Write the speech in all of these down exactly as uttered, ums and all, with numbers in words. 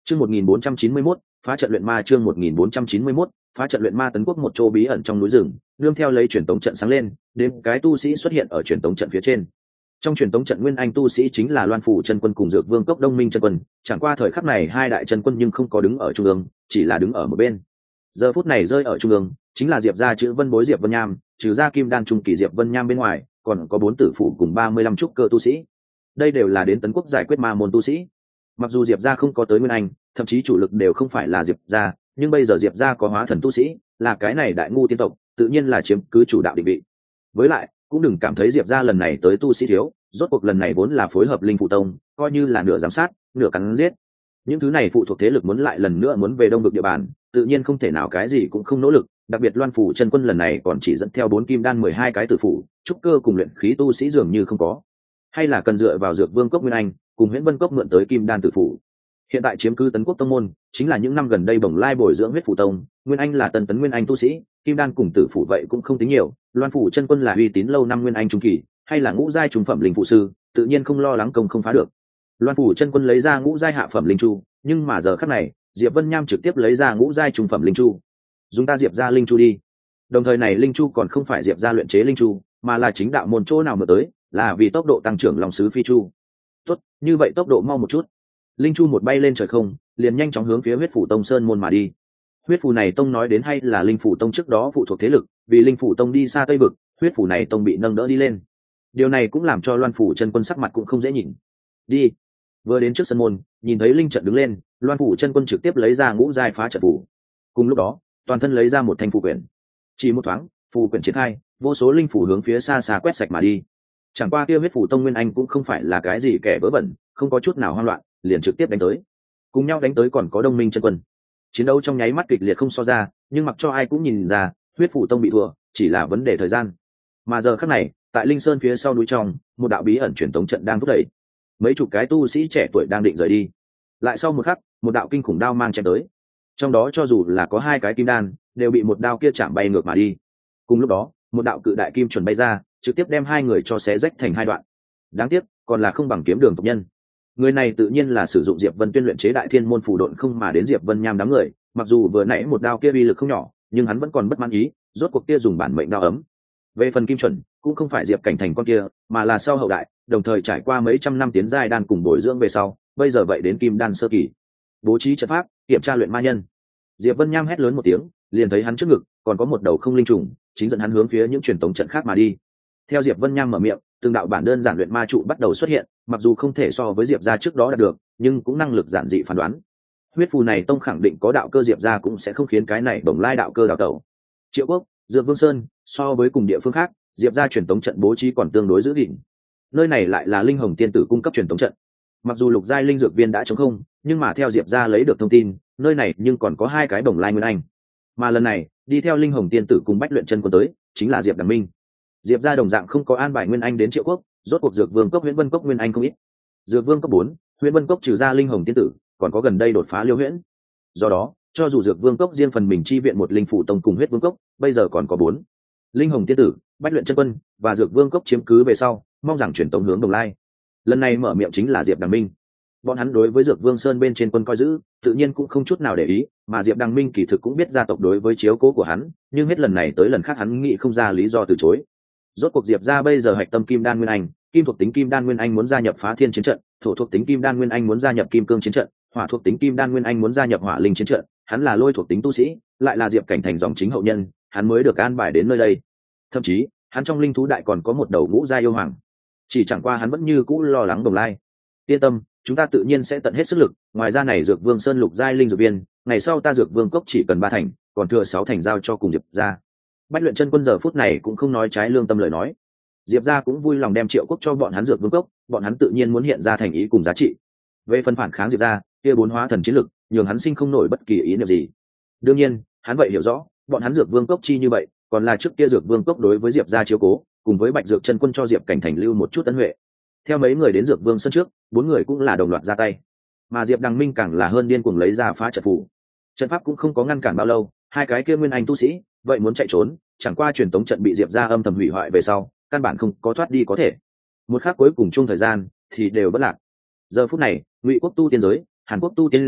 Chương một nghìn bốn trăm chín mươi mốt, phá trận luyện ma chương một nghìn bốn trăm chín mươi mốt, phá trận luyện ma. Tấn quốc một chỗ bí ẩn trong núi rừng, nương theo lấy truyền tống trận sáng lên, đến cái tu sĩ xuất hiện ở truyền tống trận phía trên. Trong truyền tống trận nguyên anh tu sĩ chính là Loan Phủ chân quân cùng Dược Vương Cốc Đông Minh chân quân, chẳng qua thời khắc này hai đại chân quân nhưng không có đứng ở trung ương, chỉ là đứng ở một bên. Giờ phút này rơi ở trung ương, chính là Diệp gia chữ Vân Bối Diệp Vân Nham, trừ ra Kim Đan trung kỳ Diệp Vân Nham bên ngoài, còn có bốn tử phụ cùng ba mươi lăm trúc cơ tu sĩ. Đây đều là đến Tấn quốc giải quyết ma môn tu sĩ. Mặc dù Diệp gia không có tới nguyên anh, thậm chí chủ lực đều không phải là Diệp gia, nhưng bây giờ Diệp gia có hóa thần tu sĩ, là cái này đại ngu tiên tộc, tự nhiên là chiếm cứ chủ đạo định vị. Với lại, cũng đừng cảm thấy Diệp gia lần này tới tu sĩ thiếu, rốt cuộc lần này vốn là phối hợp linh phụ tông, coi như là nửa giám sát, nửa cắn giết. Những thứ này phụ thuộc thế lực muốn lại lần nữa muốn về đông vực địa bàn, tự nhiên không thể nào cái gì cũng không nỗ lực, đặc biệt Loan Phủ chân quân lần này còn chỉ dẫn theo bốn kim đan mười hai cái tử phụ, trúc cơ cùng luyện khí tu sĩ dường như không có. Hay là cần dựa vào Dược Vương Cốc Nguyên Anh, cùng Huyễn Vân Cốc mượn tới kim đan tử phụ. Hiện tại chiếm cứ Tấn quốc tông môn, chính là những năm gần đây bồng lai bồi dưỡng huyết phủ tông, Nguyên Anh là tân tấn Nguyên Anh tu sĩ, kim đan cùng tử phụ vậy cũng không tính nhiều, Loan Phủ chân quân là uy tín lâu năm Nguyên Anh trung kỳ, hay là ngũ giai trung phẩm linh phụ sư, tự nhiên không lo lắng công không phá được. Loan Phủ chân quân lấy ra ngũ giai hạ phẩm linh chu, nhưng mà giờ khắc này, Diệp Vân Nham trực tiếp lấy ra ngũ giai trung phẩm linh chu. Dùng ta Diệp ra linh chu đi. Đồng thời này linh chu còn không phải Diệp ra luyện chế linh chu, mà là chính đạo môn chỗ nào mượn tới, là vì tốc độ tăng trưởng lòng sứ phi chu. Tốt, như vậy tốc độ mau một chút. Linh chu một bay lên trời không, liền nhanh chóng hướng phía huyết phủ tông sơn môn mà đi. Huyết phủ này tông nói đến hay là linh phủ tông trước đó phụ thuộc thế lực, vì linh phủ tông đi xa tây vực, huyết phủ này tông bị nâng đỡ đi lên. Điều này cũng làm cho Loan Phủ chân quân sắc mặt cũng không dễ nhìn. Đi. Vừa đến trước sân môn, nhìn thấy linh trận đứng lên, Loan Phủ chân quân trực tiếp lấy ra ngũ giai phá trận phủ. Cùng lúc đó, toàn thân lấy ra một thanh phù quyển. Chỉ một thoáng, phù quyển triển khai, vô số linh phủ hướng phía xa xa quét sạch mà đi. Chẳng qua kia huyết phủ tông nguyên anh cũng không phải là cái gì kẻ vớ vẩn, không có chút nào hoang loạn, liền trực tiếp đánh tới. Cùng nhau đánh tới còn có Đông Minh chân quân. Chiến đấu trong nháy mắt kịch liệt không so ra, nhưng mặc cho ai cũng nhìn ra, huyết phủ tông bị thua, chỉ là vấn đề thời gian. Mà giờ khắc này, tại Linh Sơn phía sau núi trong, một đạo bí ẩn truyền tống trận đang thúc đẩy. Mấy chục cái tu sĩ trẻ tuổi đang định rời đi. Lại sau một khắc, một đạo kinh khủng đao mang chém tới. Trong đó cho dù là có hai cái kim đan, đều bị một đao kia chạm bay ngược mà đi. Cùng lúc đó, một đạo cự đại kim chuẩn bay ra, trực tiếp đem hai người cho xé rách thành hai đoạn. Đáng tiếc, còn là không bằng kiếm đường tộc nhân. Người này tự nhiên là sử dụng Diệp Vân Tuyên luyện chế đại thiên môn phù độn không mà đến Diệp Vân Nham đám người, mặc dù vừa nãy một đao kia uy lực không nhỏ, nhưng hắn vẫn còn bất mãn ý, rốt cuộc kia dùng bản mệnh đao ấm. Về phần kim chuẩn, cũng không phải Diệp Cảnh Thành con kia, mà là sau hậu đại, đồng thời trải qua mấy trăm năm tiến giai đan cùng bồi dưỡng về sau, bây giờ vậy đến kim đan sơ kỳ. Bố trí trận pháp, kiểm tra luyện ma nhân. Diệp Vân Nham hét lớn một tiếng, liền thấy hắn trước ngực còn có một đầu không linh trùng, chính dẫn hắn hướng phía những truyền tống trận khác mà đi. Theo Diệp Vân Nham mở miệng, từng đạo bản đơn giản luyện ma trụ bắt đầu xuất hiện, mặc dù không thể so với Diệp gia trước đó đạt được, nhưng cũng năng lực giản dị phán đoán. Huyết phù này tông khẳng định có đạo cơ, Diệp gia cũng sẽ không khiến cái này bồng lai đạo cơ đào tẩu. Triệu Quốc, Dược Vương Sơn, so với cùng địa phương khác, Diệp gia truyền tống trận bố trí còn tương đối giữ gìn. Nơi này lại là Linh Hồng tiên tử cung cấp truyền tống trận. Mặc dù lục giai linh dược viên đã trống không, nhưng mà theo Diệp gia lấy được thông tin, nơi này nhưng còn có hai cái bồng lai nguyên anh. Mà lần này, đi theo Linh Hồng tiên tử cùng Bách Luyện chân quân tới, chính là Diệp Đằng Minh. Diệp gia đồng dạng không có an bài nguyên anh đến Triệu Quốc, rốt cuộc Dược Vương Cốc Huyễn Vân Cốc nguyên anh không ít. Dược Vương cấp bốn, Huyễn Vân Cốc trừ ra Linh Hồng tiên tử, còn có gần đây đột phá Liêu Huyễn. Do đó, cho dù Dược Vương Cốc riêng phần mình chi viện một linh phủ tông cùng Huyết Vương Cốc, bây giờ còn có bốn. Linh Hồng tiên tử, Bách Luyện chân quân và Dược Vương Cốc chiếm cứ về sau, mong rằng chuyển tống hướng Đồng Lai. Lần này mở miệng chính là Diệp Đằng Minh. Bọn hắn đối với Dược Vương Sơn bên trên quân coi giữ, tự nhiên cũng không chút nào để ý, mà Diệp Đằng Minh kỳ thực cũng biết gia tộc đối với chiếu cố của hắn, nhưng hết lần này tới lần khác hắn nghĩ không ra lý do từ chối. Rốt cuộc Diệp gia bây giờ hạch tâm kim đan nguyên anh, kim thuộc tính kim đan nguyên anh muốn gia nhập phá thiên chiến trận, thổ thuộc tính kim đan nguyên anh muốn gia nhập kim cương chiến trận, hỏa thuộc tính kim đan nguyên anh muốn gia nhập hỏa linh chiến trận, hắn là lôi thuộc tính tu sĩ, lại là Diệp Cảnh Thành dòng chính hậu nhân, hắn mới được an bài đến nơi đây. Thậm chí, hắn trong linh thú đại còn có một đầu ngũ giai yêu hoàng. Chỉ chẳng qua hắn vẫn như cũ lo lắng Đồng Lai. Yên tâm, chúng ta tự nhiên sẽ tận hết sức lực, ngoài ra này Dược Vương Sơn lục giai linh dược viên, ngày sau ta Dược Vương Cốc chỉ cần ba thành, còn thừa sáu thành giao cho cùng Diệp gia. Bách Luyện chân quân giờ phút này cũng không nói trái lương tâm lời nói. Diệp gia cũng vui lòng đem Triệu Quốc cho bọn hắn Dược Vương Cốc, bọn hắn tự nhiên muốn hiện ra thành ý cùng giá trị. Về phần phản kháng Diệp gia, kia bốn hóa thần chiến lực, nhường hắn sinh không nổi bất kỳ ý niệm gì. Đương nhiên, hắn vậy hiểu rõ, bọn hắn Dược Vương Cốc chi như vậy, còn là trước kia Dược Vương Cốc đối với Diệp gia chiếu cố, cùng với Bạch Dược chân quân cho Diệp Cảnh Thành lưu một chút ân huệ. Theo mấy người đến Dược Vương Sơn trước, bốn người cũng là đồng loạt ra tay. Mà Diệp Đằng Minh càng là hơn điên cuồng lấy ra phá trận phù. Trận pháp cũng không có ngăn cản bao lâu, hai cái kia nguyên anh tu sĩ, vậy muốn chạy trốn, chẳng qua truyền tống trận bị Diệp gia âm thầm hủy hoại về sau, căn bản không có thoát đi có thể. Một khắc cuối cùng chung thời gian thì đều bất lạc. Giờ phút này, Ngụy quốc tu tiên giới, Hàn Quốc tu tiên giới,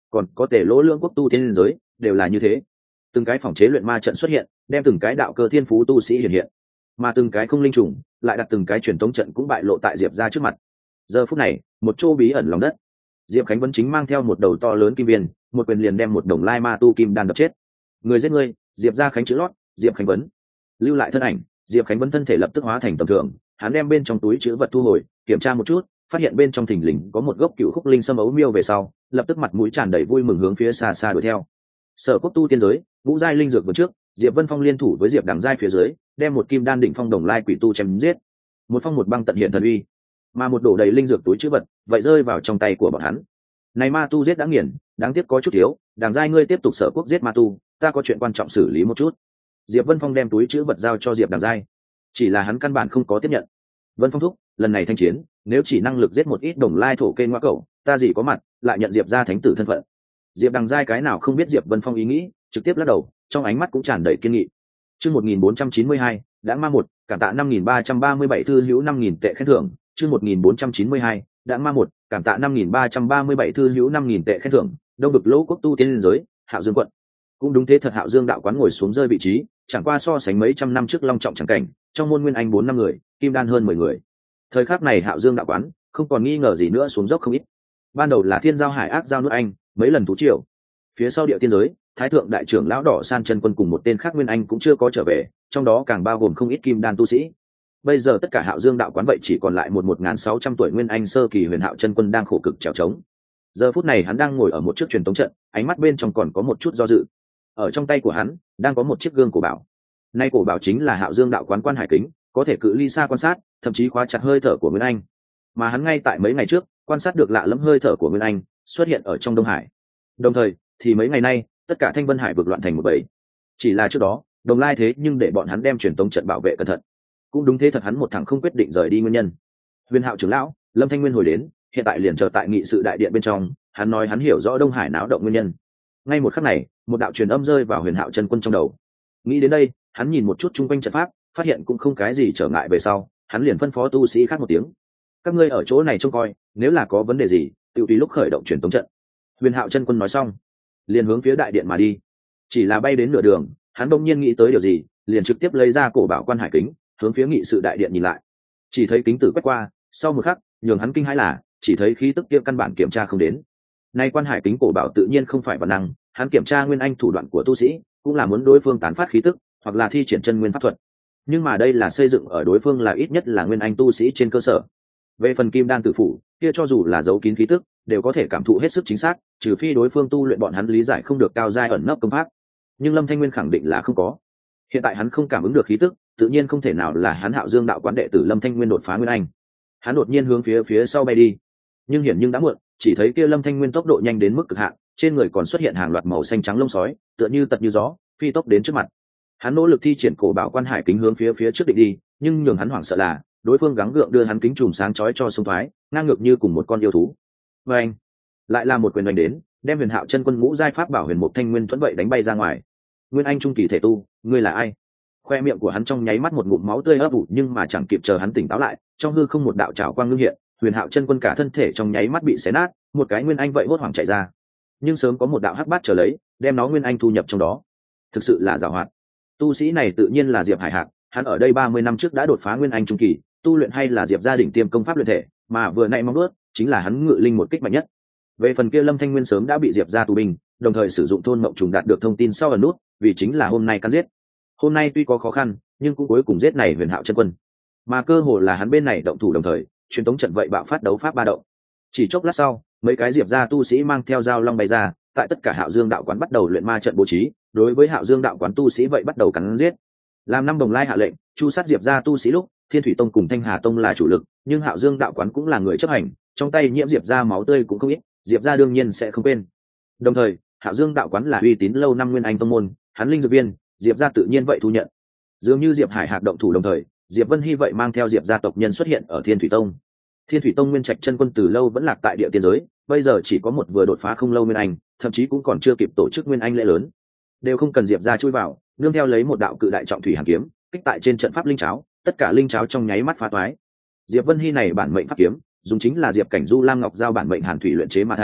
còn có tể lỗ lưỡng quốc tu tiên giới đều là như thế. Từng cái phòng chế luyện ma trận xuất hiện, đem từng cái đạo cơ thiên phú tu sĩ hiện hiện, mà từng cái không linh trùng lại đặt từng cái truyền tống trận cũng bại lộ tại Diệp ra trước mặt. Giờ phút này, một chỗ bí ẩn lòng đất, Diệp Khánh Vân chính mang theo một đầu to lớn kim viên, một quyền liền đem một đồng lai ma tu kim đan đập chết. Người giết người, Diệp ra Khánh chữ lót, Diệp Khánh Vân lưu lại thân ảnh. Diệp Khánh Vân thân thể lập tức hóa thành tầm thường, hắn đem bên trong túi chữ vật thu hồi, kiểm tra một chút, phát hiện bên trong thình lình có một gốc cựu khúc linh sâm ấu miêu về sau, lập tức mặt mũi tràn đầy vui mừng hướng phía xa xa đuổi theo. Sở Quốc tu tiên giới, ngũ giai linh dược vượt trước, Diệp Vân Phong liên thủ với Diệp Đằng giai phía dưới, đem một kim đan đỉnh phong đồng lai quỷ tu chém giết. Một phong một băng tận hiện thần uy, mà một đổ đầy linh dược túi chữ vật, vậy rơi vào trong tay của bọn hắn. Này ma tu giết đã nghiền, đáng tiếc có chút thiếu, Đằng giai ngươi tiếp tục Sở Quốc giết ma tu, ta có chuyện quan trọng xử lý một chút. Diệp Vân Phong đem túi chữ vật giao cho Diệp Đằng giai, chỉ là hắn căn bản không có tiếp nhận. Vân Phong thúc, lần này thanh chiến, nếu chỉ năng lực giết một ít đồng lai thổ kê ngoa cẩu, ta gì có mặt, lại nhận Diệp ra thánh tử thân phận. Diệp Đằng giai cái nào không biết Diệp Vân Phong ý nghĩ, trực tiếp lắc đầu, trong ánh mắt cũng tràn đầy kiên nghị. Chương một nghìn bốn trăm chín mươi hai, đã ma một, cảm tạ năm nghìn ba trăm ba mươi bảy thư hữu năm nghìn tệ khen thưởng. Chương một nghìn bốn trăm chín mươi hai, đã ma một, cảm tạ năm nghìn ba trăm ba mươi bảy thư hữu năm nghìn tệ khen thưởng. Đông Vực Lỗ Quốc tu tiên liên giới, Hạo Dương quận. Cũng đúng thế thật, Hạo Dương đạo quán ngồi xuống rơi vị trí, chẳng qua so sánh mấy trăm năm trước long trọng chẳng cảnh, trong môn nguyên anh bốn năm người, kim đan hơn mười người. Thời khắc này Hạo Dương đạo quán không còn nghi ngờ gì nữa, xuống dốc không ít. Ban đầu là Thiên Giao Hải Ác Giao nuốt anh, mấy lần thú triều. Phía sau địa tiên giới, Thái thượng đại trưởng lão Đỏ San chân quân cùng một tên khác nguyên anh cũng chưa có trở về, trong đó càng bao gồm không ít kim đan tu sĩ. Bây giờ tất cả Hạo Dương đạo quán vậy chỉ còn lại một một nghìn sáu trăm tuổi nguyên anh sơ kỳ Huyền Hạo chân quân đang khổ cực trèo trống. Giờ phút này hắn đang ngồi ở một chiếc truyền tống trận, ánh mắt bên trong còn có một chút do dự. Ở trong tay của hắn đang có một chiếc gương cổ bảo. Nay cổ bảo chính là Hạo Dương đạo quán quan hải kính, có thể cự ly xa quan sát, thậm chí khóa chặt hơi thở của Nguyên Anh. Mà hắn ngay tại mấy ngày trước quan sát được lạ lẫm hơi thở của Nguyên Anh xuất hiện ở trong Đông Hải. Đồng thời, thì mấy ngày nay, tất cả Thanh Vân Hải vực loạn thành một bầy. Chỉ là trước đó, Đồng Lai thế nhưng để bọn hắn đem truyền tống trận bảo vệ cẩn thận. Cũng đúng thế thật, hắn một thằng không quyết định rời đi nguyên nhân. Huyền Hạo trưởng lão, Lâm Thanh Nguyên hồi đến, hiện tại liền chờ tại nghị sự đại điện bên trong, hắn nói hắn hiểu rõ Đông Hải náo động nguyên nhân. Ngay một khắc này, một đạo truyền âm rơi vào Huyền Hạo chân quân trong đầu. Nghĩ đến đây, hắn nhìn một chút chung quanh trận pháp, phát hiện cũng không cái gì trở ngại, về sau hắn liền phân phó tu sĩ khác một tiếng: các ngươi ở chỗ này trông coi, nếu là có vấn đề gì tự tùy lúc khởi động truyền tống trận. Huyền Hạo chân quân nói xong liền hướng phía đại điện mà đi. Chỉ là bay đến nửa đường, hắn bỗng nhiên nghĩ tới điều gì, liền trực tiếp lấy ra cổ bảo quan hải kính, hướng phía nghị sự đại điện nhìn lại. Chỉ thấy kính tử quét qua, sau một khắc nhường hắn kinh hãi là chỉ thấy khí tức kia căn bản kiểm tra không đến. Nay quan hải kính cổ bảo tự nhiên không phải bản năng, hắn kiểm tra nguyên anh thủ đoạn của tu sĩ cũng là muốn đối phương tán phát khí tức hoặc là thi triển chân nguyên pháp thuật, nhưng mà đây là xây dựng ở đối phương là ít nhất là nguyên anh tu sĩ trên cơ sở. Về phần kim đan tử phủ kia, cho dù là giấu kín khí tức đều có thể cảm thụ hết sức chính xác, trừ phi đối phương tu luyện bọn hắn lý giải không được cao giai ẩn nấp công pháp. Nhưng Lâm Thanh Nguyên khẳng định là không có. Hiện tại hắn không cảm ứng được khí tức, tự nhiên không thể nào là hắn Hạo Dương đạo quán đệ tử Lâm Thanh Nguyên đột phá nguyên anh. Hắn đột nhiên hướng phía phía sau bay đi, nhưng hiển nhưng đã muộn. Chỉ thấy kia Lâm Thanh Nguyên tốc độ nhanh đến mức cực hạn, trên người còn xuất hiện hàng loạt màu xanh trắng lông sói, tựa như tật như gió, phi tốc đến trước mặt. Hắn nỗ lực thi triển cổ bảo quan hải kính hướng phía phía trước định đi, nhưng nhường hắn hoảng sợ là đối phương gắng gượng đưa hắn kính chùm sáng chói cho xông thoái, ngang ngược như cùng một con yêu thú. Và anh lại là một quyền đánh đến, đem Huyền Hạo chân quân ngũ giai pháp bảo Huyền Mục Thanh Nguyên thuẫn vậy đánh bay ra ngoài. Nguyên anh trung kỳ thể tu, ngươi là ai? Khoe miệng của hắn trong nháy mắt một ngụm máu tươi ấp ủ, nhưng mà chẳng kịp chờ hắn tỉnh táo lại, trong hư không một đạo trảo quang ngưng hiện, Huyền Hạo chân quân cả thân thể trong nháy mắt bị xé nát, một cái nguyên anh vậy hốt hoảng chạy ra. Nhưng sớm có một đạo hắc bát chờ lấy, đem nó nguyên anh thu nhập trong đó. Thực sự là giàu hoạt. Tu sĩ này tự nhiên là Diệp Hải Hạc, hắn ở đây ba mươi năm trước đã đột phá nguyên anh trung kỳ, tu luyện hay là Diệp gia đỉnh tiêm công pháp luyện thể, mà vừa nãy mong ước chính là hắn ngự linh một kích mạnh nhất. Về phần kia Lâm Thanh Nguyên sớm đã bị Diệp gia tù binh, đồng thời sử dụng thôn mộng trùng đạt được thông tin sau ẩn nút, vì chính là hôm nay cắn giết. Hôm nay tuy có khó khăn, nhưng cũng cuối cùng giết này Huyền Hạo chân quân. Mà cơ hồ là hắn bên này động thủ đồng thời, truyền tống trận vậy bạo phát đấu pháp ba động. Chỉ chốc lát sau, mấy cái Diệp gia tu sĩ mang theo dao long bay ra, tại tất cả Hạo Dương đạo quán bắt đầu luyện ma trận bố trí, đối với Hạo Dương đạo quán tu sĩ vậy bắt đầu cắn giết. Làm năm Đồng Lai hạ lệnh chu sát Diệp gia tu sĩ lúc, Thiên Thủy Tông cùng Thanh Hà Tông là chủ lực, nhưng Hạo Dương đạo quán cũng là người chấp hành, trong tay nhiễm Diệp gia máu tươi cũng không ít, Diệp gia đương nhiên sẽ không quên. Đồng thời, Hạo Dương đạo quán là uy tín lâu năm nguyên anh tông môn, hắn linh dược viên, Diệp gia tự nhiên vậy thu nhận. Dường như Diệp Hải Hạc động thủ đồng thời, Diệp Vân Hy vậy mang theo Diệp gia tộc nhân xuất hiện ở Thiên Thủy Tông. Thiên Thủy Tông nguyên trạch chân quân từ lâu vẫn lạc tại địa tiên giới, bây giờ chỉ có một vừa đột phá không lâu nguyên anh, thậm chí cũng còn chưa kịp tổ chức nguyên anh lễ lớn, đều không cần Diệp gia chui vào, nương theo lấy một đạo cự đại trọng thủy hàn kiếm kích tại trên trận pháp linh cháo, tất cả linh cháo trong nháy mắt phá toái. Diệp Vân Hy này bản mệnh pháp kiếm dùng chính là Diệp Cảnh Du Lam Ngọc giao bản mệnh hàn thủy luyện chế mà thành,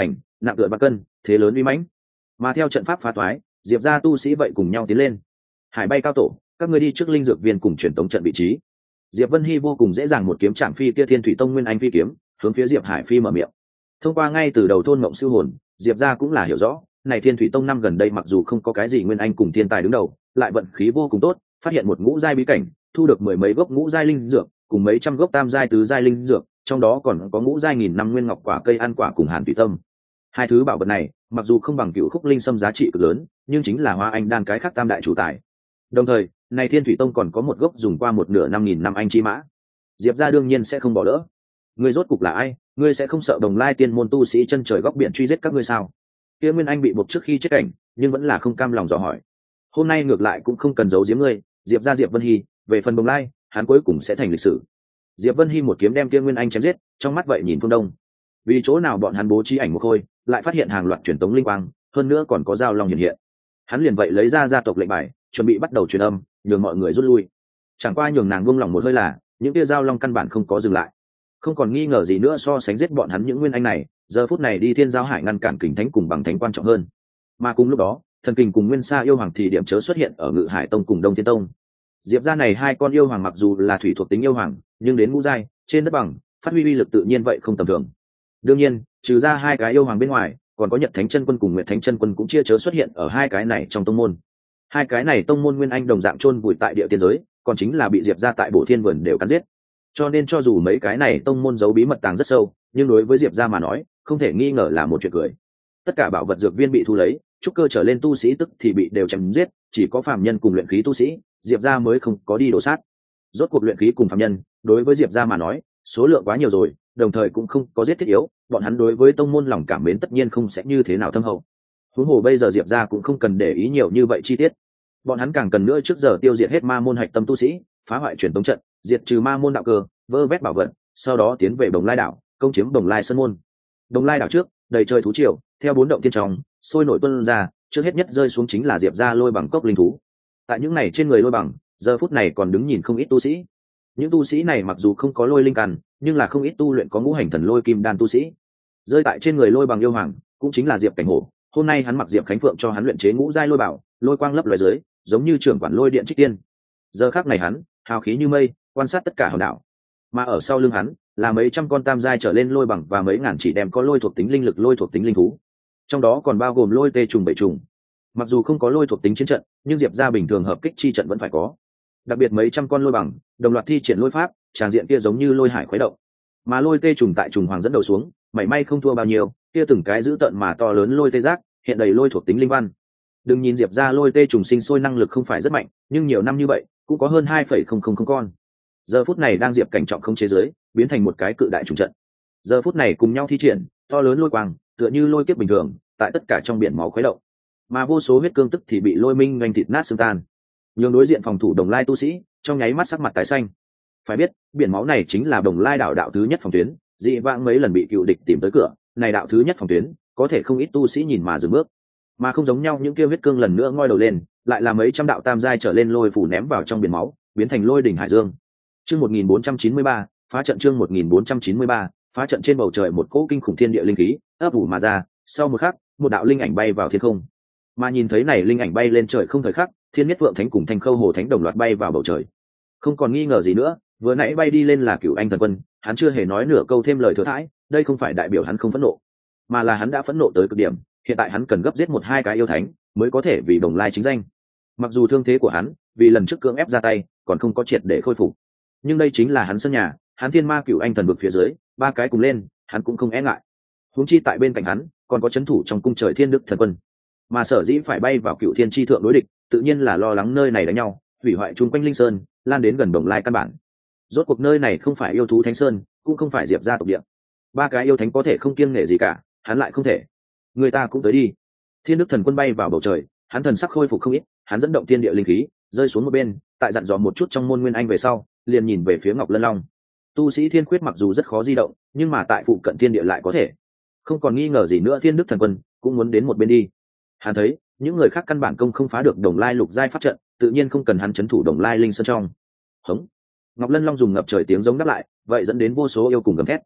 nặng tựa bạc cân, thế lớn uy mãnh. Mà theo trận pháp phá toái, diệp gia tu sĩ vậy cùng nhau tiến lên. Hải bay cao tổ, các ngươi đi trước linh dược viên cùng truyền tống trận vị trí. Diệp Vân Hy vô cùng dễ dàng một kiếm chạm phi kia Thiên Thủy Tông Nguyên Anh phi kiếm, hướng phía Diệp Hải Phi mở miệng. Thông qua ngay từ đầu thôn mộng siêu hồn, Diệp gia cũng là hiểu rõ, này Thiên Thủy Tông năm gần đây mặc dù không có cái gì Nguyên Anh cùng thiên tài đứng đầu, lại vận khí vô cùng tốt, phát hiện một ngũ giai bí cảnh, thu được mười mấy gốc ngũ giai linh dược, cùng mấy trăm gốc tam giai tứ giai linh dược, trong đó còn có ngũ giai nghìn năm nguyên ngọc quả cây ăn quả cùng hàn thủy tâm. Hai thứ bảo vật này, mặc dù không bằng cựu khúc linh sâm giá trị cực lớn, nhưng chính là hoa anh đan cái khác tam đại chủ tài. Đồng thời, này Thiên Thủy Tông còn có một gốc dùng qua một nửa năm nghìn năm anh chi mã. Diệp gia đương nhiên sẽ không bỏ lỡ. Ngươi rốt cục là ai? Ngươi sẽ không sợ Đồng Lai tiên môn tu sĩ chân trời góc biển truy giết các ngươi sao? Kia Nguyên Anh bị buộc trước khi chết cảnh, nhưng vẫn là không cam lòng dò hỏi. Hôm nay ngược lại cũng không cần giấu giếm ngươi, Diệp gia Diệp Vân Hy, về phần Đồng Lai, hắn cuối cùng sẽ thành lịch sử. Diệp Vân Hy một kiếm đem kia Nguyên Anh chém giết, trong mắt vậy nhìn phương đông. Vì chỗ nào bọn hắn bố trí ảnh một khôi, lại phát hiện hàng loạt truyền tống linh quang, hơn nữa còn có giao long hiện hiện. Hắn liền vậy lấy ra gia tộc lệnh bài, chuẩn bị bắt đầu truyền âm, nhường mọi người rút lui. Chẳng qua nhường nàng buông lòng một hơi là, những kia giao long căn bản không có dừng lại. Không còn nghi ngờ gì nữa so sánh giết bọn hắn những Nguyên Anh này, giờ phút này đi Thiên Giao Hải ngăn cản Kình Thánh cùng Bằng Thánh quan trọng hơn. Mà cùng lúc đó, Thần Kình cùng Nguyên Sa yêu hoàng thì điểm chớ xuất hiện ở Ngự Hải Tông cùng Đông Thiên Tông. Diệp gia này hai con yêu hoàng mặc dù là thủy thuộc tính yêu hoàng, nhưng đến ngũ giai, trên đất bằng, phát huy uy lực tự nhiên vậy không tầm thường. Đương nhiên, trừ ra hai cái yêu hoàng bên ngoài, còn có Nhật Thánh Chân Quân cùng Nguyệt Thánh Chân Quân cũng chia chớ xuất hiện ở hai cái này trong tông môn. Hai cái này tông môn Nguyên Anh đồng dạng chôn vùi tại địa tiên giới, còn chính là bị Diệp gia tại Bổ Thiên Vườn đều cắn giết. Cho nên cho dù mấy cái này tông môn giấu bí mật tàng rất sâu, nhưng đối với Diệp gia mà nói, không thể nghi ngờ là một chuyện cười. Tất cả bảo vật dược viên bị thu lấy, trúc cơ trở lên tu sĩ tức thì bị đều chém giết, chỉ có phàm nhân cùng luyện khí tu sĩ, Diệp gia mới không có đi đổ sát. Rốt cuộc luyện khí cùng phàm nhân, đối với Diệp gia mà nói, số lượng quá nhiều rồi, đồng thời cũng không có giết thiết yếu, bọn hắn đối với tông môn lòng cảm mến tất nhiên không sẽ như thế nào thâm hậu. Huống hồ bây giờ Diệp gia cũng không cần để ý nhiều như vậy chi tiết. Bọn hắn càng cần nữa trước giờ tiêu diệt hết ma môn hạch tâm tu sĩ, phá hoại truyền tống trận, diệt trừ ma môn đạo cơ, vơ vét bảo vật, sau đó tiến về Đồng Lai đảo, công chiếm Đồng Lai sơn môn. Đồng Lai đảo trước, đầy trời thú triều, theo bốn động thiên tròng, sôi nổi tuôn ra, trước hết nhất rơi xuống chính là Diệp gia lôi bằng cốc linh thú. Tại những này trên người lôi bằng, giờ phút này còn đứng nhìn không ít tu sĩ. Những tu sĩ này mặc dù không có lôi linh căn, nhưng là không ít tu luyện có ngũ hành thần lôi kim đan tu sĩ. Rơi tại trên người lôi bằng yêu hoàng, cũng chính là Diệp Cảnh Hổ. Hôm nay hắn mặc Diệp Khánh Phượng cho hắn luyện chế ngũ giai lôi bảo, lôi quang lấp loài dưới, giống như trưởng quản lôi điện trích tiên. Giờ khắc này hắn, hào khí như mây, quan sát tất cả hòn đảo. Mà ở sau lưng hắn, là mấy trăm con tam giai trở lên lôi bằng và mấy ngàn chỉ đem có lôi thuộc tính linh lực lôi thuộc tính linh thú. Trong đó còn bao gồm lôi tê trùng bảy trùng. Mặc dù không có lôi thuộc tính chiến trận, nhưng Diệp gia bình thường hợp kích chi trận vẫn phải có. Đặc biệt mấy trăm con lôi bằng, đồng loạt thi triển lôi pháp, tràng diện kia giống như lôi hải khuấy động. Mà lôi tê trùng tại trùng hoàng dẫn đầu xuống, mảy may không thua bao nhiêu, kia từng cái giữ tận mà to lớn lôi tê giác, hiện đầy lôi thuộc tính linh văn. Đừng nhìn Diệp gia lôi tê trùng sinh sôi năng lực không phải rất mạnh, nhưng nhiều năm như vậy, cũng có hơn hai phẩy không không không con. Giờ phút này đang Diệp Cảnh trọng không chế giới, biến thành một cái cự đại trùng trận. Giờ phút này cùng nhau thi triển, to lớn lôi quang, tựa như lôi kiếp bình thường, tại tất cả trong biển máu khuấy động. Mà vô số huyết cương tức thì bị lôi minh nhanh thịt nát xương tan. Nhường đối diện phòng thủ Đồng Lai tu sĩ, trong nháy mắt sắc mặt tái xanh. Phải biết, biển máu này chính là Đồng Lai đảo đạo thứ nhất phòng tuyến, dị vãng mấy lần bị cựu địch tìm tới cửa, này đạo thứ nhất phòng tuyến, có thể không ít tu sĩ nhìn mà dừng bước. Mà không giống nhau những kia huyết cương lần nữa ngoi đầu lên, lại là mấy trăm đạo tam giai trở lên lôi phủ ném vào trong biển máu, biến thành lôi đỉnh hải dương. Chương một nghìn bốn trăm chín mươi ba, phá trận chương một nghìn bốn trăm chín mươi ba, phá trận trên bầu trời một cỗ kinh khủng thiên địa linh khí, ấp ủ mà ra, sau một khắc, một đạo linh ảnh bay vào thiên không. Mà nhìn thấy này linh ảnh bay lên trời không thời khắc, Thiên Nhất Phượng Thánh cùng Thanh Khâu Hồ Thánh đồng loạt bay vào bầu trời. Không còn nghi ngờ gì nữa, vừa nãy bay đi lên là Cửu Anh Thần Quân, hắn chưa hề nói nửa câu thêm lời thừa thãi, đây không phải đại biểu hắn không phẫn nộ, mà là hắn đã phẫn nộ tới cực điểm, hiện tại hắn cần gấp giết một hai cái yêu thánh, mới có thể vì Đồng Lai chính danh. Mặc dù thương thế của hắn, vì lần trước cưỡng ép ra tay, còn không có triệt để khôi phục, nhưng đây chính là hắn sân nhà, hắn Thiên Ma Cửu Anh Thần vực phía dưới, ba cái cùng lên, hắn cũng không e ngại. Huống chi tại bên cạnh hắn, còn có chấn thủ trong cung trời Thiên Đức Thần Quân, mà sở dĩ phải bay vào Cửu Thiên chi thượng đối địch, tự nhiên là lo lắng nơi này đánh nhau, hủy hoại chung quanh linh sơn, lan đến gần Đồng Lai căn bản. Rốt cuộc nơi này không phải yêu thú thánh sơn, cũng không phải Diệp gia tộc địa. Ba cái yêu thánh có thể không kiêng nể gì cả, hắn lại không thể. Người ta cũng tới đi. Thiên Đức Thần Quân bay vào bầu trời, hắn thần sắc khôi phục không ít, hắn dẫn động thiên địa linh khí, rơi xuống một bên, tại dặn dò một chút trong môn nguyên anh về sau, liền nhìn về phía Ngọc Lân Long. Tu sĩ thiên khuyết mặc dù rất khó di động, nhưng mà tại phụ cận thiên địa lại có thể. Không còn nghi ngờ gì nữa, Thiên Đức Thần Quân cũng muốn đến một bên đi. Hắn thấy, những người khác căn bản công không phá được Đồng Lai lục giai pháp trận, tự nhiên không cần hắn trấn thủ Đồng Lai linh sơn trong. Hống. Ngọc Lân Long dùng ngập trời tiếng giống đáp lại, vậy dẫn đến vô số yêu cùng gầm thét.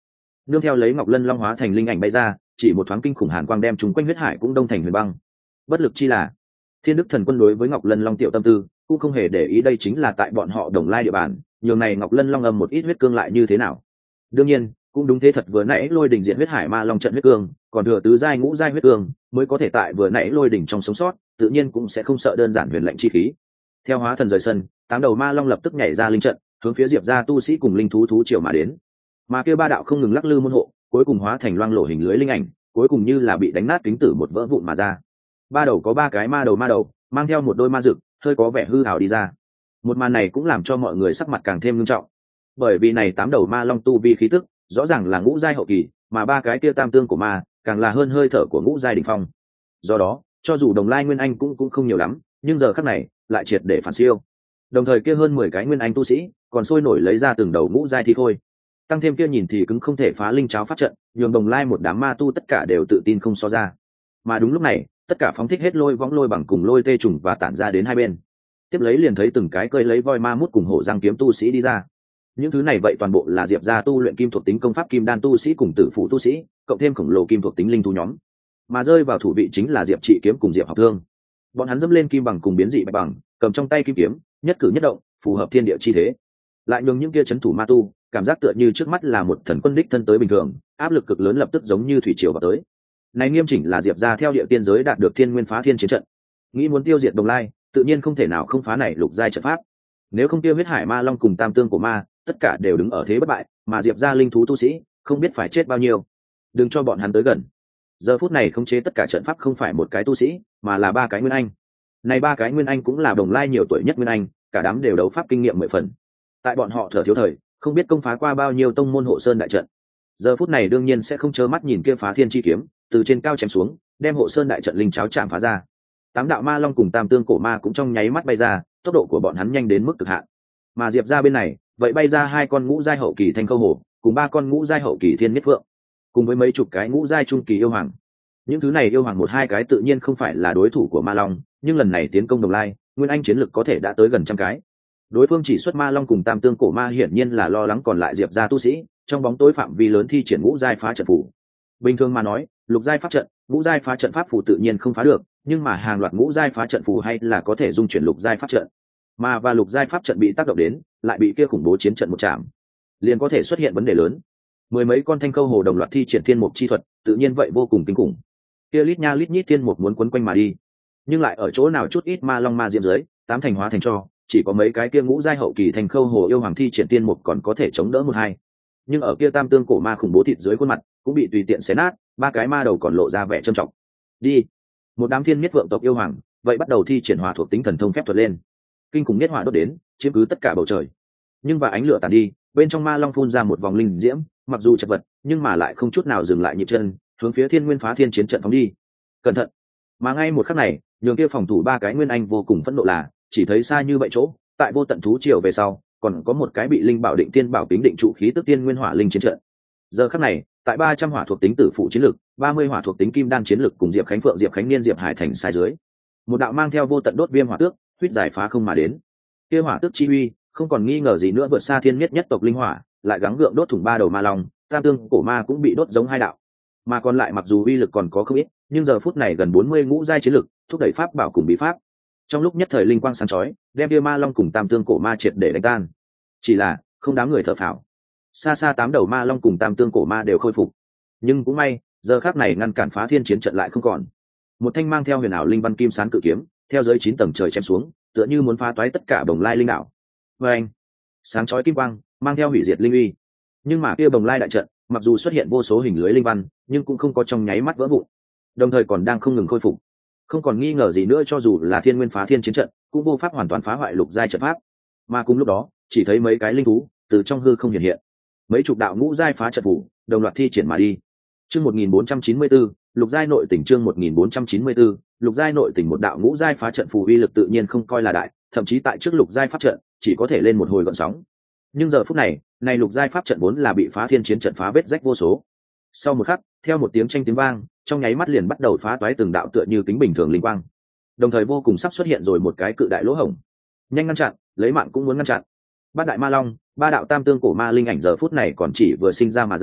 nương theo lấy Ngọc Lân Long hóa thành linh ảnh bay ra, chỉ một thoáng kinh khủng hàn quang đem chúng quanh huyết hải cũng đông thành huyền băng. Bất lực chi là Thiên Đức Thần Quân đối với Ngọc Lân Long tiểu tâm tư cũng không hề để ý, đây chính là tại bọn họ Đồng Lai địa bàn, nhường này Ngọc Lân Long âm một ít huyết cương lại như thế nào. Đương nhiên cũng đúng thế thật, vừa nãy lôi đỉnh diện huyết hải ma long trận huyết cương còn thừa tứ giai ngũ giai huyết cương mới có thể tại vừa nãy lôi đỉnh trong sống sót, tự nhiên cũng sẽ không sợ đơn giản huyền lệnh chi khí. Theo hóa thần rời sân, tám đầu ma long lập tức nhảy ra linh trận, hướng phía Diệp gia tu sĩ cùng linh thú thú triều mà đến. Mà kia ba đạo không ngừng lắc lư môn hộ, cuối cùng hóa thành loang lổ hình lưới linh ảnh, cuối cùng như là bị đánh nát kính tử một vỡ vụn mà ra. Ba đầu có ba cái ma đầu ma đầu, mang theo một đôi ma rực, hơi có vẻ hư hào đi ra. Một màn này cũng làm cho mọi người sắc mặt càng thêm nghiêm trọng, bởi vì này tám đầu ma long tu vi khí tức rõ ràng là ngũ giai hậu kỳ, mà ba cái kia tam tương của ma càng là hơn hơi thở của ngũ giai đỉnh phong. Do đó, cho dù Đồng Lai Nguyên Anh cũng cũng không nhiều lắm, nhưng giờ khắc này lại triệt để phản siêu. Đồng thời kia hơn mười cái Nguyên Anh tu sĩ còn sôi nổi lấy ra từng đầu ngũ giai thi khôi, tăng thêm kia nhìn thì cứng không thể phá linh cháo pháp trận, nhường Đồng Lai một đám ma tu tất cả đều tự tin không so ra. Mà đúng lúc này, tất cả phóng thích hết lôi võng lôi bằng cùng lôi tê trùng và tản ra đến hai bên. Tiếp lấy liền thấy từng cái cơi lấy voi ma mút cùng hổ răng kiếm tu sĩ đi ra. Những thứ này vậy toàn bộ là Diệp gia tu luyện kim thuộc tính công pháp kim đan tu sĩ cùng tử phụ tu sĩ, cộng thêm khổng lồ kim thuộc tính linh thú nhóm. Mà rơi vào thủ vị chính là Diệp Trị kiếm cùng Diệp Học Thương. Bọn hắn dẫm lên kim bằng cùng biến dị bạch bằng, cầm trong tay kim kiếm, nhất cử nhất động phù hợp thiên địa chi thế. Lại nhường những kia chấn thủ ma tu cảm giác tựa như trước mắt là một thần quân đích thân tới bình thường, áp lực cực lớn lập tức giống như thủy triều vào tới. Này nghiêm chỉnh là Diệp gia theo địa tiên giới đạt được thiên nguyên phá thiên chiến trận, nghĩ muốn tiêu diệt Đồng Lai, tự nhiên không thể nào không phá này lục giai trận pháp. Nếu không tiêu huyết hải ma long cùng tam tương của ma, tất cả đều đứng ở thế bất bại, mà Diệp gia linh thú tu sĩ không biết phải chết bao nhiêu. Đừng cho bọn hắn tới gần. Giờ phút này khống chế tất cả trận pháp không phải một cái tu sĩ, mà là ba cái nguyên anh. Này ba cái nguyên anh cũng là Đồng Lai nhiều tuổi nhất nguyên anh, cả đám đều đấu pháp kinh nghiệm mười phần. Tại bọn họ thở thiếu thời, không biết công phá qua bao nhiêu tông môn hộ sơn đại trận. Giờ phút này đương nhiên sẽ không chớ mắt nhìn kia phá thiên chi kiếm từ trên cao chém xuống, đem hộ sơn đại trận linh cháo chạm phá ra. Tám đạo ma long cùng tam tương cổ ma cũng trong nháy mắt bay ra, tốc độ của bọn hắn nhanh đến mức cực hạn. Mà Diệp gia bên này, vậy bay ra hai con ngũ giai hậu kỳ thanh câu hổ, cùng ba con ngũ giai hậu kỳ thiên miết phượng, cùng với mấy chục cái ngũ giai trung kỳ yêu hoàng. Những thứ này yêu hoàng một hai cái tự nhiên không phải là đối thủ của ma long, nhưng lần này tiến công Đồng Lai, nguyên anh chiến lực có thể đã tới gần trăm cái. Đối phương chỉ xuất ma long cùng tam tương cổ ma hiển nhiên là lo lắng còn lại Diệp gia tu sĩ trong bóng tối phạm vi lớn thi triển ngũ giai phá trận phủ. Bình thường mà nói, lục giai pháp trận, ngũ giai phá trận pháp phù tự nhiên không phá được, nhưng mà hàng loạt ngũ giai phá trận phù hay là có thể dung chuyển lục giai pháp trận. Mà và lục giai pháp trận bị tác động đến, lại bị kia khủng bố chiến trận một chạm, liền có thể xuất hiện vấn đề lớn. Mười mấy con thanh câu hồ đồng loạt thi triển thiên mục chi thuật, tự nhiên vậy vô cùng kinh khủng. Kia lít nha lít nhít thiên mục muốn quấn quanh mà đi, nhưng lại ở chỗ nào chút ít ma long ma diễm dưới, tám thành hóa thành cho, chỉ có mấy cái kia ngũ giai hậu kỳ thành câu hồ yêu hoàng thi triển thiên mục còn có thể chống đỡ một hai. Nhưng ở kia tam tương cổ ma khủng bố thịt dưới khuôn mặt, cũng bị tùy tiện xé nát, ba cái ma đầu còn lộ ra vẻ trầm trọng. Đi, một đám thiên miết vượng tộc yêu hoàng, vậy bắt đầu thi triển hỏa thuộc tính thần thông phép thuật lên. Kinh khủng nhất hỏa đốt đến, chiếm cứ tất cả bầu trời. Nhưng và ánh lửa tàn đi, bên trong ma long phun ra một vòng linh diễm, mặc dù chật vật, nhưng mà lại không chút nào dừng lại nhịp chân, hướng phía thiên nguyên phá thiên chiến trận phóng đi. Cẩn thận! Mà ngay một khắc này, nhường kia phòng thủ ba cái nguyên anh vô cùng phẫn nộ là, chỉ thấy xa như vậy chỗ, tại vô tận thú triều về sau, còn có một cái bị linh bảo định tiên bảo kính định trụ khí tức tiên nguyên hỏa linh chiến trận. Giờ khắc này, tại ba trăm hỏa thuộc tính tử phụ chiến lực, ba mươi hỏa thuộc tính kim đan chiến lực cùng Diệp Khánh Phượng, Diệp Khánh Niên, Diệp Hải Thành sai dưới, một đạo mang theo vô tận đốt viêm hỏa tước, huyết giải phá không mà đến. Kia hỏa tước chi uy, không còn nghi ngờ gì nữa vượt xa thiên miết nhất tộc linh hỏa, lại gắng gượng đốt thủng ba đầu ma long, tam tương cổ ma cũng bị đốt giống hai đạo. Mà còn lại mặc dù uy lực còn có không ít, nhưng giờ phút này gần bốn mươi ngũ giai chiến lực, thúc đẩy pháp bảo cùng bí pháp. Trong lúc nhất thời linh quang sáng chói, đem kia ma long cùng tam tương cổ ma triệt để đánh tan. Chỉ là, không đám người thở phào. Xa xa tám đầu ma long cùng tam tương cổ ma đều khôi phục. Nhưng cũng may, giờ khắc này ngăn cản phá thiên chiến trận lại không còn. Một thanh mang theo huyền ảo linh văn kim sán cự kiếm, theo dưới chín tầng trời chém xuống, tựa như muốn phá toái tất cả bồng lai linh đạo. Và anh, sáng chói kim quang, mang theo hủy diệt linh uy. Nhưng mà kia bồng lai đại trận, mặc dù xuất hiện vô số hình lưới linh văn, nhưng cũng không có trong nháy mắt vỡ vụn, đồng thời còn đang không ngừng khôi phục. Không còn nghi ngờ gì nữa, cho dù là thiên nguyên phá thiên chiến trận, cũng vô pháp hoàn toàn phá hoại lục giai trận pháp. Mà cùng lúc đó, chỉ thấy mấy cái linh thú từ trong hư không hiện hiện, mấy chục đạo ngũ giai phá trận phủ đồng loạt thi triển mà đi. Chương một nghìn bốn trăm chín mươi tư, lục giai nội tình. Chương một nghìn bốn trăm chín mươi tư, lục giai nội tình. Một đạo ngũ giai phá trận phù uy lực tự nhiên không coi là đại, thậm chí tại trước lục giai pháp trận chỉ có thể lên một hồi gợn sóng. Nhưng giờ phút này, này lục giai pháp trận vốn là bị phá thiên chiến trận phá vết rách vô số. Sau một khắc, theo một tiếng tranh tiếng vang, trong nháy mắt liền bắt đầu phá toái từng đạo tựa như kính bình thường linh quang. Đồng thời vô cùng sắp xuất hiện rồi một cái cự đại lỗ hổng. Nhanh ngăn chặn, lấy mạng cũng muốn ngăn chặn. Bát đại ma long, ba đạo tam tương cổ ma linh ảnh giờ phút này còn chỉ vừa sinh ra mà ra,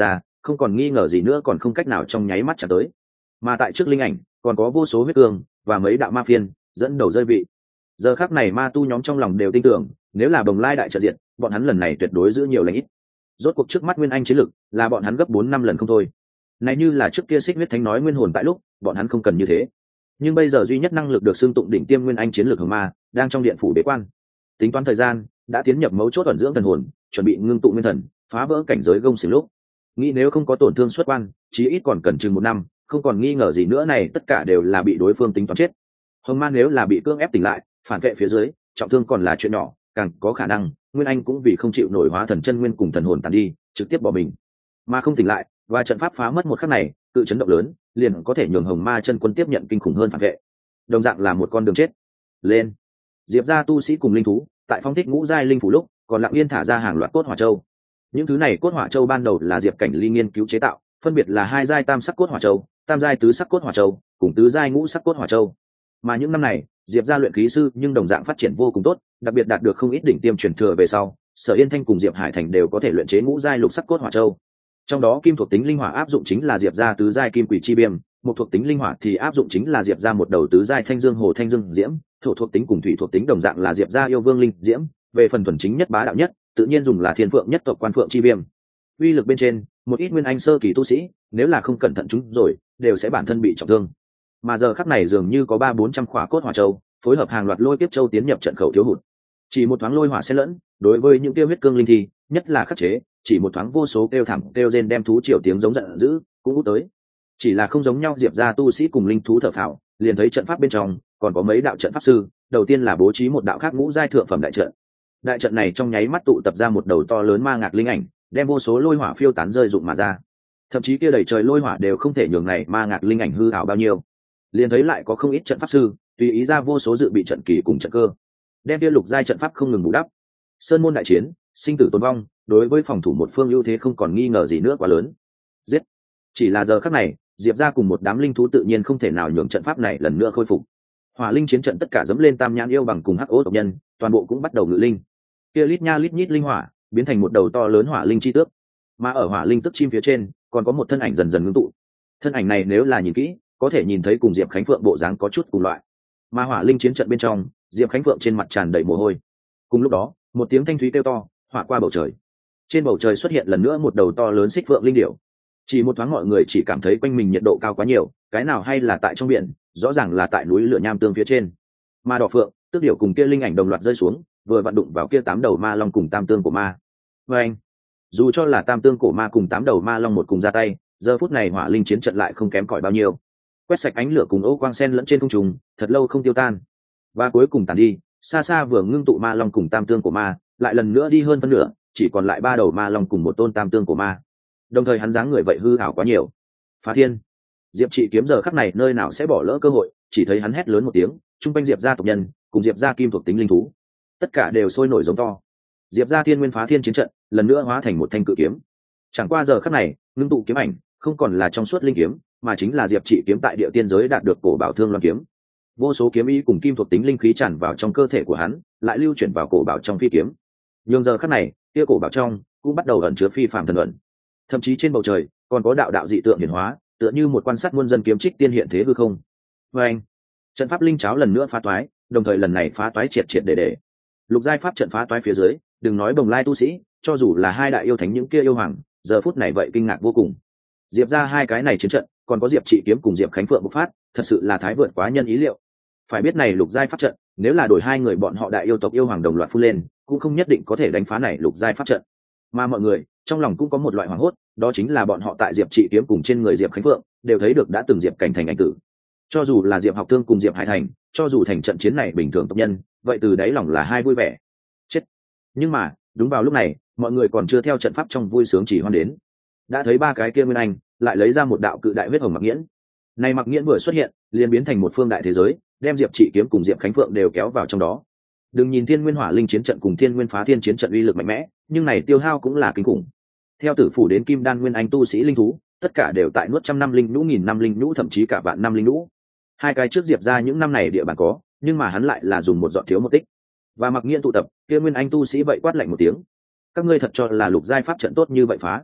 không còn nghi ngờ gì nữa, còn không cách nào trong nháy mắt trả tới. Mà tại trước linh ảnh còn có vô số huyết cương và mấy đạo ma phiên dẫn đầu rơi vị. Giờ khắc này ma tu nhóm trong lòng đều tin tưởng, nếu là Bồng Lai đại trận diện, bọn hắn lần này tuyệt đối giữ nhiều lãnh ít. Rốt cuộc trước mắt Nguyên Anh chiến lực là bọn hắn gấp bốn năm lần không thôi. Này như là trước kia Xích Huyết Thánh nói Nguyên Hồn tại lúc, bọn hắn không cần như thế. Nhưng bây giờ duy nhất năng lực được xưng tụng đỉnh tiêm Nguyên Anh chiến lực Hồng Ma đang trong điện phủ bế quan. Tính toán thời gian, đã tiến nhập mấu chốt ẩn dưỡng thần hồn, chuẩn bị ngưng tụ nguyên thần, phá vỡ cảnh giới gông xiềng lúc. Nghĩ nếu không có tổn thương xuất quan, chí ít còn cần chừng một năm, không còn nghi ngờ gì nữa, này tất cả đều là bị đối phương tính toán chết. Hồng Ma nếu là bị cưỡng ép tỉnh lại, phản vệ phía dưới, trọng thương còn là chuyện nhỏ, càng có khả năng Nguyên Anh cũng vì không chịu nổi hóa thần chân nguyên cùng thần hồn tàn đi, trực tiếp bỏ mình. Mà không tỉnh lại, và trận pháp phá mất một khắc này, tự chấn động lớn, liền có thể nhường Hồng Ma chân quân tiếp nhận kinh khủng hơn phản vệ. Đồng dạng là một con đường chết. Lên. Diệp gia tu sĩ cùng linh thú, tại phong thích ngũ giai linh phủ lúc, còn lặng yên thả ra hàng loạt cốt hỏa châu. Những thứ này cốt hỏa châu ban đầu là Diệp Cảnh Ly nghiên cứu chế tạo, phân biệt là hai giai tam sắc cốt hỏa châu, tam giai tứ sắc cốt hỏa châu, cùng tứ giai ngũ sắc cốt hỏa châu. Mà những năm này, Diệp gia luyện khí sư nhưng đồng dạng phát triển vô cùng tốt, đặc biệt đạt được không ít đỉnh tiêm truyền thừa về sau, Sở Yên Thanh cùng Diệp Hải Thành đều có thể luyện chế ngũ giai lục sắc cốt hỏa châu. Trong đó kim thuộc tính linh hỏa áp dụng chính là Diệp gia tứ giai kim quỷ chi viêm, một thuộc tính linh hỏa thì áp dụng chính là Diệp gia một đầu tứ giai thanh dương hồ thanh dương diễm, thổ thuộc tính cùng thủy thuộc tính đồng dạng là Diệp gia yêu vương linh diễm, về phần thuần chính nhất bá đạo nhất, tự nhiên dùng là thiên phượng nhất tộc quan phượng chi viêm. Uy lực bên trên, một ít nguyên anh sơ kỳ tu sĩ, nếu là không cẩn thận chúng rồi, đều sẽ bản thân bị trọng thương. Mà giờ khắc này dường như có ba bốn trăm khỏa cốt hỏa châu, phối hợp hàng loạt lôi kiếp châu tiến nhập trận khẩu thiếu hụt. Chỉ một thoáng lôi hỏa xen lẫn, đối với những tiêu huyết cương linh thi, nhất là khắc chế, chỉ một thoáng vô số kêu thảm kêu rên đem thú triều tiếng giống giận dữ, cũng út tới. Chỉ là không giống nhau, Diệp gia tu sĩ cùng linh thú thở phào, liền thấy trận pháp bên trong còn có mấy đạo trận pháp sư, đầu tiên là bố trí một đạo khác ngũ giai thượng phẩm đại trận. Đại trận này trong nháy mắt tụ tập ra một đầu to lớn ma ngạc linh ảnh, đem vô số lôi hỏa phiêu tán rơi rụng mà ra. Thậm chí kia đầy trời lôi hỏa đều không thể nhường này ma ngạc linh ảnh hư ảo bao nhiêu. Liền thấy lại có không ít trận pháp sư, tùy ý ra vô số dự bị trận kỳ cùng trận cơ, đem kia lục giai trận pháp không ngừng bù đắp. Sơn môn đại chiến, sinh tử tồn vong, đối với phòng thủ một phương ưu thế không còn nghi ngờ gì nữa quá lớn. Giết. Chỉ là giờ khắc này, Diệp gia cùng một đám linh thú tự nhiên không thể nào nhường trận pháp này lần nữa khôi phục. Hỏa linh chiến trận tất cả dẫm lên tam nhãn yêu bằng cùng hắc ố tộc nhân, toàn bộ cũng bắt đầu ngự linh. Kia lít nha lít nhít linh hỏa, biến thành một đầu to lớn hỏa linh chi tước. Mà ở hỏa linh tức chim phía trên, còn có một thân ảnh dần dần ngưng tụ. Thân ảnh này nếu là nhìn kỹ, có thể nhìn thấy cùng Diệp Khánh Phượng bộ dáng có chút cùng loại. Mà hỏa linh chiến trận bên trong, Diệp Khánh Phượng trên mặt tràn đầy mồ hôi. Cùng lúc đó, một tiếng thanh thúy kêu to, hỏa qua bầu trời. Trên bầu trời xuất hiện lần nữa một đầu to lớn xích phượng linh điểu. Chỉ một thoáng mọi người chỉ cảm thấy quanh mình nhiệt độ cao quá nhiều, cái nào hay là tại trong biển, rõ ràng là tại núi lửa nham tương phía trên. Mà đỏ phượng, tước điểu cùng kia linh ảnh đồng loạt rơi xuống, vừa vặn đụng vào kia tám đầu ma long cùng tam tương của ma. Và anh, dù cho là tam tương cổ ma cùng tám đầu ma long một cùng ra tay, giờ phút này hỏa linh chiến trận lại không kém cỏi bao nhiêu. Quét sạch ánh lửa cùng ô quang sen lẫn trên không trung, thật lâu không tiêu tan. Và cuối cùng tàn đi, xa xa vừa ngưng tụ ma long cùng tam tương của ma, lại lần nữa đi hơn phân nửa, chỉ còn lại ba đầu ma long cùng một tôn tam tương của ma. Đồng thời hắn dáng người vậy hư ảo quá nhiều. Phá thiên. Diệp Trị Kiếm giờ khắc này nơi nào sẽ bỏ lỡ cơ hội, chỉ thấy hắn hét lớn một tiếng, trung quanh Diệp gia tộc nhân cùng Diệp gia kim thuộc tính linh thú, tất cả đều sôi nổi giống to. Diệp gia thiên nguyên phá thiên chiến trận lần nữa hóa thành một thanh cự kiếm. Chẳng qua giờ khắc này, ngưng tụ kiếm ảnh không còn là trong suốt linh kiếm, mà chính là Diệp Trị Kiếm tại địa tiên giới đạt được cổ bảo thương loan kiếm. Vô số kiếm ý cùng kim thuộc tính linh khí tràn vào trong cơ thể của hắn, lại lưu chuyển vào cổ bảo trong phi kiếm. Nhưng giờ khắc này, kia cổ bảo trong cũng bắt đầu ẩn chứa phi phàm thần ẩn. Thậm chí trên bầu trời còn có đạo đạo dị tượng hiển hóa, tựa như một quan sát muôn dân kiếm trích tiên hiện thế hư không. Và anh, trận pháp linh cháo lần nữa phá toái, đồng thời lần này phá toái triệt triệt để để. Lục giai pháp trận phá toái phía dưới, đừng nói Bồng Lai tu sĩ, cho dù là hai đại yêu thánh những kia yêu hoàng, giờ phút này vậy kinh ngạc vô cùng. Diệp ra hai cái này chiến trận, còn có Diệp Trị Kiếm cùng Diệp Khánh Phượng bộc phát, thật sự là thái vượt quá nhân ý liệu. Phải biết này lục giai pháp trận, nếu là đổi hai người bọn họ đại yêu tộc yêu hoàng đồng loạt phun lên, cũng không nhất định có thể đánh phá này lục giai pháp trận. Mà mọi người trong lòng cũng có một loại hoảng hốt, đó chính là bọn họ tại Diệp Trị Kiếm cùng trên người Diệp Khánh Phượng đều thấy được đã từng Diệp Cảnh Thành ảnh tử. Cho dù là Diệp Học Thương cùng Diệp Hải Thành, cho dù thành trận chiến này bình thường tộc nhân, vậy từ đáy lòng là hai vui vẻ. Chết. Nhưng mà đúng vào lúc này, mọi người còn chưa theo trận pháp trong vui sướng chỉ hoan đến, đã thấy ba cái kia nguyên anh lại lấy ra một đạo cự đại huyết hồng mặc nghiễn. Này mặc nghiễn vừa xuất hiện, liền biến thành một phương đại thế giới, đem Diệp Trị Kiếm cùng Diệp Khánh Phượng đều kéo vào trong đó. Đừng nhìn Thiên Nguyên Hỏa Linh chiến trận cùng Thiên Nguyên Phá Thiên chiến trận uy lực mạnh mẽ, nhưng này tiêu hao cũng là kinh khủng. Theo tử phủ đến kim đan nguyên anh tu sĩ linh thú, tất cả đều tại nuốt trăm năm linh nhũ, nghìn năm linh nhũ, thậm chí cả vạn năm linh nhũ. Hai cái trước Diệp ra những năm này địa bàn có, nhưng mà hắn lại là dùng một giọt thiếu một tích. Và mặc nghiễn tụ tập, kia nguyên anh tu sĩ vậy quát lạnh một tiếng: các ngươi thật cho là lục giai pháp trận tốt như vậy phá?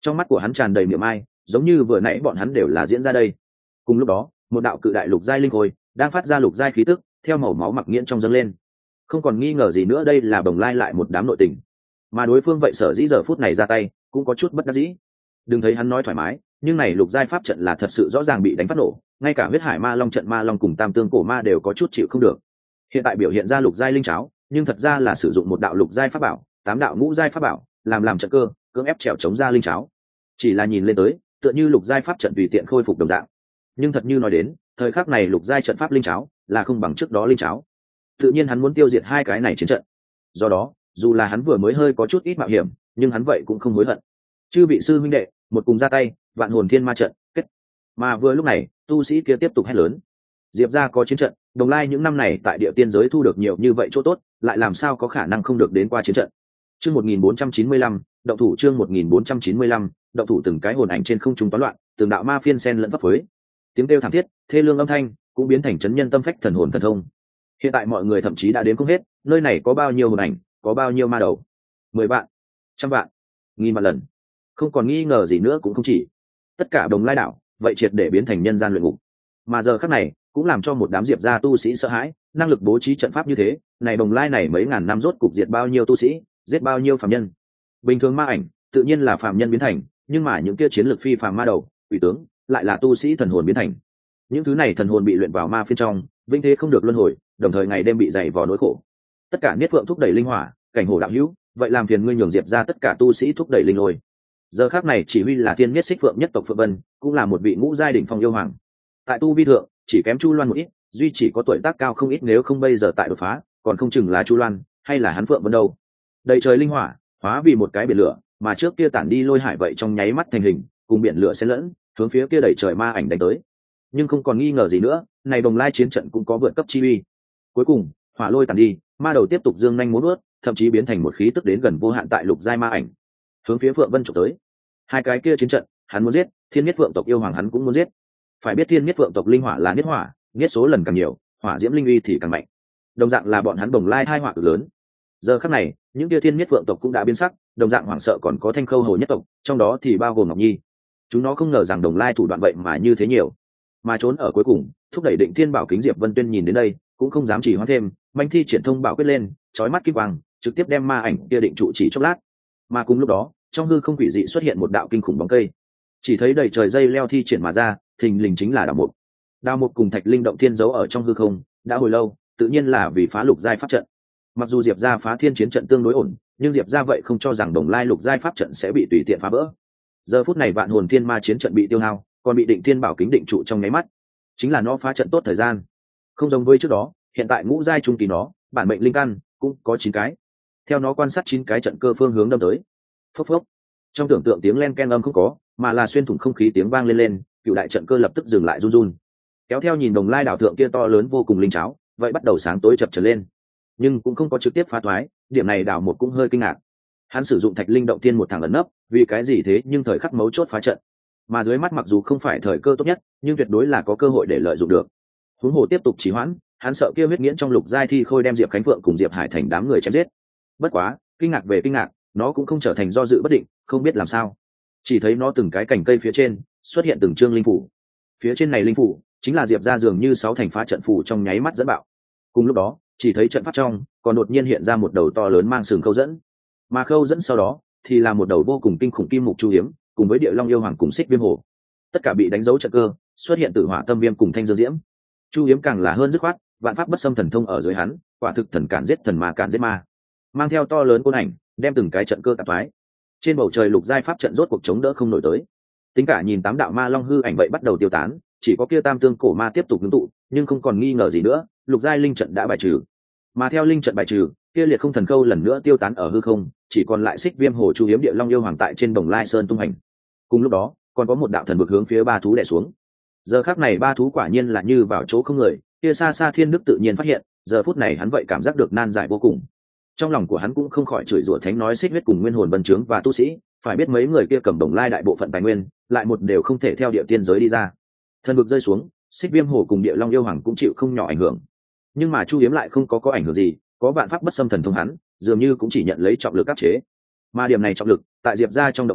Trong mắt của hắn tràn đầy miệng ai, giống như vừa nãy bọn hắn đều là diễn ra đây. Cùng lúc đó, một đạo cự đại lục giai linh khôi đang phát ra lục giai khí tức, theo màu máu mặc nghiễn trong dâng lên. Không còn nghi ngờ gì nữa, đây là Bồng Lai lại một đám nội tình. Mà đối phương vậy sở dĩ giờ phút này ra tay, cũng có chút bất đắc dĩ. Đừng thấy hắn nói thoải mái, nhưng này lục giai pháp trận là thật sự rõ ràng bị đánh phát nổ, ngay cả huyết hải ma long trận ma long cùng tam tương cổ ma đều có chút chịu không được. Hiện tại biểu hiện ra lục giai linh cháo, nhưng thật ra là sử dụng một đạo lục giai pháp bảo, tám đạo ngũ giai pháp bảo, làm làm trận cơ, cưỡng ép trèo chống ra linh cháo. Chỉ là nhìn lên tới, tựa như lục giai pháp trận tùy tiện khôi phục đồng dạng. Nhưng thật như nói đến, thời khắc này lục giai trận pháp linh cháo là không bằng trước đó linh cháo. Tự nhiên hắn muốn tiêu diệt hai cái này chiến trận. Do đó, dù là hắn vừa mới hơi có chút ít mạo hiểm, nhưng hắn vậy cũng không hối hận. Chư vị sư huynh đệ, một cùng ra tay, vạn hồn thiên ma trận kết. Mà vừa lúc này, tu sĩ kia tiếp tục hét lớn. Diệp gia có chiến trận, Đồng Lai những năm này tại địa tiên giới thu được nhiều như vậy chỗ tốt, lại làm sao có khả năng không được đến qua chiến trận. Chương một nghìn bốn trăm chín mươi lăm, động thủ chương một nghìn bốn trăm chín mươi lăm, động thủ từng cái hồn ảnh trên không trung toán loạn, từng đạo ma phiên sen lẫn pháp phối. Tiếng kêu thảm thiết, thê lương âm thanh, cũng biến thành chấn nhân tâm phách thần hồn thần thông. Hiện tại mọi người thậm chí đã đến không hết, nơi này có bao nhiêu hồn ảnh, có bao nhiêu ma đầu. Mười vạn, trăm vạn, nghìn vạn lần. Không còn nghi ngờ gì nữa cũng không chỉ. Tất cả Đồng Lai đảo, vậy triệt để biến thành nhân gian luyện ngục. Mà giờ khắc này, cũng làm cho một đám Diệp gia tu sĩ sợ hãi, năng lực bố trí trận pháp như thế, này Đồng Lai này mấy ngàn năm rốt cục diệt bao nhiêu tu sĩ, giết bao nhiêu phàm nhân. Bình thường ma ảnh, tự nhiên là phàm nhân biến thành, nhưng mà những kia chiến lược phi phàm ma đầu, quỷ tướng, lại là tu sĩ thần hồn biến thành. Những thứ này thần hồn bị luyện vào ma phiên trong, vinh thế không được luân hồi, đồng thời ngày đêm bị dày vò nỗi khổ. Tất cả niết phượng thúc đẩy linh hỏa, cảnh hồ đạo hữu, vậy làm phiền ngươi nhường Diệp ra tất cả tu sĩ thúc đẩy linh lôi. Giờ khác này chỉ huy là thiên niết xích phượng nhất tộc Phượng Vân, cũng là một vị ngũ giai đỉnh phong yêu hoàng. Tại tu vi thượng, chỉ kém Chu Loan một ít, duy chỉ có tuổi tác cao không ít, nếu không bây giờ tại đột phá, còn không chừng là Chu Loan hay là hắn Phượng Vân đâu. Đầy trời linh hỏa, hóa vì một cái biển lửa, mà trước kia tản đi lôi hải vậy trong nháy mắt thành hình, cùng biển lửa xen lẫn, hướng phía kia đầy trời ma ảnh đánh tới. Nhưng không còn nghi ngờ gì nữa, này Đồng Lai chiến trận cũng có vượt cấp chi uy. Cuối cùng, hỏa lôi tàn đi, ma đầu tiếp tục dương nhanh múa vuốt, thậm chí biến thành một khí tức đến gần vô hạn tại lục giai ma ảnh, hướng phía Phượng Vân chụp tới. Hai cái kia chiến trận, hắn muốn giết, Thiên Niết Phượng tộc yêu hoàng hắn cũng muốn giết. Phải biết Thiên Niết Phượng tộc linh hỏa là niết hỏa, niết số lần càng nhiều, hỏa diễm linh uy thì càng mạnh. Đồng dạng là bọn hắn Đồng Lai hai hỏa cực lớn. Giờ khắc này, những kia Thiên Niết Phượng tộc cũng đã biến sắc, đồng dạng hoảng sợ còn có Thanh Khâu Hồ nhất tộc, trong đó thì bao gồm Ngọc Nhi. Chúng nó không ngờ rằng Đồng Lai thủ đoạn vậy mà như thế nhiều, mà trốn ở cuối cùng, thúc đẩy Định Thiên Bảo Kính Diệp Vân Tuyên nhìn đến đây, cũng không dám chỉ hoãn thêm, manh thi triển thông bảo quyết lên, chói mắt kim quang, trực tiếp đem ma ảnh kia định trụ chỉ chốc lát. Mà cùng lúc đó, trong hư không quỷ dị xuất hiện một đạo kinh khủng bóng cây, chỉ thấy đầy trời dây leo thi triển mà ra, thình lình chính là đào mục. Đào mục cùng Thạch Linh động thiên giấu ở trong hư không, đã hồi lâu, tự nhiên là vì phá lục giai pháp trận. Mặc dù Diệp gia phá thiên chiến trận tương đối ổn, nhưng Diệp gia vậy không cho rằng Đồng Lai lục giai pháp trận sẽ bị tùy tiện phá vỡ. Giờ phút này vạn hồn thiên ma chiến trận bị tiêu hao, còn bị Định Thiên Bảo Kính định trụ trong nháy mắt, chính là nó phá trận tốt thời gian. Không giống với trước đó, hiện tại ngũ giai trung kỳ nó, bản mệnh linh căn cũng có chín cái. Theo nó quan sát chín cái trận cơ phương hướng đâm tới. Phốc phốc. Trong tưởng tượng tiếng len ken âm không có, mà là xuyên thủng không khí tiếng vang lên lên, cựu đại trận cơ lập tức dừng lại run run. Kéo theo nhìn Đồng Lai đảo thượng kia to lớn vô cùng linh cháo, vậy bắt đầu sáng tối chập chờn lên. Nhưng cũng không có trực tiếp phá thoái, điểm này đảo một cũng hơi kinh ngạc. Hắn sử dụng Thạch Linh động thiên một thằng ẩn nấp, vì cái gì thế nhưng thời khắc mấu chốt phá trận. Mà dưới mắt mặc dù không phải thời cơ tốt nhất, nhưng tuyệt đối là có cơ hội để lợi dụng được. Huống hồ tiếp tục trì hoãn, hắn sợ kia huyết nghiễn trong lục giai thi khôi đem Diệp Khánh Phượng cùng Diệp Hải thành đám người chém giết. Bất quá, kinh ngạc về kinh ngạc, nó cũng không trở thành do dự bất định, không biết làm sao. Chỉ thấy nó từng cái cành cây phía trên xuất hiện từng trương linh phủ. Phía trên này linh phủ chính là Diệp ra dường như sáu thành phá trận phủ trong nháy mắt dẫn bạo. Cùng lúc đó, chỉ thấy trận pháp trong còn đột nhiên hiện ra một đầu to lớn mang sừng khâu dẫn. Mà khâu dẫn sau đó thì là một đầu vô cùng kinh khủng kim mục chu hiếm, cùng với Địa Long yêu hoàng cùng Xích Viêm Hổ. Tất cả bị đánh dấu trận cơ, xuất hiện Tử Hỏa Tâm Viêm cùng Thanh Dương Diễm. Chu hiếm càng là hơn dứt khoát, vạn pháp bất xâm thần thông ở dưới hắn, quả thực thần cản giết thần mà cản giết ma. Mang theo to lớn côn ảnh, đem từng cái trận cơ tạp thoái. Trên bầu trời lục giai pháp trận rốt cuộc chống đỡ không nổi tới. Tính cả nhìn tám đạo ma long hư ảnh vậy bắt đầu tiêu tán, chỉ có kia tam tương cổ ma tiếp tục ngưng tụ, nhưng không còn nghi ngờ gì nữa, lục giai linh trận đã bài trừ. Mà theo linh trận bài trừ, kia liệt không thần câu lần nữa tiêu tán ở hư không, chỉ còn lại Xích Viêm Hổ Chu hiếm Địa Long yêu hoàng tại trên Đồng Lai Sơn tung hành. Cùng lúc đó, còn có một đạo thần vực hướng phía ba thú đè xuống. Giờ khắc này ba thú quả nhiên là như vào chỗ không người, kia xa xa Thiên Đức tự nhiên phát hiện, giờ phút này hắn vậy cảm giác được nan giải vô cùng. Trong lòng của hắn cũng không khỏi chửi rủa thánh nói Xích huyết cùng nguyên hồn bần trướng và tu sĩ, phải biết mấy người kia cầm Đồng Lai đại bộ phận tài nguyên, lại một đều không thể theo địa tiên giới đi ra. Thần vực rơi xuống, Xích Viêm Hổ cùng Địa Long yêu hoàng cũng chịu không nhỏ ảnh hưởng. Nhưng mà Chu hiếm lại không có có ảnh hưởng gì, có vạn pháp bất xâm thần thông hắn, dường như cũng chỉ nhận lấy trọng lực áp chế. Mà điểm này trọng lực, tại Diệp gia trong động tiên,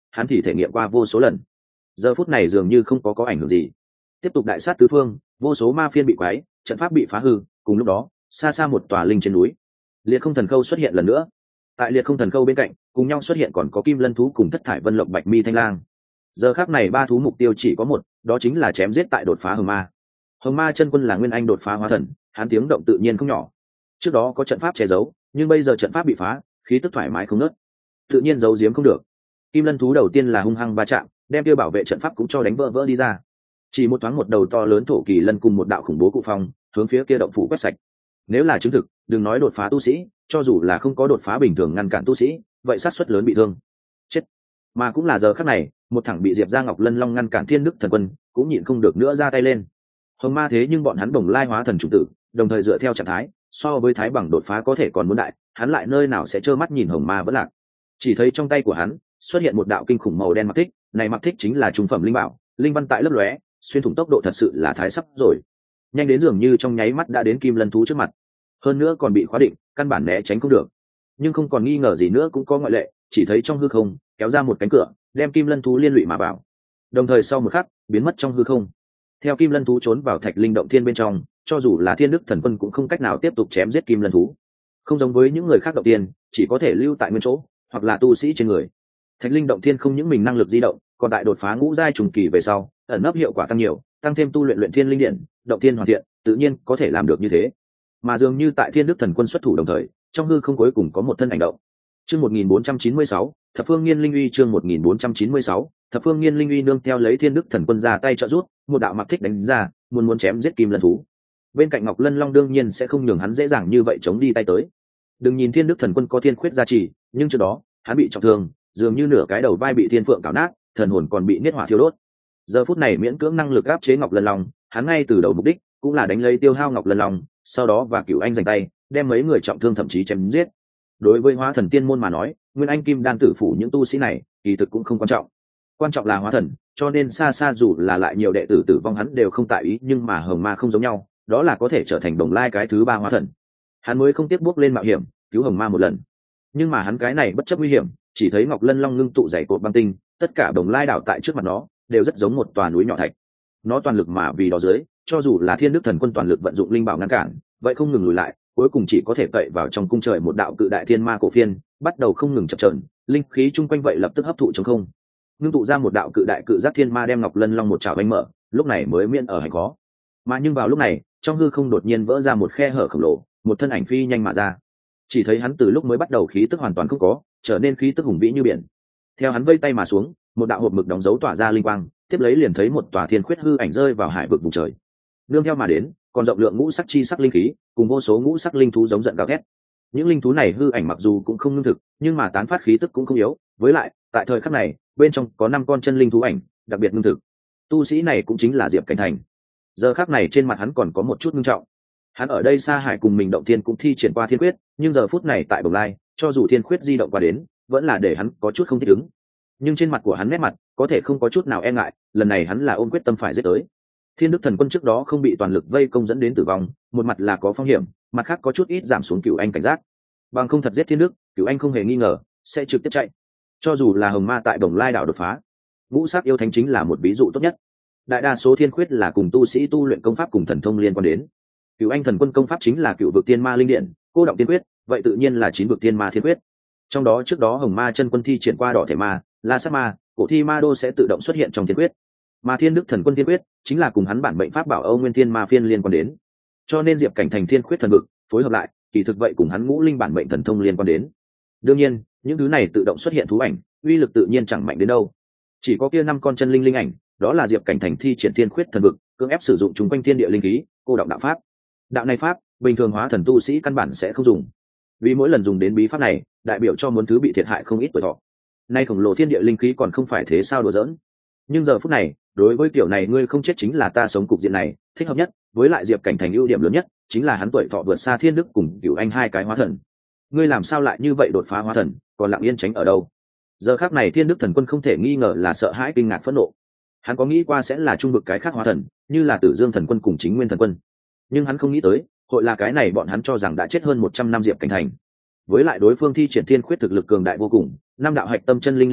hắn thì thể nghiệm qua vô số lần. Giờ phút này dường như không có có ảnh hưởng gì. Tiếp tục đại sát tứ phương, vô số ma phiên bị quái, trận pháp bị phá hư. Cùng lúc đó, xa xa một tòa linh trên núi, liệt không thần khâu xuất hiện lần nữa. Tại liệt không thần khâu bên cạnh, cùng nhau xuất hiện còn có kim lân thú cùng thất thải vân lộc bạch mi thanh lang. Giờ khắc này ba thú mục tiêu chỉ có một, đó chính là chém giết tại đột phá hồng ma. Hồng ma chân quân là nguyên anh đột phá hóa thần, hắn tiếng động tự nhiên không nhỏ. Trước đó có trận pháp che giấu, nhưng bây giờ trận pháp bị phá, khí tức thoải mái không nớt, tự nhiên giấu giếm không được. Kim lân thú đầu tiên là hung hăng va chạm, đem tiêu bảo vệ trận pháp cũng cho đánh vỡ vỡ đi ra. Chỉ một thoáng một đầu to lớn thổ kỳ lân cùng một đạo khủng bố cụ phong hướng phía kia động phủ quét sạch. Nếu là chứng thực, đừng nói đột phá tu sĩ, cho dù là không có đột phá bình thường ngăn cản tu sĩ, vậy sát suất lớn bị thương chết. Mà cũng là giờ khắc này, một thằng bị diệp gia ngọc lân long ngăn cản thiên đức thần quân cũng nhịn không được nữa ra tay lên. Hồng ma thế nhưng bọn hắn bồng lai hóa thần chủ tử, đồng thời dựa theo trạng thái so với thái bằng đột phá có thể còn muốn đại, hắn lại nơi nào sẽ trơ mắt nhìn hồng ma vẫn lạc. Chỉ thấy trong tay của hắn xuất hiện một đạo kinh khủng màu đen mặc thích, này mặc thích chính là trung phẩm linh bảo, linh văn tại lấp lóe, xuyên thủng tốc độ thật sự là thái sắp rồi, nhanh đến dường như trong nháy mắt đã đến kim lân thú trước mặt. Hơn nữa còn bị khóa định, căn bản né tránh không được. Nhưng không còn nghi ngờ gì nữa cũng có ngoại lệ, chỉ thấy trong hư không kéo ra một cánh cửa, đem kim lân thú liên lụy mà vào, đồng thời sau một khắc biến mất trong hư không. Theo kim lân thú trốn vào thạch linh động thiên bên trong, cho dù là thiên đức thần quân cũng không cách nào tiếp tục chém giết kim lân thú. Không giống với những người khác động tiên, chỉ có thể lưu tại nguyên chỗ, hoặc là tu sĩ trên người. Thạch linh động thiên không những mình năng lực di động, còn tại đột phá ngũ giai trùng kỳ về sau, ẩn nấp hiệu quả tăng nhiều, tăng thêm tu luyện luyện thiên linh điện, động thiên hoàn thiện, tự nhiên có thể làm được như thế. Mà dường như tại thiên đức thần quân xuất thủ đồng thời, trong hư không cuối cùng có một thân ảnh động. Chương một nghìn bốn trăm chín mươi sáu, Thập Phương Nghiên Linh Uy. Chương một nghìn bốn trăm chín mươi sáu, Thập Phương Nghiên Linh Uy. Nương theo lấy thiên đức thần quân ra tay trợ giúp, một đạo mặc thích đánh ra, muốn muốn chém giết kim lân thú. Bên cạnh ngọc lân long đương nhiên sẽ không nhường hắn dễ dàng như vậy chống đi tay tới. Đừng nhìn thiên đức thần quân có thiên khuyết gia trì, nhưng trước đó hắn bị trọng thương, dường như nửa cái đầu vai bị thiên phượng cào nát, thần hồn còn bị niết hỏa thiêu đốt. Giờ phút này miễn cưỡng năng lực áp chế ngọc lân long, hắn ngay từ đầu mục đích cũng là đánh lấy tiêu hao ngọc lân long, sau đó và cửu anh giành tay đem mấy người trọng thương thậm chí chém giết. Đối với hóa thần tiên môn mà nói, nguyên anh kim đan tử phủ những tu sĩ này kỳ thực cũng không quan trọng, quan trọng là hóa thần, cho nên xa xa dù là lại nhiều đệ tử tử vong hắn đều không tại ý. Nhưng mà hồng ma không giống nhau, đó là có thể trở thành đồng lai cái thứ ba hóa thần, hắn mới không tiếc bước lên mạo hiểm cứu hồng ma một lần. Nhưng mà hắn cái này bất chấp nguy hiểm, chỉ thấy ngọc lân long ngưng tụ dày cột băng tinh, tất cả đồng lai đảo tại trước mặt nó đều rất giống một tòa núi nhỏ thạch. Nó toàn lực mà vì đó dưới, cho dù là thiên đức thần quân toàn lực vận dụng linh bảo ngăn cản, vậy không ngừng lùi lại, cuối cùng chỉ có thể cậy vào trong cung trời một đạo cự đại thiên ma cổ phiên bắt đầu không ngừng chập chờn, linh khí chung quanh vậy lập tức hấp thụ trong không, ngưng tụ ra một đạo cự đại cự giác thiên ma đem ngọc lân long một chảo đánh mở, lúc này mới miễn ở hành khó. Mà nhưng vào lúc này, trong hư không đột nhiên vỡ ra một khe hở khổng lồ, một thân ảnh phi nhanh mà ra. Chỉ thấy hắn từ lúc mới bắt đầu khí tức hoàn toàn không có, trở nên khí tức hùng vĩ như biển. Theo hắn vây tay mà xuống, một đạo hộp mực đóng dấu tỏa ra linh quang, tiếp lấy liền thấy một tòa thiên khuyết hư ảnh rơi vào hải vực vùng trời. Nương theo mà đến, còn rộng lượng ngũ sắc chi sắc linh khí, cùng vô số ngũ sắc linh thú giống giận gào thét. Những linh thú này hư ảnh mặc dù cũng không ngưng thực, nhưng mà tán phát khí tức cũng không yếu. Với lại, tại thời khắc này, bên trong có năm con chân linh thú ảnh, đặc biệt ngưng thực. Tu sĩ này cũng chính là Diệp Cảnh Thành. Giờ khắc này trên mặt hắn còn có một chút ngưng trọng. Hắn ở đây xa hải cùng mình động thiên cũng thi triển qua thiên quyết, nhưng giờ phút này tại Bồng Lai, cho dù thiên quyết di động qua đến, vẫn là để hắn có chút không thích ứng. Nhưng trên mặt của hắn nét mặt có thể không có chút nào e ngại, lần này hắn là ôm quyết tâm phải giết tới. Thiên đức thần quân trước đó không bị toàn lực vây công dẫn đến tử vong, một mặt là có phong hiểm, mặt khác có chút ít giảm xuống cửu anh cảnh giác. Bằng không thật giết thiên đức, cửu anh không hề nghi ngờ sẽ trực tiếp chạy. Cho dù là hồng ma tại Bồng Lai đảo đột phá, ngũ sắc yêu thánh chính là một ví dụ tốt nhất. Đại đa số thiên khuyết là cùng tu sĩ tu luyện công pháp cùng thần thông liên quan đến. Cửu anh thần quân công pháp chính là cửu vực tiên ma linh điện, cô động tiên quyết, vậy tự nhiên là chín vực tiên ma thiên quyết. Trong đó trước đó hồng ma chân quân thi triển qua đỏ thể ma, la sát ma, cổ thi ma đô sẽ tự động xuất hiện trong thiên quyết. Mà thiên đức thần quân thiên quyết chính là cùng hắn bản mệnh pháp bảo Âu Nguyên Thiên Ma Phiên liên quan đến. Cho nên Diệp Cảnh Thành thiên quyết thần vực phối hợp lại, kỳ thực vậy cùng hắn ngũ linh bản mệnh thần thông liên quan đến. Đương nhiên, những thứ này tự động xuất hiện thú ảnh, uy lực tự nhiên chẳng mạnh đến đâu. Chỉ có kia năm con chân linh linh ảnh, đó là Diệp Cảnh Thành thi triển thiên quyết thần vực, cưỡng ép sử dụng chúng quanh thiên địa linh khí, cô động đạo pháp. Đạo này pháp, bình thường hóa thần tu sĩ căn bản sẽ không dùng. Vì mỗi lần dùng đến bí pháp này, đại biểu cho muốn thứ bị thiệt hại không ít tuổi thọ. Nay khổng lồ thiên địa linh khí còn không phải thế sao đùa giỡn. Nhưng giờ phút này, đối với kiểu này ngươi không chết chính là ta sống cục diện này, thích hợp nhất, với lại Diệp Cảnh Thành ưu điểm lớn nhất chính là hắn tuổi thọ vượt xa thiên đức cùng cửu anh hai cái hóa thần. Ngươi làm sao lại như vậy đột phá hóa thần, còn lặng yên tránh ở đâu? Giờ khắc này thiên đức thần quân không thể nghi ngờ là sợ hãi kinh ngạc phẫn nộ. Hắn có nghĩ qua sẽ là trung vực cái khác hóa thần, như là Tử Dương thần quân cùng Chính Nguyên thần quân. Nhưng hắn không nghĩ tới, hội là cái này bọn hắn cho rằng đã chết hơn một trăm năm Diệp Cảnh Thành. Với lại đối phương thi triển thiên khuyết thực lực cường đại vô cùng, năm đạo hạch tâm chân linh linh ảnh,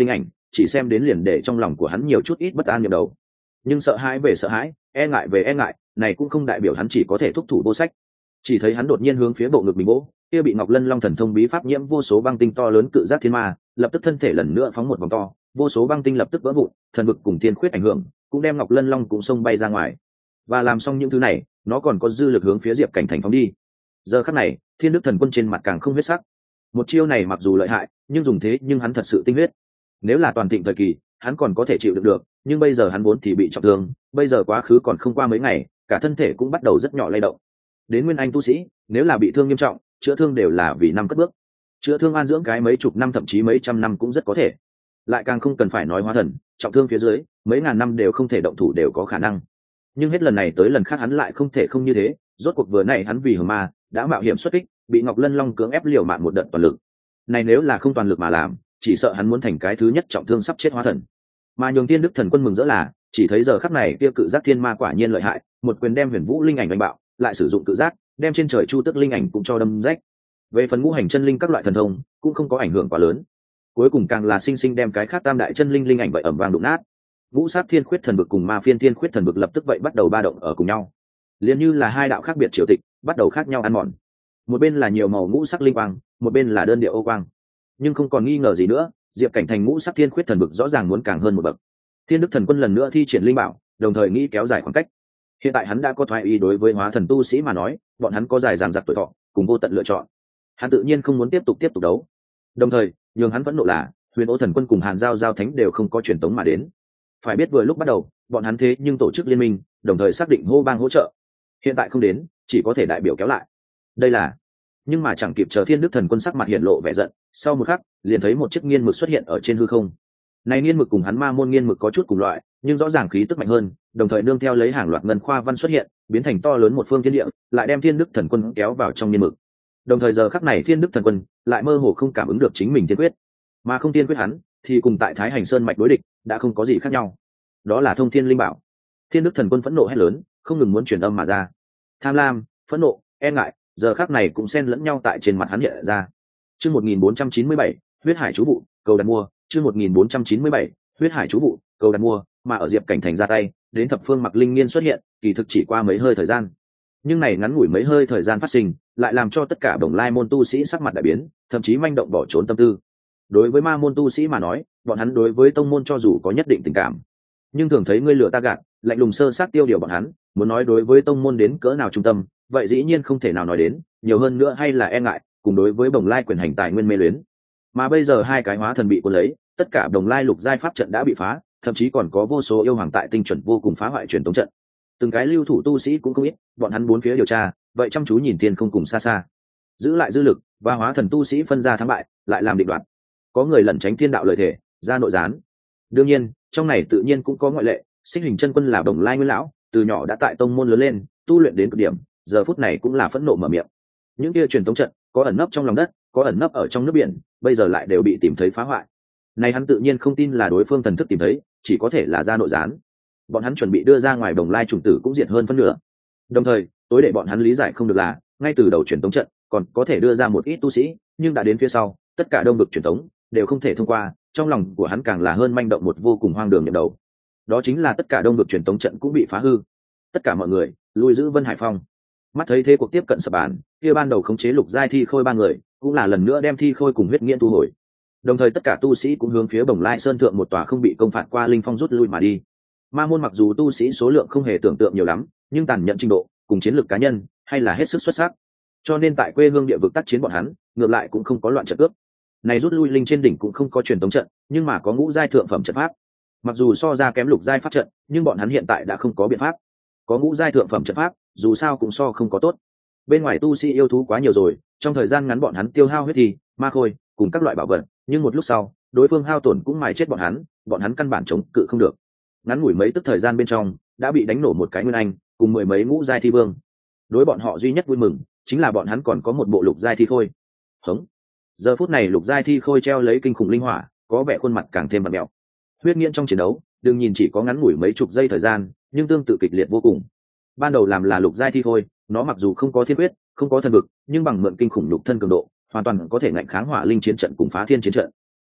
chỉ xem đến liền để trong lòng của hắn nhiều chút ít bất an nhầm đầu. Nhưng sợ hãi về sợ hãi, e ngại về e ngại, này cũng không đại biểu hắn chỉ có thể thúc thủ vô sách. Chỉ thấy hắn đột nhiên hướng phía bộ ngực mình vỗ, kia bị Ngọc Lân Long thần thông bí pháp nhiễm vô số băng tinh to lớn cự giác thiên ma, lập tức thân thể lần nữa phóng một vòng to, vô số băng tinh lập tức vỡ vụn, thần vực cùng thiên khuyết ảnh hưởng, cũng đem Ngọc Lân Long cũng xông bay ra ngoài. Và làm xong những thứ này, nó còn có dư lực hướng phía Diệp Cảnh Thành phóng đi. Giờ khắc này, Thiên Đức Thần Quân trên mặt càng không huyết sắc. Một chiêu này mặc dù lợi hại, nhưng dùng thế nhưng hắn thật sự tinh huyết. Nếu là toàn thịnh thời kỳ, hắn còn có thể chịu đựng được, nhưng bây giờ hắn vốn thì bị trọng thương, bây giờ quá khứ còn không qua mấy ngày, cả thân thể cũng bắt đầu rất nhỏ lay động. Đến nguyên anh tu sĩ, nếu là bị thương nghiêm trọng, chữa thương đều là vì năm cất bước. Chữa thương an dưỡng cái mấy chục năm thậm chí mấy trăm năm cũng rất có thể. Lại càng không cần phải nói hóa thần, trọng thương phía dưới, mấy ngàn năm đều không thể động thủ đều có khả năng. Nhưng hết lần này tới lần khác hắn lại không thể không như thế, rốt cuộc vừa nãy hắn vì hờ ma, đã mạo hiểm xuất kích, bị Ngọc Lân Long cưỡng ép liều mạng một đợt toàn lực. Này nếu là không toàn lực mà làm, chỉ sợ hắn muốn thành cái thứ nhất trọng thương sắp chết hóa thần. Mà nhường Tiên Đức Thần Quân mừng rỡ là, chỉ thấy giờ khắc này kia cự giác thiên ma quả nhiên lợi hại, một quyền đem Huyền Vũ linh ảnh đánh bạo, lại sử dụng cự giác, đem trên trời chu tức linh ảnh cũng cho đâm rách. Về phần ngũ hành chân linh các loại thần thông, cũng không có ảnh hưởng quá lớn. Cuối cùng càng là sinh sinh đem cái khác tam đại chân linh linh ảnh vậy ẩm vang đụng nát. Ngũ sát thiên khuyết thần vực cùng ma phiên thiên khuyết thần vực lập tức vậy bắt đầu ba động ở cùng nhau, liền như là hai đạo khác biệt triều tịch, bắt đầu khác nhau ăn mòn. Một bên là nhiều màu ngũ sắc linh quang, một bên là đơn điệu ô quang. Nhưng không còn nghi ngờ gì nữa, Diệp Cảnh Thành ngũ sắc thiên khuyết thần vực rõ ràng muốn càng hơn một bậc. Thiên Đức Thần Quân lần nữa thi triển linh bảo, đồng thời nghĩ kéo dài khoảng cách. Hiện tại hắn đã có thoái ý, đối với hóa thần tu sĩ mà nói, bọn hắn có dài dằng dặc tuổi thọ, cùng vô tận lựa chọn. Hắn tự nhiên không muốn tiếp tục tiếp tục đấu. Đồng thời, nhường hắn vẫn nộ là, Huyền Ô Thần Quân cùng Hàn Giao Giao Thánh đều không có truyền tống mà đến. Phải biết vừa lúc bắt đầu, bọn hắn thế nhưng tổ chức liên minh, đồng thời xác định hô bang hỗ trợ. Hiện tại không đến, chỉ có thể đại biểu kéo lại. Đây là, nhưng mà chẳng kịp chờ Thiên Đức Thần Quân sắc mặt hiện lộ vẻ giận, sau một khắc, liền thấy một chiếc nghiên mực xuất hiện ở trên hư không. Này nghiên mực cùng hắn ma môn nghiên mực có chút cùng loại, nhưng rõ ràng khí tức mạnh hơn, đồng thời nương theo lấy hàng loạt ngân khoa văn xuất hiện, biến thành to lớn một phương thiên địa, lại đem Thiên Đức Thần Quân kéo vào trong nghiên mực. Đồng thời giờ khắc này Thiên Đức Thần Quân lại mơ hồ không cảm ứng được chính mình tiên quyết, mà không tiên quyết hắn thì cùng tại Thái Hành Sơn mạch đối địch, đã không có gì khác nhau. Đó là thông thiên linh bảo. Thiên Đức Thần Quân phẫn nộ hét lớn, không ngừng muốn truyền âm mà ra. Tham lam, phẫn nộ, e ngại, giờ khắc này cũng xen lẫn nhau tại trên mặt hắn hiện ra. Chương một nghìn bốn trăm chín mươi bảy, huyết hải chú vụ, cầu đặt mua. Chương một nghìn bốn trăm chín mươi bảy, huyết hải chú vụ, cầu đặt mua. Mà ở Diệp Cảnh Thành ra tay, đến thập phương mặc linh nghiên xuất hiện, kỳ thực chỉ qua mấy hơi thời gian. Nhưng này ngắn ngủi mấy hơi thời gian phát sinh, lại làm cho tất cả Bồng Lai môn tu sĩ sắc mặt đại biến, thậm chí manh động bỏ trốn tâm tư. Đối với ma môn tu sĩ mà nói, bọn hắn đối với tông môn cho dù có nhất định tình cảm, nhưng thường thấy ngươi lừa ta gạt, lạnh lùng sơ sát tiêu điều bọn hắn, muốn nói đối với tông môn đến cỡ nào trung tâm, vậy dĩ nhiên không thể nào nói đến, nhiều hơn nữa hay là e ngại, cùng đối với Bồng Lai quyền hành tài nguyên mê luyến. Mà bây giờ hai cái hóa thần bị cuốn lấy, tất cả Bồng Lai lục giai pháp trận đã bị phá, thậm chí còn có vô số yêu hoàng tại tinh chuẩn vô cùng phá hoại truyền tống trận. Từng cái lưu thủ tu sĩ cũng không ít, bọn hắn bốn phía điều tra, vậy chăm chú nhìn tiền không cùng xa xa, giữ lại dư lực, và hóa thần tu sĩ phân ra thắng bại, lại làm định đoạt. Có người lẩn tránh thiên đạo lợi thể, ra nội gián. Đương nhiên, trong này tự nhiên cũng có ngoại lệ, Xích Hình Chân Quân là Bồng Lai nguyên lão, từ nhỏ đã tại tông môn lớn lên, tu luyện đến cực điểm, giờ phút này cũng là phẫn nộ mở miệng. Những kia truyền tống trận, có ẩn nấp trong lòng đất, có ẩn nấp ở trong nước biển, bây giờ lại đều bị tìm thấy phá hoại. Này hắn tự nhiên không tin là đối phương thần thức tìm thấy, chỉ có thể là ra nội gián. Bọn hắn chuẩn bị đưa ra ngoài Bồng Lai chủng tử cũng diệt hơn phân nửa. Đồng thời, tối để bọn hắn lý giải không được là, ngay từ đầu truyền tống trận, còn có thể đưa ra một ít tu sĩ, nhưng đã đến phía sau, tất cả đông vực truyền tống đều không thể thông qua, trong lòng của hắn càng là hơn manh động một vô cùng hoang đường nhậm đầu. Đó chính là tất cả đông vực truyền tống trận cũng bị phá hư. Tất cả mọi người lui giữ Vân Hải Phong. Mắt thấy thế cuộc tiếp cận sập bàn, kia ban đầu khống chế lục giai thi khôi ba người, cũng là lần nữa đem thi khôi cùng huyết nghiễn thu hồi. Đồng thời tất cả tu sĩ cũng hướng phía Bồng Lai Sơn thượng một tòa không bị công phạt qua linh phong rút lui mà đi. Ma môn mặc dù tu sĩ số lượng không hề tưởng tượng nhiều lắm, nhưng tàn nhẫn trình độ cùng chiến lược cá nhân hay là hết sức xuất sắc. Cho nên tại quê hương địa vực tác chiến bọn hắn, ngược lại cũng không có loạn trận cướp. Này rút lui linh trên đỉnh cũng không có truyền tống trận, nhưng mà có ngũ giai thượng phẩm trận pháp. Mặc dù so ra kém lục giai pháp trận, nhưng bọn hắn hiện tại đã không có biện pháp. Có ngũ giai thượng phẩm trận pháp, dù sao cũng so không có tốt. Bên ngoài tu sĩ yêu thú quá nhiều rồi, trong thời gian ngắn bọn hắn tiêu hao huyết thì, ma khôi, cùng các loại bảo vật, nhưng một lúc sau, đối phương hao tổn cũng mài chết bọn hắn, bọn hắn căn bản chống cự không được. Ngắn ngủi mấy tức thời gian bên trong, đã bị đánh nổ một cái nguyên anh, cùng mười mấy ngũ giai thi vương. Đối bọn họ duy nhất vui mừng, chính là bọn hắn còn có một bộ lục giai thi khôi. Hống. Giờ phút này lục giai thi khôi treo lấy kinh khủng linh hỏa, có vẻ khuôn mặt càng thêm vặn mèo. Huyết nghiễn trong chiến đấu, đừng nhìn chỉ có ngắn ngủi mấy chục giây thời gian, nhưng tương tự kịch liệt vô cùng. Ban đầu làm là lục giai thi khôi, nó mặc dù không có thiên quyết, không có thần vực, nhưng bằng mượn kinh khủng lục thân cường độ, hoàn toàn có thể ngạnh kháng hỏa linh chiến trận cùng phá thiên chiến trận.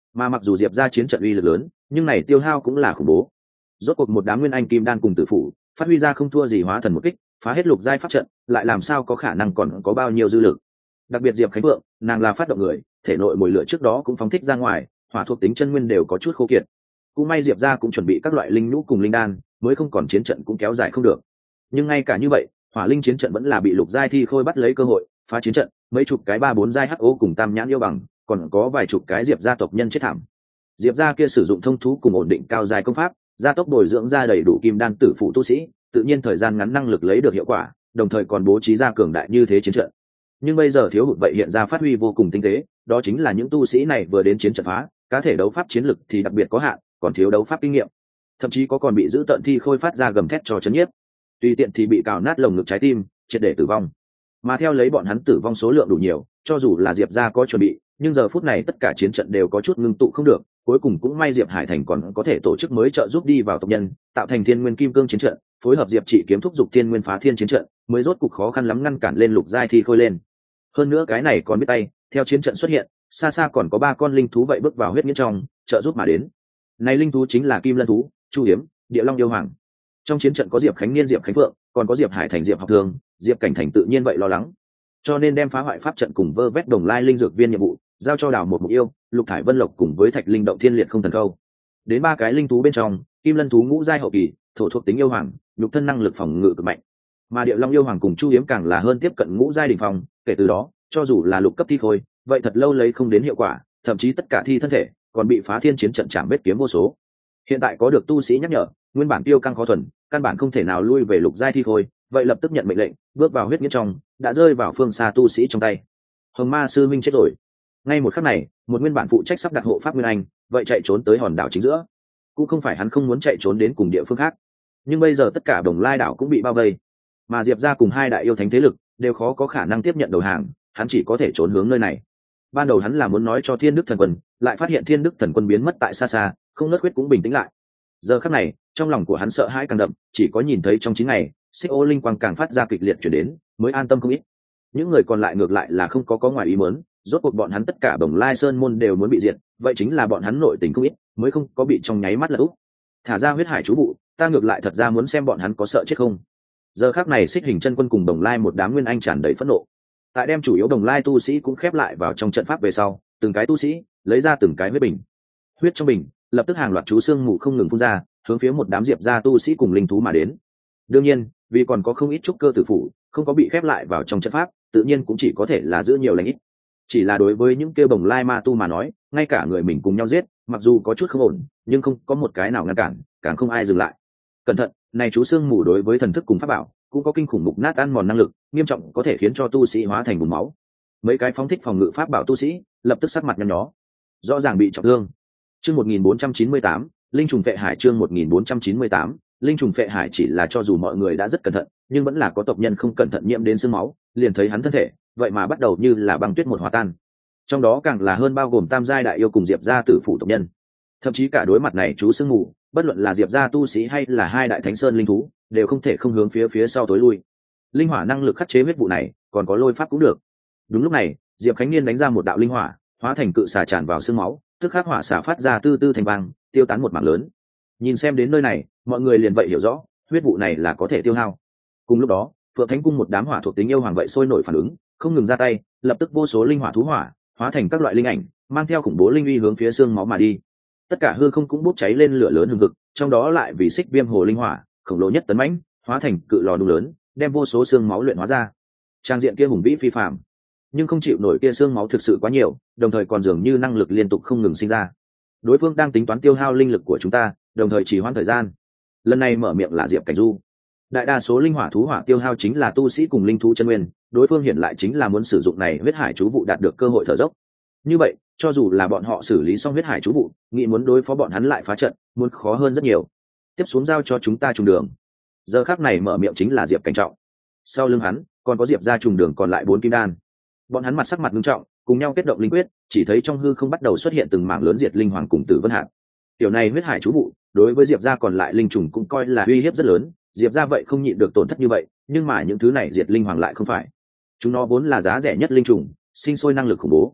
mà mặc dù diệp ra chiến trận uy lực lớn nhưng này tiêu hao cũng là khủng bố. Rốt cuộc một đám nguyên anh kim đan cùng tử phủ phát huy ra không thua gì hóa thần một kích, phá hết lục giai pháp trận, lại làm sao có khả năng còn có bao nhiêu dư lực. Đặc biệt diệp khánh vượng, nàng là phát động người, thể nội mùi lửa trước đó cũng phóng thích ra ngoài, hỏa thuộc tính chân nguyên đều có chút khô kiệt. Cũng may diệp ra cũng chuẩn bị các loại linh nhũ cùng linh đan, mới không còn chiến trận cũng kéo dài không được. Nhưng ngay cả như vậy, hỏa linh chiến trận vẫn là bị lục giai thi khôi bắt lấy cơ hội phá chiến trận, mấy chục cái ba bốn giai ho cùng tam nhãn yêu bằng, còn có vài chục cái diệp gia tộc nhân chết thảm. Diệp gia kia sử dụng thông thú cùng ổn định cao dài công pháp, gia tốc bồi dưỡng ra đầy đủ kim đan tử phụ tu sĩ, tự nhiên thời gian ngắn năng lực lấy được hiệu quả, đồng thời còn bố trí ra cường đại như thế chiến trận. Nhưng bây giờ thiếu hụt vậy hiện ra phát huy vô cùng tinh tế, đó chính là những tu sĩ này vừa đến chiến trận phá, cá thể đấu pháp chiến lực thì đặc biệt có hạn, còn thiếu đấu pháp kinh nghiệm, thậm chí có còn bị giữ tận thi khôi phát ra gầm thét cho chấn nhiếp, tùy tiện thì bị cào nát lồng ngực trái tim, triệt để tử vong. Mà theo lấy bọn hắn tử vong số lượng đủ nhiều, cho dù là diệp gia có chuẩn bị, nhưng giờ phút này tất cả chiến trận đều có chút ngưng tụ không được, cuối cùng cũng may diệp hải thành còn có thể tổ chức mới trợ giúp đi vào tộc nhân, tạo thành thiên nguyên kim cương chiến trận, phối hợp diệp trị kiếm thúc giục thiên nguyên phá thiên chiến trận, mới rốt cục khó khăn lắm ngăn cản lên lục giai thi khôi lên. Hơn nữa cái này còn biết tay, theo chiến trận xuất hiện, xa xa còn có ba con linh thú vậy bước vào huyết nghĩa trong, trợ giúp mà đến. Này linh thú chính là kim lân thú, chu hiếm, địa long yêu hoàng. Trong chiến trận có diệp khánh niên, diệp khánh phượng, còn có diệp hải thành, diệp học thường, diệp cảnh thành tự nhiên vậy lo lắng, cho nên đem phá hoại pháp trận cùng vơ vét đồng lai linh dược viên nhiệm vụ giao cho đào một mục yêu, lục thải vân lộc cùng với thạch linh động thiên liệt không thần câu. Đến ba cái linh thú bên trong, kim lân thú ngũ giai hậu kỳ, thổ thuộc tính yêu hoàng, nhục thân năng lực phòng ngự cực mạnh, mà địa long yêu hoàng cùng chu hiếm càng là hơn tiếp cận ngũ giai đỉnh phong. Kể từ đó, cho dù là lục cấp thi khôi, vậy thật lâu lấy không đến hiệu quả, thậm chí tất cả thi thân thể còn bị phá thiên chiến trận chạm vết kiếm vô số. Hiện tại có được tu sĩ nhắc nhở, nguyên bản tiêu căng khó thuần, căn bản không thể nào lui về lục giai thi khôi, vậy lập tức nhận mệnh lệnh, bước vào huyết nghĩa trong, đã rơi vào phương xa tu sĩ trong tay. Hồng Ma sư minh chết rồi. Ngay một khắc này, một nguyên bản phụ trách sắp đặt hộ pháp nguyên anh, vậy chạy trốn tới hòn đảo chính giữa. Cũng không phải hắn không muốn chạy trốn đến cùng địa phương khác, nhưng bây giờ tất cả Đồng Lai đảo cũng bị bao vây, mà Diệp gia cùng hai đại yêu thánh thế lực đều khó có khả năng tiếp nhận đầu hàng, hắn chỉ có thể trốn hướng nơi này. Ban đầu hắn là muốn nói cho Thiên Đức Thần Quân, lại phát hiện Thiên Đức Thần Quân biến mất tại xa xa, không nớt huyết cũng bình tĩnh lại. Giờ khắc này, trong lòng của hắn sợ hãi càng đậm, chỉ có nhìn thấy trong chín ngày, xích ô linh quang càng phát ra kịch liệt chuyển đến, mới an tâm không ít. Những người còn lại ngược lại là không có có ngoài ý muốn, rốt cuộc bọn hắn tất cả Bồng Lai Sơn môn đều muốn bị diệt, vậy chính là bọn hắn nội tình không ít, mới không có bị trong nháy mắt là úp. Thả ra huyết hải chú vụ, ta ngược lại thật ra muốn xem bọn hắn có sợ chết không. Giờ khắc này Xích Hình Chân Quân cùng Bồng Lai một đám nguyên anh tràn đầy phẫn nộ. Tại đem chủ yếu Bồng Lai tu sĩ cũng khép lại vào trong trận pháp về sau, từng cái tu sĩ lấy ra từng cái huyết bình. Huyết trong bình, lập tức hàng loạt chú xương mù không ngừng phun ra, hướng phía một đám diệp gia tu sĩ cùng linh thú mà đến. Đương nhiên, vì còn có không ít trúc cơ tử phủ không có bị khép lại vào trong trận pháp, tự nhiên cũng chỉ có thể là giữ nhiều lành ít. Chỉ là đối với những kêu Bồng Lai ma tu mà nói, ngay cả người mình cùng nhau giết, mặc dù có chút không ổn, nhưng không có một cái nào ngăn cản, càng không ai dừng lại. Cẩn thận, này chú xương mù đối với thần thức cùng pháp bảo cũng có kinh khủng mục nát ăn mòn năng lực, nghiêm trọng có thể khiến cho tu sĩ hóa thành bùn máu. Mấy cái phóng thích phòng ngự pháp bảo tu sĩ lập tức sắc mặt nhăn nhó, rõ ràng bị trọng thương. Chương một nghìn bốn trăm chín mươi tám, linh trùng phệ hải. Chương một nghìn bốn trăm chín mươi tám, linh trùng phệ hải. Chỉ là cho dù mọi người đã rất cẩn thận, nhưng vẫn là có tộc nhân không cẩn thận nhiễm đến xương máu, liền thấy hắn thân thể vậy mà bắt đầu như là băng tuyết một hòa tan. Trong đó càng là hơn bao gồm tam giai đại yêu cùng diệp gia tử phủ tộc nhân, thậm chí cả đối mặt này chú sương mù, bất luận là diệp gia tu sĩ hay là hai đại thánh sơn linh thú, đều không thể không hướng phía phía sau tối lui. Linh hỏa năng lực khắc chế huyết vụ này, còn có lôi pháp cũng được. Đúng lúc này, Diệp Khánh Niên đánh ra một đạo linh hỏa, hóa thành cự xà tràn vào xương máu, tức khắc hỏa xả phát ra tư tư thành vang, tiêu tán một mảng lớn. Nhìn xem đến nơi này, mọi người liền vậy hiểu rõ, huyết vụ này là có thể tiêu hao. Cùng lúc đó, Phượng Thánh cung một đám hỏa thuộc tính yêu hoàng vậy sôi nổi phản ứng, không ngừng ra tay, lập tức vô số linh hỏa thú hỏa, hóa thành các loại linh ảnh, mang theo khủng bố linh uy hướng phía xương máu mà đi. Tất cả hư không cũng bốc cháy lên lửa lớn hừng hực, trong đó lại vì xích viêm hồ linh hỏa, khổng lồ nhất tấn mãnh, hóa thành cự lò đùng lớn, đem vô số xương máu luyện hóa ra. Trang diện kia hùng vĩ phi phàm, nhưng không chịu nổi kia xương máu thực sự quá nhiều, đồng thời còn dường như năng lực liên tục không ngừng sinh ra. Đối phương đang tính toán tiêu hao linh lực của chúng ta, đồng thời trì hoãn thời gian. Lần này mở miệng là Diệp Cảnh Du. Đại đa số linh hỏa thú hỏa tiêu hao chính là tu sĩ cùng linh thú chân nguyên, đối phương hiện lại chính là muốn sử dụng này huyết hải chú vụ đạt được cơ hội thở dốc. Như vậy, cho dù là bọn họ xử lý xong huyết hải chú vụ, nghĩ muốn đối phó bọn hắn lại phá trận, muốn khó hơn rất nhiều. Tiếp xuống giao cho chúng ta trùng đường. Giờ khắc này mở miệng chính là Diệp Cảnh Trọng. Sau lưng hắn còn có Diệp gia trùng đường còn lại bốn kim đan. Bọn hắn mặt sắc mặt nghiêm trọng, cùng nhau kết động linh quyết, chỉ thấy trong hư không bắt đầu xuất hiện từng mảng lớn diệt linh hoàng cùng tử vân hạt. Tiểu này huyết hải chú vụ, đối với Diệp gia còn lại linh trùng cũng coi là uy hiếp rất lớn, Diệp gia vậy không nhịn được tổn thất như vậy, nhưng mà những thứ này diệt linh hoàng lại không phải. Chúng nó vốn là giá rẻ nhất linh trùng, sinh sôi năng lực khủng bố.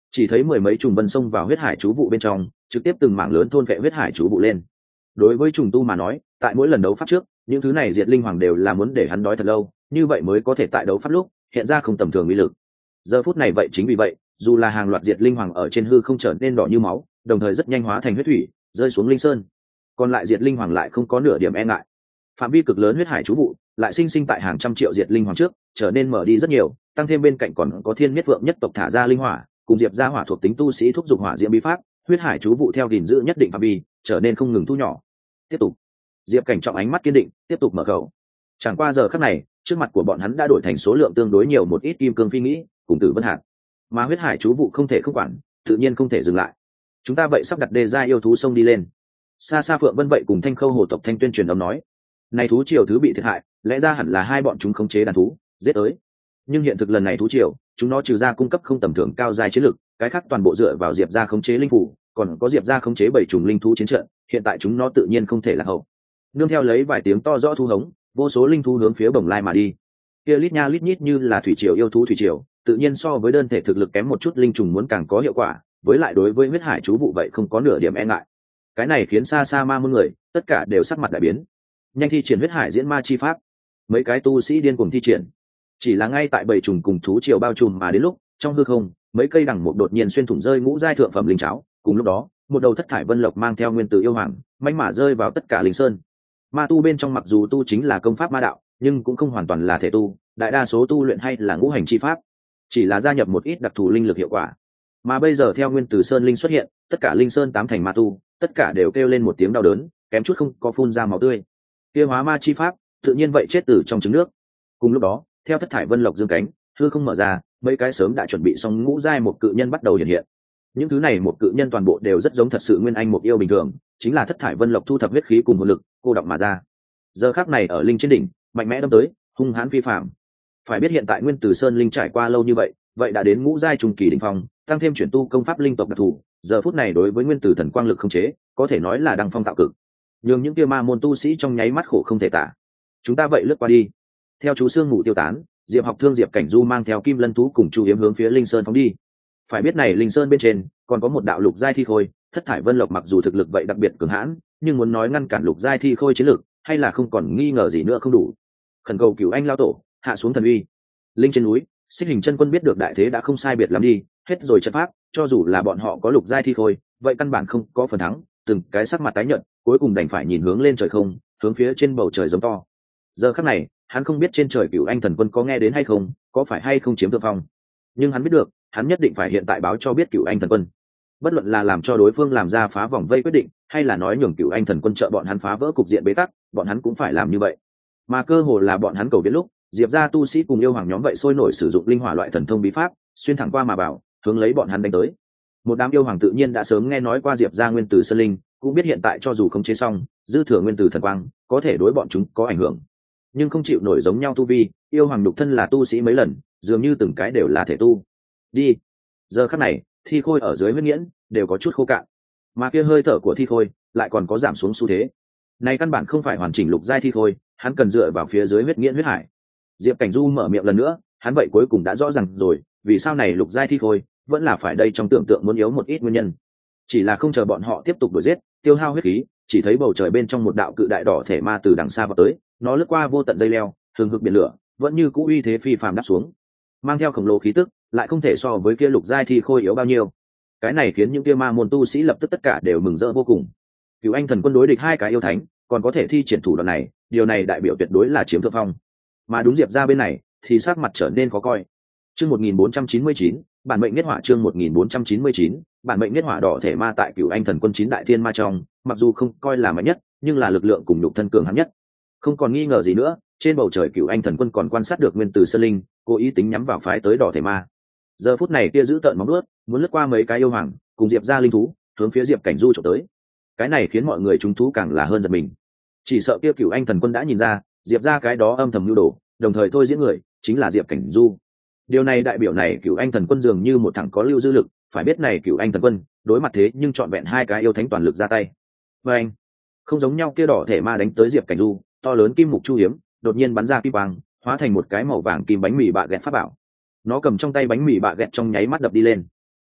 chỉ thấy mười mấy trùng vân xông vào huyết hải chú vụ bên trong, trực tiếp từng mảng lớn thôn vệ huyết hải chú vụ lên. Đối với trùng tu mà nói, tại mỗi lần đấu pháp trước, những thứ này diệt linh hoàng đều là muốn để hắn đói thật lâu, như vậy mới có thể tại đấu pháp lúc hiện ra không tầm thường uy lực. Giờ phút này vậy chính vì vậy, dù là hàng loạt diệt linh hoàng ở trên hư không trở nên đỏ như máu, đồng thời rất nhanh hóa thành huyết thủy rơi xuống linh sơn, còn lại diệt linh hoàng lại không có nửa điểm e ngại. Phạm vi cực lớn huyết hải chú vụ lại sinh sinh tại hàng trăm triệu diệt linh hoàng trước trở nên mở đi rất nhiều, tăng thêm bên cạnh còn có thiên miết vượng nhất tộc thả ra linh hỏa, cùng diệp ra hỏa thuộc tính tu sĩ thúc giục hỏa diễm bí pháp, huyết hải chú vụ theo gìn giữ nhất định phạm vi trở nên không ngừng thu nhỏ. Tiếp tục, diệp cảnh trọng ánh mắt kiên định tiếp tục mở khẩu. Chẳng qua giờ khắc này, trước mặt của bọn hắn đã đổi thành số lượng tương đối nhiều một ít kim cương phi nghĩ cùng tử vân hạt, mà huyết hải chú vụ không thể không quản, tự nhiên không thể dừng lại. Chúng ta vậy sắp đặt đề ra yêu thú sông đi lên. Xa xa Phượng Vân vậy cùng Thanh Khâu hồ tộc Thanh Tuyên truyền âm nói, này thú triều thứ bị thiệt hại, lẽ ra hẳn là hai bọn chúng khống chế đàn thú giết tới, nhưng hiện thực lần này thú triều chúng nó trừ ra cung cấp không tầm thường cao giai chiến lực, cái khác toàn bộ dựa vào diệp ra khống chế linh phủ, còn có diệp ra khống chế bảy trùng linh thú chiến trận, hiện tại chúng nó tự nhiên không thể lạc hậu. Nương theo lấy vài tiếng to rõ thu hống, vô số linh thú hướng phía bồng lai mà đi. Kia lít nha lít nhít như là thủy triều yêu thú thủy triều, tự nhiên so với đơn thể thực lực kém một chút linh trùng muốn càng có hiệu quả, với lại đối với huyết hải chú vụ vậy không có nửa điểm e ngại. Cái này khiến xa xa ma môn người tất cả đều sắc mặt đại biến. Nhanh thi triển huyết hải diễn ma chi pháp. Mấy cái tu sĩ điên cuồng thi triển. Chỉ là ngay tại bầy trùng cùng thú triều bao trùm mà đến lúc, trong hư không, mấy cây đằng một đột nhiên xuyên thủng rơi ngũ giai thượng phẩm linh cháo, cùng lúc đó, một đầu thất thải vân lộc mang theo nguyên tử yêu hoàng, mãnh mã rơi vào tất cả linh sơn. Ma tu bên trong mặc dù tu chính là công pháp ma đạo, nhưng cũng không hoàn toàn là thể tu, đại đa số tu luyện hay là ngũ hành chi pháp, chỉ là gia nhập một ít đặc thù linh lực hiệu quả. Mà bây giờ theo nguyên tử sơn linh xuất hiện, tất cả linh sơn tám thành ma tu, tất cả đều kêu lên một tiếng đau đớn, kém chút không có phun ra máu tươi. Kia hóa ma chi pháp, tự nhiên vậy chết từ trong trứng nước. Cùng lúc đó, theo thất thải vân lộc dương cánh, hư không mở ra, mấy cái sớm đã chuẩn bị xong ngũ giai một cự nhân bắt đầu hiện hiện. Những thứ này một cự nhân toàn bộ đều rất giống thật sự nguyên anh một yêu bình thường, chính là thất thải vân lộc thu thập huyết khí cùng hồn lực cô đọng mà ra. Giờ khắc này ở linh trên đỉnh, mạnh mẽ đâm tới, hung hãn phi phàm. Phải biết hiện tại nguyên tử sơn linh trải qua lâu như vậy, vậy đã đến ngũ giai trung kỳ đỉnh phong, tăng thêm chuyển tu công pháp linh tộc đặc thù, giờ phút này đối với nguyên tử thần quang lực không chế, có thể nói là đăng phong tạo cực. Nhưng những kia ma môn tu sĩ trong nháy mắt khổ không thể tả. Chúng ta vậy lướt qua đi. Theo chú xương ngủ tiêu tán, Diệp Học Thương Diệp Cảnh Du mang theo Kim Lân thú cùng Chu Yếm hướng phía Linh Sơn phóng đi. Phải biết này Linh Sơn bên trên còn có một đạo lục giai thi khôi, thất thải vân lộc mặc dù thực lực vậy đặc biệt cường hãn, nhưng muốn nói ngăn cản lục giai thi khôi chiến lực, hay là không còn nghi ngờ gì nữa không đủ. Khẩn cầu Cửu Anh lao tổ, hạ xuống thần uy. Linh trên núi, Xích Hình chân quân biết được đại thế đã không sai biệt lắm đi, hết rồi trận pháp, cho dù là bọn họ có lục giai thi khôi, vậy căn bản không có phần thắng, từng cái sắc mặt tái nhợt, cuối cùng đành phải nhìn hướng lên trời không, hướng phía trên bầu trời giống to. Giờ khắc này, hắn không biết trên trời Cửu Anh thần quân có nghe đến hay không, có phải hay không chiếm thượng phong, nhưng hắn biết được, hắn nhất định phải hiện tại báo cho biết Cửu Anh thần quân. Bất luận là làm cho đối phương làm ra phá vòng vây quyết định, hay là nói nhường Cửu Anh thần quân trợ bọn hắn phá vỡ cục diện bế tắc, bọn hắn cũng phải làm như vậy. Mà cơ hồ là bọn hắn cầu biết lúc, Diệp gia tu sĩ cùng yêu hoàng nhóm vậy sôi nổi sử dụng linh hỏa loại thần thông bí pháp, xuyên thẳng qua mà bảo, hướng lấy bọn hắn đánh tới. Một đám yêu hoàng tự nhiên đã sớm nghe nói qua Diệp gia nguyên tử sơn linh, cũng biết hiện tại cho dù không chế xong, dư thừa nguyên tử thần quang, có thể đối bọn chúng có ảnh hưởng, nhưng không chịu nổi giống nhau tu vi, yêu hoàng đục thân là tu sĩ mấy lần, dường như từng cái đều là thể tu. Đi. Giờ khắc này, thi khôi ở dưới huyết nghiễn đều có chút khô cạn, mà kia hơi thở của thi khôi lại còn có giảm xuống xu thế. Này căn bản không phải hoàn chỉnh lục giai thi khôi, hắn cần dựa vào phía dưới huyết nghiễn huyết hải. Diệp Cảnh Du mở miệng lần nữa, hắn vậy cuối cùng đã rõ ràng rồi, vì sao này lục giai thi khôi vẫn là phải đây trong tưởng tượng muốn yếu một ít nguyên nhân. Chỉ là không chờ bọn họ tiếp tục đuổi giết, tiêu hao huyết khí, chỉ thấy bầu trời bên trong một đạo cự đại đỏ thể ma từ đằng xa vào tới, nó lướt qua vô tận dây leo, thường hực biển lửa, vẫn như cũ uy thế phi phàm đáp xuống, mang theo khổng lồ khí tức, lại không thể so với kia lục giai thi khôi yếu bao nhiêu. Cái này khiến những kia ma môn tu sĩ lập tức tất cả đều mừng rỡ vô cùng. Cửu Anh thần quân đối địch hai cái yêu thánh, còn có thể thi triển thủ đoạn này, điều này đại biểu tuyệt đối là chiếm thượng phong. Mà đúng Diệp ra bên này thì sắc mặt trở nên khó coi. Chương một nghìn bốn trăm chín mươi chín, bản mệnh nhất hỏa chương một nghìn bốn trăm chín mươi chín, bản mệnh nhất hỏa đỏ thể ma tại Cửu Anh thần quân chín đại thiên ma trong, mặc dù không coi là mạnh nhất, nhưng là lực lượng cùng nhục thân cường hãn nhất. Không còn nghi ngờ gì nữa, trên bầu trời Cửu Anh thần quân còn quan sát được nguyên tử sơn linh, cố ý tính nhắm vào phái tới đỏ thể ma. Giờ phút này kia giữ tợn móng vuốt, muốn lướt qua mấy cái yêu hoàng, cùng Diệp ra linh thú, hướng phía Diệp Cảnh Du trộm tới. Cái này khiến mọi người chúng thú càng là hơn giật mình. Chỉ sợ kia Cửu Anh thần quân đã nhìn ra, Diệp ra cái đó âm thầm nhu đồ, đồng thời thôi diễn người chính là Diệp Cảnh Du. Điều này đại biểu này Cửu Anh thần quân dường như một thằng có lưu dư lực, phải biết này Cửu Anh thần quân đối mặt thế nhưng chọn vẹn hai cái yêu thánh toàn lực ra tay. Và anh không giống nhau, kia đỏ thể ma đánh tới Diệp Cảnh Du, to lớn kim mục chu hiếm đột nhiên bắn ra kim quang, hóa thành một cái màu vàng kim bánh mì bạ ghẹt pháp bảo. Nó cầm trong tay bánh mì bạ ghẹt trong nháy mắt đập đi lên.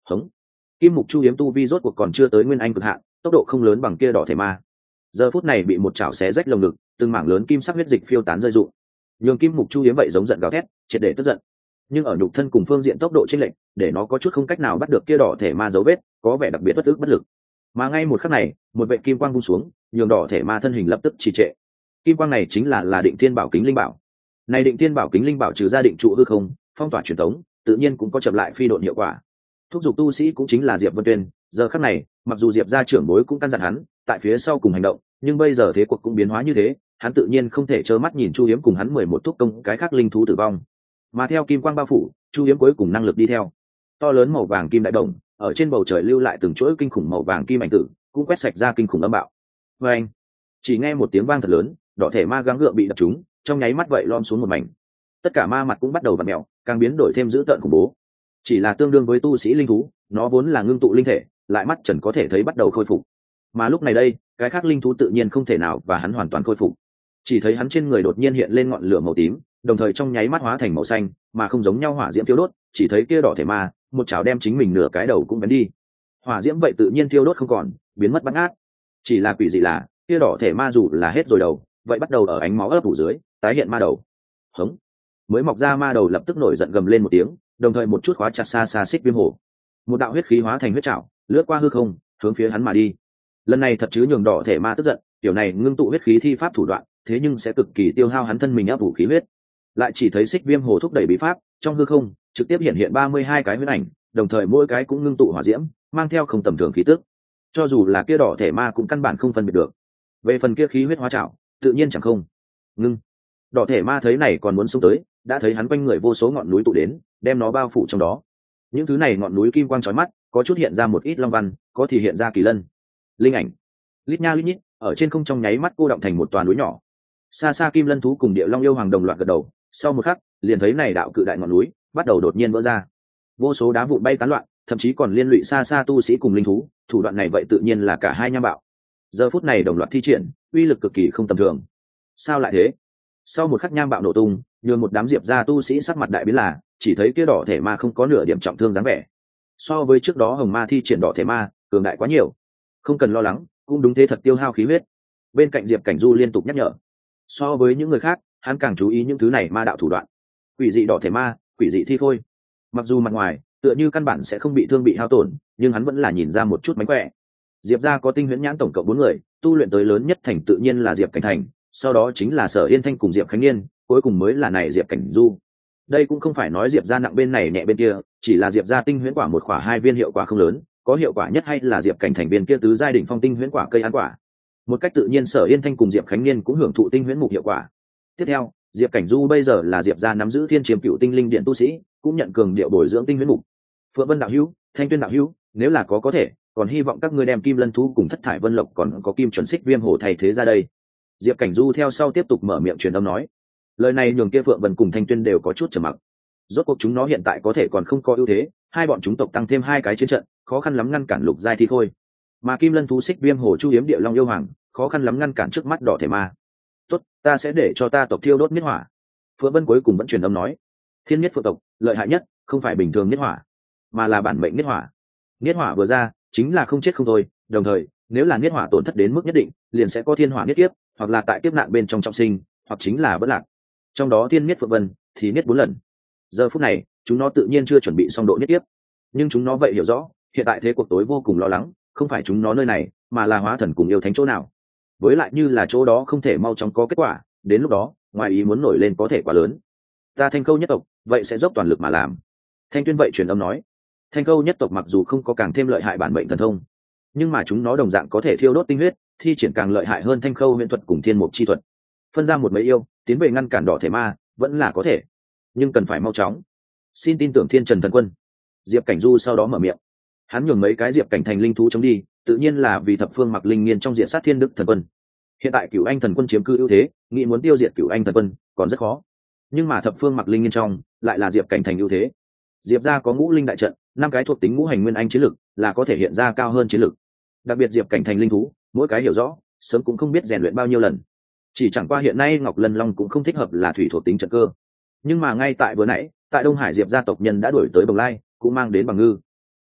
hống. Kim mục chu hiếm tu vi rốt cuộc còn chưa tới nguyên anh cực hạn, tốc độ không lớn bằng kia đỏ thể ma. Giờ phút này bị một chảo xé rách lồng ngực, từng mảng lớn kim sắc huyết dịch phiêu tán rơi rụng. Nhường kim mục chu hiếm vậy giống giận gào thét, triệt để tức giận. Nhưng ở nhục thân cùng phương diện tốc độ chênh lệch, để nó có chút không cách nào bắt được kia đỏ thể ma dấu vết, có vẻ đặc biệt bất ức bất lực. Mà ngay một khắc này, một vệ kim quang vung xuống, nhường đỏ thể ma thân hình lập tức trì trệ. Kim quang này chính là là Định Thiên Bảo Kính Linh Bảo. Này Định Thiên Bảo Kính Linh Bảo trừ ra định trụ hư không, phong tỏa truyền tống, tự nhiên cũng có chậm lại phi độn hiệu quả. Thúc giục tu sĩ cũng chính là Diệp Vân Tuyên, giờ khắc này, mặc dù Diệp gia trưởng bối cũng căn dặn hắn, tại phía sau cùng hành động, nhưng bây giờ thế cuộc cũng biến hóa như thế, hắn tự nhiên không thể trơ mắt nhìn Chu Hiếm cùng hắn mười một thúc công cái khác linh thú tử vong. Mà theo kim quang bao phủ, Chu Hiếm cuối cùng năng lực đi theo. To lớn màu vàng kim đại đồng, ở trên bầu trời lưu lại từng chuỗi kinh khủng màu vàng kim ảnh tử, cũng quét sạch ra kinh khủng âm bạo. Và anh, chỉ nghe một tiếng vang thật lớn, đỏ thể ma gắng gượng bị đập trúng, trong nháy mắt vậy lom xuống một mảnh. Tất cả ma mặt cũng bắt đầu vặn mèo, càng biến đổi thêm dữ tợn khủng bố. Chỉ là tương đương với tu sĩ linh thú, nó vốn là ngưng tụ linh thể, lại mắt trần có thể thấy bắt đầu khôi phục. Mà lúc này đây, cái khác linh thú tự nhiên không thể nào và hắn hoàn toàn khôi phục. Chỉ thấy hắn trên người đột nhiên hiện lên ngọn lửa màu tím, đồng thời trong nháy mắt hóa thành màu xanh, mà không giống nhau hỏa diễm thiêu đốt, chỉ thấy kia đỏ thể ma, một chảo đem chính mình nửa cái đầu cũng bén đi. Hỏa diễm vậy tự nhiên thiêu đốt không còn, biến mất bắn át. Chỉ là quỷ dị là, kia đỏ thể ma dù là hết rồi đầu, vậy bắt đầu ở ánh máu ấp ủ dưới, tái hiện ma đầu. Hống. Mới mọc ra ma đầu lập tức nổi giận gầm lên một tiếng, đồng thời một chút khóa chặt xa xa xích viêm hổ. Một đạo huyết khí hóa thành huyết trảo, lướt qua hư không, hướng phía hắn mà đi. Lần này thật chứ nhường đỏ thể ma tức giận, tiểu này ngưng tụ huyết khí thi pháp thủ đoạn, thế nhưng sẽ cực kỳ tiêu hao hắn thân mình áp vũ khí huyết. Lại chỉ thấy xích viêm hồ thúc đẩy bí pháp, trong hư không trực tiếp hiện hiện ba mươi hai cái huyết ảnh, đồng thời mỗi cái cũng ngưng tụ hỏa diễm, mang theo không tầm thường khí tức. Cho dù là kia đỏ thể ma cũng căn bản không phân biệt được. Về phần kia khí huyết hóa trảo, tự nhiên chẳng không. Ngưng. Đỏ thể ma thấy này còn muốn xông tới, đã thấy hắn quanh người vô số ngọn núi tụ đến, đem nó bao phủ trong đó. Những thứ này ngọn núi kim quang chói mắt, có chút hiện ra một ít long văn, có thì hiện ra kỳ lân, linh ảnh, lít nha lít nhít, ở trên không trong nháy mắt cô động thành một tòa núi nhỏ. Xa xa kim lân thú cùng địa long yêu hoàng đồng loạt gật đầu, sau một khắc, liền thấy này đạo cự đại ngọn núi bắt đầu đột nhiên vỡ ra, vô số đá vụn bay tán loạn, thậm chí còn liên lụy xa xa tu sĩ cùng linh thú, thủ đoạn này vậy tự nhiên là cả hai nham bạo. Giờ phút này đồng loạt thi triển, uy lực cực kỳ không tầm thường. Sao lại thế? Sau một khắc nham bạo nổ tung, nhường một đám diệp gia tu sĩ sắc mặt đại biến là, chỉ thấy kia đỏ thể ma không có nửa điểm trọng thương dáng vẻ. So với trước đó hồng ma thi triển đỏ thể ma, cường đại quá nhiều. Không cần lo lắng, cũng đúng thế thật tiêu hao khí huyết. Bên cạnh Diệp Cảnh Du liên tục nhắc nhở. So với những người khác, hắn càng chú ý những thứ này ma đạo thủ đoạn. Quỷ dị đỏ thể ma, quỷ dị thi khôi. Mặc dù mặt ngoài tựa như căn bản sẽ không bị thương bị hao tổn, nhưng hắn vẫn là nhìn ra một chút mánh khỏe. Diệp gia có tinh huyễn nhãn tổng cộng bốn người, tu luyện tới lớn nhất thành tự nhiên là Diệp Cảnh Thành, sau đó chính là Sở Yên Thanh cùng Diệp Khánh Niên, cuối cùng mới là này Diệp Cảnh Du. Đây cũng không phải nói Diệp gia nặng bên này nhẹ bên kia, chỉ là Diệp gia tinh huyễn quả một quả hai viên hiệu quả không lớn, có hiệu quả nhất hay là Diệp Cảnh Thành viên kia tứ giai đỉnh phong tinh huyễn quả cây ăn quả. Một cách tự nhiên Sở Yên Thanh cùng Diệp Khánh Niên cũng hưởng thụ tinh huyễn mục hiệu quả. Tiếp theo, Diệp Cảnh Du bây giờ là Diệp gia nắm giữ Thiên Chiêm Cựu Tinh Linh Điện tu sĩ, cũng nhận cường điệu bồi dưỡng tinh huyễn mục. Phượng Vân đạo hữu, Thanh Tuyên đạo hữu, nếu là có có thể, còn hy vọng các ngươi đem Kim Lân thú cùng Thất Thải Vân Lộc còn có Kim Chuẩn Xích Viêm Hổ thay thế ra đây. Diệp Cảnh Du theo sau tiếp tục mở miệng truyền âm nói. Lời này nhường kia Phượng Vân cùng Thanh Tuyên đều có chút trầm mặc. Rốt cuộc chúng nó hiện tại có thể còn không có ưu thế, hai bọn chúng tộc tăng thêm hai cái chiến trận, khó khăn lắm ngăn cản lục giai thi khôi. Mà Kim Lân thú Xích Viêm Hổ Chu Hiếm Địa Long yêu hoàng, khó khăn lắm ngăn cản trước mắt đỏ thể ma. Tốt, ta sẽ để cho ta tộc thiêu đốt miết hỏa. Phượng Vân cuối cùng vẫn truyền âm nói. Thiên Miết Phượng tộc, lợi hại nhất, không phải bình thường miết hỏa, mà là bản mệnh miết hỏa. Miết hỏa vừa ra, chính là không chết không thôi, đồng thời, nếu là miết hỏa tổn thất đến mức nhất định, liền sẽ có thiên hỏa miết kiếp, hoặc là tại kiếp nạn bên trong trọng sinh, hoặc chính là bất lạc. Trong đó Thiên Miết Phượng Vân thì miết bốn lần. Giờ phút này, chúng nó tự nhiên chưa chuẩn bị xong độ miết kiếp, nhưng chúng nó vậy hiểu rõ, hiện tại thế cuộc tối vô cùng lo lắng, không phải chúng nó nơi này, mà là hóa thần cùng yêu thánh chỗ nào. Với lại như là chỗ đó không thể mau chóng có kết quả, đến lúc đó, ngoài ý muốn nổi lên có thể quá lớn. Ta Thanh Câu nhất tộc, vậy sẽ dốc toàn lực mà làm. Thanh Tuyên vậy truyền âm nói. Thanh Câu nhất tộc mặc dù không có càng thêm lợi hại bản mệnh thần thông, nhưng mà chúng nó đồng dạng có thể thiêu đốt tinh huyết, thi triển càng lợi hại hơn Thanh Câu huyền thuật cùng Thiên Mục chi thuật. Phân ra một mấy yêu, tiến về ngăn cản đỏ thể ma, vẫn là có thể, nhưng cần phải mau chóng. Xin tin tưởng Thiên Trần thần quân. Diệp Cảnh Du sau đó mở miệng. Hắn nhường mấy cái Diệp Cảnh Thành linh thú chống đi, tự nhiên là vì thập phương mặc linh nghiên trong diện sát Thiên Đức thần quân. Hiện tại Cửu Anh thần quân chiếm cư ưu thế, nghĩ muốn tiêu diệt Cửu Anh thần quân còn rất khó. Nhưng mà thập phương mặc linh nghiên trong lại là Diệp Cảnh Thành ưu thế. Diệp gia có ngũ linh đại trận, năm cái thuộc tính ngũ hành nguyên anh chiến lực, là có thể hiện ra cao hơn chiến lực. Đặc biệt Diệp Cảnh Thành linh thú, mỗi cái hiểu rõ, sớm cũng không biết rèn luyện bao nhiêu lần. Chỉ chẳng qua hiện nay Ngọc Lân Long cũng không thích hợp là thủy thuộc tính trận cơ. Nhưng mà ngay tại vừa nãy, tại Đông Hải Diệp gia tộc nhân đã đuổi tới Bồng Lai, cũng mang đến Bằng Ngư.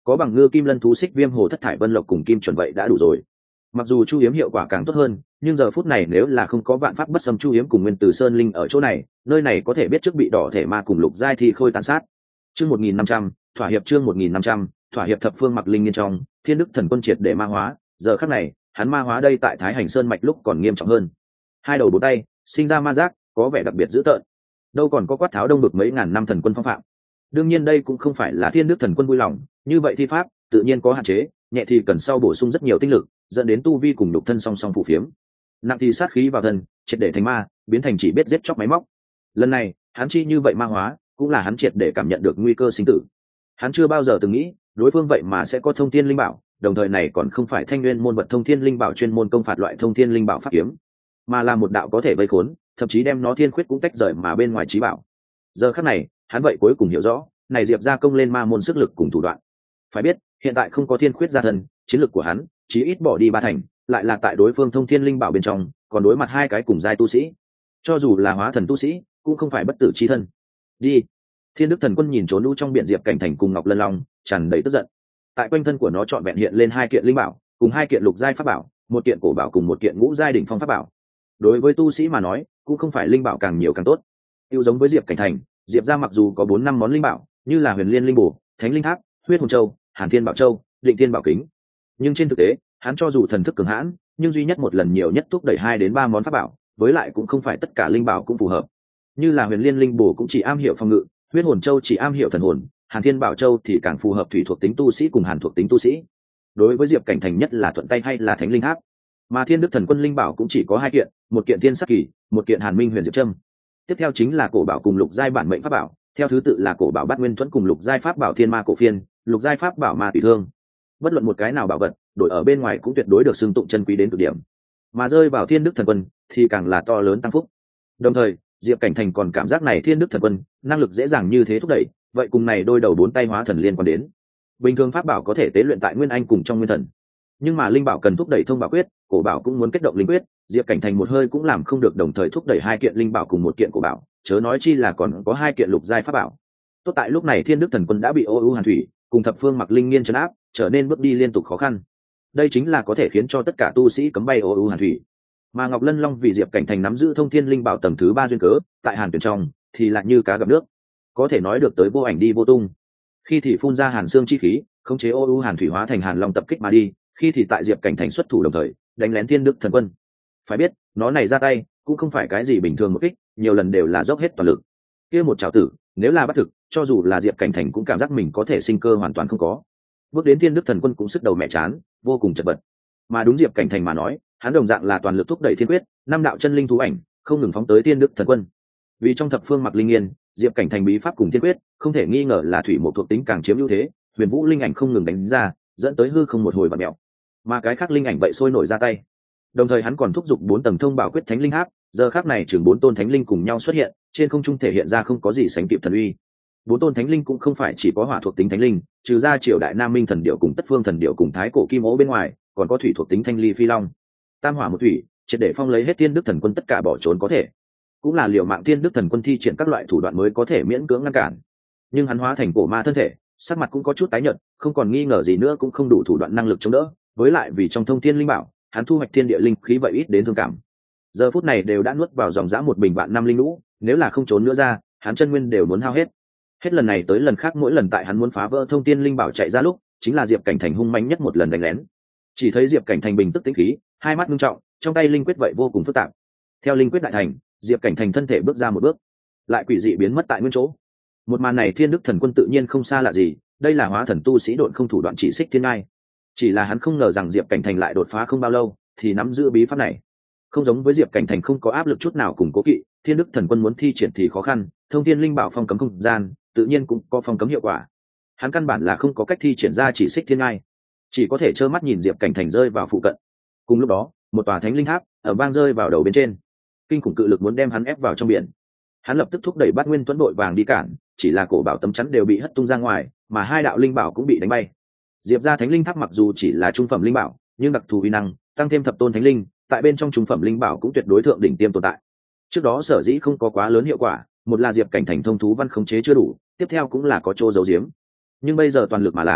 có bằng ngư kim lân thú xích viêm hồ thất thải vân lộc cùng kim chuẩn vậy đã đủ rồi. Mặc dù chu hiếm hiệu quả càng tốt hơn, nhưng giờ phút này nếu là không có vạn pháp bất xâm chu hiếm cùng nguyên tử sơn linh ở chỗ này, nơi này có thể biết trước bị đỏ thể ma cùng lục giai thì khôi tàn sát. Chương một nghìn năm trăm, thỏa hiệp chương một nghìn năm trăm, thỏa hiệp thập phương mặc linh nghiên trong, Thiên Đức Thần Quân triệt để ma hóa, giờ khắc này, hắn ma hóa đây tại Thái Hành Sơn mạch lúc còn nghiêm trọng hơn. Hai đầu bốn tay, sinh ra ma giác, có vẻ đặc biệt dữ tợn. Đâu còn có quát tháo đông bực mấy ngàn năm thần quân phong phạm. Đương nhiên đây cũng không phải là Thiên Đức Thần Quân vui lòng, như vậy thi pháp tự nhiên có hạn chế, nhẹ thì cần sau bổ sung rất nhiều tinh lực, dẫn đến tu vi cùng nhục thân song song phù phiếm. Nặng thì sát khí vào thân, triệt để thành ma, biến thành chỉ biết giết chóc máy móc. Lần này, hắn chi như vậy ma hóa, cũng là hắn triệt để cảm nhận được nguy cơ sinh tử. Hắn chưa bao giờ từng nghĩ, đối phương vậy mà sẽ có thông thiên linh bảo, đồng thời này còn không phải thanh nguyên môn vật thông thiên linh bảo chuyên môn công phạt loại thông thiên linh bảo pháp kiếm, mà là một đạo có thể vây khốn, thậm chí đem nó thiên khuyết cũng tách rời mà bên ngoài trí bảo. Giờ khắc này, hắn vậy cuối cùng hiểu rõ, này Diệp gia công lên ma môn sức lực cùng thủ đoạn. Phải biết, hiện tại không có thiên khuyết gia thân, chiến lực của hắn chí ít bỏ đi ba thành, lại là tại đối phương thông thiên linh bảo bên trong, còn đối mặt hai cái cùng giai tu sĩ. Cho dù là hóa thần tu sĩ, cũng không phải bất tử chi thân. Đi. Thiên Đức Thần Quân nhìn trốn lũ trong biển Diệp Cảnh Thành cùng Ngọc Lân Long, tràn đầy tức giận. Tại quanh thân của nó trọn vẹn hiện lên hai kiện linh bảo, cùng hai kiện lục giai pháp bảo, một kiện cổ bảo cùng một kiện ngũ giai đỉnh phong pháp bảo. Đối với tu sĩ mà nói, cũng không phải linh bảo càng nhiều càng tốt. Tiêu giống với Diệp Cảnh Thành, Diệp gia mặc dù có bốn năm món linh bảo, như là Huyền Liên linh bổ, Thánh linh tháp, Huyết hồn châu, Hàn Thiên bảo châu, Định Thiên bảo kính, nhưng trên thực tế, hắn cho dù thần thức cường hãn, nhưng duy nhất một lần nhiều nhất thúc đẩy hai đến ba món pháp bảo, với lại cũng không phải tất cả linh bảo cũng phù hợp. Như là Huyền Liên linh bổ cũng chỉ am hiểu phòng ngự, Huyết hồn châu chỉ am hiểu thần hồn, Hàn Thiên bảo châu thì càng phù hợp thủy thuộc tính tu sĩ cùng hàn thuộc tính tu sĩ. Đối với Diệp Cảnh Thành nhất là thuận tay hay là Thánh linh tháp, mà Thiên Đức Thần Quân linh bảo cũng chỉ có hai kiện, một kiện Thiên Sắc Kỳ, một kiện Hàn Minh Huyền Diệp Trâm. Tiếp theo chính là cổ bảo cùng lục giai bản mệnh pháp bảo, theo thứ tự là cổ bảo Bát Nguyên Thuẫn cùng lục giai pháp bảo Thiên Ma Cổ Phiên, lục giai pháp bảo Ma Tùy Thương. Bất luận một cái nào bảo vật, đổi ở bên ngoài cũng tuyệt đối được xưng tụng chân quý đến cực điểm. Mà rơi vào Thiên Đức Thần Quân thì càng là to lớn tăng phúc. Đồng thời, Diệp Cảnh Thành còn cảm giác này Thiên Đức Thần Quân năng lực dễ dàng như thế thúc đẩy, vậy cùng này đôi đầu bốn tay hóa thần liên quan đến. Bình thường pháp bảo có thể tế luyện tại Nguyên Anh cùng trong Nguyên Thần, nhưng mà linh bảo cần thúc đẩy thông bảo quyết, cổ bảo cũng muốn kết động linh quyết, Diệp Cảnh Thành một hơi cũng làm không được đồng thời thúc đẩy hai kiện linh bảo cùng một kiện cổ bảo, chớ nói chi là còn có hai kiện lục giai pháp bảo. Tốt tại lúc này Thiên Đức Thần Quân đã bị Ô U Hàn Thủy cùng thập phương mặc linh nghiên trấn áp, trở nên bước đi liên tục khó khăn. Đây chính là có thể khiến cho tất cả tu sĩ cấm bay Ô U Hàn Thủy. Mà Ngọc Lân Long vì Diệp Cảnh Thành nắm giữ thông thiên linh bảo tầng thứ ba duyên cớ, tại Hàn Tuyển trong thì lại như cá gặp nước, có thể nói được tới vô ảnh đi vô tung. Khi thì phun ra hàn xương chi khí, khống chế Ô U Hàn Thủy hóa thành Hàn Long tập kích mà đi, khi thì tại Diệp Cảnh Thành xuất thủ đồng thời đánh lén Thiên Đức Thần Quân. Phải biết, nó này ra tay cũng không phải cái gì bình thường một kích, nhiều lần đều là dốc hết toàn lực. Kia một trảo tử, nếu là bắt thực, cho dù là Diệp Cảnh Thành cũng cảm giác mình có thể sinh cơ hoàn toàn không có. Bước đến Thiên Đức Thần Quân cũng sức đầu mẹ chán, vô cùng chật vật. Mà đúng Diệp Cảnh Thành mà nói, hắn đồng dạng là toàn lực thúc đẩy thiên quyết, năm đạo chân linh thú ảnh không ngừng phóng tới Thiên Đức Thần Quân. Vì trong thập phương mặc linh nghiên, Diệp Cảnh Thành bí pháp cùng thiên quyết, không thể nghi ngờ là thủy một thuộc tính càng chiếm ưu thế, huyền vũ linh ảnh không ngừng đánh ra, dẫn tới hư không một hồi vặn mèo. Mà cái khác linh ảnh vậy sôi nổi ra tay. Đồng thời hắn còn thúc giục bốn tầng thông bảo quyết thánh linh tháp, giờ khác này chừng bốn tôn thánh linh cùng nhau xuất hiện, trên không trung thể hiện ra không có gì sánh kịp thần uy. Bốn tôn thánh linh cũng không phải chỉ có hỏa thuộc tính thánh linh, trừ ra triều đại nam minh thần điệu cùng tất phương thần điệu cùng thái cổ kim ố bên ngoài, còn có thủy thuộc tính thanh ly phi long. Tam hỏa một thủy, triệt để phong lấy hết Thiên Đức Thần Quân tất cả bỏ trốn có thể. Cũng là liều mạng Thiên Đức Thần Quân thi triển các loại thủ đoạn mới có thể miễn cưỡng ngăn cản. Nhưng hắn hóa thành cổ ma thân thể, sắc mặt cũng có chút tái nhợt, không còn nghi ngờ gì nữa cũng không đủ thủ đoạn năng lực chống đỡ, với lại vì trong thông thiên linh bảo, hắn thu hoạch thiên địa linh khí vậy ít đến thương cảm. Giờ phút này đều đã nuốt vào dòng dã một bình vạn năm linh lũ, nếu là không trốn nữa ra, hắn chân nguyên đều muốn hao hết. Hết lần này tới lần khác mỗi lần tại hắn muốn phá vỡ thông thiên linh bảo chạy ra lúc, chính là Diệp Cảnh Thành hung manh nhất một lần đánh lén. Chỉ thấy Diệp Cảnh Thành bình tức tĩnh khí, hai mắt nghiêm trọng, trong tay linh quyết vậy vô cùng phức tạp. Theo linh quyết đại thành, Diệp Cảnh Thành thân thể bước ra một bước, lại quỷ dị biến mất tại nguyên chỗ. Một màn này Thiên Đức Thần Quân tự nhiên không xa lạ gì, đây là hóa thần tu sĩ độn không thủ đoạn chỉ xích thiên ngai. Chỉ là hắn không ngờ rằng Diệp Cảnh Thành lại đột phá không bao lâu thì nắm giữ bí pháp này. Không giống với Diệp Cảnh Thành không có áp lực chút nào cùng cố kỵ, Thiên Đức Thần Quân muốn thi triển thì khó khăn, thông thiên linh bảo phong cấm không gian, tự nhiên cũng có phong cấm hiệu quả. Hắn căn bản là không có cách thi triển ra chỉ xích thiên ngai, chỉ có thể trơ mắt nhìn Diệp Cảnh Thành rơi vào phụ cận. Cùng lúc đó, một tòa thánh linh tháp ở bang rơi vào đầu bên trên, kinh khủng cự lực muốn đem hắn ép vào trong biển. Hắn lập tức thúc đẩy Bát Nguyên Tuấn đội vàng đi cản, chỉ là cổ bảo tấm chắn đều bị hất tung ra ngoài, mà hai đạo linh bảo cũng bị đánh bay. Diệp gia thánh linh tháp mặc dù chỉ là trung phẩm linh bảo, nhưng đặc thù uy năng, tăng thêm thập tôn thánh linh, tại bên trong trung phẩm linh bảo cũng tuyệt đối thượng đỉnh tiêm tồn tại. Trước đó sở dĩ không có quá lớn hiệu quả, một là Diệp Cảnh Thành thông thú văn khống chế chưa đủ, tiếp theo cũng là có chỗ giấu giếm. Nhưng bây giờ toàn lực mà làm,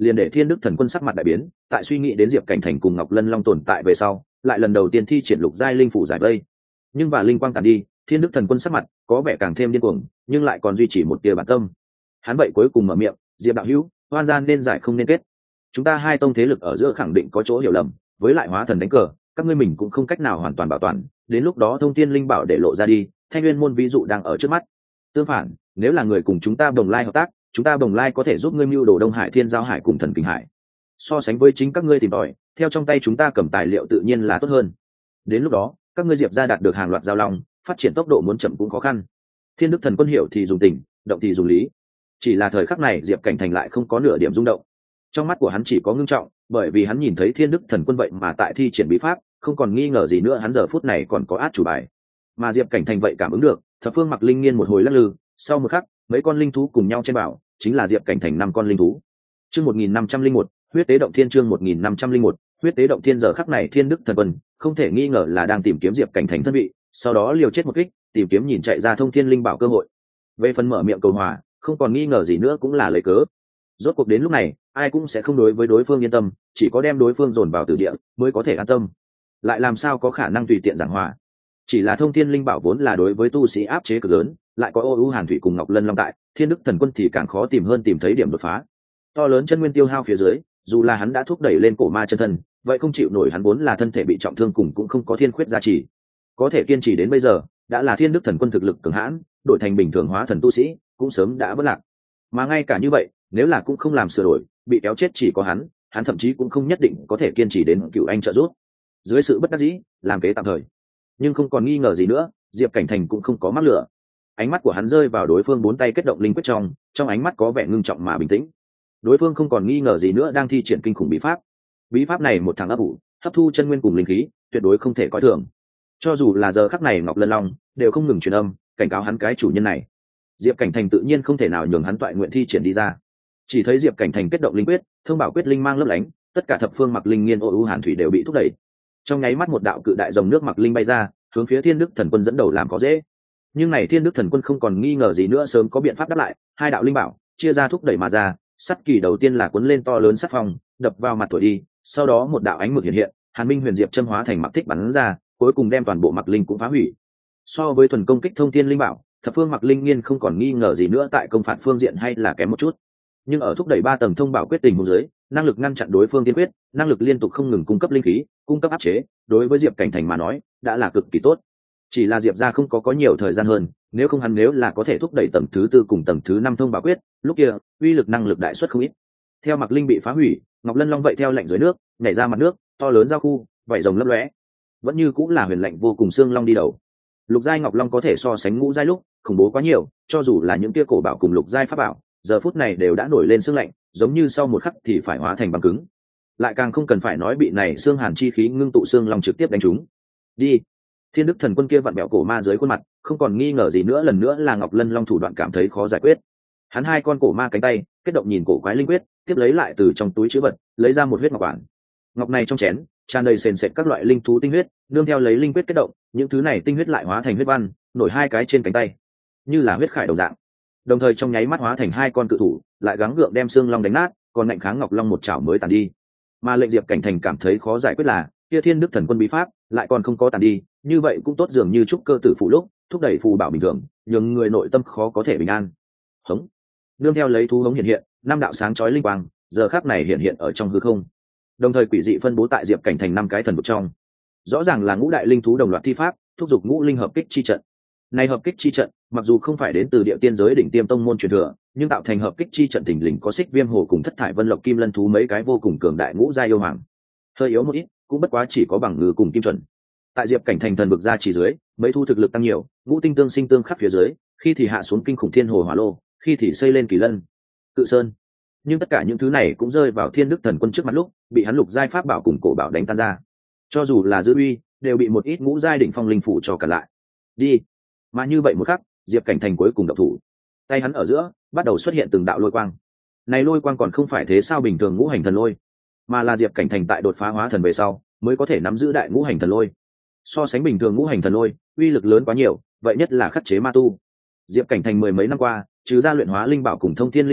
liền để thiên đức thần quân sắc mặt đại biến, tại suy nghĩ đến diệp cảnh thành cùng ngọc lân long tồn tại về sau, lại lần đầu tiên thi triển lục giai linh phủ giải vây. Nhưng và linh quang tàn đi, thiên đức thần quân sắc mặt có vẻ càng thêm điên cuồng, nhưng lại còn duy trì một tia bản tâm. Hắn vậy cuối cùng mở miệng, diệp đạo hữu, oan gian nên giải không nên kết, chúng ta hai tông thế lực ở giữa khẳng định có chỗ hiểu lầm, với lại hóa thần đánh cờ, các ngươi mình cũng không cách nào hoàn toàn bảo toàn, đến lúc đó thông thiên linh bảo để lộ ra đi, thanh nguyên môn ví dụ đang ở trước mắt. Tương phản, nếu là người cùng chúng ta đồng lai hợp tác, chúng ta đồng lai có thể giúp ngươi mưu đồ đông hải thiên giao hải cùng thần kinh hải. So sánh với chính các ngươi tìm tòi, theo trong tay chúng ta cầm tài liệu tự nhiên là tốt hơn. Đến lúc đó các ngươi diệp ra đạt được hàng loạt giao long, phát triển tốc độ muốn chậm cũng khó khăn. Thiên đức thần quân hiểu thì dùng tình, động thì dùng lý. Chỉ là thời khắc này diệp cảnh thành lại không có nửa điểm rung động, trong mắt của hắn chỉ có ngưng trọng, bởi vì hắn nhìn thấy thiên đức thần quân vậy mà tại thi triển bí pháp, không còn nghi ngờ gì nữa hắn giờ phút này còn có át chủ bài. Mà diệp cảnh thành vậy cảm ứng được, thập phương mặc linh nghiên một hồi lắc lư, sau một khắc mấy con linh thú cùng nhau trên bảo, chính là diệp cảnh thành năm con linh thú. Chương một nghìn năm trăm linh một, huyết tế động thiên. Chương một nghìn năm trăm linh một, huyết tế động thiên. Giờ khắc này thiên đức thần quân không thể nghi ngờ là đang tìm kiếm diệp cảnh thành thân vị, sau đó liều chết một kích, tìm kiếm nhìn chạy ra thông thiên linh bảo cơ hội. Về phần mở miệng cầu hòa, không còn nghi ngờ gì nữa cũng là lấy cớ. Rốt cuộc đến lúc này ai cũng sẽ không đối với đối phương yên tâm, chỉ có đem đối phương dồn vào tử địa mới có thể an tâm, lại làm sao có khả năng tùy tiện giảng hòa. Chỉ là thông thiên linh bảo vốn là đối với tu sĩ áp chế cực lớn, lại có ô u hàn thủy cùng ngọc lân long tại, thiên đức thần quân thì càng khó tìm hơn tìm thấy điểm đột phá. To lớn chân nguyên tiêu hao phía dưới, dù là hắn đã thúc đẩy lên cổ ma chân thân, vậy không chịu nổi, hắn vốn là thân thể bị trọng thương cùng cũng không có thiên khuyết gia trì, có thể kiên trì đến bây giờ đã là thiên đức thần quân thực lực cường hãn, đổi thành bình thường hóa thần tu sĩ cũng sớm đã vỡ lạc. Mà ngay cả như vậy, nếu là cũng không làm sửa đổi, bị kéo chết chỉ có hắn, hắn thậm chí cũng không nhất định có thể kiên trì đến cựu anh trợ giúp. Dưới sự bất đắc dĩ, làm kế tạm thời. Nhưng không còn nghi ngờ gì nữa, diệp cảnh thành cũng không có mắc lửa. Ánh mắt của hắn rơi vào đối phương bốn tay kết động linh quyết trong, trong ánh mắt có vẻ ngưng trọng mà bình tĩnh. Đối phương không còn nghi ngờ gì nữa đang thi triển kinh khủng bí pháp. Bí pháp này một thằng ấp ủ, hấp thu chân nguyên cùng linh khí, tuyệt đối không thể coi thường. Cho dù là giờ khắc này ngọc lân long đều không ngừng truyền âm cảnh cáo hắn cái chủ nhân này. Diệp cảnh thành tự nhiên không thể nào nhường hắn toại nguyện thi triển đi ra. Chỉ thấy diệp cảnh thành kết động linh quyết, thông bảo quyết linh mang lấp lánh, tất cả thập phương mặc linh nghiên ô u hàn thủy đều bị thúc đẩy. Trong nháy mắt một đạo cự đại dòng nước mặc linh bay ra, hướng phía thiên đức thần quân dẫn đầu làm có dễ. Nhưng này thiên đức thần quân không còn nghi ngờ gì nữa, sớm có biện pháp đáp lại. Hai đạo linh bảo chia ra thúc đẩy mà ra, sắt kỳ đầu tiên là cuốn lên to lớn sắt phong, đập vào mặt thổi đi, sau đó một đạo ánh mực hiện hiện, hàn minh huyền diệp châm hóa thành mặc thích bắn ra, cuối cùng đem toàn bộ mặc linh cũng phá hủy. So với thuần công kích thông thiên linh bảo, thập phương mặc linh nghiên không còn nghi ngờ gì nữa tại công phạt phương diện hay là kém một chút. Nhưng ở thúc đẩy ba tầng thông bảo quyết tình huống dưới, năng lực ngăn chặn đối phương tiên quyết, năng lực liên tục không ngừng cung cấp linh khí, cung cấp áp chế, đối với diệp cảnh thành mà nói đã là cực kỳ tốt. Chỉ là diệp ra không có có nhiều thời gian hơn, nếu không hắn nếu là có thể thúc đẩy tầng thứ tư cùng tầng thứ năm thông bảo quyết, lúc kia uy lực năng lực đại xuất không ít. Theo mặc linh bị phá hủy, ngọc lân long vậy theo lệnh dưới nước nhảy ra mặt nước, to lớn giao khu, vảy rồng lấp lóe, vẫn như cũng là huyền lệnh vô cùng, xương long đi đầu. Lục giai ngọc long có thể so sánh ngũ giai lúc khủng bố quá nhiều, cho dù là những kia cổ bảo cùng lục giai pháp bảo, giờ phút này đều đã nổi lên xương lạnh, giống như sau một khắc thì phải hóa thành băng cứng. Lại càng không cần phải nói bị này xương hàn chi khí ngưng tụ xương long trực tiếp đánh trúng. Đi. Thiên đức thần quân kia vặn bẹo cổ ma dưới khuôn mặt, không còn nghi ngờ gì nữa, lần nữa là ngọc lân long thủ đoạn cảm thấy khó giải quyết. Hắn hai con cổ ma cánh tay kết động nhìn cổ quái linh quyết, tiếp lấy lại từ trong túi chữ vật lấy ra một huyết ngọc quản. Ngọc này trong chén tràn đầy sền sệt các loại linh thú tinh huyết, nương theo lấy linh quyết kết động, những thứ này tinh huyết lại hóa thành huyết văn, nổi hai cái trên cánh tay, như là huyết khải đồng dạng. Đồng thời trong nháy mắt hóa thành hai con cự thủ, lại gắng gượng đem xương long đánh nát, còn ngạnh kháng ngọc long một chảo mới tàn đi. Mà lệnh diệp cảnh thành cảm thấy khó giải quyết là, kia thiên đức thần quân bí pháp lại còn không có tàn đi, như vậy cũng tốt, dường như trúc cơ tử phụ lúc thúc đẩy phù bảo bình thường, nhưng người nội tâm khó có thể bình an. Hống. Nương theo lấy thú hống hiện hiện, năm đạo sáng chói linh quang giờ khắc này hiện hiện ở trong hư không, đồng thời quỷ dị phân bố tại diệp cảnh thành năm cái thần vực trong. Rõ ràng là ngũ đại linh thú đồng loạt thi pháp, thúc giục ngũ linh hợp kích chi trận. Này hợp kích chi trận mặc dù không phải đến từ địa tiên giới đỉnh tiêm tông môn truyền thừa, nhưng tạo thành hợp kích chi trận thình lình có xích viêm hồ cùng thất thải vân lộc kim lân thú mấy cái vô cùng cường đại ngũ giai yêu hoàng. Hơi yếu một ít cũng bất quá chỉ có bằng ngư cùng kim chuẩn. Tại diệp cảnh thành thần vực ra chỉ dưới, mấy thu thực lực tăng nhiều, ngũ tinh tương sinh tương khắc phía dưới, khi thì hạ xuống kinh khủng thiên hồ hỏa lô, khi thì xây lên kỳ lân cự sơn. Nhưng tất cả những thứ này cũng rơi vào thiên đức thần quân trước mặt lúc bị hắn lục giai pháp bảo cùng cổ bảo đánh tan ra, cho dù là giữ uy đều bị một ít ngũ giai đỉnh phong linh phủ cho cả lại. Đi. Mà như vậy một khắc, diệp cảnh thành cuối cùng động thủ, tay hắn ở giữa bắt đầu xuất hiện từng đạo lôi quang. Này lôi quang còn không phải thế sao bình thường ngũ hành thần lôi, mà là diệp cảnh thành tại đột phá hóa thần về sau mới có thể nắm giữ đại ngũ hành thần lôi. So sánh bình thường ngũ hành thần lôi uy lực lớn quá nhiều, vậy nhất là khắc chế ma tu. Diệp cảnh thành mười mấy năm qua, trừ ra luyện hóa linh bảo cùng thông thiên linh bảo,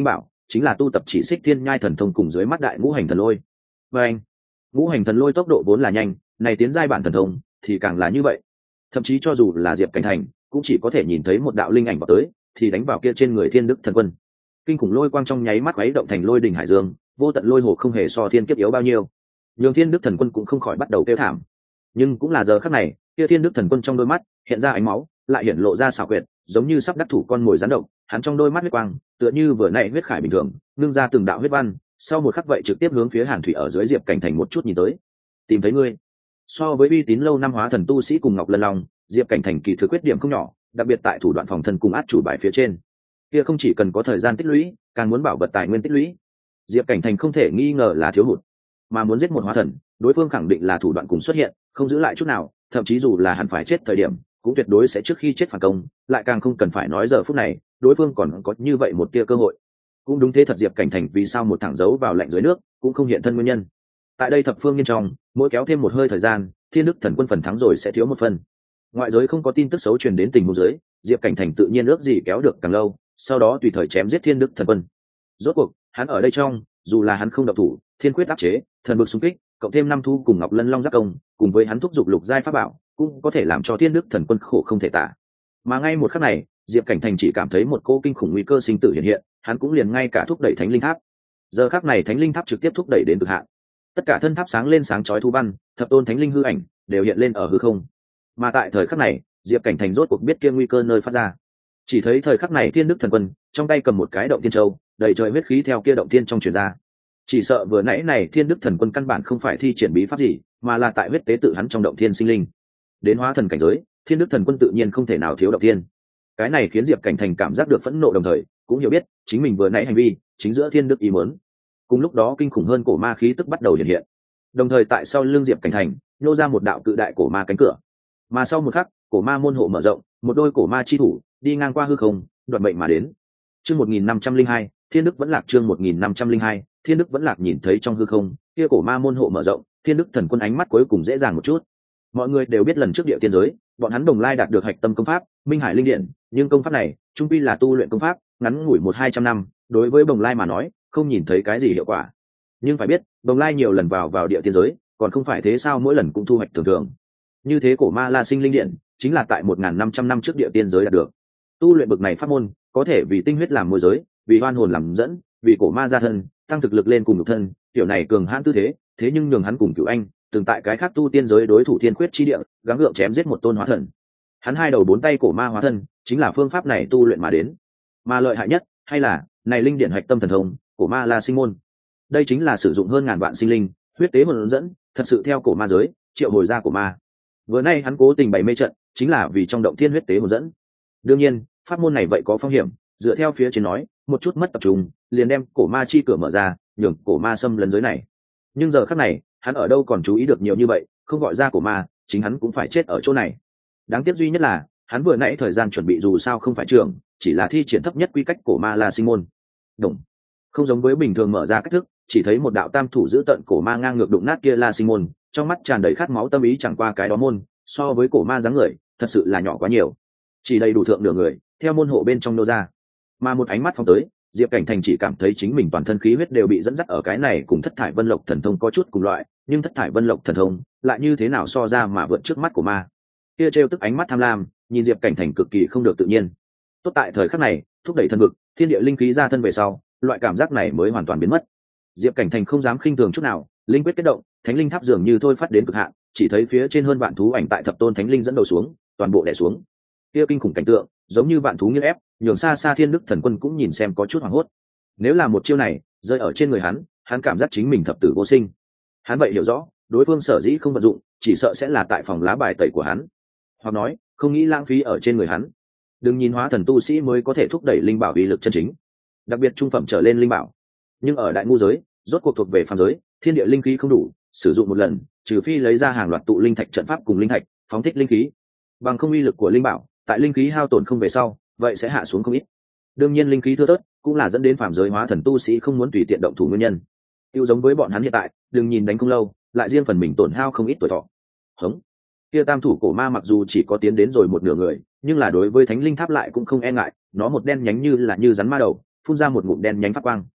chính là tu tập chỉ xích thiên nhai thần thông cùng dưới mắt đại ngũ hành thần lôi. Và anh, ngũ hành thần lôi tốc độ vốn là nhanh, này tiến giai bản thần thông thì càng là như vậy. Thậm chí cho dù là Diệp Cảnh Thành cũng chỉ có thể nhìn thấy một đạo linh ảnh vào tới thì đánh vào kia trên người Thiên Đức Thần Quân. Kinh khủng lôi quang trong nháy mắt quấy động thành lôi đình hải dương, vô tận lôi hồ không hề so thiên kiếp yếu bao nhiêu. Nhưng Thiên Đức Thần Quân cũng không khỏi bắt đầu kêu thảm. Nhưng cũng là giờ khắc này, kia Thiên Đức Thần Quân trong đôi mắt hiện ra ánh máu, lại hiện lộ ra xảo quyệt, giống như sắp đắc thủ con mồi rắn độc. Hắn trong đôi mắt huyết quang, tựa như vừa nãy huyết khải bình thường, ngưng ra từng đạo huyết văn, sau một khắc vậy trực tiếp hướng phía Hàn Thủy ở dưới Diệp Cảnh Thành một chút nhìn tới. Tìm thấy ngươi. So với uy tín lâu năm hóa thần tu sĩ cùng Ngọc Lân Long, Diệp Cảnh Thành kỳ thực khuyết điểm không nhỏ, đặc biệt tại thủ đoạn phòng thân cùng át chủ bài phía trên. Kia không chỉ cần có thời gian tích lũy, càng muốn bảo vật tài nguyên tích lũy. Diệp Cảnh Thành không thể nghi ngờ là thiếu hụt, mà muốn giết một hóa thần, đối phương khẳng định là thủ đoạn cùng xuất hiện, không giữ lại chút nào, thậm chí dù là hắn phải chết thời điểm, cũng tuyệt đối sẽ trước khi chết phản công, lại càng không cần phải nói giờ phút này, đối phương còn có như vậy một tia cơ hội. Cũng đúng thế thật, Diệp Cảnh Thành vì sao một thẳng giấu vào lạnh dưới nước, cũng không hiện thân nguyên nhân. Tại đây thập phương nhiên trong, mỗi kéo thêm một hơi thời gian, Thiên Đức Thần Quân phần thắng rồi sẽ thiếu một phần. Ngoại giới không có tin tức xấu truyền đến tình huống dưới, Diệp Cảnh Thành tự nhiên ước gì kéo được càng lâu, sau đó tùy thời chém giết Thiên Đức Thần Quân. Rốt cuộc, hắn ở đây trong, dù là hắn không động thủ, thiên quyết áp chế, thần bực xung kích, cộng thêm năm thu cùng Ngọc Lân Long giác công, cùng với hắn thúc giục lục giai pháp bảo, cũng có thể làm cho Thiên Đức Thần Quân khổ không thể tả. Mà ngay một khắc này, Diệp Cảnh Thành chỉ cảm thấy một cô kinh khủng nguy cơ sinh tử hiện hiện, hắn cũng liền ngay cả thúc đẩy Thánh Linh Tháp. Giờ khắc này Thánh Linh Tháp trực tiếp thúc đẩy đến cực hạn. Tất cả thân tháp sáng lên sáng chói thu văn, thập tôn thánh linh hư ảnh đều hiện lên ở hư không. Mà tại thời khắc này, Diệp Cảnh Thành rốt cuộc biết kia nguy cơ nơi phát ra. Chỉ thấy thời khắc này Thiên Đức Thần Quân trong tay cầm một cái động thiên châu, đầy trời huyết khí theo kia động thiên trong truyền ra. Chỉ sợ vừa nãy này Thiên Đức Thần Quân căn bản không phải thi triển bí pháp gì, mà là tại huyết tế tự hắn trong động thiên sinh linh. Đến hóa thần cảnh giới, Thiên Đức Thần Quân tự nhiên không thể nào thiếu động thiên. Cái này khiến Diệp Cảnh Thành cảm giác được phẫn nộ, đồng thời cũng hiểu biết chính mình vừa nãy hành vi chính giữa Thiên Đức ý muốn. Cùng lúc đó kinh khủng hơn cổ ma khí tức bắt đầu hiện hiện, đồng thời tại sau lưng Diệp Cảnh Thành nhô ra một đạo cự đại cổ ma cánh cửa, mà sau một khắc cổ ma môn hộ mở rộng, một đôi cổ ma chi thủ đi ngang qua hư không đoạt mệnh mà đến. Chương một nghìn năm trăm linh hai, Thiên Đức vẫn lạc. Chương một nghìn năm trăm linh hai, Thiên Đức vẫn lạc. Nhìn thấy trong hư không kia cổ ma môn hộ mở rộng, Thiên Đức Thần Quân ánh mắt cuối cùng dễ dàng một chút. Mọi người đều biết lần trước địa tiên giới, bọn hắn đồng lai đạt được hạch tâm công pháp Minh Hải Linh Điện, nhưng công pháp này trung quy là tu luyện công pháp, ngắn ngủi một hai trăm năm, đối với đồng lai mà nói không nhìn thấy cái gì hiệu quả. Nhưng phải biết đồng lai nhiều lần vào vào địa tiên giới, còn không phải thế sao mỗi lần cũng thu hoạch thường thường. Như thế cổ ma La Sinh Linh Điện chính là tại một nghìn năm trăm năm trước địa tiên giới đạt được. Tu luyện bực này pháp môn có thể vì tinh huyết làm môi giới, vì oan hồn làm dẫn, vì cổ ma gia thân tăng thực lực lên cùng nhục thân, kiểu này cường hãn tư thế, thế nhưng nhường hắn cùng Cửu Anh từng tại cái khác tu tiên giới đối thủ thiên quyết chi địa gắng gượng chém giết một tôn hóa thần. Hắn hai đầu bốn tay cổ ma hóa thân chính là phương pháp này tu luyện mà đến. Mà lợi hại nhất hay là này linh điển hạch tâm thần thông cổ ma La Sinh môn, đây chính là sử dụng hơn ngàn vạn sinh linh huyết tế hồn dẫn, thật sự theo cổ ma giới triệu hồi ra cổ ma. Vừa nay hắn cố tình bày mê trận chính là vì trong động thiên huyết tế hồn dẫn. Đương nhiên pháp môn này vậy có phong hiểm, dựa theo phía trên nói một chút mất tập trung liền đem cổ ma chi cửa mở ra, nhường cổ ma xâm lấn giới này. Nhưng giờ khắc này hắn ở đâu còn chú ý được nhiều như vậy, không gọi ra cổ ma chính hắn cũng phải chết ở chỗ này. Đáng tiếc duy nhất là hắn vừa nãy thời gian chuẩn bị dù sao không phải trường, chỉ là thi triển thấp nhất quy cách cổ ma La Sinh môn. Đúng, không giống với bình thường mở ra cách thức, chỉ thấy một đạo tam thủ giữ tận cổ ma ngang ngược đụng nát kia La Sinh môn, trong mắt tràn đầy khát máu tâm ý, chẳng qua cái đó môn so với cổ ma dáng người thật sự là nhỏ quá nhiều, chỉ đầy đủ thượng nửa người theo môn hộ bên trong nô ra. Mà một ánh mắt phong tới, Diệp Cảnh Thành chỉ cảm thấy chính mình toàn thân khí huyết đều bị dẫn dắt ở cái này cùng thất thải vân lộc thần thông có chút cùng loại, nhưng thất thải vân lộc thần thông lại như thế nào so ra mà vượt trước mắt của ma kia. Trêu tức ánh mắt tham lam nhìn Diệp Cảnh Thành cực kỳ không được tự nhiên. Tốt tại thời khắc này thúc đẩy thân vực, thiên địa linh khí ra thân về sau, loại cảm giác này mới hoàn toàn biến mất. Diệp Cảnh Thành không dám khinh thường chút nào, linh quyết kết động, thánh linh tháp dường như thôi phát đến cực hạn, chỉ thấy phía trên hơn vạn thú ảnh tại thập tôn thánh linh dẫn đầu xuống toàn bộ đè xuống. Kia kinh khủng cảnh tượng giống như vạn thú nghiêng ép, nhường xa xa Thiên Đức Thần Quân cũng nhìn xem có chút hoảng hốt. Nếu là một chiêu này rơi ở trên người hắn, hắn cảm giác chính mình thập tử vô sinh. Hắn vậy hiểu rõ đối phương sở dĩ không vận dụng, chỉ sợ sẽ là tại phòng lá bài tẩy của hắn, hoặc nói không nghĩ lãng phí ở trên người hắn. Đừng nhìn hóa thần tu sĩ mới có thể thúc đẩy linh bảo uy lực chân chính, đặc biệt trung phẩm trở lên linh bảo, nhưng ở đại ngu giới rốt cuộc thuộc về phàm giới, thiên địa linh khí không đủ sử dụng một lần, trừ phi lấy ra hàng loạt tụ linh thạch trận pháp cùng linh thạch phóng thích linh khí, bằng không uy lực của linh bảo tại linh khí hao tổn không về sau vậy sẽ hạ xuống không ít. Đương nhiên linh khí thưa thớt cũng là dẫn đến phàm giới hóa thần tu sĩ không muốn tùy tiện động thủ nguyên nhân. Tiêu giống với bọn hắn hiện tại, đừng nhìn đánh không lâu lại riêng phần mình tổn hao không ít tuổi thọ. Hống, kia tam thủ cổ ma mặc dù chỉ có tiến đến rồi một nửa người, nhưng là đối với thánh linh tháp lại cũng không e ngại, nó một đen nhánh như là như rắn ma đầu, phun ra một ngụm đen nhánh phát quang,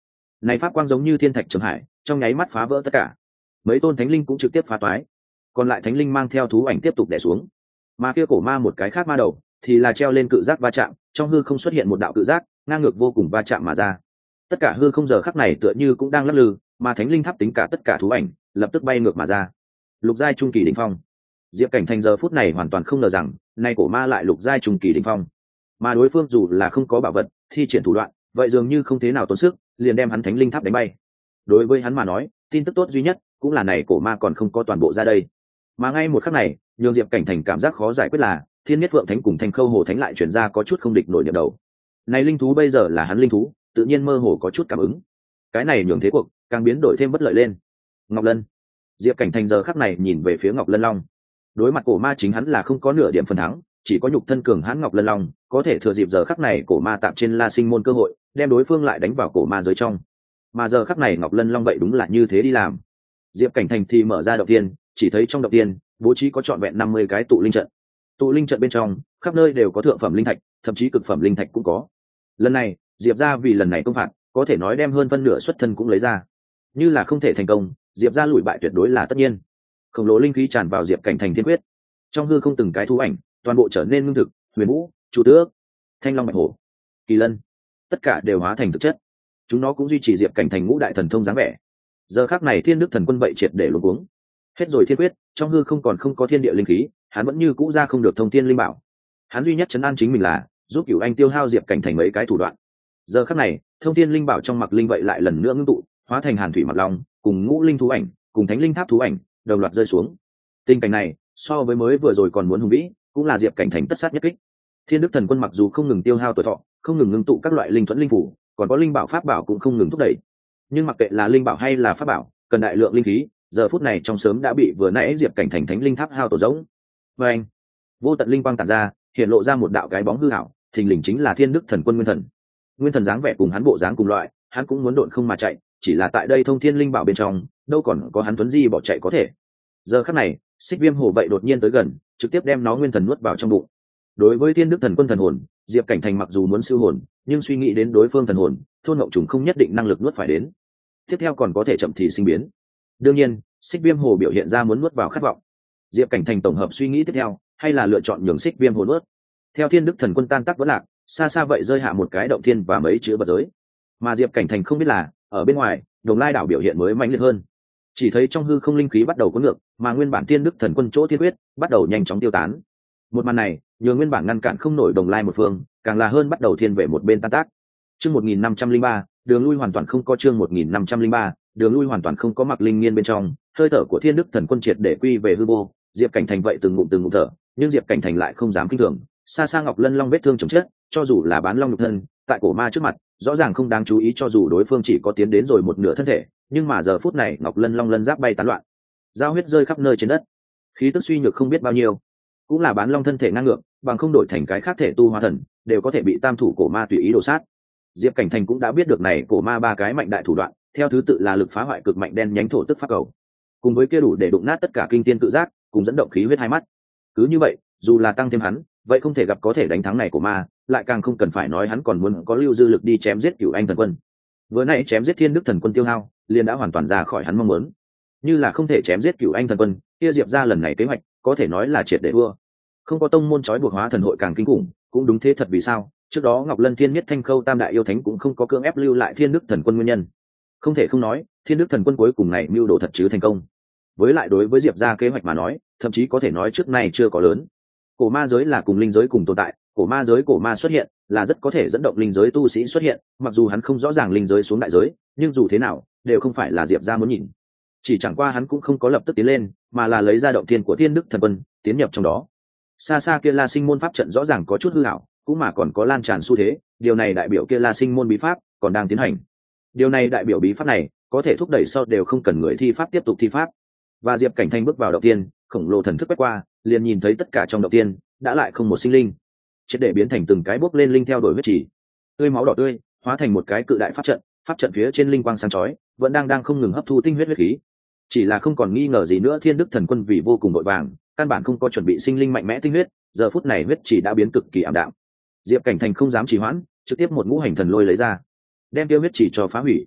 này pháp quang giống như thiên thạch trường hải, trong nháy mắt phá vỡ tất cả. Mấy tôn thánh linh cũng trực tiếp phá toái, còn lại thánh linh mang theo thú ảnh tiếp tục đè xuống. Mà kia cổ ma một cái khác ma đầu thì là treo lên cự giác va chạm, trong hư không xuất hiện một đạo cự giác ngang ngược vô cùng va chạm mà ra. Tất cả hư không giờ khắc này tựa như cũng đang lắc lư, mà thánh linh tháp tính cả tất cả thú ảnh lập tức bay ngược mà ra. Lục giai trung kỳ đỉnh phong. Diệp Cảnh Thành giờ phút này hoàn toàn không ngờ rằng nay cổ ma lại lục giai trung kỳ đỉnh phong, mà đối phương dù là không có bảo vật thi triển thủ đoạn, vậy dường như không thế nào tốn sức liền đem hắn thánh linh tháp đánh bay. Đối với hắn mà nói, tin tức tốt duy nhất cũng là này cổ ma còn không có toàn bộ ra đây. Mà ngay một khắc này, nhường Diệp Cảnh Thành cảm giác khó giải quyết là Thiên Nhất Phượng Thánh cùng Thanh Khâu Hồ Thánh lại chuyển ra có chút không địch nổi niệm đầu. Này linh thú bây giờ là hắn linh thú, tự nhiên mơ hồ có chút cảm ứng. Cái này nhường thế cuộc càng biến đổi thêm bất lợi lên. Ngọc Lân. Diệp Cảnh Thành giờ khắc này nhìn về phía Ngọc Lân Long. Đối mặt cổ ma chính hắn là không có nửa điểm phần thắng, chỉ có nhục thân cường hãn Ngọc Lân Long có thể thừa dịp giờ khắc này cổ ma tạm trên La Sinh môn cơ hội, đem đối phương lại đánh vào cổ ma giới trong. Mà giờ khắc này Ngọc Lân Long vậy đúng là như thế đi làm. Diệp Cảnh Thành thì mở ra động tiên, chỉ thấy trong động tiên bố trí có trọn vẹn năm mươi cái tụ linh trận. Tụ linh trận bên trong khắp nơi đều có thượng phẩm linh thạch, thậm chí cực phẩm linh thạch cũng có. Lần này Diệp gia vì lần này công phạt có thể nói đem hơn phân nửa xuất thân cũng lấy ra. Như là không thể thành công, Diệp gia lùi bại tuyệt đối là tất nhiên. Khổng lồ linh khí tràn vào Diệp Cảnh Thành thiên quyết, trong hư không từng cái thú ảnh toàn bộ trở nên ngưng thực, huyền vũ, chu tước, thanh long bạch hổ, kỳ lân, tất cả đều hóa thành thực chất. Chúng nó cũng duy trì Diệp Cảnh Thành ngũ đại thần thông dáng vẻ. Giờ khắc này Thiên Đức Thần Quân vậy triệt để luống cuống. Hết rồi thiên quyết, trong hư không còn không có thiên địa linh khí, hắn vẫn như cũ ra không được thông thiên linh bảo. Hắn duy nhất trấn an chính mình là giúp Cửu Anh tiêu hao Diệp Cảnh Thành mấy cái thủ đoạn. Giờ khắc này, thông thiên linh bảo trong mặc linh vậy lại lần nữa ngưng tụ, hóa thành Hàn Thủy Mặc Long, cùng ngũ linh thú ảnh, cùng thánh linh tháp thú ảnh, đồng loạt rơi xuống. Tình cảnh này, so với mới vừa rồi còn muốn hùng vĩ, cũng là Diệp Cảnh Thành tất sát nhất kích. Thiên Đức Thần Quân mặc dù không ngừng tiêu hao tuổi thọ, không ngừng ngưng tụ các loại linh thuẫn linh phủ, còn có linh bảo pháp bảo cũng không ngừng thúc đẩy. Nhưng mặc kệ là linh bảo hay là pháp bảo, cần đại lượng linh khí, giờ phút này trong sớm đã bị vừa nãy Diệp Cảnh Thành thánh linh tháp hao tổ rỗng. Và anh, vô tận linh quang tản ra, hiện lộ ra một đạo cái bóng hư ảo, thình lình chính là Thiên Đức Thần Quân Nguyên Thần. Nguyên Thần dáng vẻ cùng hắn bộ dáng cùng loại, hắn cũng muốn độn không mà chạy, chỉ là tại đây thông thiên linh bảo bên trong, đâu còn có hắn tuấn di bỏ chạy có thể. Giờ khắc này, Xích Viêm Hổ vậy đột nhiên tới gần, trực tiếp đem nó nguyên thần nuốt vào trong bụng. Đối với Thiên Đức Thần Quân thần hồn, Diệp Cảnh Thành mặc dù muốn siêu hồn, nhưng suy nghĩ đến đối phương thần hồn, thôn ngộ trùng không nhất định năng lực nuốt phải đến. Tiếp theo còn có thể chậm thì sinh biến. Đương nhiên, Xích Viêm Hổ biểu hiện ra muốn nuốt vào khát vọng. Diệp Cảnh Thành tổng hợp suy nghĩ tiếp theo, hay là lựa chọn nhường Xích Viêm Hổ nuốt. Theo Thiên Đức Thần Quân tan tác vỡ lạc, xa xa vậy rơi hạ một cái động thiên và mấy chữ vật giới. Mà Diệp Cảnh Thành không biết là, ở bên ngoài, Đồng Lai đảo biểu hiện mới mạnh liệt hơn. Chỉ thấy trong hư không linh khí bắt đầu cuốn ngược, mà nguyên bản Thiên Đức Thần Quân chỗ thiên quyết bắt đầu nhanh chóng tiêu tán. Một màn này, nhường nguyên bản ngăn cản không nổi Đồng Lai một phương, càng là hơn bắt đầu thiên về một bên tan tác. Chương một nghìn năm trăm linh ba, đường lui hoàn toàn không có chương một nghìn năm trăm linh ba, đường lui hoàn toàn không có Mặc Linh Nghiên bên trong, hơi thở của Thiên Đức Thần Quân triệt để quy về hư vô. Diệp Cảnh Thành vậy từng ngụm từng ngụm thở, nhưng Diệp Cảnh Thành lại không dám kinh thường. Xa xa Ngọc Lân Long vết thương chồng chết, cho dù là bán long nhục thân, tại cổ ma trước mặt, rõ ràng không đáng chú ý, cho dù đối phương chỉ có tiến đến rồi một nửa thân thể, nhưng mà giờ phút này Ngọc Lân Long lân giáp bay tán loạn, dao huyết rơi khắp nơi trên đất, khí tức suy nhược không biết bao nhiêu. Cũng là bán long thân thể ngang ngược, bằng không đổi thành cái khác thể tu hóa thần, đều có thể bị tam thủ cổ ma tùy ý đổ sát. Diệp Cảnh Thành cũng đã biết được này cổ ma ba cái mạnh đại thủ đoạn, theo thứ tự là lực phá hoại cực mạnh đen nhánh thổ tức pháp cầu, cùng với kia đủ để đụng nát tất cả kinh tiên tự giác, cùng dẫn động khí huyết hai mắt. Cứ như vậy, dù là tăng thêm hắn, vậy không thể gặp có thể đánh thắng này của ma, lại càng không cần phải nói hắn còn muốn có lưu dư lực đi chém giết Cửu Anh Thần Quân. Vừa nãy chém giết Thiên Đức Thần Quân tiêu hao, liền đã hoàn toàn ra khỏi hắn mong muốn. Như là không thể chém giết Cửu Anh Thần Quân, kia Diệp gia lần này kế hoạch có thể nói là triệt để thua. Không có tông môn trói buộc hóa thần hội càng kinh khủng, cũng đúng thế thật. Vì sao trước đó Ngọc Lân Thiên Nhất Thanh Khâu tam đại yêu thánh cũng không có cưỡng ép lưu lại Thiên Đức Thần Quân nguyên nhân? Không thể không nói, Thiên Đức Thần Quân cuối cùng này mưu đồ thật chứ thành công. Với lại đối với Diệp gia kế hoạch mà nói, thậm chí có thể nói trước nay chưa có lớn. Cổ ma giới là cùng linh giới cùng tồn tại, cổ ma giới cổ ma xuất hiện là rất có thể dẫn động linh giới tu sĩ xuất hiện, mặc dù hắn không rõ ràng linh giới xuống đại giới, nhưng dù thế nào đều không phải là Diệp gia muốn nhìn. Chỉ chẳng qua hắn cũng không có lập tức tiến lên, mà là lấy ra động thiên của Thiên Đức Thần Quân tiến nhập trong đó. Xa xa kia La Sinh môn pháp trận rõ ràng có chút hư ảo, cũng mà còn có lan tràn xu thế, điều này đại biểu kia La Sinh môn bí pháp còn đang tiến hành. Điều này đại biểu bí pháp này có thể thúc đẩy sau đều không cần người thi pháp tiếp tục thi pháp. Và Diệp Cảnh Thanh bước vào động tiên, khổng lồ thần thức quét qua, liền nhìn thấy tất cả trong động tiên đã lại không một sinh linh, triệt để biến thành từng cái bốc lên linh theo đổi huyết chỉ, tươi máu đỏ tươi, hóa thành một cái cự đại pháp trận. Pháp trận phía trên linh quang sáng chói, vẫn đang đang không ngừng hấp thu tinh huyết huyết khí. Chỉ là không còn nghi ngờ gì nữa, Thiên Đức Thần Quân vì vô cùng vội vàng, căn bản không có chuẩn bị sinh linh mạnh mẽ tinh huyết, giờ phút này huyết chỉ đã biến cực kỳ ảm đạm. Diệp Cảnh Thành không dám trì hoãn, trực tiếp một ngũ hành thần lôi lấy ra, đem tiêu huyết chỉ cho phá hủy.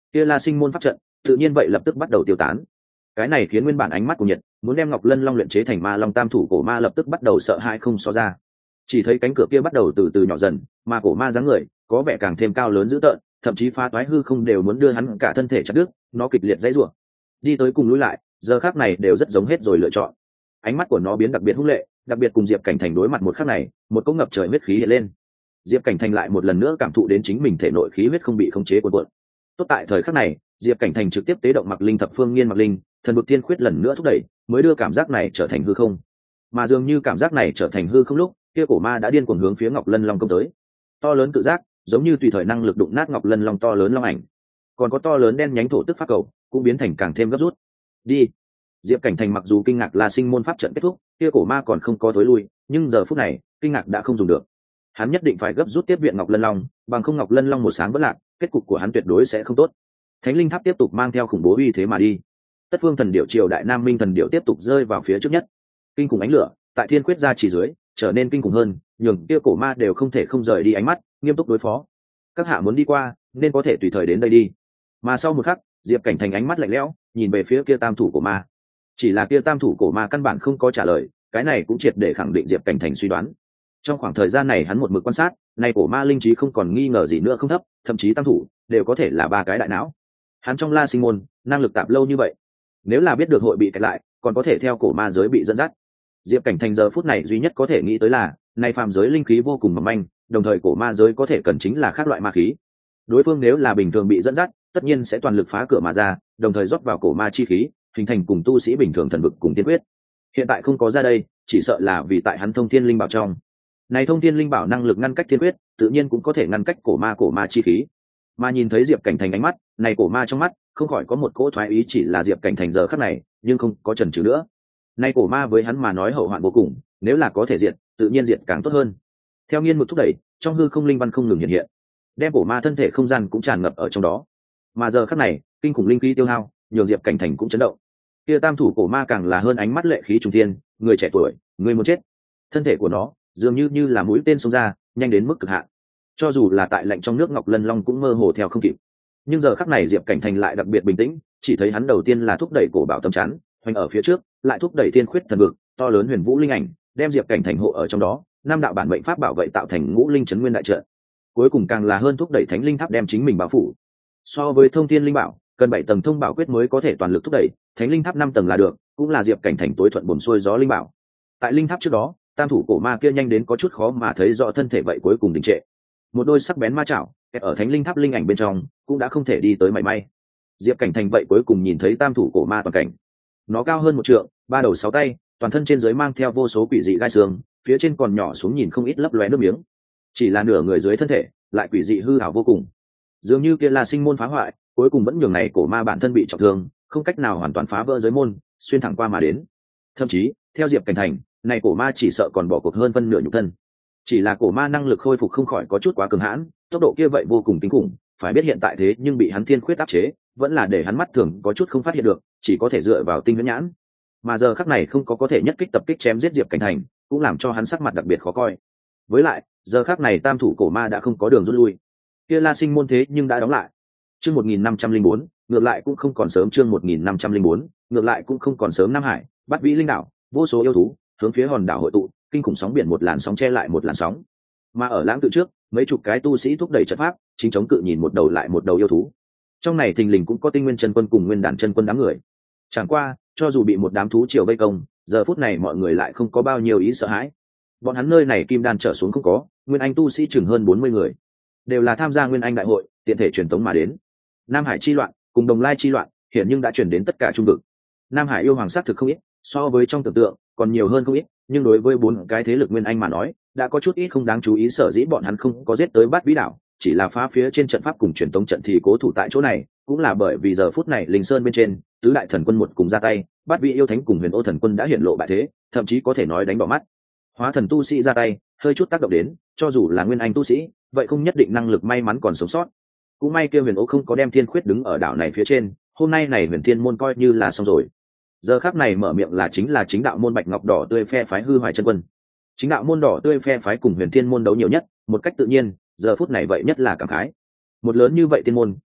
kia La Sinh môn pháp trận tự nhiên vậy lập tức bắt đầu tiêu tán. Cái này khiến nguyên bản ánh mắt của Nhật muốn đem Ngọc Lân Long luyện chế thành ma long tam thủ cổ ma lập tức bắt đầu sợ hãi không xó ra. Chỉ thấy cánh cửa kia bắt đầu từ từ nhỏ dần, mà cổ ma dáng người có vẻ càng thêm cao lớn dữ tợn, thậm chí phá toái hư không đều muốn đưa hắn cả thân thể chặt đứt, nó kịch liệt dãy rủa. Đi tới cùng lùi lại, giờ khắc này đều rất giống hết rồi lựa chọn. Ánh mắt của nó biến đặc biệt hung lệ, đặc biệt cùng Diệp Cảnh Thành đối mặt một khắc này, một cỗ ngập trời huyết khí hiện lên. Diệp Cảnh Thành lại một lần nữa cảm thụ đến chính mình thể nội khí huyết không bị khống chế cuộn cuộn. Tốt tại thời khắc này, Diệp Cảnh Thành trực tiếp tế động Mặc Linh thập phương nghiên Mặc Linh, thần vực thiên khuyết lần nữa thúc đẩy, mới đưa cảm giác này trở thành hư không. Mà dường như cảm giác này trở thành hư không lúc, kia cổ ma đã điên cuồng hướng phía Ngọc Lân Long công tới. To lớn tự giác, giống như tùy thời năng lực đụng nát Ngọc Lân Long to lớn long ảnh. Còn có to lớn đen nhánh thổ tức pháp cầu, cũng biến thành càng thêm gấp rút. Đi. Diệp Cảnh Thành mặc dù kinh ngạc là sinh môn pháp trận kết thúc, kia cổ ma còn không có tối lui, nhưng giờ phút này, kinh ngạc đã không dùng được. Hắn nhất định phải gấp rút tiếp viện Ngọc Lân Long, bằng không Ngọc Lân Long một sáng vẫn lạc, kết cục của hắn tuyệt đối sẽ không tốt. Thánh linh tháp tiếp tục mang theo khủng bố uy thế mà đi. Tất phương thần điệu triều đại nam minh thần điệu tiếp tục rơi vào phía trước nhất. Kinh khủng ánh lửa, tại thiên quyết ra chỉ dưới, trở nên kinh khủng hơn, nhường kia cổ ma đều không thể không rời đi ánh mắt, nghiêm túc đối phó. Các hạ muốn đi qua, nên có thể tùy thời đến đây đi. Mà sau một khắc, Diệp Cảnh Thành ánh mắt lạnh lẽo, nhìn về phía kia tam thủ cổ ma. Chỉ là kia tam thủ cổ ma căn bản không có trả lời, cái này cũng triệt để khẳng định Diệp Cảnh Thành suy đoán. Trong khoảng thời gian này hắn một mực quan sát, này cổ ma linh trí không còn nghi ngờ gì nữa không thấp, thậm chí tam thủ đều có thể là ba cái đại não. Hắn trong La Sinh môn, năng lực tạp lâu như vậy, nếu là biết được hội bị kẹt lại, còn có thể theo cổ ma giới bị dẫn dắt. Diệp Cảnh Thành giờ phút này duy nhất có thể nghĩ tới là, này phàm giới linh khí vô cùng mỏng manh, đồng thời cổ ma giới có thể cần chính là khác loại ma khí. Đối phương nếu là bình thường bị dẫn dắt, tất nhiên sẽ toàn lực phá cửa mà ra, đồng thời rót vào cổ ma chi khí, hình thành cùng tu sĩ bình thường thần vực cùng tiên quyết. Hiện tại không có ra đây, chỉ sợ là vì tại hắn thông thiên linh bảo trong. Này thông thiên linh bảo năng lực ngăn cách thiên quyết, tự nhiên cũng có thể ngăn cách cổ ma cổ ma chi khí. Mà nhìn thấy Diệp Cảnh Thành ánh mắt, này cổ ma trong mắt, không khỏi có một cỗ thoái ý, chỉ là Diệp Cảnh Thành giờ khắc này, nhưng không có chần chừ nữa. Này cổ ma với hắn mà nói hậu hoạn vô cùng, nếu là có thể diệt, tự nhiên diệt càng tốt hơn. Theo nghiên mực thúc đẩy, trong hư không linh văn không ngừng hiện hiện, đem cổ ma thân thể không gian cũng tràn ngập ở trong đó. Mà giờ khắc này, kinh khủng linh khí tiêu hao, nhường Diệp Cảnh Thành cũng chấn động. Kia tam thủ cổ ma càng là hơn ánh mắt lệ khí trùng thiên, người trẻ tuổi, người muốn chết. Thân thể của nó, dường như như là mũi tên xông ra, nhanh đến mức cực hạn. Cho dù là tại lạnh trong nước Ngọc Lân Long cũng mơ hồ theo không kịp. Nhưng giờ khắc này Diệp Cảnh Thành lại đặc biệt bình tĩnh, chỉ thấy hắn đầu tiên là thúc đẩy cổ bảo tâm chắn, hoành ở phía trước, lại thúc đẩy thiên khuyết thần vực, to lớn huyền vũ linh ảnh, đem Diệp Cảnh Thành hộ ở trong đó, năm đạo bản mệnh pháp bảo vệ tạo thành ngũ linh chấn nguyên đại trận. Cuối cùng càng là hơn thúc đẩy thánh linh tháp đem chính mình bao phủ. So với thông thiên linh bảo, cần bảy tầng thông bảo quyết mới có thể toàn lực thúc đẩy, thánh linh tháp năm tầng là được, cũng là Diệp Cảnh Thành tối thuận buồn xuôi gió linh bảo. Tại linh tháp trước đó, tam thủ cổ ma kia nhanh đến có chút khó mà thấy rõ thân thể vậy cuối cùng đình trệ. Một đôi sắc bén ma chảo, kẹp ở thánh linh tháp linh ảnh bên trong, cũng đã không thể đi tới mảy may. Diệp Cảnh Thành vậy cuối cùng nhìn thấy tam thủ cổ ma toàn cảnh. Nó cao hơn một trượng, ba đầu sáu tay, toàn thân trên dưới mang theo vô số quỷ dị gai xương, phía trên còn nhỏ xuống nhìn không ít lấp lóe nước miếng. Chỉ là nửa người dưới thân thể, lại quỷ dị hư ảo vô cùng. Dường như kia là sinh môn phá hoại, cuối cùng vẫn nhường này cổ ma bản thân bị trọng thương, không cách nào hoàn toàn phá vỡ giới môn, xuyên thẳng qua mà đến. Thậm chí, theo Diệp Cảnh Thành, này cổ ma chỉ sợ còn bỏ cuộc hơn phân nửa nhục thân. Chỉ là cổ ma năng lực khôi phục không khỏi có chút quá cường hãn, tốc độ kia vậy vô cùng kinh khủng, phải biết hiện tại thế nhưng bị hắn thiên khuyết áp chế, vẫn là để hắn mắt thường có chút không phát hiện được, chỉ có thể dựa vào tinh huyễn nhãn. Mà giờ khắc này không có có thể nhất kích tập kích chém giết Diệp Cảnh Thành, cũng làm cho hắn sắc mặt đặc biệt khó coi. Với lại, giờ khắc này tam thủ cổ ma đã không có đường rút lui. Kia La Sinh môn thế nhưng đã đóng lại. Chương một nghìn năm trăm lẻ bốn, ngược lại cũng không còn sớm chương một nghìn năm trăm lẻ bốn, ngược lại cũng không còn sớm Nam Hải, Bát Vĩ linh đảo, vô số yêu thú, hướng phía hòn đảo hội tụ, kinh khủng sóng biển một làn sóng che lại một làn sóng. Mà ở lãng tự trước, mấy chục cái tu sĩ thúc đẩy trận pháp, chính chống cự nhìn một đầu lại một đầu yêu thú. Trong này thình lình cũng có Tinh Nguyên chân quân cùng Nguyên Đản chân quân đám người. Chẳng qua, cho dù bị một đám thú triều vây công, giờ phút này mọi người lại không có bao nhiêu ý sợ hãi. Bọn hắn nơi này kim đan trở xuống không có, Nguyên Anh tu sĩ chừng hơn bốn mươi người, đều là tham gia Nguyên Anh đại hội, tiện thể truyền tống mà đến. Nam Hải chi loạn, cùng Đồng Lai chi loạn, hiện nhưng đã truyền đến tất cả trung vực. Nam Hải yêu hoàng sắc thực không ít, so với trong tưởng tượng, còn nhiều hơn không ít, nhưng đối với bốn cái thế lực Nguyên Anh mà nói, đã có chút ít không đáng chú ý, sở dĩ bọn hắn không có giết tới Bát Vĩ đảo, chỉ là phá phía trên trận pháp cùng truyền tống trận thì cố thủ tại chỗ này, cũng là bởi vì giờ phút này Linh Sơn bên trên, tứ đại thần quân một cùng ra tay, Bát Vĩ yêu thánh cùng Huyền Ô thần quân đã hiện lộ bại thế, thậm chí có thể nói đánh bỏ mắt. Hóa thần tu sĩ ra tay, hơi chút tác động đến, cho dù là Nguyên Anh tu sĩ, vậy không nhất định năng lực may mắn còn sống sót. Cũng may kia Huyền Ô không có đem thiên khuyết đứng ở đảo này phía trên, hôm nay này Huyền Thiên môn coi như là xong rồi. Giờ khắc này mở miệng là chính là chính đạo môn Bạch Ngọc đỏ tươi phe phái Hư Hoài chân quân. Chính đạo môn đỏ tươi phe phái cùng Huyền Thiên môn đấu nhiều nhất, một cách tự nhiên, giờ phút này vậy nhất là cảm khái. Một lớn như vậy tiên môn,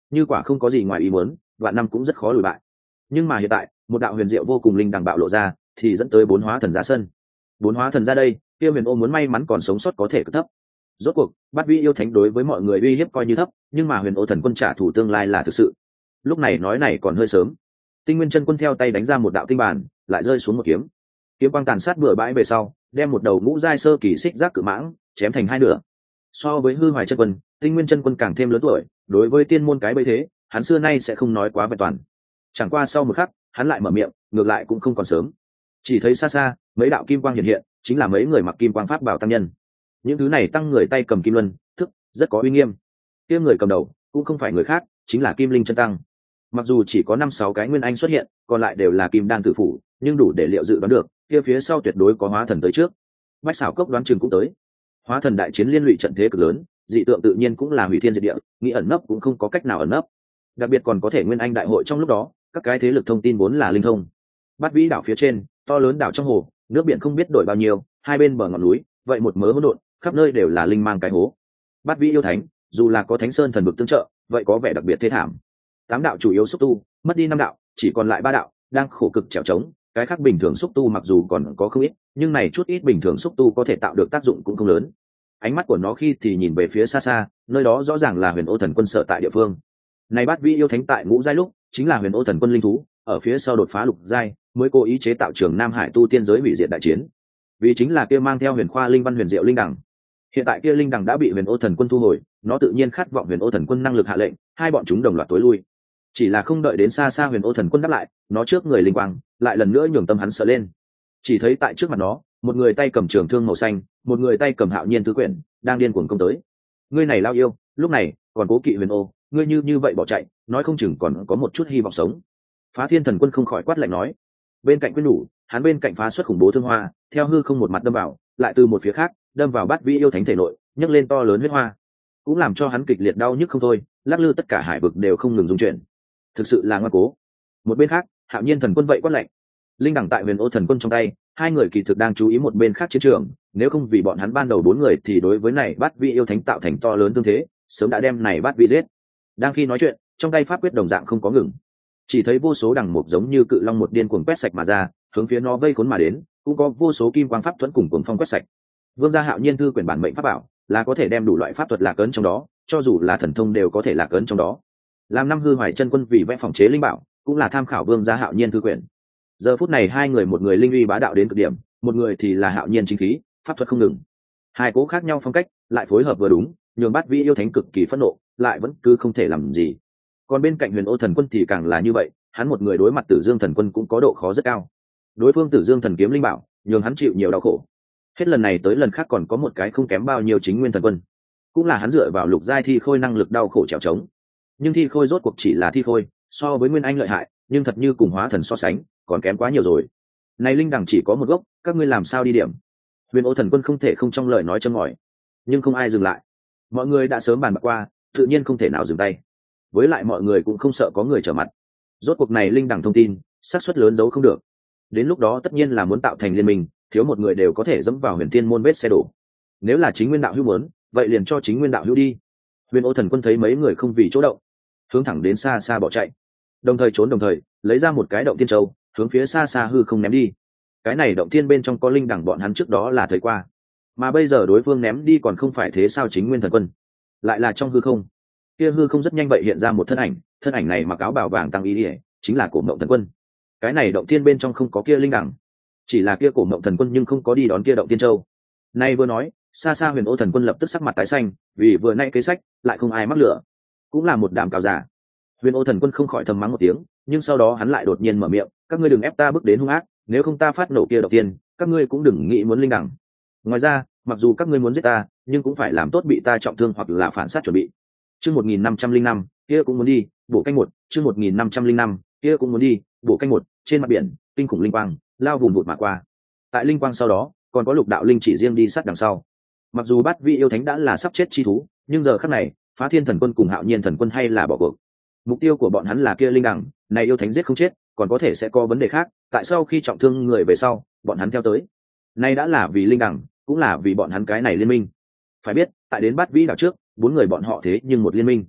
như quả không có gì ngoài ý muốn vạn năm cũng rất khó lùi bại. Nhưng mà hiện tại một đạo huyền diệu vô cùng linh đằng bạo lộ ra thì dẫn tới bốn hóa thần ra sân. Bốn hóa thần ra đây, kia huyền ô muốn may mắn còn sống sót có thể cực thấp. Rốt cuộc Bát Vĩ yêu thánh đối với mọi người uy hiếp coi như thấp, nhưng mà huyền ô thần quân trả thù tương lai là thực sự. Lúc này nói này còn hơi sớm. Tinh Nguyên chân quân theo tay đánh ra một đạo tinh bản, lại rơi xuống một kiếm. Kiếm quang tàn sát bừa bãi về sau, đem một đầu ngũ giai sơ kỳ xích giác cự mãng chém thành hai nửa. So với hư hoài chân quân, Tinh Nguyên chân quân càng thêm lớn tuổi, đối với tiên môn cái bấy thế, hắn xưa nay sẽ không nói quá vẹn toàn. Chẳng qua sau một khắc, hắn lại mở miệng, ngược lại cũng không còn sớm. Chỉ thấy xa xa, mấy đạo kim quang hiện hiện, chính là mấy người mặc kim quang pháp bảo tăng nhân. Những thứ này tăng người tay cầm kim luân, thức rất có uy nghiêm. Kia người cầm đầu cũng không phải người khác, chính là Kim Linh chân tăng. Mặc dù chỉ có năm sáu cái nguyên anh xuất hiện, còn lại đều là kim đan tự phủ, nhưng đủ để liệu dự đoán được, kia phía sau tuyệt đối có hóa thần tới trước. Bách xảo cốc đoán chừng cũng tới. Hóa thần đại chiến liên lụy trận thế cực lớn, dị tượng tự nhiên cũng là hủy thiên diệt địa, nghĩ ẩn nấp cũng không có cách nào ẩn nấp. Đặc biệt còn có thể nguyên anh đại hội trong lúc đó, các cái thế lực thông tin vốn là linh thông. Bát Vĩ đảo phía trên, to lớn đảo trong hồ, nước biển không biết đổi bao nhiêu, hai bên bờ ngọn núi, vậy một mớ hỗn độn, khắp nơi đều là linh mang cái hố. Bát Vĩ yêu thánh, dù là có Thánh Sơn thần vực tương trợ, vậy có vẻ đặc biệt thê thảm. Tám đạo chủ yếu xúc tu, mất đi năm đạo, chỉ còn lại ba đạo, đang khổ cực trèo trống. Cái khác bình thường xúc tu mặc dù còn có không ít, nhưng này chút ít bình thường xúc tu có thể tạo được tác dụng cũng không lớn. Ánh mắt của nó khi thì nhìn về phía xa xa, nơi đó rõ ràng là Huyền Ô thần quân sở tại địa phương. Này Bát Vĩ yêu thánh tại ngũ giai lúc, chính là Huyền Ô thần quân linh thú, ở phía sau đột phá lục giai, mới cố ý chế tạo trường Nam Hải tu tiên giới hủy diệt đại chiến. Vì chính là kia mang theo huyền khoa linh văn huyền diệu linh đẳng. Hiện tại kia linh đẳng đã bị Huyền Ô thần quân thu hồi, nó tự nhiên khát vọng Huyền Ô thần quân năng lực hạ lệnh, hai bọn chúng đồng loạt tối lui. Chỉ là không đợi đến xa xa Huyền Ô thần quân đáp lại, nó trước người linh quang lại lần nữa nhường tâm hắn sợ lên. Chỉ thấy tại trước mặt nó, một người tay cầm trường thương màu xanh, một người tay cầm Hạo Nhiên tứ quyển, đang điên cuồng công tới. Ngươi này lao yêu, lúc này còn cố kỵ Huyền Ô, ngươi như như vậy bỏ chạy, nói không chừng còn có một chút hy vọng sống. Phá Thiên thần quân không khỏi quát lạnh nói. Bên cạnh quyết nhủ, hắn bên cạnh phá xuất khủng bố thương hoa, theo hư không một mặt đâm vào, lại từ một phía khác đâm vào Bát Vĩ yêu thánh thể nội, nhấc lên to lớn huyết hoa, cũng làm cho hắn kịch liệt đau nhức không thôi, lắc lư tất cả hải vực đều không ngừng rung chuyển. Thực sự là ngoan cố. Một bên khác, Hạo Nhiên thần quân vậy quát lạnh. Linh đẳng tại Huyền Ô thần quân trong tay, hai người kỳ thực đang chú ý một bên khác chiến trường, nếu không vì bọn hắn ban đầu bốn người thì đối với này Bát Vĩ yêu thánh tạo thành to lớn tương thế, sớm đã đem này Bát Vĩ giết. Đang khi nói chuyện, trong tay pháp quyết đồng dạng không có ngừng, chỉ thấy vô số đằng mục giống như cự long một điên cuồng quét sạch mà ra, hướng phía nó vây khốn mà đến, cũng có vô số kim quang pháp thuẫn cùng cuồng phong quét sạch. Vương gia Hạo Nhiên thư quyển bản mệnh pháp bảo là có thể đem đủ loại pháp thuật lạc ấn trong đó, cho dù là thần thông đều có thể lạc ấn trong đó. Làm năm hư hoài chân quân vì vẽ phòng chế linh bảo, cũng là tham khảo Vương gia Hạo Nhiên thư quyển. Giờ phút này hai người, một người linh uy bá đạo đến cực điểm, một người thì là Hạo Nhiên chính khí, pháp thuật không ngừng. Hai cố khác nhau phong cách, lại phối hợp vừa đúng, nhường Bát Vĩ yêu thánh cực kỳ phẫn nộ, lại vẫn cứ không thể làm gì. Còn bên cạnh Huyền Ô thần quân thì càng là như vậy, hắn một người đối mặt Tử Dương thần quân cũng có độ khó rất cao. Đối phương Tử Dương thần kiếm linh bảo, nhường hắn chịu nhiều đau khổ. Hết lần này tới lần khác còn có một cái không kém bao nhiêu Chính Nguyên thần quân, cũng là hắn dựa vào lục giai thi khôi năng lực đau khổ trèo trống. Nhưng thi khôi rốt cuộc chỉ là thi khôi, so với Nguyên Anh lợi hại, nhưng thật như cùng hóa thần so sánh, còn kém quá nhiều rồi. Này linh đẳng chỉ có một gốc, các ngươi làm sao đi điểm? Huyền Ô thần quân không thể không trong lời nói châm ngòi, nhưng không ai dừng lại. Mọi người đã sớm bàn bạc qua, tự nhiên không thể nào dừng tay. Với lại mọi người cũng không sợ có người trở mặt. Rốt cuộc này linh đẳng thông tin, xác suất lớn giấu không được. Đến lúc đó tất nhiên là muốn tạo thành liên minh, thiếu một người đều có thể dẫm vào Huyền Thiên môn vết xe đổ. Nếu là Chính Nguyên đạo hữu muốn, vậy liền cho Chính Nguyên đạo hữu đi. Huyền Ô thần quân thấy mấy người không vì chỗ động, hướng thẳng đến xa xa bỏ chạy. Đồng thời trốn đồng thời, lấy ra một cái động tiên châu, hướng phía xa xa hư không ném đi. Cái này động tiên bên trong có linh đẳng bọn hắn trước đó là thấy qua, mà bây giờ đối phương ném đi còn không phải thế sao Chính Nguyên thần quân, lại là trong hư không. Kia hư không rất nhanh vậy hiện ra một thân ảnh, thân ảnh này mặc áo bào vàng tăng ý ỉa, chính là Cổ Mộng thần quân. Cái này động tiên bên trong không có kia linh đẳng, chỉ là kia Cổ Mộng thần quân nhưng không có đi đón kia động tiên châu. Nay vừa nói, xa xa Huyền Ô thần quân lập tức sắc mặt tái xanh, vì vừa nay kế sách lại không ai mắc lửa, cũng là một đám cào giả. Huyền Ô thần quân không khỏi thầm mắng một tiếng, nhưng sau đó hắn lại đột nhiên mở miệng, các ngươi đừng ép ta bước đến hung ác, nếu không ta phát nổ kia đầu tiên, các ngươi cũng đừng nghĩ muốn linh đẳng. Ngoài ra, mặc dù các ngươi muốn giết ta, nhưng cũng phải làm tốt bị ta trọng thương hoặc là phản sát chuẩn bị. Chương một nghìn năm trăm linh năm, kia cũng muốn đi, bổ canh một, chương một nghìn năm trăm linh năm, kia cũng muốn đi, bổ canh một. Trên mặt biển, kinh khủng linh quang lao vùng vụt mà qua. Tại linh quang sau đó, còn có lục đạo linh chỉ riêng đi sát đằng sau. Mặc dù Bát Vĩ yêu thánh đã là sắp chết chi thú, nhưng giờ khắc này, Phá Thiên thần quân cùng Hạo Nhiên thần quân hay là bỏ cuộc. Mục tiêu của bọn hắn là kia linh đẳng, này yêu thánh giết không chết, còn có thể sẽ có vấn đề khác, tại sao khi trọng thương người về sau, bọn hắn theo tới. Nay đã là vì linh đẳng, cũng là vì bọn hắn cái này liên minh. Phải biết, tại đến Bát Vĩ đảo trước, bốn người bọn họ thế nhưng một liên minh.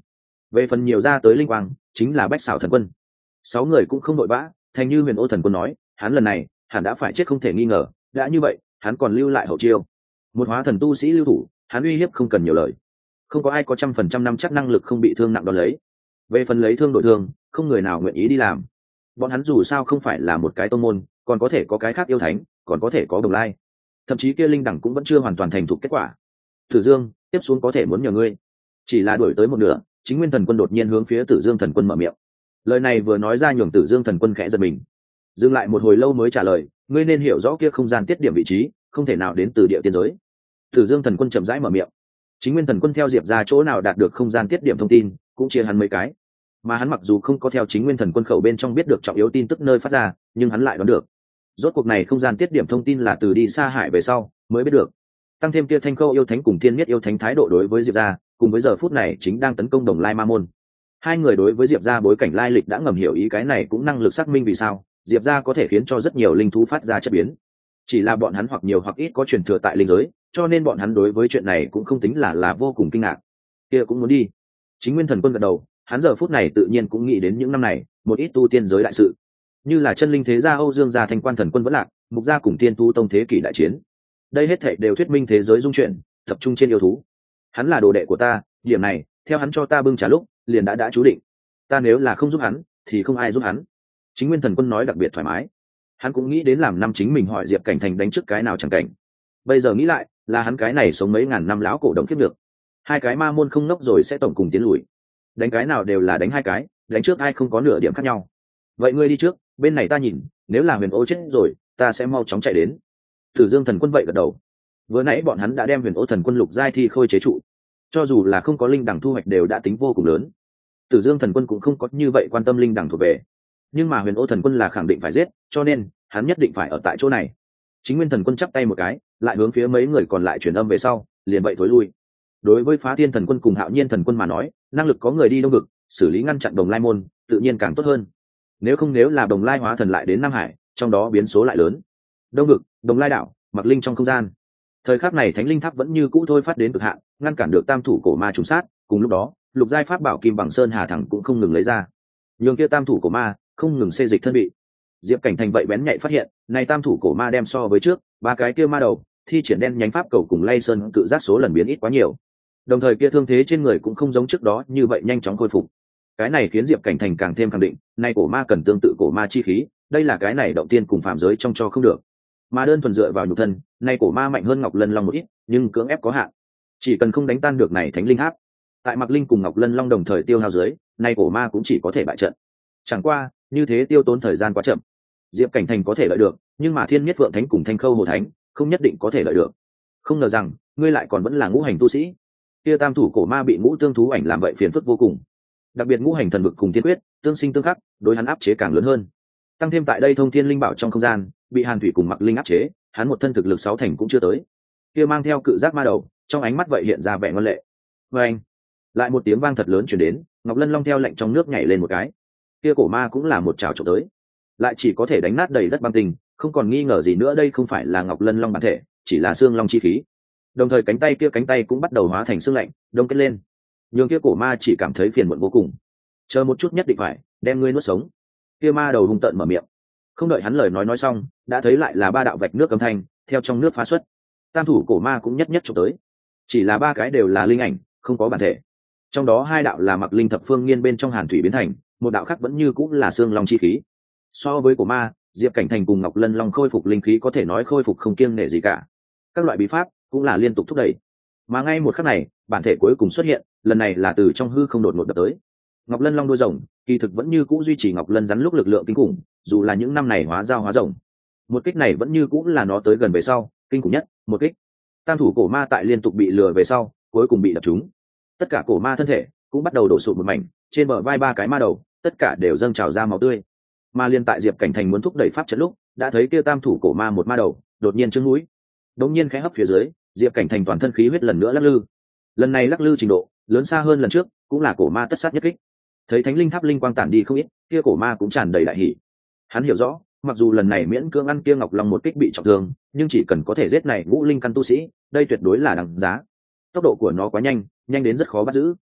về phần nhiều ra tới linh quang chính là bách xảo thần quân. Sáu người cũng không nội vã, thành như Huyền Ô thần quân nói, hắn lần này hắn đã phải chết không thể nghi ngờ, đã như vậy hắn còn lưu lại hậu chiêu. Một hóa thần tu sĩ lưu thủ, hắn uy hiếp không cần nhiều lời, không có ai có trăm phần trăm năm chắc năng lực không bị thương nặng đón lấy. Về phần lấy thương đổi thương, không người nào nguyện ý đi làm. Bọn hắn dù sao không phải là một cái tông môn, còn có thể có cái khác yêu thánh, còn có thể có đồng lai, thậm chí kia linh đẳng cũng vẫn chưa hoàn toàn thành thục kết quả. Tử Dương, tiếp xuống có thể muốn nhờ ngươi. Chỉ là đuổi tới một nửa, Chính Nguyên thần quân đột nhiên hướng phía Tử Dương thần quân mở miệng. Lời này vừa nói ra nhường Tử Dương thần quân khẽ giật mình, dừng lại một hồi lâu mới trả lời, ngươi nên hiểu rõ kia không gian tiết điểm vị trí, không thể nào đến từ địa tiên giới. Tử Dương thần quân chậm rãi mở miệng. Chính Nguyên thần quân theo Diệp ra chỗ nào đạt được không gian tiết điểm thông tin, cũng chia hắn mấy cái, mà hắn mặc dù không có theo Chính Nguyên thần quân khẩu bên trong biết được trọng yếu tin tức nơi phát ra, nhưng hắn lại đoán được rốt cuộc này không gian tiết điểm thông tin là từ đi xa hải về sau mới biết được. Tăng thêm kia Thanh Khâu yêu thánh cùng Thiên Miết yêu thánh thái độ đối với Diệp gia, cùng với giờ phút này chính đang tấn công Đồng Lai Ma môn, hai người đối với Diệp gia bối cảnh lai lịch đã ngầm hiểu ý, cái này cũng năng lực xác minh vì sao Diệp gia có thể khiến cho rất nhiều linh thú phát ra chất biến. Chỉ là bọn hắn hoặc nhiều hoặc ít có truyền thừa tại linh giới, cho nên bọn hắn đối với chuyện này cũng không tính là là vô cùng kinh ngạc. Kia cũng muốn đi. Chính Nguyên thần quân gật đầu, hắn giờ phút này tự nhiên cũng nghĩ đến những năm này một ít tu tiên giới đại sự, như là chân linh thế gia Âu Dương gia Thanh Quan thần quân vẫn lạc, Mục gia cùng Tiên Tu tông thế kỷ đại chiến. Đây hết thảy đều thuyết minh thế giới dung chuyển, tập trung trên yêu thú. Hắn là đồ đệ của ta, điểm này theo hắn cho ta bưng trà lúc liền đã đã chú định. Ta nếu là không giúp hắn thì không ai giúp hắn. Chính Nguyên thần quân nói đặc biệt thoải mái. Hắn cũng nghĩ đến làm năm chính mình hỏi Diệp Cảnh Thành đánh trước cái nào chẳng cảnh. Bây giờ nghĩ lại, là hắn cái này sống mấy ngàn năm lão cổ động kiếp được. Hai cái ma môn không nốc rồi sẽ tổng cùng tiến lùi. Đánh cái nào đều là đánh hai cái, đánh trước ai không có nửa điểm khác nhau. Vậy ngươi đi trước, bên này ta nhìn, nếu là Huyền Ô chết rồi, ta sẽ mau chóng chạy đến. Tử Dương thần quân vậy gật đầu. Vừa nãy bọn hắn đã đem Huyền Ô thần quân lục giai thi khôi chế trụ, cho dù là không có linh đẳng thu hoạch đều đã tính vô cùng lớn. Tử Dương thần quân cũng không có như vậy quan tâm linh đẳng thuộc về, nhưng mà Huyền Ô thần quân là khẳng định phải giết, cho nên hắn nhất định phải ở tại chỗ này. Chính Nguyên thần quân chắp tay một cái, lại hướng phía mấy người còn lại truyền âm về sau, liền vậy thối lui. Đối với Phá Thiên thần quân cùng Hạo Nhiên thần quân mà nói, năng lực có người đi đông vực, xử lý ngăn chặn Đồng Lai môn, tự nhiên càng tốt hơn. Nếu không nếu là Đồng Lai hóa thần lại đến Nam Hải, trong đó biến số lại lớn. Đông vực, Đồng Lai đảo, Mặc Linh trong không gian. Thời khắc này Thánh Linh Tháp vẫn như cũ thôi phát đến cực hạn, ngăn cản được tam thủ cổ ma trùng sát, cùng lúc đó, lục giai pháp bảo Kim Bằng Sơn Hà thẳng cũng không ngừng lấy ra. Nhường kia tam thủ cổ ma không ngừng xê dịch thân bị. Diệp Cảnh Thành vậy bén nhạy phát hiện, này tam thủ cổ ma đem so với trước, ba cái kia ma đầu, thi triển đen nhánh pháp cầu cùng lay sơn cự giác số lần biến ít quá nhiều. Đồng thời kia thương thế trên người cũng không giống trước đó như vậy nhanh chóng khôi phục. Cái này khiến Diệp Cảnh Thành càng thêm khẳng định, nay cổ ma cần tương tự cổ ma chi khí, đây là cái này động tiên cùng phạm giới trong cho không được. Mà đơn thuần dựa vào nhục thân, nay cổ ma mạnh hơn Ngọc Lân Long một ít, nhưng cưỡng ép có hạn. Chỉ cần không đánh tan được này Thánh Linh Tháp, tại Mặc Linh cùng Ngọc Lân Long đồng thời tiêu hao dưới, nay cổ ma cũng chỉ có thể bại trận. Chẳng qua, như thế tiêu tốn thời gian quá chậm. Diệp Cảnh Thành có thể lợi được, nhưng mà Thiên Miết Phượng Thánh cùng Thanh Khâu Hồ Thánh không nhất định có thể lợi được. Không ngờ rằng, ngươi lại còn vẫn là ngũ hành tu sĩ. Kia tam thủ cổ ma bị ngũ tương thú ảnh làm vậy phiền phức vô cùng. Đặc biệt ngũ hành thần vực cùng tiên quyết, tương sinh tương khắc, đối hắn áp chế càng lớn hơn. Tăng thêm tại đây thông thiên linh bảo trong không gian, bị Hàn Thủy cùng Mặc Linh áp chế, hắn một thân thực lực sáu thành cũng chưa tới. Kia mang theo cự giác ma đầu, trong ánh mắt vậy hiện ra vẻ ngoan lệ. Và anh, lại một tiếng vang thật lớn truyền đến, Ngọc Lân Long theo lệnh trong nước nhảy lên một cái. Kia cổ ma cũng là một trảo trộm tới, lại chỉ có thể đánh nát đầy đất băng tình, không còn nghi ngờ gì nữa đây không phải là Ngọc Lân Long bản thể, chỉ là xương long chi khí. Đồng thời cánh tay kia cánh tay cũng bắt đầu hóa thành xương lạnh, đông kết lên. Nhưng kia cổ ma chỉ cảm thấy phiền muộn vô cùng. Chờ một chút nhất định phải đem ngươi nuốt sống. Kia ma đầu hung tợn mở miệng. Không đợi hắn lời nói nói xong, đã thấy lại là ba đạo vạch nước âm thanh theo trong nước phá xuất. Tam thủ cổ ma cũng nhất nhất chụp tới. Chỉ là ba cái đều là linh ảnh, không có bản thể. Trong đó hai đạo là Mặc Linh thập phương nghiên bên trong Hàn Thủy biến thành, một đạo khác vẫn như cũng là xương long chi khí. So với cổ ma, Diệp Cảnh Thành cùng Ngọc Lân Long khôi phục linh khí có thể nói khôi phục không kiêng nể gì cả. Các loại bí pháp cũng là liên tục thúc đẩy. Mà ngay một khắc này, bản thể cuối cùng xuất hiện, lần này là từ trong hư không đột ngột đập tới. Ngọc Lân Long đuôi rồng, kỳ thực vẫn như cũ duy trì Ngọc Lân rắn lúc lực lượng kinh khủng, dù là những năm này hóa giao hóa rồng. Một kích này vẫn như cũ là nó tới gần về sau, kinh khủng nhất, một kích. Tam thủ cổ ma tại liên tục bị lừa về sau, cuối cùng bị đập trúng. Tất cả cổ ma thân thể cũng bắt đầu đổ sụt một mảnh, trên bờ vai ba cái ma đầu, tất cả đều dâng trào ra máu tươi. Mà liên tại Diệp Cảnh Thành muốn thúc đẩy pháp trận lúc, đã thấy kia tam thủ cổ ma một ma đầu, đột nhiên trương mũi, đột nhiên khẽ hấp phía dưới, Diệp Cảnh Thành toàn thân khí huyết lần nữa lắc lư. Lần này lắc lư trình độ lớn xa hơn lần trước, cũng là cổ ma tất sát nhất kích. Thấy Thánh Linh Tháp linh quang tản đi không ít, kia cổ ma cũng tràn đầy đại hỉ. Hắn hiểu rõ, mặc dù lần này miễn cưỡng ăn kia Ngọc Long một kích bị trọng thương, nhưng chỉ cần có thể giết này ngũ linh căn tu sĩ, đây tuyệt đối là đằng giá. Tốc độ của nó quá nhanh, nhanh đến rất khó bắt giữ.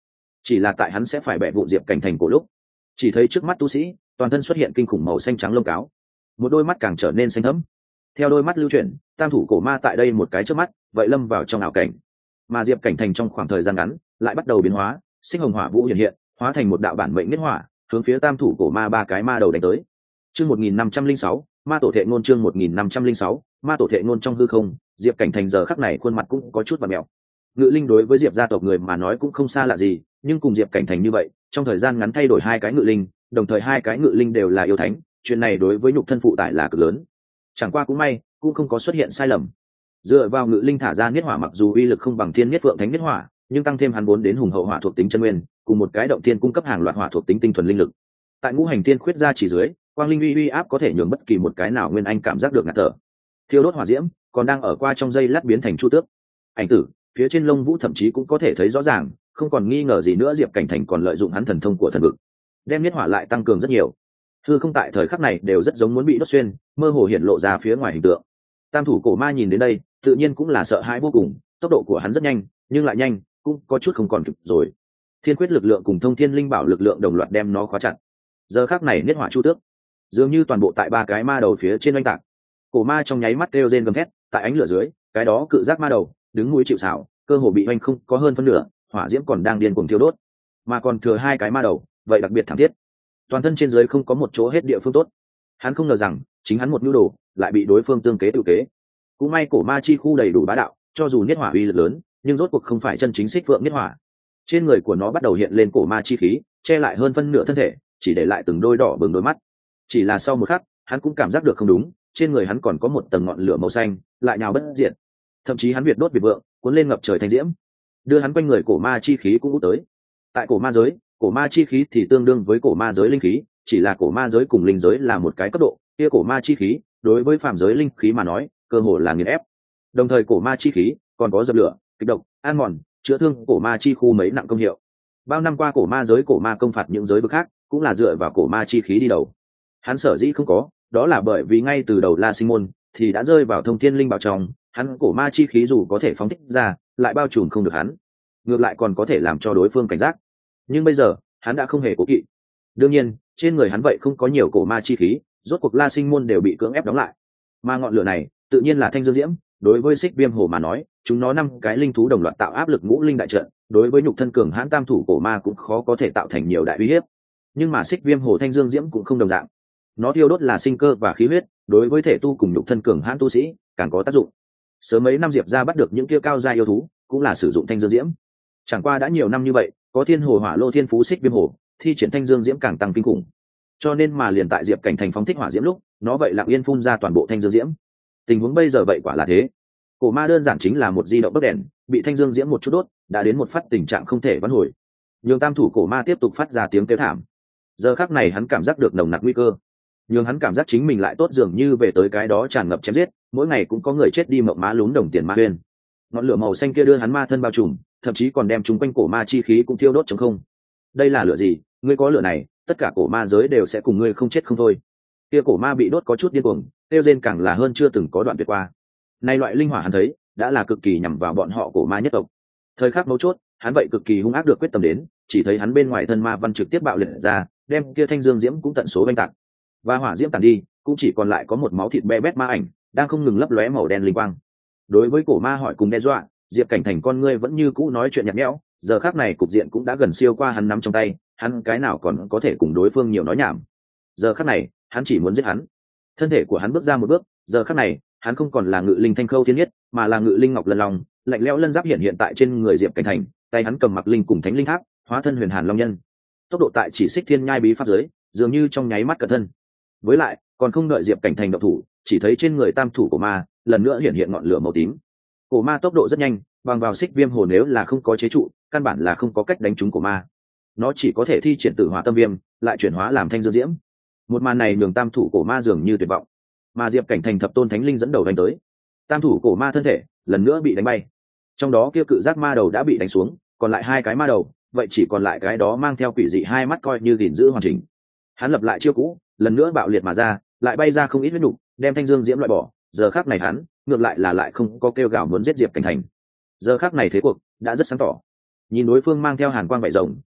chỉ là tại hắn sẽ phải bẻ vụ diệp cảnh thành cổ lúc, chỉ thấy trước mắt tu sĩ toàn thân xuất hiện kinh khủng màu xanh trắng lông cáo, một đôi mắt càng trở nên xanh thẫm. Theo đôi mắt lưu chuyển, tam thủ cổ ma tại đây một cái trước mắt vậy lâm vào trong ảo cảnh, mà diệp cảnh thành trong khoảng thời gian ngắn lại bắt đầu biến hóa, sinh hồng hỏa vũ hiện hiện, hóa thành một đạo bản mệnh nhất hỏa, hướng phía tam thủ cổ ma ba cái ma đầu đánh tới. Chương một nghìn năm trăm linh sáu, ma tổ thệ ngôn. Chương một nghìn năm trăm linh sáu, ma tổ thệ ngôn. Trong hư không, diệp cảnh thành giờ khắc này khuôn mặt cũng có chút vặn mèo. Ngự linh đối với diệp gia tộc người mà nói cũng không xa lạ gì, nhưng cùng diệp cảnh thành như vậy, trong thời gian ngắn thay đổi hai cái ngự linh, đồng thời hai cái ngự linh đều là yêu thánh, chuyện này đối với nhục thân phụ tải là cực lớn. Chẳng qua cũng may, cũng không có xuất hiện sai lầm. Dựa vào ngự linh thả ra niết hỏa mặc dù uy lực không bằng thiên niết phượng thánh niết hỏa, nhưng tăng thêm hắn vốn đến hùng hậu hỏa thuộc tính chân nguyên, cùng một cái động thiên cung cấp hàng loạt hỏa thuộc tính tinh thuần linh lực. Tại ngũ hành thiên khuyết ra chỉ dưới, quang linh uy uy áp có thể nhường bất kỳ một cái nào nguyên anh cảm giác được ngạt thở. Thiêu đốt hỏa diễm, còn đang ở qua trong dây lát biến thành chu tước. Ảnh tử, phía trên lông vũ thậm chí cũng có thể thấy rõ ràng, không còn nghi ngờ gì nữa diệp cảnh thành còn lợi dụng hắn thần thông của thần vực, đem niết hỏa lại tăng cường rất nhiều. Hư không tại thời khắc này đều rất giống muốn bị đốt xuyên, mơ hồ hiện lộ ra phía ngoài hình tượng. Tam thủ cổ ma nhìn đến đây, tự nhiên cũng là sợ hãi vô cùng, tốc độ của hắn rất nhanh, nhưng lại nhanh, cũng có chút không còn kịp rồi. Thiên quyết lực lượng cùng thông thiên linh bảo lực lượng đồng loạt đem nó khóa chặt. Giờ khắc này niết hỏa chu tước, dường như toàn bộ tại ba cái ma đầu phía trên oanh tạc. Cổ ma trong nháy mắt kêu rên gầm thét, tại ánh lửa dưới, cái đó cự giác ma đầu, đứng mũi chịu sào, cơ hồ bị oanh không có hơn phân nửa, hỏa diễm còn đang điên cuồng thiêu đốt, mà còn thừa hai cái ma đầu, vậy đặc biệt thảm thiết. Toàn thân trên dưới không có một chỗ hết địa phương tốt. Hắn không ngờ rằng, chính hắn một nhu đồ, lại bị đối phương tương kế tự kế. Cũng may cổ ma chi khu đầy đủ bá đạo, cho dù niết hỏa uy lực lớn, nhưng rốt cuộc không phải chân chính xích phượng niết hỏa. Trên người của nó bắt đầu hiện lên cổ ma chi khí, che lại hơn phân nửa thân thể, chỉ để lại từng đôi đỏ bừng đôi mắt. Chỉ là sau một khắc, hắn cũng cảm giác được không đúng, trên người hắn còn có một tầng ngọn lửa màu xanh, lại nhào bất diệt. Thậm chí hắn việt đốt việt vượng, cuốn lên ngập trời thanh diễm, đưa hắn quanh người cổ ma chi khí cũng út tới. Tại cổ ma giới, cổ ma chi khí thì tương đương với cổ ma giới linh khí, chỉ là cổ ma giới cùng linh giới là một cái cấp độ, kia cổ ma chi khí đối với phàm giới linh khí mà nói, cơ hồ là nghiền ép. Đồng thời cổ ma chi khí còn có dập lửa, kích độc, an mòn, chữa thương cổ ma chi khu mấy nặng công hiệu. Bao năm qua cổ ma giới cổ ma công phạt những giới vực khác, cũng là dựa vào cổ ma chi khí đi đầu. Hắn sở dĩ không có, đó là bởi vì ngay từ đầu La Sinh môn thì đã rơi vào thông thiên linh bảo trong, hắn cổ ma chi khí dù có thể phóng thích ra, lại bao trùm không được hắn, ngược lại còn có thể làm cho đối phương cảnh giác. Nhưng bây giờ, hắn đã không hề cố kỵ. Đương nhiên, trên người hắn vậy không có nhiều cổ ma chi khí, rốt cuộc La Sinh môn đều bị cưỡng ép đóng lại. Mà ngọn lửa này, tự nhiên là thanh dương diễm, đối với Xích Viêm Hồ mà nói, chúng nó năm cái linh thú đồng loạt tạo áp lực ngũ linh đại trận, đối với nhục thân cường hãn tam thủ cổ ma cũng khó có thể tạo thành nhiều đại uy hiếp. Nhưng mà Xích Viêm Hồ thanh dương diễm cũng không đồng dạng. Nó thiêu đốt là sinh cơ và khí huyết, đối với thể tu cùng nhục thân cường hãn tu sĩ càng có tác dụng. Sớm mấy năm Diệp gia bắt được những kia cao gia yêu thú, cũng là sử dụng thanh dương diễm. Chẳng qua đã nhiều năm như vậy, có thiên hồ hỏa lô thiên phú Xích Viêm Hồ, thi triển thanh dương diễm càng tăng kinh khủng. Cho nên mà liền tại Diệp cảnh thành phóng thích hỏa diễm lúc, nó vậy lặng yên phun ra toàn bộ thanh dương diễm. Tình huống bây giờ vậy quả là thế. Cổ ma đơn giản chính là một di động đốt đèn, bị thanh dương diễm một chút đốt, đã đến một phát tình trạng không thể vãn hồi. Nhường tam thủ cổ ma tiếp tục phát ra tiếng kêu thảm. Giờ khắc này hắn cảm giác được nồng nặc nguy cơ. Nhường hắn cảm giác chính mình lại tốt dường như về tới cái đó tràn ngập chém giết, mỗi ngày cũng có người chết đi mộng má lún đồng tiền ma huyên. Ngọn lửa màu xanh kia đưa hắn ma thân bao trùm, thậm chí còn đem chúng quanh cổ ma chi khí cũng thiêu đốt trống không. Đây là lửa gì? Ngươi có lửa này, tất cả cổ ma giới đều sẽ cùng ngươi không chết không thôi. Kia cổ ma bị đốt có chút điên cuồng, tiêu rên càng là hơn chưa từng có đoạn tuyệt qua. Nay loại linh hỏa hắn thấy, đã là cực kỳ nhằm vào bọn họ cổ ma nhất tộc. Thời khắc mấu chốt, hắn vậy cực kỳ hung ác được quyết tâm đến, chỉ thấy hắn bên ngoài thân ma văn trực tiếp bạo liệt ra, đem kia thanh dương diễm cũng tận số vênh tạc. Và hỏa diễm tàn đi, cũng chỉ còn lại có một máu thịt be bét ma ảnh, đang không ngừng lấp lóe màu đen linh quang. Đối với cổ ma hỏi cùng đe dọa, Diệp cảnh thành con ngươi vẫn như cũ nói chuyện nhạt nhẽo, giờ khắc này cục diện cũng đã gần siêu qua hắn nắm trong tay, hắn cái nào còn có thể cùng đối phương nhiều nói nhảm. Giờ khắc này, hắn chỉ muốn giết hắn. Thân thể của hắn bước ra một bước, giờ khắc này, hắn không còn là ngự linh thanh khâu thiên nhất, mà là ngự linh ngọc lân long, lạnh lẽo lân giáp hiện hiện tại trên người Diệp cảnh thành, tay hắn cầm mặc linh cùng thánh linh tháp, hóa thân huyền hàn long nhân. Tốc độ tại chỉ xích thiên nhai bí pháp giới, dường như trong nháy mắt cận thân. Với lại, còn không đợi Diệp cảnh thành động thủ, chỉ thấy trên người tam thủ của ma lần nữa hiện hiện ngọn lửa màu tím. Cổ ma tốc độ rất nhanh, bằng vào xích viêm hồ nếu là không có chế trụ, căn bản là không có cách đánh trúng cổ ma. Nó chỉ có thể thi triển tử hỏa tâm viêm, lại chuyển hóa làm thanh dương diễm. Một màn này nhường tam thủ cổ ma dường như tuyệt vọng. Mà Diệp cảnh thành thập tôn thánh linh dẫn đầu đánh tới, tam thủ cổ ma thân thể lần nữa bị đánh bay. Trong đó kia cự giác ma đầu đã bị đánh xuống, còn lại hai cái ma đầu, vậy chỉ còn lại cái đó mang theo quỷ dị hai mắt coi như gìn giữ hoàn chỉnh. Hắn lập lại chiêu cũ, lần nữa bạo liệt mà ra, lại bay ra không ít huyết nục, đem thanh dương diễm loại bỏ. Giờ khắc này hắn ngược lại là lại không có kêu gào muốn giết Diệp cảnh thành. Giờ khắc này thế cuộc đã rất sáng tỏ. Nhìn đối phương mang theo hàn quang vảy rồng,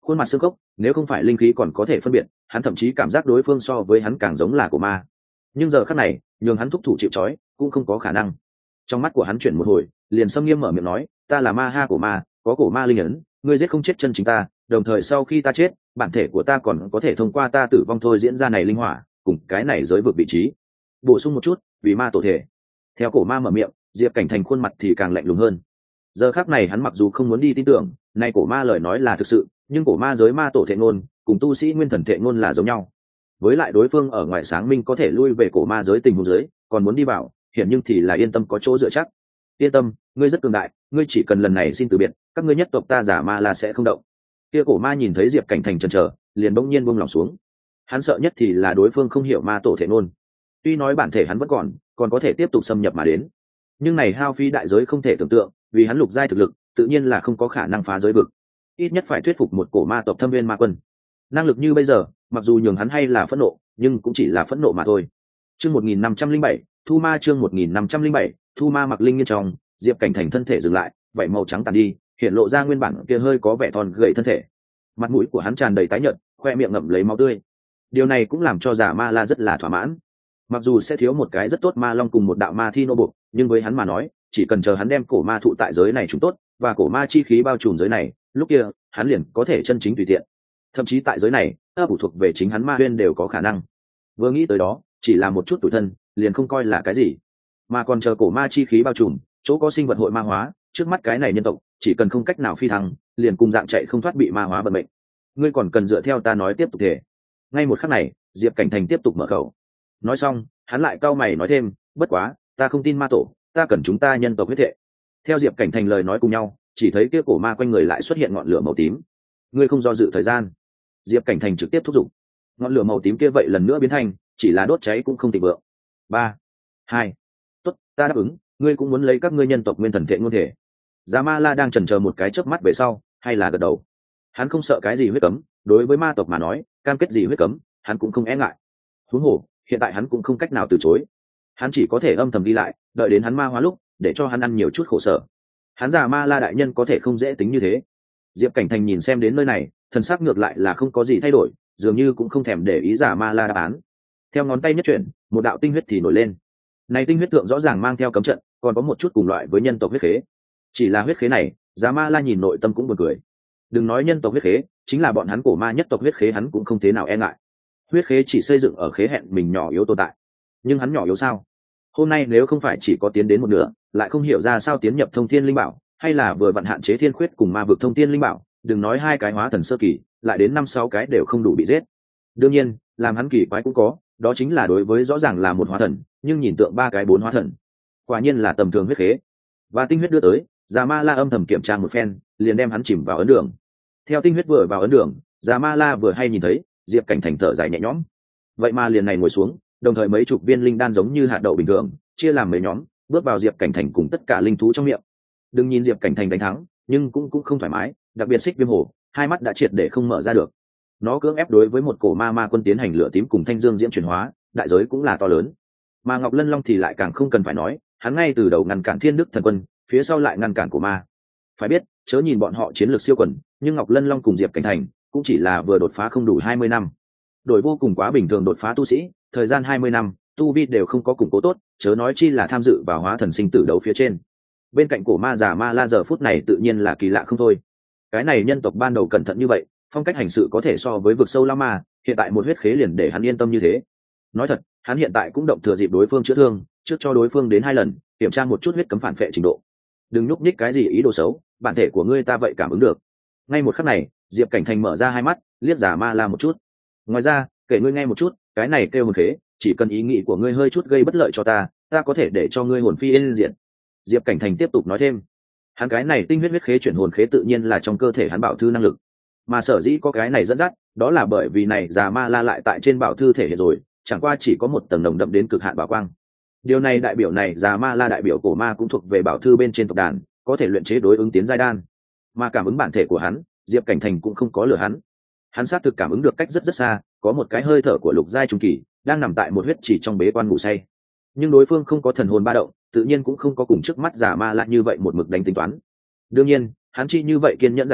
khuôn mặt xương cốc, nếu không phải linh khí còn có thể phân biệt, hắn thậm chí cảm giác đối phương so với hắn càng giống là cổ ma. Nhưng giờ khắc này nhường hắn thúc thủ chịu trói cũng không có khả năng. Trong mắt của hắn chuyển một hồi, liền xâm nghiêm mở miệng nói, ta là ma ha của ma, có cổ ma linh ấn, ngươi giết không chết chân chính ta, đồng thời sau khi ta chết, bản thể của ta còn có thể thông qua ta tử vong thôi diễn ra này linh hỏa cùng cái này giới vực vị trí, bổ sung một chút vì ma tổ thể. Theo cổ ma mở miệng, Diệp Cảnh Thành khuôn mặt thì càng lạnh lùng hơn. Giờ khắc này hắn mặc dù không muốn đi tin tưởng nay cổ ma lời nói là thực sự, nhưng cổ ma giới ma tổ thể ngôn cùng tu sĩ nguyên thần thể ngôn là giống nhau. Với lại đối phương ở ngoài sáng minh có thể lui về cổ ma giới tình huống giới, còn muốn đi vào hiện nhưng thì là yên tâm có chỗ dựa chắc. Yên tâm, ngươi rất cường đại, ngươi chỉ cần lần này xin từ biệt, các ngươi nhất tộc ta giả ma là sẽ không động. Kia cổ ma nhìn thấy Diệp Cảnh Thành chần chờ, liền bỗng nhiên buông lòng xuống. Hắn sợ nhất thì là đối phương không hiểu ma tổ thể ngôn. Tuy nói bản thể hắn vẫn còn, còn có thể tiếp tục xâm nhập mà đến, nhưng này hao phí đại giới không thể tưởng tượng, vì hắn lục giai thực lực, tự nhiên là không có khả năng phá giới vực. Ít nhất phải thuyết phục một cổ ma tộc thâm viên ma quân. Năng lực như bây giờ, mặc dù nhường hắn hay là phẫn nộ, nhưng cũng chỉ là phẫn nộ mà thôi. Chương một nghìn năm trăm linh bảy, Thu Ma chương một nghìn năm trăm linh bảy, Thu Ma mặc linh nghiên trong, Diệp Cảnh Thành thân thể dừng lại, vảy màu trắng tàn đi, hiện lộ ra nguyên bản kia hơi có vẻ thon gầy thân thể. Mặt mũi của hắn tràn đầy tái nhợt, khoe miệng ngậm lấy máu tươi. Điều này cũng làm cho Giả Ma La rất là thỏa mãn. Mặc dù sẽ thiếu một cái rất tốt ma long cùng một đạo ma thi nô buộc, nhưng với hắn mà nói, chỉ cần chờ hắn đem cổ ma thụ tại giới này chúng tốt, và cổ ma chi khí bao trùm giới này, lúc kia, hắn liền có thể chân chính tùy tiện. Thậm chí tại giới này, ấp ủ thuộc về chính hắn ma huyên đều có khả năng. Vừa nghĩ tới đó, chỉ là một chút tủi thân, liền không coi là cái gì. Mà còn chờ cổ ma chi khí bao trùm, chỗ có sinh vật hội ma hóa, trước mắt cái này nhân tộc, chỉ cần không cách nào phi thăng, liền cùng dạng chạy không thoát bị ma hóa vận mệnh. Ngươi còn cần dựa theo ta nói tiếp tục thể. Ngay một khắc này, Diệp Cảnh Thành tiếp tục mở khẩu. Nói xong, hắn lại cau mày nói thêm, bất quá, ta không tin ma tổ, ta cần chúng ta nhân tộc huyết thể. Theo Diệp Cảnh Thành lời nói cùng nhau, chỉ thấy kia cổ ma quanh người lại xuất hiện ngọn lửa màu tím. Ngươi không do dự thời gian. Diệp Cảnh Thành trực tiếp thúc giục. Ngọn lửa màu tím kia vậy lần nữa biến thành, chỉ là đốt cháy cũng không thịnh vượng. Ba, hai, tốt, ta đáp ứng, ngươi cũng muốn lấy các ngươi nhân tộc nguyên thần thể ngôn thể. Giá Ma La đang chần chờ một cái chớp mắt về sau, hay là gật đầu. Hắn không sợ cái gì huyết cấm, đối với ma tộc mà nói, cam kết gì huyết cấm, hắn cũng không e ngại. Huống hồ, hiện tại hắn cũng không cách nào từ chối. Hắn chỉ có thể âm thầm đi lại, đợi đến hắn ma hóa lúc, để cho hắn ăn nhiều chút khổ sở. Hắn Già Ma La đại nhân có thể không dễ tính như thế. Diệp Cảnh Thành nhìn xem đến nơi này, thần sắc ngược lại là không có gì thay đổi, dường như cũng không thèm để ý Già Ma La đáp án. Theo ngón tay nhất chuyển, một đạo tinh huyết thì nổi lên. Này tinh huyết tượng rõ ràng mang theo cấm trận, còn có một chút cùng loại với nhân tộc huyết khế. Chỉ là huyết khế này, Già Ma La nhìn nội tâm cũng buồn cười. Đừng nói nhân tộc huyết khế, chính là bọn hắn cổ ma nhất tộc huyết khế hắn cũng không thế nào e ngại. Huyết khế chỉ xây dựng ở khế hẹn mình nhỏ yếu tồn tại, nhưng hắn nhỏ yếu sao? Hôm nay nếu không phải chỉ có tiến đến một nửa, lại không hiểu ra sao tiến nhập thông thiên linh bảo, hay là vừa vặn hạn chế thiên khuyết cùng ma vực thông thiên linh bảo, đừng nói hai cái hóa thần sơ kỳ, lại đến năm sáu cái đều không đủ bị giết. Đương nhiên, làm hắn kỳ quái cũng có, đó chính là đối với rõ ràng là một hóa thần, nhưng nhìn tượng ba cái bốn hóa thần, quả nhiên là tầm thường huyết khế. Và tinh huyết đưa tới, Già Ma La âm thầm kiểm tra một phen, liền đem hắn chìm vào ấn đường. Theo tinh huyết vừa vào ấn đường, Già Ma La vừa hay nhìn thấy Diệp Cảnh Thành thở dài nhẹ nhõm. Vậy mà liền này ngồi xuống, đồng thời mấy chục viên linh đan giống như hạt đậu bình thường, chia làm mấy nhóm, bước vào Diệp Cảnh Thành cùng tất cả linh thú trong miệng. Đừng nhìn Diệp Cảnh Thành đánh thắng, nhưng cũng cũng không thoải mái, đặc biệt Xích Viêm Hổ, hai mắt đã triệt để không mở ra được. Nó cưỡng ép đối với một cổ ma ma quân tiến hành lửa tím cùng thanh dương diễm chuyển hóa, đại giới cũng là to lớn. Mà Ngọc Lân Long thì lại càng không cần phải nói, hắn ngay từ đầu ngăn cản Thiên Đức Thần Quân, phía sau lại ngăn cản cổ ma. Phải biết, chớ nhìn bọn họ chiến lược siêu quần, nhưng Ngọc Lân Long cùng Diệp Cảnh Thành cũng chỉ là vừa đột phá không đủ hai mươi năm. Đổi vô cùng quá bình thường đột phá tu sĩ, thời gian hai mươi năm, tu vi đều không có củng cố tốt, chớ nói chi là tham dự vào hóa thần sinh tử đấu phía trên. Bên cạnh cổ ma Già Ma La giờ phút này tự nhiên là kỳ lạ không thôi. Cái này nhân tộc ban đầu cẩn thận như vậy, phong cách hành sự có thể so với vực sâu la ma, hiện tại một huyết khế liền để hắn yên tâm như thế. Nói thật, hắn hiện tại cũng động thừa dịp đối phương chữa thương, trước cho đối phương đến hai lần, kiểm tra một chút huyết cấm phản phệ trình độ. Đừng nhúc nhích cái gì ý đồ xấu, bản thể của ngươi ta vậy cảm ứng được. Ngay một khắc này, Diệp Cảnh Thành mở ra hai mắt, liếc Già Ma La một chút. Ngoài ra, kể ngươi nghe một chút, cái này kêu hồn khế, chỉ cần ý nghĩ của ngươi hơi chút gây bất lợi cho ta, ta có thể để cho ngươi hồn phi yên diệt. Diệp Cảnh Thành tiếp tục nói thêm, hắn cái này tinh huyết huyết khế chuyển hồn khế tự nhiên là trong cơ thể hắn bảo thư năng lực, mà sở dĩ có cái này dẫn dắt, đó là bởi vì này Già Ma La lại tại trên bảo thư thể hiện rồi, chẳng qua chỉ có một tầng nồng đậm đến cực hạn bảo quang. Điều này đại biểu này Già Ma La đại biểu cổ ma cũng thuộc về bảo thư bên trên tộc đàn, có thể luyện chế đối ứng tiến giai đan. Mà cảm ứng bản thể của hắn, Diệp Cảnh Thành cũng không có lừa hắn. Hắn xác thực cảm ứng được cách rất rất xa, có một cái hơi thở của lục giai trung kỳ đang nằm tại một huyết chỉ trong bế quan ngủ say. Nhưng đối phương không có thần hồn ba động, tự nhiên cũng không có cùng trước mắt Già Ma La như vậy một mực đánh tính toán. Đương nhiên, hắn chi như vậy kiên nhẫn giải thích,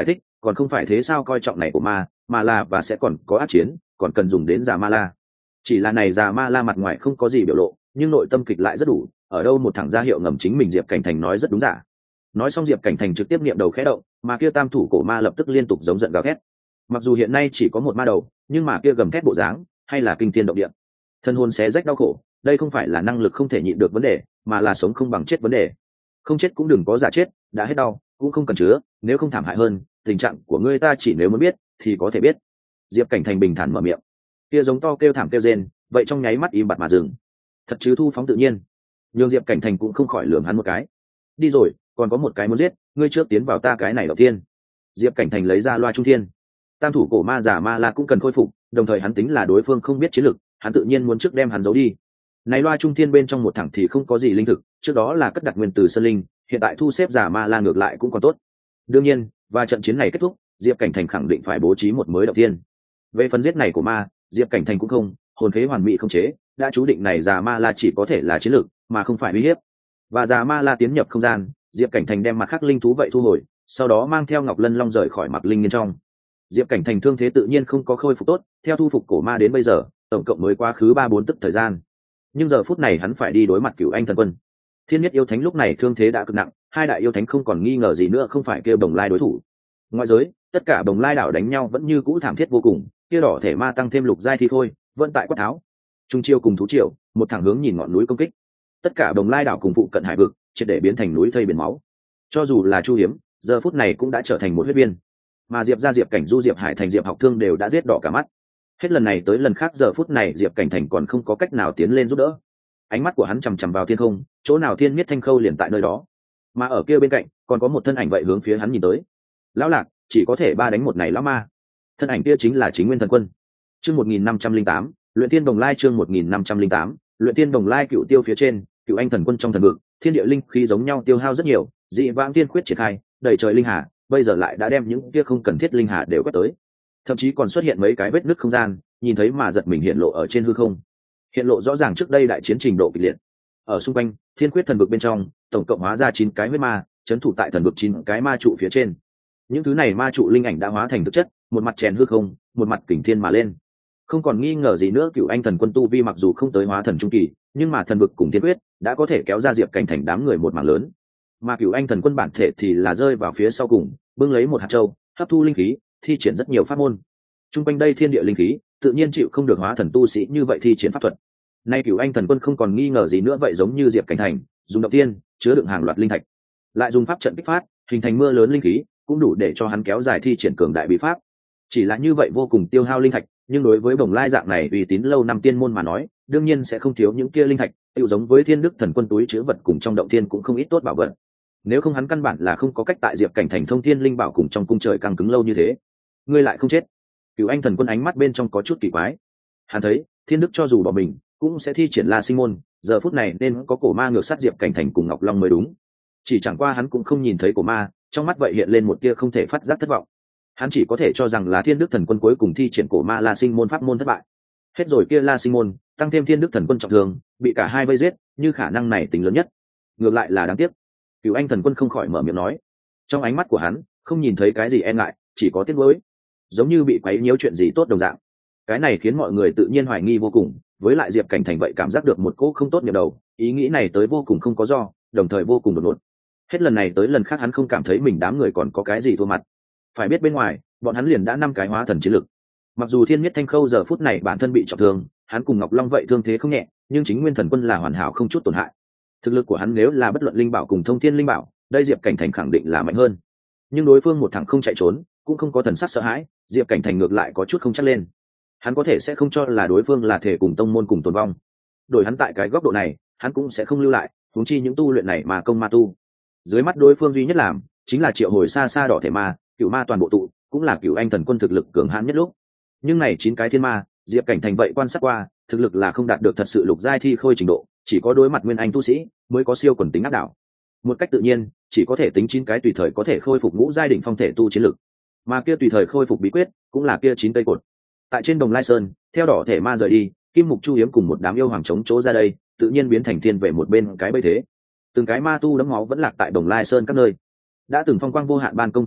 còn không phải thế sao coi trọng này của ma, mà là và sẽ còn có ác chiến, còn cần dùng đến già ma la. Chỉ là này già ma la mặt ngoài không có gì biểu lộ, nhưng nội tâm kịch lại rất đủ, ở đâu một thằng ra hiệu ngầm chính mình Diệp Cảnh Thành nói rất đúng giả. Nói xong Diệp Cảnh Thành trực tiếp niệm đầu khẽ động, mà kia tam thủ cổ ma lập tức liên tục giống giận gào thét. Mặc dù hiện nay chỉ có một ma đầu, nhưng mà kia gầm thét bộ dáng hay là kinh thiên động địa. Thân hồn xé rách đau khổ, đây không phải là năng lực không thể nhịn được vấn đề, mà là sống không bằng chết vấn đề. Không chết cũng đừng có giả chết, đã hết đau cũng không cần chứa, nếu không thảm hại hơn, tình trạng của ngươi ta chỉ nếu muốn biết thì có thể biết. Diệp Cảnh Thành bình thản mở miệng. Kia giống to kêu thảm kêu rên, vậy trong nháy mắt im bặt mà dừng. Thật chứ thu phóng tự nhiên. Nhưng Diệp Cảnh Thành cũng không khỏi lườm hắn một cái. Đi rồi, còn có một cái muốn giết, ngươi trước tiến vào ta cái này đầu tiên. Diệp Cảnh Thành lấy ra loa trung thiên. Tam thủ cổ ma giả ma la cũng cần khôi phục, đồng thời hắn tính là đối phương không biết chiến lực, hắn tự nhiên muốn trước đem hắn giấu đi. Này loa trung thiên bên trong một thẳng thì không có gì linh thực, trước đó là cất đặt nguyên từ sơn linh, hiện tại thu xếp giả ma la ngược lại cũng còn tốt. Đương nhiên, và trận chiến này kết thúc, Diệp Cảnh Thành khẳng định phải bố trí một mới động tiên. Về phần giết này của ma, Diệp Cảnh Thành cũng không, hồn phế hoàn mỹ không chế, đã chú định này giả ma la chỉ có thể là chiến lược, mà không phải uy hiếp. Và giả ma la tiến nhập không gian, Diệp Cảnh Thành đem mặt khắc linh thú vậy thu hồi, sau đó mang theo Ngọc Lân Long rời khỏi Mặc Linh Nghiên trong. Diệp Cảnh Thành thương thế tự nhiên không có khôi phục tốt, theo thu phục cổ ma đến bây giờ, tổng cộng mới quá khứ ba bốn tức thời gian. Nhưng giờ phút này hắn phải đi đối mặt Cửu Anh Thần Quân. Thiên Nhất yêu thánh lúc này thương thế đã cực nặng, hai đại yêu thánh không còn nghi ngờ gì nữa không phải kêu Đồng Lai đối thủ. Ngoại giới, tất cả Đồng Lai đảo đánh nhau vẫn như cũ thảm thiết vô cùng, kia đỏ thể ma tăng thêm lục giai thi thôi, vẫn tại quát tháo. Trung chiêu cùng thú triều, một thẳng hướng nhìn ngọn núi công kích. Tất cả Đồng Lai đảo cùng phụ cận hải vực, triệt để biến thành núi thây biển máu. Cho dù là Chu Hiếm, giờ phút này cũng đã trở thành một huyết viên. Mà Diệp gia Diệp Cảnh Du, Diệp Hải Thành, Diệp Học Thương đều đã giết đỏ cả mắt. Hết lần này tới lần khác giờ phút này Diệp Cảnh Thành còn không có cách nào tiến lên giúp đỡ. Ánh mắt của hắn chằm chằm vào thiên không, chỗ nào Thiên Miết Thanh Khâu liền tại nơi đó. Mà ở kia bên cạnh, còn có một thân ảnh vậy hướng phía hắn nhìn tới. Lão Lạc, chỉ có thể ba đánh một này lão ma. Thân ảnh kia chính là Chính Nguyên Thần Quân. Chương một nghìn năm trăm linh tám, Luyện Tiên Đồng Lai chương một nghìn năm trăm linh tám, Luyện Tiên Đồng Lai cựu tiêu phía trên, Cựu Anh Thần Quân trong thần vực, thiên địa linh khí giống nhau tiêu hao rất nhiều, dị vãng tiên khuyết triển khai, đầy trời linh hà, bây giờ lại đã đem những kia không cần thiết linh hà đều quét tới. Thậm chí còn xuất hiện mấy cái vết nứt không gian, nhìn thấy mà giật mình hiện lộ ở trên hư không. Hiện lộ rõ ràng trước đây đại chiến trình độ kịch liệt. Ở xung quanh, thiên khuyết thần vực bên trong, tổng cộng hóa ra chín cái huyết ma, trấn thủ tại thần vực chín cái ma trụ phía trên. Những thứ này ma trụ linh ảnh đã hóa thành thực chất, một mặt chèn hư không, một mặt kình thiên mà lên. Không còn nghi ngờ gì nữa, Cựu Anh Thần Quân tu vi mặc dù không tới hóa thần trung kỳ, nhưng mà thần vực cùng thiên quyết đã có thể kéo ra Diệp Cảnh Thành đám người một mảng lớn. Mà Cựu Anh Thần Quân bản thể thì là rơi vào phía sau cùng, bưng lấy một hạt châu, hấp thu linh khí, thi triển rất nhiều pháp môn. Trung quanh đây thiên địa linh khí, tự nhiên chịu không được hóa thần tu sĩ như vậy thi triển pháp thuật. Nay Cựu Anh Thần Quân không còn nghi ngờ gì nữa, vậy giống như Diệp Cảnh Thành, dùng động tiên chứa đựng hàng loạt linh thạch, lại dùng pháp trận kích phát, hình thành mưa lớn linh khí, cũng đủ để cho hắn kéo dài thi triển cường đại bí pháp. Chỉ là như vậy vô cùng tiêu hao linh thạch, nhưng đối với Bồng Lai dạng này uy tín lâu năm tiên môn mà nói, đương nhiên sẽ không thiếu những kia linh thạch, tựu giống với Thiên Đức Thần Quân túi chứa vật cùng trong động thiên cũng không ít tốt bảo vật. Nếu không hắn căn bản là không có cách tại Diệp Cảnh Thành thông thiên linh bảo cùng trong cung trời căng cứng lâu như thế. Ngươi lại không chết. Cửu Anh Thần Quân ánh mắt bên trong có chút kỳ quái. Hắn thấy, Thiên Đức cho dù bỏ mình, cũng sẽ thi triển La Sinh môn, giờ phút này nên có cổ ma ngược sát Diệp Cảnh Thành cùng Ngọc Long mới đúng. Chỉ chẳng qua hắn cũng không nhìn thấy cổ ma, trong mắt vậy hiện lên một tia không thể phát giác thất vọng. Hắn chỉ có thể cho rằng là Thiên Đức Thần Quân cuối cùng thi triển cổ ma La Sinh môn pháp môn thất bại. Hết rồi kia La Sinh môn, tăng thêm Thiên Đức Thần Quân trọng thương, bị cả hai vây giết, như khả năng này tính lớn nhất. Ngược lại là đáng tiếc. Cửu Anh Thần Quân không khỏi mở miệng nói. Trong ánh mắt của hắn, không nhìn thấy cái gì e ngại, chỉ có tiếc nuối, giống như bị quấy nhiễu chuyện gì tốt đồng dạng. Cái này khiến mọi người tự nhiên hoài nghi vô cùng, với lại Diệp Cảnh Thành vậy cảm giác được một cỗ không tốt nhập đầu, ý nghĩ này tới vô cùng không có do, đồng thời vô cùng đột ngột. Hết lần này tới lần khác hắn không cảm thấy mình đám người còn có cái gì thua mặt. Phải biết bên ngoài, bọn hắn liền đã năm cái hóa thần chiến lực. Mặc dù Thiên Miết Thanh Khâu giờ phút này bản thân bị trọng thương, hắn cùng Ngọc Long vậy thương thế không nhẹ, nhưng chính Nguyên Thần Quân là hoàn hảo không chút tổn hại. Thực lực của hắn nếu là bất luận linh bảo cùng thông thiên linh bảo, đây Diệp Cảnh Thành khẳng định là mạnh hơn. Nhưng đối phương một thằng không chạy trốn, cũng không có thần sắc sợ hãi, Diệp Cảnh Thành ngược lại có chút không chắc lên. Hắn có thể sẽ không cho là đối phương là thể cùng tông môn cùng tồn vong. Đổi hắn tại cái góc độ này, hắn cũng sẽ không lưu lại, huống chi những tu luyện này mà công ma tu. Dưới mắt đối phương duy nhất làm, chính là triệu hồi xa xa đỏ thể ma, cửu ma toàn bộ tụ, cũng là Cửu Anh Thần Quân thực lực cường hãn nhất lúc. Nhưng này chín cái thiên ma, Diệp Cảnh Thành vậy quan sát qua, thực lực là không đạt được thật sự lục giai thi khôi trình độ, chỉ có đối mặt nguyên anh tu sĩ mới có siêu quần tính áp đảo. Một cách tự nhiên, chỉ có thể tính chín cái tùy thời có thể khôi phục ngũ giai đỉnh phong thể tu chiến lực. Mà kia tùy thời khôi phục bí quyết, cũng là kia chín cây cột. Tại trên Đồng Lai Sơn, theo đỏ thể ma rời đi, Kim Mục Chu Hiếm cùng một đám yêu hoàng chống chỗ ra đây, tự nhiên biến thành thiên về một bên cái bẫy thế. Từng cái ma tu đẫm máu vẫn lạc tại Đồng Lai Sơn các nơi. Đã từng phong quang vô hạn ban công các vũ,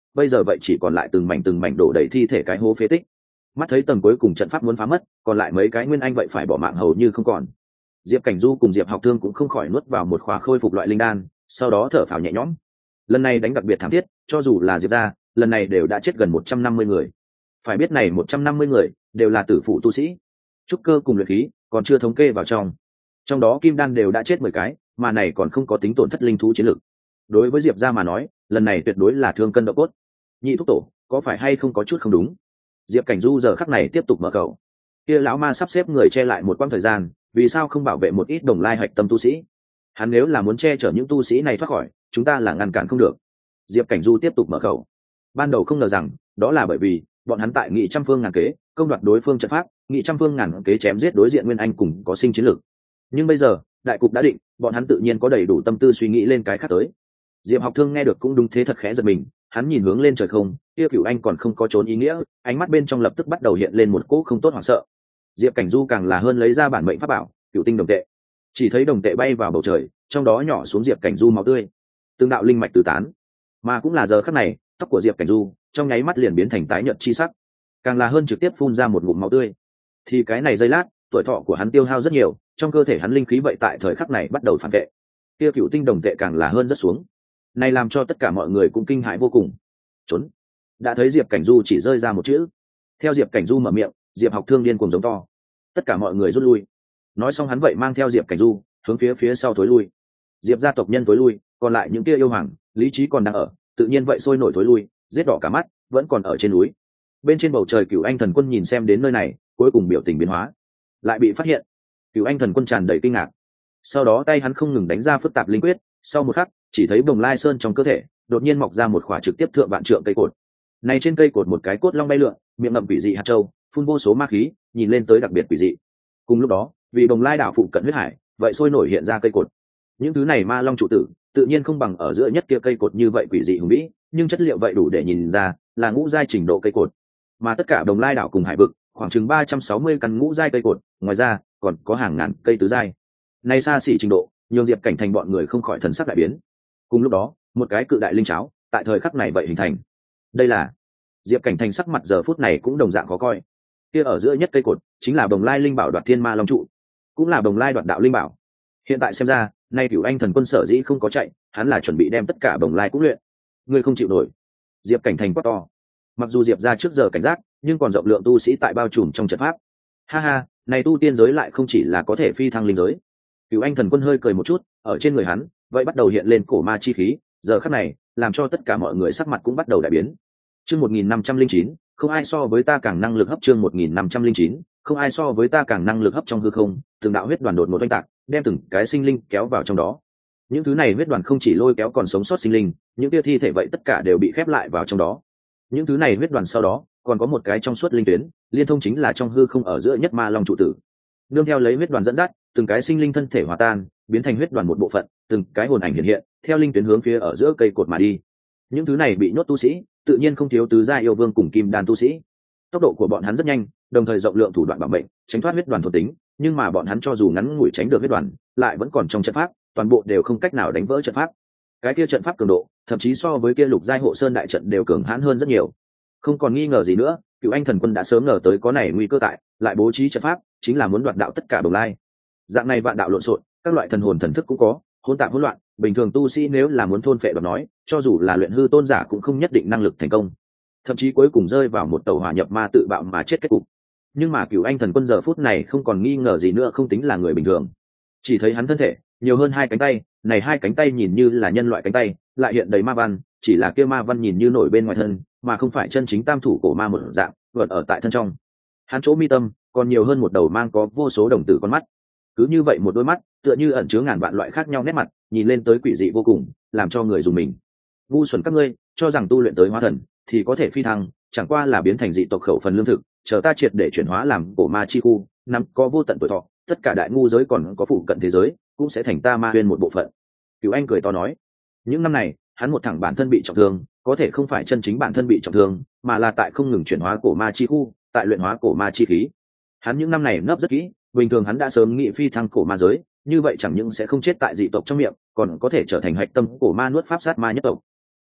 bây giờ vậy chỉ còn lại từng mảnh từng mảnh đổ đầy thi thể cái hố phế tích. Mắt thấy tầng cuối cùng trận pháp muốn phá mất, còn lại mấy cái nguyên anh vậy phải bỏ mạng hầu như không còn. Diệp Cảnh Du cùng Diệp Học Thương cũng không khỏi nuốt vào một khóa khôi phục loại linh đan, sau đó thở phào nhẹ nhõm. Lần này đánh đặc biệt thảm thiết, cho dù là Diệp gia, lần này đều đã chết gần một trăm năm mươi người. Phải biết này một trăm năm mươi người đều là tử phụ tu sĩ, trúc cơ cùng luyện khí, còn chưa thống kê vào trong. Trong đó kim đan đều đã chết mười cái, mà này còn không có tính tổn thất linh thú chiến lực. Đối với Diệp gia mà nói, lần này tuyệt đối là thương cân độ cốt. Nhị thúc tổ, có phải hay không có chút không đúng? Diệp Cảnh Du giờ khắc này tiếp tục mở khẩu. Kia lão ma sắp xếp người che lại một quãng thời gian, vì sao không bảo vệ một ít đồng lai hạch tâm tu sĩ? Hắn nếu là muốn che chở những tu sĩ này thoát khỏi, chúng ta là ngăn cản không được. Diệp Cảnh Du tiếp tục mở khẩu. Ban đầu không ngờ rằng, đó là bởi vì bọn hắn tại nghị trăm phương ngàn kế, công đoạt đối phương trận pháp, nghị trăm phương ngàn kế chém giết đối diện nguyên anh cùng có sinh chiến lược. Nhưng bây giờ, đại cục đã định, bọn hắn tự nhiên có đầy đủ tâm tư suy nghĩ lên cái khác tới. Diệp Học Thương nghe được cũng đúng thế thật khẽ giật mình, hắn nhìn hướng lên trời không, kia Cửu Anh còn không có trốn ý nghĩa, ánh mắt bên trong lập tức bắt đầu hiện lên một cỗ không tốt hoảng sợ. Diệp Cảnh Du càng là hơn lấy ra bản mệnh pháp bảo, Cửu Tinh đồng tệ. Chỉ thấy đồng tệ bay vào bầu trời, trong đó nhỏ xuống Diệp Cảnh Du máu tươi, tương đạo linh mạch tứ tán. Mà cũng là giờ khắc này, tóc của Diệp Cảnh Du trong nháy mắt liền biến thành tái nhợt chi sắc, càng là hơn trực tiếp phun ra một ngụm máu tươi. Thì cái này giây lát, tuổi thọ của hắn tiêu hao rất nhiều, trong cơ thể hắn linh khí vậy tại thời khắc này bắt đầu phản vệ. Kia Cửu Tinh đồng tệ càng là hơn rất xuống. Này làm cho tất cả mọi người cũng kinh hãi vô cùng. Trốn. Đã thấy Diệp Cảnh Du chỉ rơi ra một chữ. Theo Diệp Cảnh Du mở miệng, Diệp Học Thương điên cuồng giống to. Tất cả mọi người rút lui. Nói xong hắn vậy mang theo Diệp Cảnh Du hướng phía phía sau thối lui. Diệp gia tộc nhân thối lui, còn lại những kia yêu hoàng, lý trí còn đang ở, tự nhiên vậy sôi nổi thối lui, giết đỏ cả mắt, vẫn còn ở trên núi. Bên trên bầu trời Cửu Anh thần quân nhìn xem đến nơi này, cuối cùng biểu tình biến hóa, lại bị phát hiện. Cửu Anh thần quân tràn đầy kinh ngạc. Sau đó tay hắn không ngừng đánh ra phức tạp linh quyết, sau một khắc, chỉ thấy Bồng Lai Sơn trong cơ thể đột nhiên mọc ra một khỏa trực tiếp thượng vạn trượng cây cột. Này trên cây cột một cái cốt long bay lượn, miệng ngậm quỷ dị hạt châu, phun vô số ma khí, nhìn lên tới đặc biệt quỷ dị. Cùng lúc đó, vì Bồng Lai đảo phụ cận huyết hải, vậy sôi nổi hiện ra cây cột. Những thứ này ma long trụ tử, tự nhiên không bằng ở giữa nhất kia cây cột như vậy quỷ dị hùng vĩ, nhưng chất liệu vậy đủ để nhìn ra là ngũ giai trình độ cây cột. Mà tất cả Bồng Lai đảo cùng hải vực, khoảng chừng ba trăm sáu mươi căn ngũ giai cây cột, ngoài ra còn có hàng ngàn cây tứ giai. Này xa xỉ trình độ, nhiều Diệp Cảnh Thành bọn người không khỏi thần sắc đại biến. Cùng lúc đó, một cái cự đại linh cháo tại thời khắc này vậy hình thành. Đây là Diệp Cảnh Thành sắc mặt giờ phút này cũng đồng dạng khó coi. Kia ở giữa nhất cây cột chính là Bồng Lai linh bảo đoạt thiên ma long trụ, cũng là Bồng Lai đoạt đạo linh bảo. Hiện tại xem ra, nay Cửu Anh thần quân sở dĩ không có chạy, hắn là chuẩn bị đem tất cả Bồng Lai cũng luyện. Ngươi không chịu nổi. Diệp Cảnh Thành quát to. Mặc dù Diệp ra trước giờ cảnh giác, nhưng còn rộng lượng tu sĩ tại bao trùm trong trận pháp. Ha ha, này tu tiên giới lại không chỉ là có thể phi thăng linh giới. Cửu Anh thần quân hơi cười một chút, ở trên người hắn vậy bắt đầu hiện lên cổ ma chi khí, giờ khắc này làm cho tất cả mọi người sắc mặt cũng bắt đầu đại biến. Chương một nghìn năm trăm linh chín, không ai so với ta càng năng lực hấp. Chương một nghìn năm trăm linh chín, không ai so với ta càng năng lực hấp. Trong hư không, từng đạo huyết đoàn đột một oanh tạc, đem từng cái sinh linh kéo vào trong đó. Những thứ này huyết đoàn không chỉ lôi kéo còn sống sót sinh linh, những kia thi thể vậy tất cả đều bị khép lại vào trong đó. Những thứ này huyết đoàn sau đó còn có một cái trong suốt linh tuyến, liên thông chính là trong hư không ở giữa nhất ma long trụ tử. Nương theo lấy huyết đoàn dẫn dắt, từng cái sinh linh thân thể hòa tan, biến thành huyết đoàn một bộ phận, từng cái hồn ảnh hiện hiện, theo linh tuyến hướng phía ở giữa cây cột mà đi. Những thứ này bị nhốt tu sĩ, tự nhiên không thiếu tứ gia yêu vương cùng kim đan tu sĩ. Tốc độ của bọn hắn rất nhanh, đồng thời rộng lượng thủ đoạn bảo mệnh, tránh thoát huyết đoàn thôn tính, nhưng mà bọn hắn cho dù ngắn ngủi tránh được huyết đoàn, lại vẫn còn trong trận pháp, toàn bộ đều không cách nào đánh vỡ trận pháp. Cái kia trận pháp cường độ, thậm chí so với kia lục giai hộ sơn đại trận đều cường hãn hơn rất nhiều. Không còn nghi ngờ gì nữa, Cửu Anh thần quân đã sớm ngờ tới có này nguy cơ tại, lại bố trí trận pháp, chính là muốn đoạt đạo tất cả Bồng Lai. Dạng này vạn đạo lộn xộn, các loại thần hồn thần thức cũng có, hỗn tạp hỗn loạn, bình thường tu sĩ nếu là muốn thôn phệ đoạt nói, cho dù là luyện hư tôn giả cũng không nhất định năng lực thành công, thậm chí cuối cùng rơi vào một tàu hỏa nhập ma tự bạo mà chết kết cục. Nhưng mà Cửu Anh thần quân giờ phút này không còn nghi ngờ gì nữa, không tính là người bình thường. Chỉ thấy hắn thân thể nhiều hơn hai cánh tay, này hai cánh tay nhìn như là nhân loại cánh tay, lại hiện đầy ma văn, chỉ là kia ma văn nhìn như nổi bên ngoài thân, mà không phải chân chính tam thủ cổ ma một dạng, vượt ở tại thân trong. Hắn chỗ mi tâm còn nhiều hơn một đầu mang có vô số đồng tử con mắt. Cứ như vậy một đôi mắt, tựa như ẩn chứa ngàn vạn loại khác nhau nét mặt, nhìn lên tới quỷ dị vô cùng, làm cho người dùng mình. Ngu xuẩn các ngươi, cho rằng tu luyện tới hóa thần thì có thể phi thăng, chẳng qua là biến thành dị tộc khẩu phần lương thực, chờ ta triệt để chuyển hóa làm cổ ma chi khu, nắm có vô tận tuổi thọ, tất cả đại ngu giới còn có phụ cận thế giới, cũng sẽ thành ta ma huyên một bộ phận. Cửu Anh cười to nói, những năm này, hắn một thẳng bản thân bị trọng thương, có thể không phải chân chính bản thân bị trọng thương, mà là tại không ngừng chuyển hóa cổ ma chi khu, tại luyện hóa cổ ma chi khí. Hắn những năm này nấp rất kỹ, bình thường hắn đã sớm nghị phi thăng cổ ma giới, như vậy chẳng những sẽ không chết tại dị tộc trong miệng, còn có thể trở thành hạch tâm cổ ma nuốt pháp sát ma nhất tộc.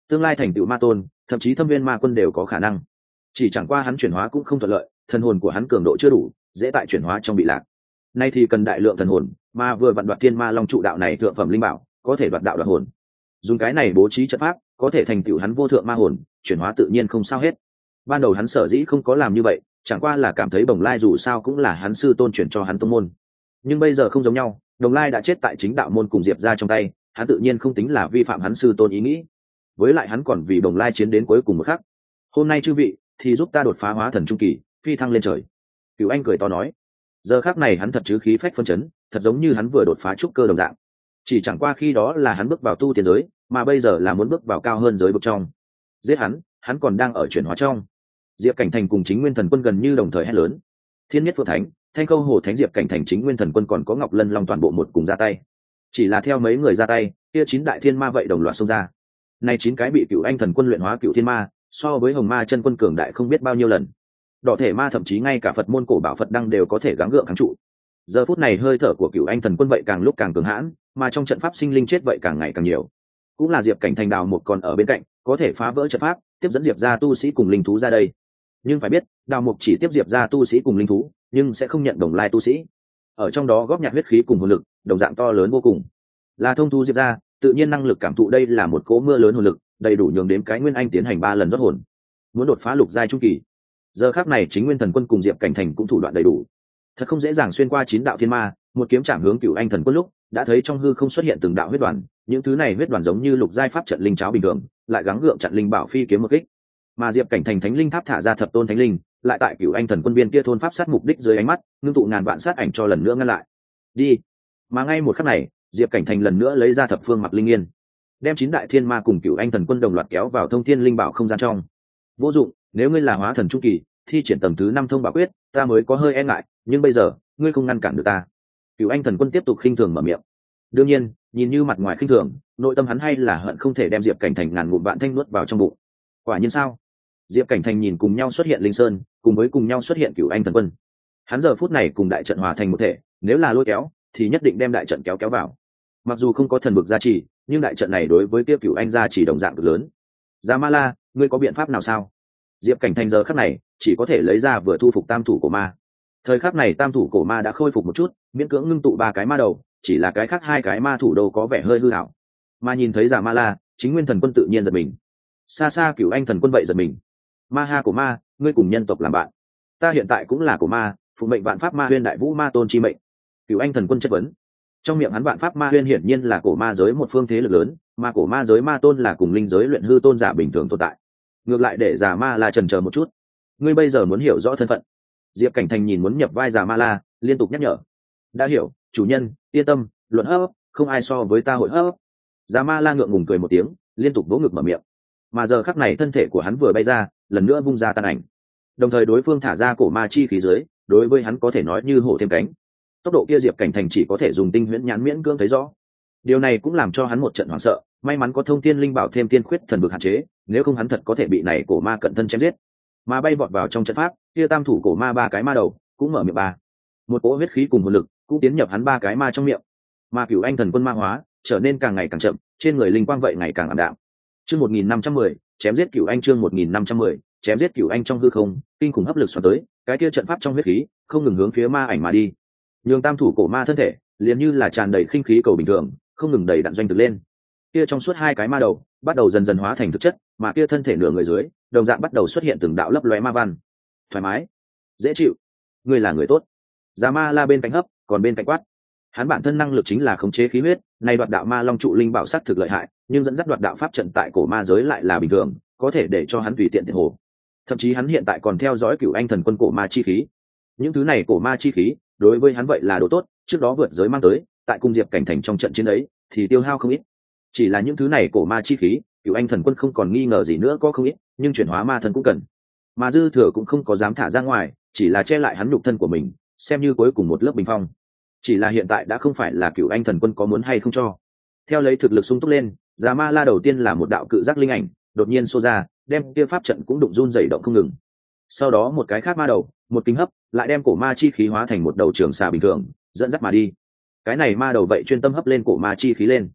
tương lai thành tựu ma tôn, thậm chí thâm viên ma quân đều có khả năng. Chỉ chẳng qua hắn chuyển hóa cũng không thuận lợi, thần hồn của hắn cường độ chưa đủ, dễ tại chuyển hóa trong bị lạc. Nay thì cần đại lượng thần hồn, mà vừa vặn đoạt thiên ma long trụ đạo này thượng phẩm linh bảo, có thể đoạt đạo đoạt hồn. Dùng cái này bố trí trận pháp, có thể thành tựu hắn vô thượng ma hồn, chuyển hóa tự nhiên không sao hết. Ban đầu hắn sở dĩ không có làm như vậy, chẳng qua là cảm thấy Bồng Lai dù sao cũng là hắn sư tôn chuyển cho hắn tông môn. Nhưng bây giờ không giống nhau, Đồng Lai đã chết tại chính đạo môn cùng Diệp gia trong tay, hắn tự nhiên không tính là vi phạm hắn sư tôn ý nghĩ. Với lại hắn còn vì Bồng Lai chiến đến cuối cùng một khắc. Hôm nay chư vị thì giúp ta đột phá hóa thần trung kỳ, phi thăng lên trời. Cửu Anh cười to nói. Giờ khắc này hắn thật chứ khí phách phân chấn, thật giống như hắn vừa đột phá trúc cơ đồng dạng. Chỉ chẳng qua khi đó là hắn bước vào tu tiên giới, mà bây giờ là muốn bước vào cao hơn giới vực trong. Giết hắn, hắn còn đang ở chuyển hóa trong. Diệp Cảnh Thành cùng Chính Nguyên Thần Quân gần như đồng thời hét lớn. Thiên Nhất Phượng Thánh, Thanh Câu Hồ Thánh, Diệp Cảnh Thành, Chính Nguyên Thần Quân còn có Ngọc Lân Long toàn bộ một cùng ra tay. Chỉ là theo mấy người ra tay, kia chín đại thiên ma vậy đồng loạt xông ra. Nay chín cái bị Cửu Anh Thần Quân luyện hóa cửu thiên ma, so với Hồng Ma chân quân cường đại không biết bao nhiêu lần. Đỏ thể ma thậm chí ngay cả Phật môn cổ bảo Phật đăng đều có thể gắng gượng kháng trụ. Giờ phút này hơi thở của Cửu Anh Thần Quân vậy càng lúc càng cường hãn, mà trong trận pháp sinh linh chết vậy càng ngày càng nhiều. Cũng là Diệp Cảnh Thành đào một còn ở bên cạnh, có thể phá vỡ trận pháp, tiếp dẫn Diệp gia tu sĩ cùng linh thú ra đây. Nhưng phải biết, đào mục chỉ tiếp Diệp gia tu sĩ cùng linh thú, nhưng sẽ không nhận Đồng Lai tu sĩ. Ở trong đó góp nhặt huyết khí cùng hồn lực, đồng dạng to lớn vô cùng. Là thông thu Diệp gia, tự nhiên năng lực cảm thụ đây là một cỗ mưa lớn hồn lực, đầy đủ nhường đến cái Nguyên Anh tiến hành ba lần rót hồn. Muốn đột phá lục giai trung kỳ. Giờ khắc này Chính Nguyên Thần Quân cùng Diệp Cảnh Thành cũng thủ đoạn đầy đủ. Thật không dễ dàng xuyên qua chín đạo thiên ma, một kiếm chạm hướng Cửu Anh Thần Quân lúc, đã thấy trong hư không xuất hiện từng đạo huyết đoàn, những thứ này huyết đoàn giống như lục giai pháp trận linh cháo bình thường, lại gắng gượng chặn linh bảo phi kiếm một kích. Mà Diệp Cảnh Thành thánh linh tháp thả ra thập tôn thánh linh, lại tại Cửu Anh Thần Quân viên kia thôn pháp sát mục đích dưới ánh mắt, ngưng tụ ngàn vạn sát ảnh cho lần nữa ngăn lại. Đi. Mà ngay một khắc này, Diệp Cảnh Thành lần nữa lấy ra thập phương mặc linh yên, đem chín đại thiên ma cùng Cửu Anh Thần Quân đồng loạt kéo vào thông thiên linh bảo không gian trong. Vô dụng, nếu ngươi là hóa thần trung kỳ, thi triển tầng thứ năm thông bảo quyết, ta mới có hơi e ngại, nhưng bây giờ, ngươi không ngăn cản được ta. Cửu Anh Thần Quân tiếp tục khinh thường mở miệng. Đương nhiên, nhìn như mặt ngoài khinh thường, nội tâm hắn hay là hận không thể đem Diệp Cảnh Thành ngàn ngụm vạn thanh nuốt vào trong bụng. Quả nhiên sao? Diệp Cảnh Thành nhìn cùng nhau xuất hiện linh sơn, cùng với cùng nhau xuất hiện Cửu Anh Thần Quân. Hắn giờ phút này cùng đại trận hòa thành một thể, nếu là lôi kéo, thì nhất định đem đại trận kéo kéo vào. Mặc dù không có thần vực gia trì, nhưng đại trận này đối với tiêu Cửu Anh gia trì đồng dạng cực lớn. Già Ma La, ngươi có biện pháp nào sao? Diệp Cảnh Thành giờ khắc này chỉ có thể lấy ra vừa thu phục tam thủ cổ ma. Thời khắc này tam thủ cổ ma đã khôi phục một chút, miễn cưỡng ngưng tụ ba cái ma đầu, chỉ là cái khác hai cái ma thủ đâu có vẻ hơi hư hảo. Mà nhìn thấy Già Ma La, Chính Nguyên Thần Quân tự nhiên giật mình. Xa xa Cửu Anh Thần Quân vậy giật mình. Ma ha cổ ma, ngươi cùng nhân tộc làm bạn. Ta hiện tại cũng là cổ ma, phụ mệnh vạn pháp ma huyên đại vũ ma tôn chi mệnh. Cửu Anh Thần Quân chất vấn. Trong miệng hắn vạn pháp ma huyên hiển nhiên là cổ ma giới một phương thế lực lớn, mà cổ ma giới ma tôn là cùng linh giới luyện hư tôn giả bình thường tồn tại. Ngược lại để Già Ma La chần chờ một chút. Ngươi bây giờ muốn hiểu rõ thân phận. Diệp Cảnh Thành nhìn muốn nhập vai Già Ma La, liên tục nhắc nhở. Đã hiểu, chủ nhân, yên tâm, luận hấp, không ai so với ta hội hấp. Già Ma La ngượng ngùng cười một tiếng, liên tục vỗ ngực mở miệng. Mà giờ khắc này thân thể của hắn vừa bay ra, lần nữa vung ra tàn ảnh. Đồng thời đối phương thả ra cổ ma chi khí dưới, đối với hắn có thể nói như hổ thêm cánh. Tốc độ kia Diệp Cảnh Thành chỉ có thể dùng tinh huyễn nhãn miễn cưỡng thấy rõ. Điều này cũng làm cho hắn một trận hoảng sợ, may mắn có thông thiên linh bảo thêm tiên khuyết thần vực hạn chế, nếu không hắn thật có thể bị này cổ ma cận thân chém giết. Mà bay vọt vào trong trận pháp, kia tam thủ cổ ma ba cái ma đầu cũng mở miệng ba. Một cỗ huyết khí cùng hồn lực cũng tiến nhập hắn ba cái ma trong miệng. Mà Cửu Anh Thần Quân ma hóa, trở nên càng ngày càng chậm, trên người linh quang vậy ngày càng ảm đạm. Chương một nghìn năm trăm mười, chém giết Cửu Anh chương một nghìn năm trăm mười, chém giết Cửu Anh trong hư không, kinh khủng hấp lực xoắn tới, cái kia trận pháp trong huyết khí, không ngừng hướng phía ma ảnh mà đi. Nhường tam thủ cổ ma thân thể, liền như là tràn đầy khinh khí cầu bình thường, không ngừng đầy đặn doanh thực lên. Kia trong suốt hai cái ma đầu, bắt đầu dần dần hóa thành thực chất, mà kia thân thể nửa người dưới, đồng dạng bắt đầu xuất hiện từng đạo lấp lóe ma văn. Thoải mái, dễ chịu, ngươi là người tốt. Già Ma La bên cạnh hấp, còn bên cạnh quát. Hắn bản thân năng lực chính là khống chế khí huyết, nay đoạt đạo ma long trụ linh bảo sắc thực lợi hại, nhưng dẫn dắt đoạt đạo pháp trận tại cổ ma giới lại là bình thường, có thể để cho hắn tùy tiện tiện hồ. Thậm chí hắn hiện tại còn theo dõi Cửu Anh Thần Quân cổ ma chi khí. Những thứ này cổ ma chi khí, đối với hắn vậy là đồ tốt, trước đó vượt giới mang tới, tại cung Diệp Cảnh Thành trong trận chiến ấy, thì tiêu hao không ít. Chỉ là những thứ này cổ ma chi khí, Cửu Anh Thần Quân không còn nghi ngờ gì nữa có không ít, nhưng chuyển hóa ma thần cũng cần. Mà dư thừa cũng không có dám thả ra ngoài, chỉ là che lại hắn nhục thân của mình, xem như cuối cùng một lớp bình phong. Chỉ là hiện tại đã không phải là Cửu Anh Thần Quân có muốn hay không cho. Theo lấy thực lực sung túc lên, Già Ma La đầu tiên là một đạo cự giác linh ảnh, đột nhiên xô ra, đem kia pháp trận cũng đụng run rẩy động không ngừng. Sau đó một cái khác ma đầu, một kính hấp, lại đem cổ ma chi khí hóa thành một đầu trường xà bình thường, dẫn dắt mà đi. Cái này ma đầu vậy chuyên tâm hấp lên cổ ma chi khí lên.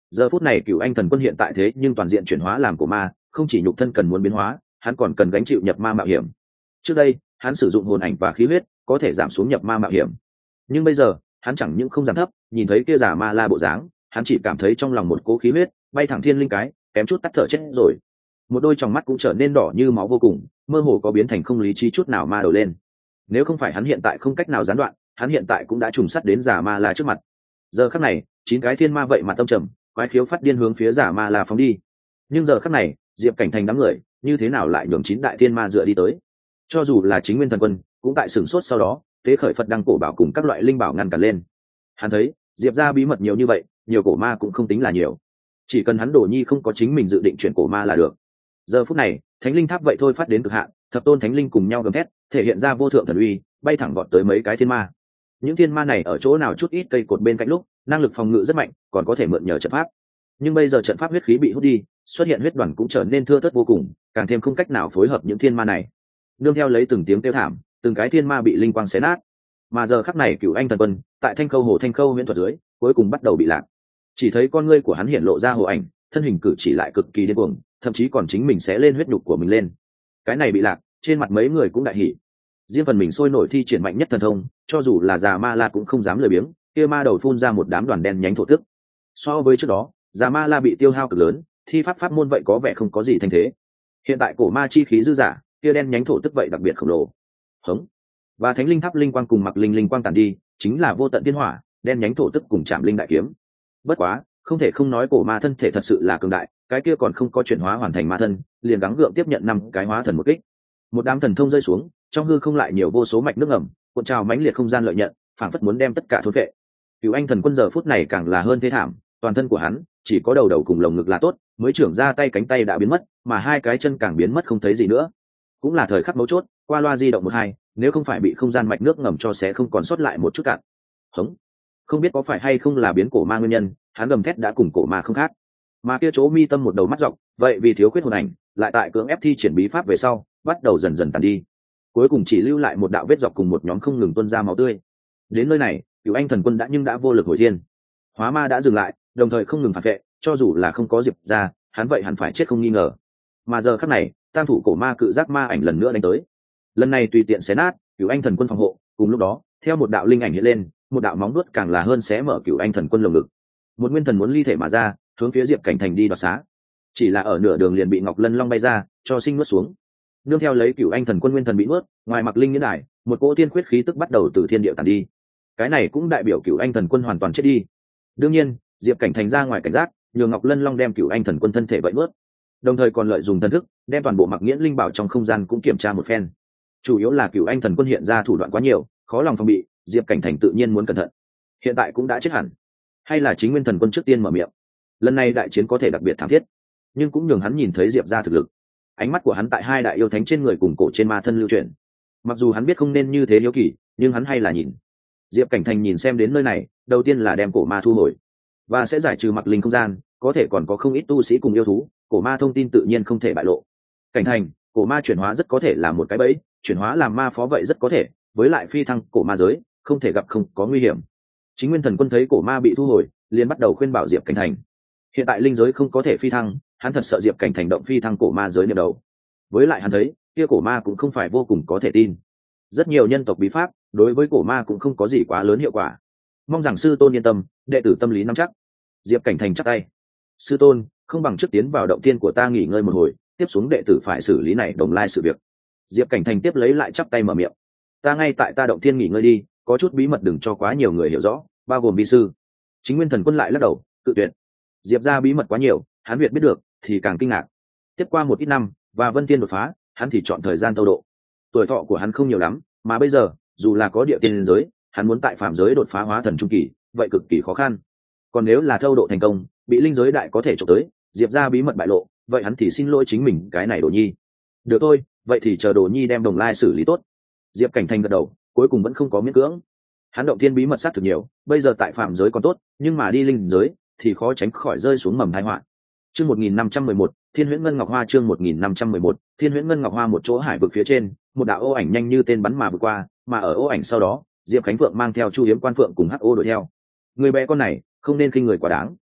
Giờ phút này cựu anh thần quân hiện tại thế nhưng toàn diện chuyển hóa làm cổ ma, không chỉ nhục thân cần muốn biến hóa, hắn còn cần gánh chịu nhập ma mạo hiểm. Trước đây hắn sử dụng hồn ảnh và khí huyết có thể giảm xuống nhập ma mạo hiểm, nhưng bây giờ hắn chẳng những không giảm thấp, nhìn thấy kia giả ma la bộ dáng, hắn chỉ cảm thấy trong lòng một cỗ khí huyết bay thẳng thiên linh cái, kém chút tắt thở chết rồi. Một đôi tròng mắt cũng trở nên đỏ như máu vô cùng, mơ hồ có biến thành không lý trí chút nào ma đầu lên. Nếu không phải hắn hiện tại không cách nào gián đoạn, hắn hiện tại cũng đã trùng sắt đến giả ma la trước mặt. Giờ khắc này chín cái thiên ma vậy mà tâm trầm, quái khiếu phát điên hướng phía giả ma la phóng đi. Nhưng giờ khắc này Diệp Cảnh Thành đám người như thế nào lại nhường chín đại thiên ma dựa đi tới? Cho dù là chính nguyên thần quân cũng tại sửng sốt, sau đó tế khởi Phật đăng cổ bảo cùng các loại linh bảo ngăn cản lên. Hắn thấy Diệp ra bí mật nhiều như vậy, nhiều cổ ma cũng không tính là nhiều, chỉ cần hắn Đồ Nhi không có chính mình dự định chuyển cổ ma là được. Giờ phút này thánh linh tháp vậy thôi phát đến cực hạn, thập tôn thánh linh cùng nhau gầm thét, thể hiện ra vô thượng thần uy, bay thẳng vọt tới mấy cái thiên ma. Những thiên ma này ở chỗ nào chút ít cây cột bên cạnh lúc, năng lực phòng ngự rất mạnh, còn có thể mượn nhờ trận pháp. Nhưng bây giờ trận pháp huyết khí bị hút đi, xuất hiện huyết đoàn cũng trở nên thưa thớt vô cùng, càng thêm không cách nào phối hợp những thiên ma này. Nương theo lấy từng tiếng kêu thảm, từng cái thiên ma bị linh quang xé nát. Mà giờ khắc này cửu anh thần quân tại thanh khâu hồ thanh khâu huyễn thuật dưới, cuối cùng bắt đầu bị lạc. Chỉ thấy con ngươi của hắn hiện lộ ra hồ ảnh, thân hình cử chỉ lại cực kỳ điên cuồng, thậm chí còn chính mình sẽ lên huyết nhục của mình lên. Cái này bị lạc, trên mặt mấy người cũng đại hỉ. Riêng phần mình sôi nổi thi triển mạnh nhất thần thông, cho dù là già ma la cũng không dám lười biếng, kia ma đầu phun ra một đám đoàn đen nhánh thổ tức. So với trước đó, già ma la bị tiêu hao cực lớn, thi pháp pháp môn vậy có vẻ không có gì thành thế. Hiện tại cổ ma chi khí dư giả, kia đen nhánh thổ tức vậy đặc biệt khổng lồ. Hống. Và thánh linh tháp linh quang cùng mặc linh linh quang tàn đi, chính là vô tận thiên hỏa, đen nhánh thổ tức cùng chạm linh đại kiếm. Bất quá, không thể không nói cổ ma thân thể thật sự là cường đại, cái kia còn không có chuyển hóa hoàn thành ma thân, liền gắng gượng tiếp nhận năm cái hóa thần một kích. Một đám thần thông rơi xuống, trong hư không lại nhiều vô số mạch nước ngầm, cuộn trào mãnh liệt không gian lợi nhận, phảng phất muốn đem tất cả thôn vệ. Cửu anh thần quân giờ phút này càng là hơn thế thảm, toàn thân của hắn chỉ có đầu đầu cùng lồng ngực là tốt, mới trưởng ra tay cánh tay đã biến mất, mà hai cái chân càng biến mất không thấy gì nữa. Cũng là thời khắc mấu chốt, qua loa di động một hai, nếu không phải bị không gian mạch nước ngầm cho sẽ không còn sót lại một chút cạn. Hống. Không biết có phải hay không là biến cổ ma nguyên nhân, hắn gầm thét đã cùng cổ ma không khác. Mà kia chỗ mi tâm một đầu mắt rộng, vậy vì thiếu khuyết hồn ảnh, lại tại cưỡng ép thi triển bí pháp về sau, bắt đầu dần dần tàn đi. Cuối cùng chỉ lưu lại một đạo vết dọc cùng một nhóm không ngừng tuôn ra máu tươi. Đến nơi này, Cửu anh thần quân đã nhưng đã vô lực hồi thiên. Hóa ma đã dừng lại, đồng thời không ngừng phản vệ, cho dù là không có Diệp ra, hắn vậy hẳn phải chết không nghi ngờ. Mà giờ khắc này, tam thủ cổ ma cự giác ma ảnh lần nữa đánh tới. Lần này tùy tiện xé nát Cửu anh thần quân phòng hộ, cùng lúc đó, theo một đạo linh ảnh hiện lên, một đạo móng vuốt càng là hơn xé mở Cửu anh thần quân lồng ngực. Một nguyên thần muốn ly thể mà ra, hướng phía Diệp Cảnh Thành đi đoạt xá. Chỉ là ở nửa đường liền bị Ngọc Lân Long bay ra, cho sinh nuốt xuống. Nương theo lấy Cửu anh thần quân nguyên thần bị nuốt, ngoài mặc linh nghĩa đài, một cỗ tiên quyết khí tức bắt đầu từ thiên địa tàn đi. Cái này cũng đại biểu Cửu anh thần quân hoàn toàn chết đi. Đương nhiên, Diệp Cảnh Thành ra ngoài cảnh giác, nhường Ngọc Lân Long đem Cửu anh thần quân thân thể vậy nuốt, đồng thời còn lợi dụng thần thức đem toàn bộ mặc nghiễn linh bảo trong không gian cũng kiểm tra một phen. Chủ yếu là Cửu anh thần quân hiện ra thủ đoạn quá nhiều, khó lòng phòng bị, Diệp Cảnh Thành tự nhiên muốn cẩn thận. Hiện tại cũng đã chết hẳn, hay là chính nguyên thần quân trước tiên mở miệng. Lần này đại chiến có thể đặc biệt thảm thiết, nhưng cũng nhường hắn nhìn thấy Diệp ra thực lực. Ánh mắt của hắn tại hai đại yêu thánh trên người cùng cổ trên ma thân lưu chuyển. Mặc dù hắn biết không nên như thế hiếu kỳ, nhưng hắn hay là nhìn. Diệp Cảnh Thành nhìn xem đến nơi này, đầu tiên là đem cổ ma thu hồi, và sẽ giải trừ mặc linh không gian, có thể còn có không ít tu sĩ cùng yêu thú, cổ ma thông tin tự nhiên không thể bại lộ. Cảnh Thành, cổ ma chuyển hóa rất có thể là một cái bẫy, chuyển hóa làm ma phó vậy rất có thể, với lại phi thăng cổ ma giới, không thể gặp không có nguy hiểm. Chính nguyên thần quân thấy cổ ma bị thu hồi, liền bắt đầu khuyên bảo Diệp Cảnh Thành. Hiện tại linh giới không có thể phi thăng, hắn thật sợ Diệp Cảnh Thành động phi thăng cổ ma giới niệm đầu. Với lại hắn thấy, kia cổ ma cũng không phải vô cùng có thể tin. Rất nhiều nhân tộc bí pháp, đối với cổ ma cũng không có gì quá lớn hiệu quả. Mong rằng sư tôn yên tâm, đệ tử tâm lý nắm chắc. Diệp Cảnh Thành chắp tay. Sư tôn, không bằng trước tiến vào động tiên của ta nghỉ ngơi một hồi, tiếp xuống đệ tử phải xử lý này đồng lai sự việc. Diệp Cảnh Thành tiếp lấy lại chắp tay mở miệng. Ta ngay tại ta động tiên nghỉ ngơi đi, có chút bí mật đừng cho quá nhiều người hiểu rõ, bao gồm bi sư. Chính nguyên thần quân lại lắc đầu, cự tuyệt. Diệp ra bí mật quá nhiều, hắn việt biết được thì càng kinh ngạc. Tiếp qua một ít năm và vân tiên đột phá, hắn thì chọn thời gian tâu độ. Tuổi thọ của hắn không nhiều lắm, mà bây giờ dù là có địa tiên giới, hắn muốn tại phạm giới đột phá hóa thần trung kỳ, vậy cực kỳ khó khăn. Còn nếu là thâu độ thành công, bị linh giới đại có thể trộm tới, Diệp ra bí mật bại lộ, vậy hắn thì xin lỗi chính mình cái này Đồ Nhi. Được thôi, vậy thì chờ Đồ Nhi đem đồng lai xử lý tốt. Diệp Cảnh Thành gật đầu, cuối cùng vẫn không có miễn cưỡng. Hắn động thiên bí mật sát thực nhiều, bây giờ tại phạm giới còn tốt, nhưng mà đi linh giới thì khó tránh khỏi rơi xuống mầm tai họa. Chương một nghìn năm trăm mười một, Thiên Huyễn Ngân Ngọc Hoa chương một nghìn năm trăm mười một, Thiên Huyễn Ngân Ngọc Hoa một chỗ hải vực phía trên, một đạo ô ảnh nhanh như tên bắn mà vượt qua, mà ở ô ảnh sau đó, Diệp Khánh Phượng mang theo Chu Hiếm Quan Phượng cùng Hắc Ô đuổi theo. Người bé con này, không nên khinh người quá đáng.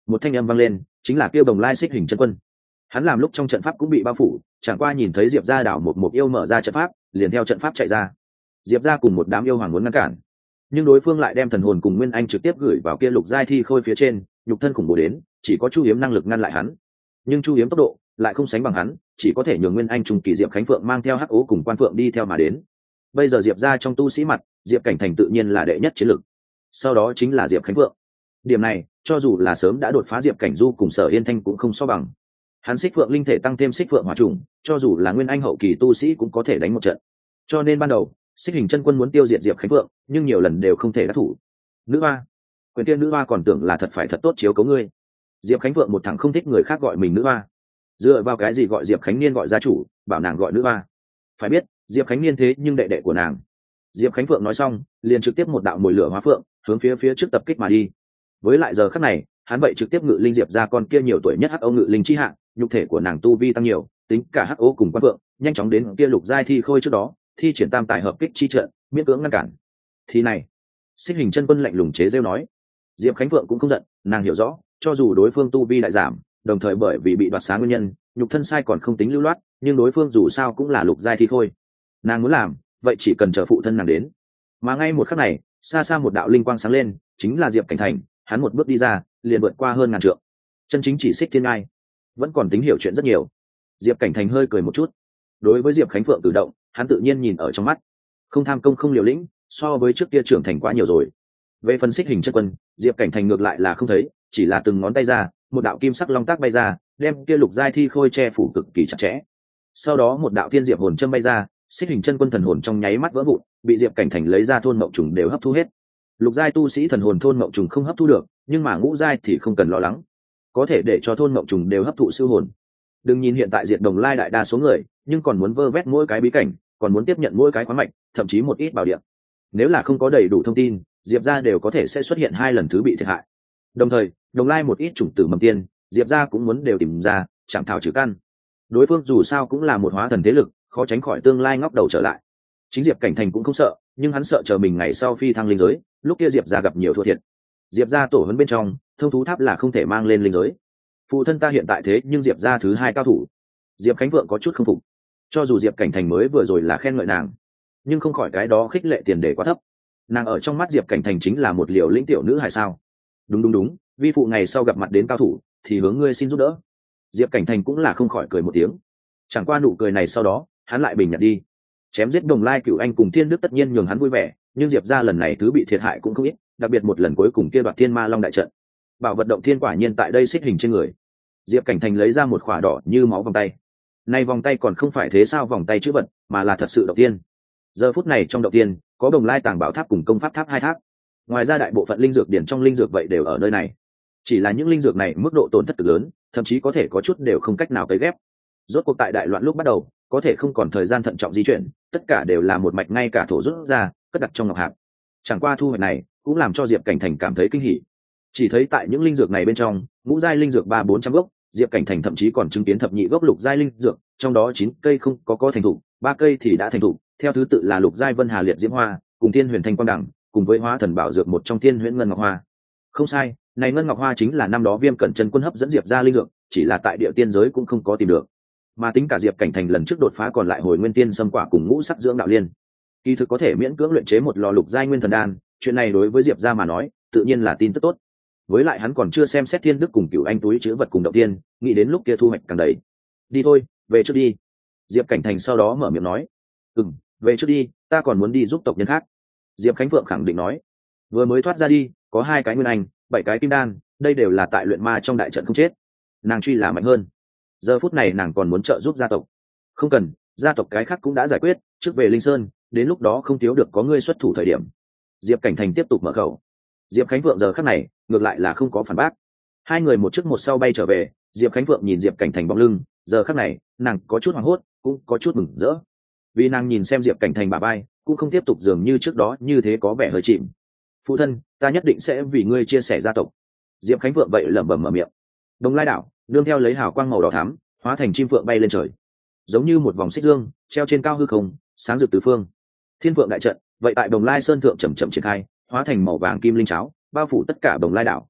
một thanh âm vang lên, chính là kêu Đồng Lai Xích Hình chân quân. Hắn làm lúc trong trận pháp cũng bị bao phủ, chẳng qua nhìn thấy Diệp gia đảo một một yêu mở ra trận pháp, liền theo trận pháp chạy ra. Diệp gia cùng một đám yêu hoàng muốn ngăn cản, nhưng đối phương lại đem thần hồn cùng nguyên anh trực tiếp gửi vào kia lục giai thi khôi phía trên, nhục thân khủng bố đến, chỉ có Chu Hiếm năng lực ngăn lại hắn. Nhưng Chu Hiếm tốc độ lại không sánh bằng hắn, chỉ có thể nhường nguyên anh trùng kỳ Diệp Khánh Phượng mang theo hắc ố cùng quan phượng đi theo mà đến. Bây giờ Diệp gia trong tu sĩ mặt, Diệp Cảnh Thành tự nhiên là đệ nhất chiến lực, sau đó chính là Diệp Khánh Phượng. Điểm này cho dù là sớm đã đột phá Diệp Cảnh Du cùng Sở Yên Thanh cũng không so bằng. Hắn Xích Phượng linh thể tăng thêm Xích Phượng hỏa trùng, cho dù là nguyên anh hậu kỳ tu sĩ cũng có thể đánh một trận. Cho nên ban đầu Xích Hình chân quân muốn tiêu diệt Diệp Khánh Phượng, nhưng nhiều lần đều không thể đắc thủ. Nữ hoa, quyền tiên nữ hoa còn tưởng là thật phải thật tốt chiếu cố ngươi. Diệp Khánh Phượng một thằng không thích người khác gọi mình nữ hoa, dựa vào cái gì gọi Diệp Khánh Niên gọi gia chủ, bảo nàng gọi nữ hoa? Phải biết Diệp Khánh Niên thế nhưng đệ đệ của nàng. Diệp Khánh Phượng nói xong, liền trực tiếp một đạo mồi lửa hóa phượng hướng phía phía trước tập kích mà đi. Với lại giờ khắc này, hắn vậy trực tiếp ngự linh Diệp ra con kia nhiều tuổi nhất hắc âu ngự linh chi hạng, nhục thể của nàng tu vi tăng nhiều, tính cả hắc âu cùng quan phượng, nhanh chóng đến kia lục giai thi khôi trước đó, thi triển tam tài hợp kích chi trận, miễn cưỡng ngăn cản. Thì này, Xích Hình chân quân lạnh lùng chế giễu nói. Diệp Khánh Phượng cũng không giận, nàng hiểu rõ, cho dù đối phương tu vi đại giảm, đồng thời bởi vì bị đoạt xá nguyên nhân, nhục thân sai còn không tính lưu loát, nhưng đối phương dù sao cũng là lục giai thi khôi. Nàng muốn làm, vậy chỉ cần chờ phụ thân nàng đến. Mà ngay một khắc này, xa xa một đạo linh quang sáng lên, chính là Diệp Cảnh Thành, hắn một bước đi ra, liền vượt qua hơn ngàn trượng. Chân chính chỉ xích thiên ngai, vẫn còn tính hiểu chuyện rất nhiều. Diệp Cảnh Thành hơi cười một chút. Đối với Diệp Khánh Phượng cử động, hắn tự nhiên nhìn ở trong mắt. Không tham công không liều lĩnh, so với trước kia trưởng thành quá nhiều rồi. Về phần Xích Hình chân quân, Diệp Cảnh Thành ngược lại là không thấy, chỉ là từng ngón tay ra, một đạo kim sắc long tác bay ra, đem kia lục giai thi khôi che phủ cực kỳ chặt chẽ. Sau đó một đạo thiên diệp hồn châm bay ra, Xích Hình chân quân thần hồn trong nháy mắt vỡ vụn, bị Diệp Cảnh Thành lấy ra thôn mộng trùng đều hấp thu hết. Lục giai tu sĩ thần hồn thôn mộng trùng không hấp thu được, nhưng mà ngũ giai thì không cần lo lắng, có thể để cho thôn mộng trùng đều hấp thụ siêu hồn. Đừng nhìn hiện tại Diệp Đồng Lai đại đa số người, nhưng còn muốn vơ vét mỗi cái bí cảnh, còn muốn tiếp nhận mỗi cái khoáng mạch, thậm chí một ít bảo địa. Nếu là không có đầy đủ thông tin, Diệp gia đều có thể sẽ xuất hiện hai lần thứ bị thiệt hại. Đồng thời, Đồng Lai một ít chủng tử mầm tiên, Diệp gia cũng muốn đều tìm ra, chẳng thảo trừ căn. Đối phương dù sao cũng là một hóa thần thế lực, khó tránh khỏi tương lai ngóc đầu trở lại. Chính Diệp Cảnh Thành cũng không sợ, nhưng hắn sợ chờ mình ngày sau phi thăng linh giới, lúc kia Diệp gia gặp nhiều thua thiệt. Diệp gia tổ huấn bên trong, thông thú tháp là không thể mang lên linh giới. Phụ thân ta hiện tại thế nhưng Diệp gia thứ hai cao thủ. Diệp Khánh Vượng có chút không phục. Cho dù Diệp Cảnh Thành mới vừa rồi là khen ngợi nàng, nhưng không khỏi cái đó khích lệ tiền đề quá thấp. Nàng ở trong mắt Diệp Cảnh Thành chính là một liều lĩnh tiểu nữ hay sao? Đúng đúng đúng, vi phụ ngày sau gặp mặt đến cao thủ, thì hướng ngươi xin giúp đỡ. Diệp Cảnh Thành cũng là không khỏi cười một tiếng. Chẳng qua nụ cười này sau đó, hắn lại bình nhặt đi. Chém giết Đồng Lai Cửu Anh cùng Thiên Đức tất nhiên nhường hắn vui vẻ, nhưng Diệp gia lần này thứ bị thiệt hại cũng không ít, đặc biệt một lần cuối cùng kia đoạt Thiên Ma Long đại trận. Bảo vật động thiên quả nhiên tại đây xích hình trên người. Diệp Cảnh Thành lấy ra một khỏa đỏ như máu vòng tay. Nay vòng tay còn không phải thế sao vòng tay chữ vật, mà là thật sự động tiên. Giờ phút này trong động tiên có Đồng Lai Tàng Bảo Tháp cùng Công Pháp Tháp hai tháp. Ngoài ra đại bộ phận linh dược điển trong linh dược vậy đều ở nơi này. Chỉ là những linh dược này mức độ tổn thất cực lớn, thậm chí có thể có chút đều không cách nào cấy ghép. Rốt cuộc tại đại loạn lúc bắt đầu, có thể không còn thời gian thận trọng di chuyển, tất cả đều là một mạch ngay cả thổ rút ra, cất đặt trong ngọc hạp. Chẳng qua thu hoạch này cũng làm cho Diệp Cảnh Thành cảm thấy kinh hỉ. Chỉ thấy tại những linh dược này bên trong, ngũ giai linh dược ba bốn trăm gốc, Diệp Cảnh Thành thậm chí còn chứng kiến thập nhị gốc lục giai linh dược, trong đó chín cây không có có thành thụ, ba cây thì đã thành thụ, theo thứ tự là lục giai Vân Hà Liệt Diễm Hoa, cùng Thiên Huyền Thanh Quang Đẳng, cùng với Hóa Thần Bảo Dược một trong Thiên Huyền Ngân Ngọc Hoa. Không sai, này Ngân Ngọc Hoa chính là năm đó Viêm Cẩn Chân Quân hấp dẫn Diệp ra linh dược, chỉ là tại địa tiên giới cũng không có tìm được. Mà tính cả Diệp Cảnh Thành lần trước đột phá còn lại hồi nguyên tiên xâm quả cùng ngũ sắc dưỡng đạo liên, kỳ thực có thể miễn cưỡng luyện chế một lò lục giai nguyên thần đan, chuyện này đối với Diệp gia mà nói, tự nhiên là tin tức tốt. Với lại hắn còn chưa xem xét Thiên Đức cùng Cửu Anh túi chứa vật cùng động tiên, nghĩ đến lúc kia thu hoạch càng đầy. Đi thôi, về trước đi. Diệp Cảnh Thành sau đó mở miệng nói. Ừm, về trước đi, ta còn muốn đi giúp tộc nhân khác. Diệp Khánh Phượng khẳng định nói. Vừa mới thoát ra đi, có hai cái nguyên anh, bảy cái kim đan, đây đều là tại luyện ma trong đại trận không chết. Nàng truy là mạnh hơn. Giờ phút này nàng còn muốn trợ giúp gia tộc. Không cần, gia tộc cái khác cũng đã giải quyết, trước về Linh Sơn, đến lúc đó không thiếu được có ngươi xuất thủ thời điểm. Diệp Cảnh Thành tiếp tục mở khẩu. Diệp Khánh Phượng giờ khắc này ngược lại là không có phản bác. Hai người một trước một sau bay trở về. Diệp Khánh Phượng nhìn Diệp Cảnh Thành bóng lưng, giờ khắc này nàng có chút hoảng hốt, cũng có chút mừng rỡ, vì nàng nhìn xem Diệp Cảnh Thành bả vai cũng không tiếp tục dường như trước đó như thế có vẻ hơi chìm. Phụ thân, ta nhất định sẽ vì ngươi chia sẻ gia tộc. Diệp Khánh Phượng vậy lẩm bẩm mở miệng. Đồng Lai đảo đương theo lấy hào quang màu đỏ thắm, hóa thành chim phượng bay lên trời, giống như một vòng xích dương treo trên cao hư không, sáng rực tứ phương. Thiên Phượng đại trận vậy tại Đồng Lai Sơn thượng chậm chậm triển khai, hóa thành màu vàng kim linh cháo, bao phủ tất cả Đồng Lai đảo.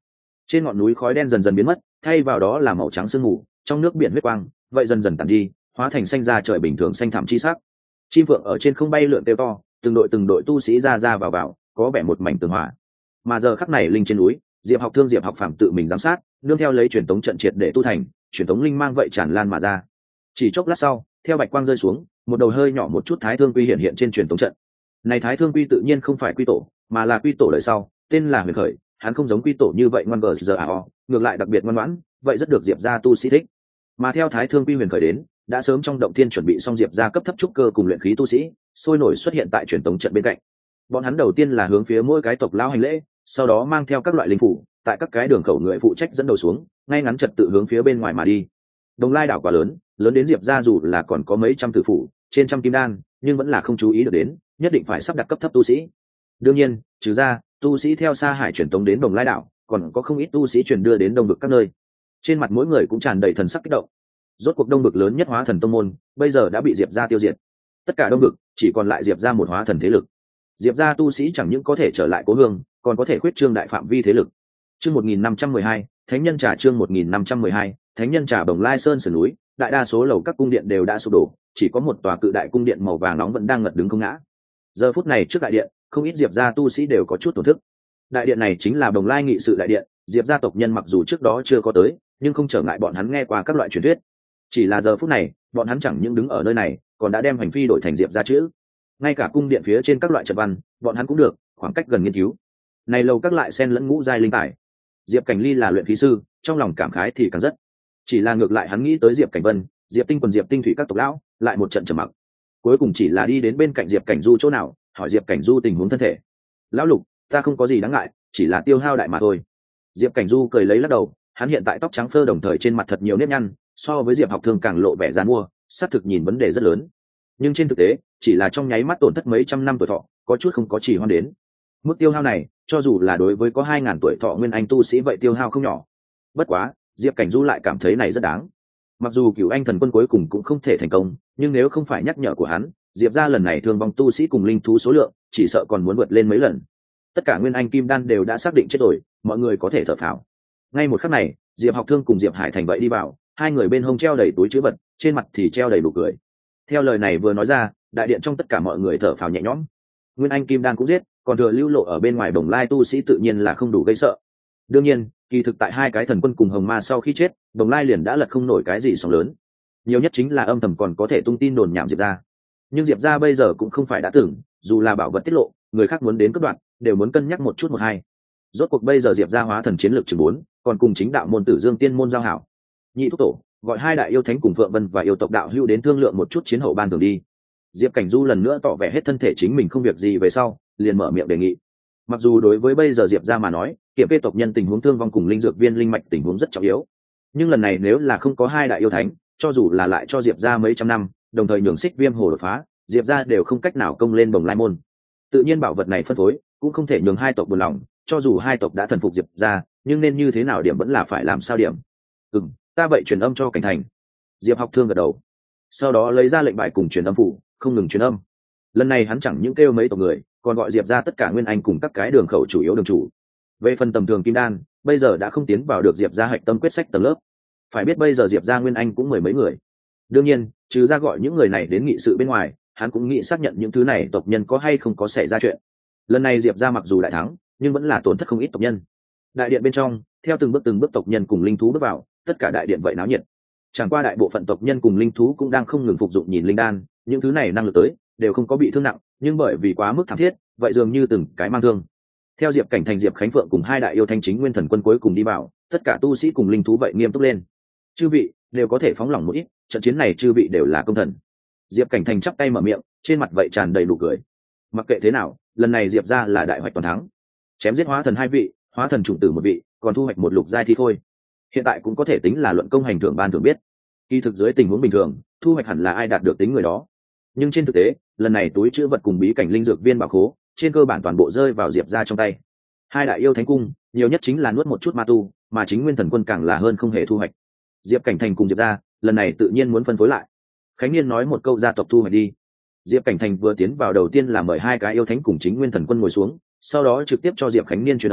Trên ngọn núi khói đen dần dần biến mất, thay vào đó là màu trắng sương mù, trong nước biển huyết quang vậy dần dần tàn đi, hóa thành xanh da trời bình thường xanh thẳm chi sắc. Chim phượng ở trên không bay lượn kêu to, từng đội từng đội tu sĩ ra ra vào vào, có vẻ một mảnh tường hòa. Mà giờ khắc này linh trên núi, Diệp Học Thương Diệp Học Phàm tự mình giám sát, nương theo lấy truyền tống trận triệt để tu thành, truyền tống linh mang vậy tràn lan mà ra. Chỉ chốc lát sau, theo bạch quang rơi xuống, một đầu hơi nhỏ một chút thái thương quy hiện hiện trên truyền tống trận. Này thái thương quy tự nhiên không phải quy tổ, mà là quy tổ đời sau, tên là Huyền Khởi, hắn không giống quy tổ như vậy ngoan vờ giờ ảo, ngược lại đặc biệt ngoan ngoãn, vậy rất được Diệp gia tu sĩ thích. Mà theo thái thương quy Huyền Khởi đến, đã sớm trong động thiên chuẩn bị xong Diệp gia cấp thấp trúc cơ cùng luyện khí tu sĩ, sôi nổi xuất hiện tại truyền tống trận bên cạnh. Bọn hắn đầu tiên là hướng phía mỗi cái tộc lão hành lễ, sau đó mang theo các loại linh phủ, tại các cái đường khẩu người phụ trách dẫn đầu xuống, ngay ngắn trật tự hướng phía bên ngoài mà đi. Đồng Lai đảo quá lớn, lớn đến Diệp gia dù là còn có mấy trăm tử phủ, trên trăm kim đan, nhưng vẫn là không chú ý được đến, nhất định phải sắp đặt cấp thấp tu sĩ. Đương nhiên, trừ ra, tu sĩ theo Sa Hải truyền tống đến Đồng Lai đảo, còn có không ít tu sĩ truyền đưa đến Đông Vực các nơi. Trên mặt mỗi người cũng tràn đầy thần sắc kích động. Rốt cuộc Đông Vực lớn nhất hóa thần tông môn, bây giờ đã bị Diệp gia tiêu diệt. Tất cả Đông Vực chỉ còn lại Diệp gia một hóa thần thế lực. Diệp gia tu sĩ chẳng những có thể trở lại cố hương, còn có thể khuyết trương đại phạm vi thế lực. Chương một nghìn năm trăm mười hai, Thánh nhân trà chương một nghìn năm trăm mười hai, Thánh nhân trà Bồng Lai Sơn sườn núi, đại đa số lầu các cung điện đều đã sụp đổ, chỉ có một tòa cự đại cung điện màu vàng nóng vẫn đang ngật đứng không ngã. Giờ phút này trước đại điện, không ít Diệp gia tu sĩ đều có chút tổn thức. Đại điện này chính là Bồng Lai nghị sự đại điện, Diệp gia tộc nhân mặc dù trước đó chưa có tới, nhưng không trở ngại bọn hắn nghe qua các loại truyền thuyết. Chỉ là giờ phút này, bọn hắn chẳng những đứng ở nơi này, còn đã đem hành phi đổi thành Diệp gia chữ. Ngay cả cung điện phía trên các loại trận văn, bọn hắn cũng được khoảng cách gần nghiên cứu. Này lầu các lại xen lẫn ngũ giai linh tài. Diệp Cảnh Ly là luyện khí sư, trong lòng cảm khái thì càng rất. Chỉ là ngược lại hắn nghĩ tới Diệp Cảnh Vân, Diệp Tinh quần Diệp Tinh thủy các tộc lão, lại một trận trầm mặc. Cuối cùng chỉ là đi đến bên cạnh Diệp Cảnh Du chỗ nào, hỏi Diệp Cảnh Du tình huống thân thể. Lão Lục, ta không có gì đáng ngại, chỉ là tiêu hao đại mà thôi. Diệp Cảnh Du cười lấy lắc đầu, hắn hiện tại tóc trắng phơ đồng thời trên mặt thật nhiều nếp nhăn, so với Diệp Học Thương càng lộ vẻ giàn mua, xác thực nhìn vấn đề rất lớn. Nhưng trên thực tế, chỉ là trong nháy mắt tổn thất mấy trăm năm tuổi thọ, có chút không có chỉ hoan đến. Mức tiêu hao này, cho dù là đối với có hai ngàn tuổi thọ nguyên anh tu sĩ vậy tiêu hao không nhỏ. Bất quá, Diệp Cảnh Du lại cảm thấy này rất đáng. Mặc dù Cửu Anh thần quân cuối cùng cũng không thể thành công, nhưng nếu không phải nhắc nhở của hắn, Diệp gia lần này thương vong tu sĩ cùng linh thú số lượng, chỉ sợ còn muốn vượt lên mấy lần. Tất cả nguyên anh kim đan đều đã xác định chết rồi, mọi người có thể thở phào. Ngay một khắc này, Diệp Học Thương cùng Diệp Hải Thành vậy đi vào, hai người bên hông treo đầy túi trữ vật, trên mặt thì treo đầy nụ cười. Theo lời này vừa nói ra, đại điện trong tất cả mọi người thở phào nhẹ nhõm. Nguyên anh kim đan cũng giết, còn thừa lưu lộ ở bên ngoài Bồng Lai tu sĩ tự nhiên là không đủ gây sợ. Đương nhiên, kỳ thực tại hai cái thần quân cùng hồng ma sau khi chết, Bồng Lai liền đã lật không nổi cái gì sóng lớn. Nhiều nhất chính là âm thầm còn có thể tung tin đồn nhảm Diệp gia. Nhưng Diệp gia bây giờ cũng không phải đã tưởng, dù là bảo vật tiết lộ, người khác muốn đến cướp đoạt, đều muốn cân nhắc một chút một hai. Rốt cuộc bây giờ Diệp gia hóa thần chiến lược chừng bốn, còn cùng chính đạo môn Tử Dương Tiên môn giao hảo. Nhị thúc tổ, gọi hai đại yêu thánh cùng Phượng Vân và yêu tộc đạo hữu đến thương lượng một chút chiến hậu ban thường đi. Diệp Cảnh Du lần nữa tỏ vẻ hết thân thể chính mình không việc gì về sau, liền mở miệng đề nghị. Mặc dù đối với bây giờ Diệp gia mà nói, kiểm kê tộc nhân tình huống thương vong cùng linh dược viên linh mạch tình huống rất trọng yếu, nhưng lần này nếu là không có hai đại yêu thánh, cho dù là lại cho Diệp gia mấy trăm năm, đồng thời nhường Xích Viêm Hồ đột phá, Diệp gia đều không cách nào công lên Bồng Lai môn. Tự nhiên bảo vật này phân phối, cũng không thể nhường hai tộc buồn lòng, cho dù hai tộc đã thần phục Diệp gia, nhưng nên như thế nào điểm vẫn là phải làm sao điểm. Ừm, ta vậy truyền âm cho Cảnh Thành. Diệp Học Thương gật đầu, sau đó lấy ra lệnh bài cùng truyền âm phủ, không ngừng truyền âm. Lần này hắn chẳng những kêu mấy tộc người, còn gọi Diệp gia tất cả nguyên anh cùng các cái đường khẩu chủ yếu đường chủ. Về phần tầm thường kim đan, bây giờ đã không tiến vào được Diệp gia hạch tâm quyết sách tầng lớp. Phải biết bây giờ Diệp gia nguyên anh cũng mười mấy người. Đương nhiên, trừ ra gọi những người này đến nghị sự bên ngoài, hắn cũng nghĩ xác nhận những thứ này tộc nhân có hay không có xảy ra chuyện. Lần này Diệp gia mặc dù đại thắng, nhưng vẫn là tổn thất không ít tộc nhân. Đại điện bên trong, theo từng bước từng bước tộc nhân cùng linh thú bước vào, tất cả đại điện vậy náo nhiệt. Chẳng qua đại bộ phận tộc nhân cùng linh thú cũng đang không ngừng phục dụng nhìn linh đan, những thứ này năng lực tới, đều không có bị thương nặng, nhưng bởi vì quá mức thảm thiết, vậy dường như từng cái mang thương. Theo Diệp Cảnh Thành Diệp Khánh Phượng cùng hai đại yêu thanh chính nguyên thần quân cuối cùng đi vào, tất cả tu sĩ cùng linh thú vậy nghiêm túc lên. Chư vị đều có thể phóng lòng một ít, trận chiến này chư vị đều là công thần. Diệp Cảnh Thành chắp tay mở miệng, trên mặt vậy tràn đầy nụ cười. Mặc kệ thế nào, lần này Diệp gia là đại hoạch toàn thắng, chém giết hóa thần hai vị, hóa thần chủng tử một vị, còn thu hoạch một lục giai thi thôi. Hiện tại cũng có thể tính là luận công hành thưởng ban thưởng biết. Kỳ thực dưới tình huống bình thường, thu hoạch hẳn là ai đạt được tính người đó. Nhưng trên thực tế, lần này túi chữ vật cùng bí cảnh linh dược viên bảo khố, trên cơ bản toàn bộ rơi vào Diệp gia trong tay. Hai đại yêu thánh cung, nhiều nhất chính là nuốt một chút ma tu, mà chính nguyên thần quân càng là hơn không hề thu hoạch. Diệp Cảnh Thành cùng Diệp gia, lần này tự nhiên muốn phân phối lại. Khánh Niên nói một câu gia tộc thu hoạch đi. Diệp Cảnh Thành vừa tiến vào đầu tiên là mời hai cái yêu thánh cùng chính nguyên thần quân ngồi xuống, sau đó trực tiếp cho Diệp Khánh Niên truyền âm,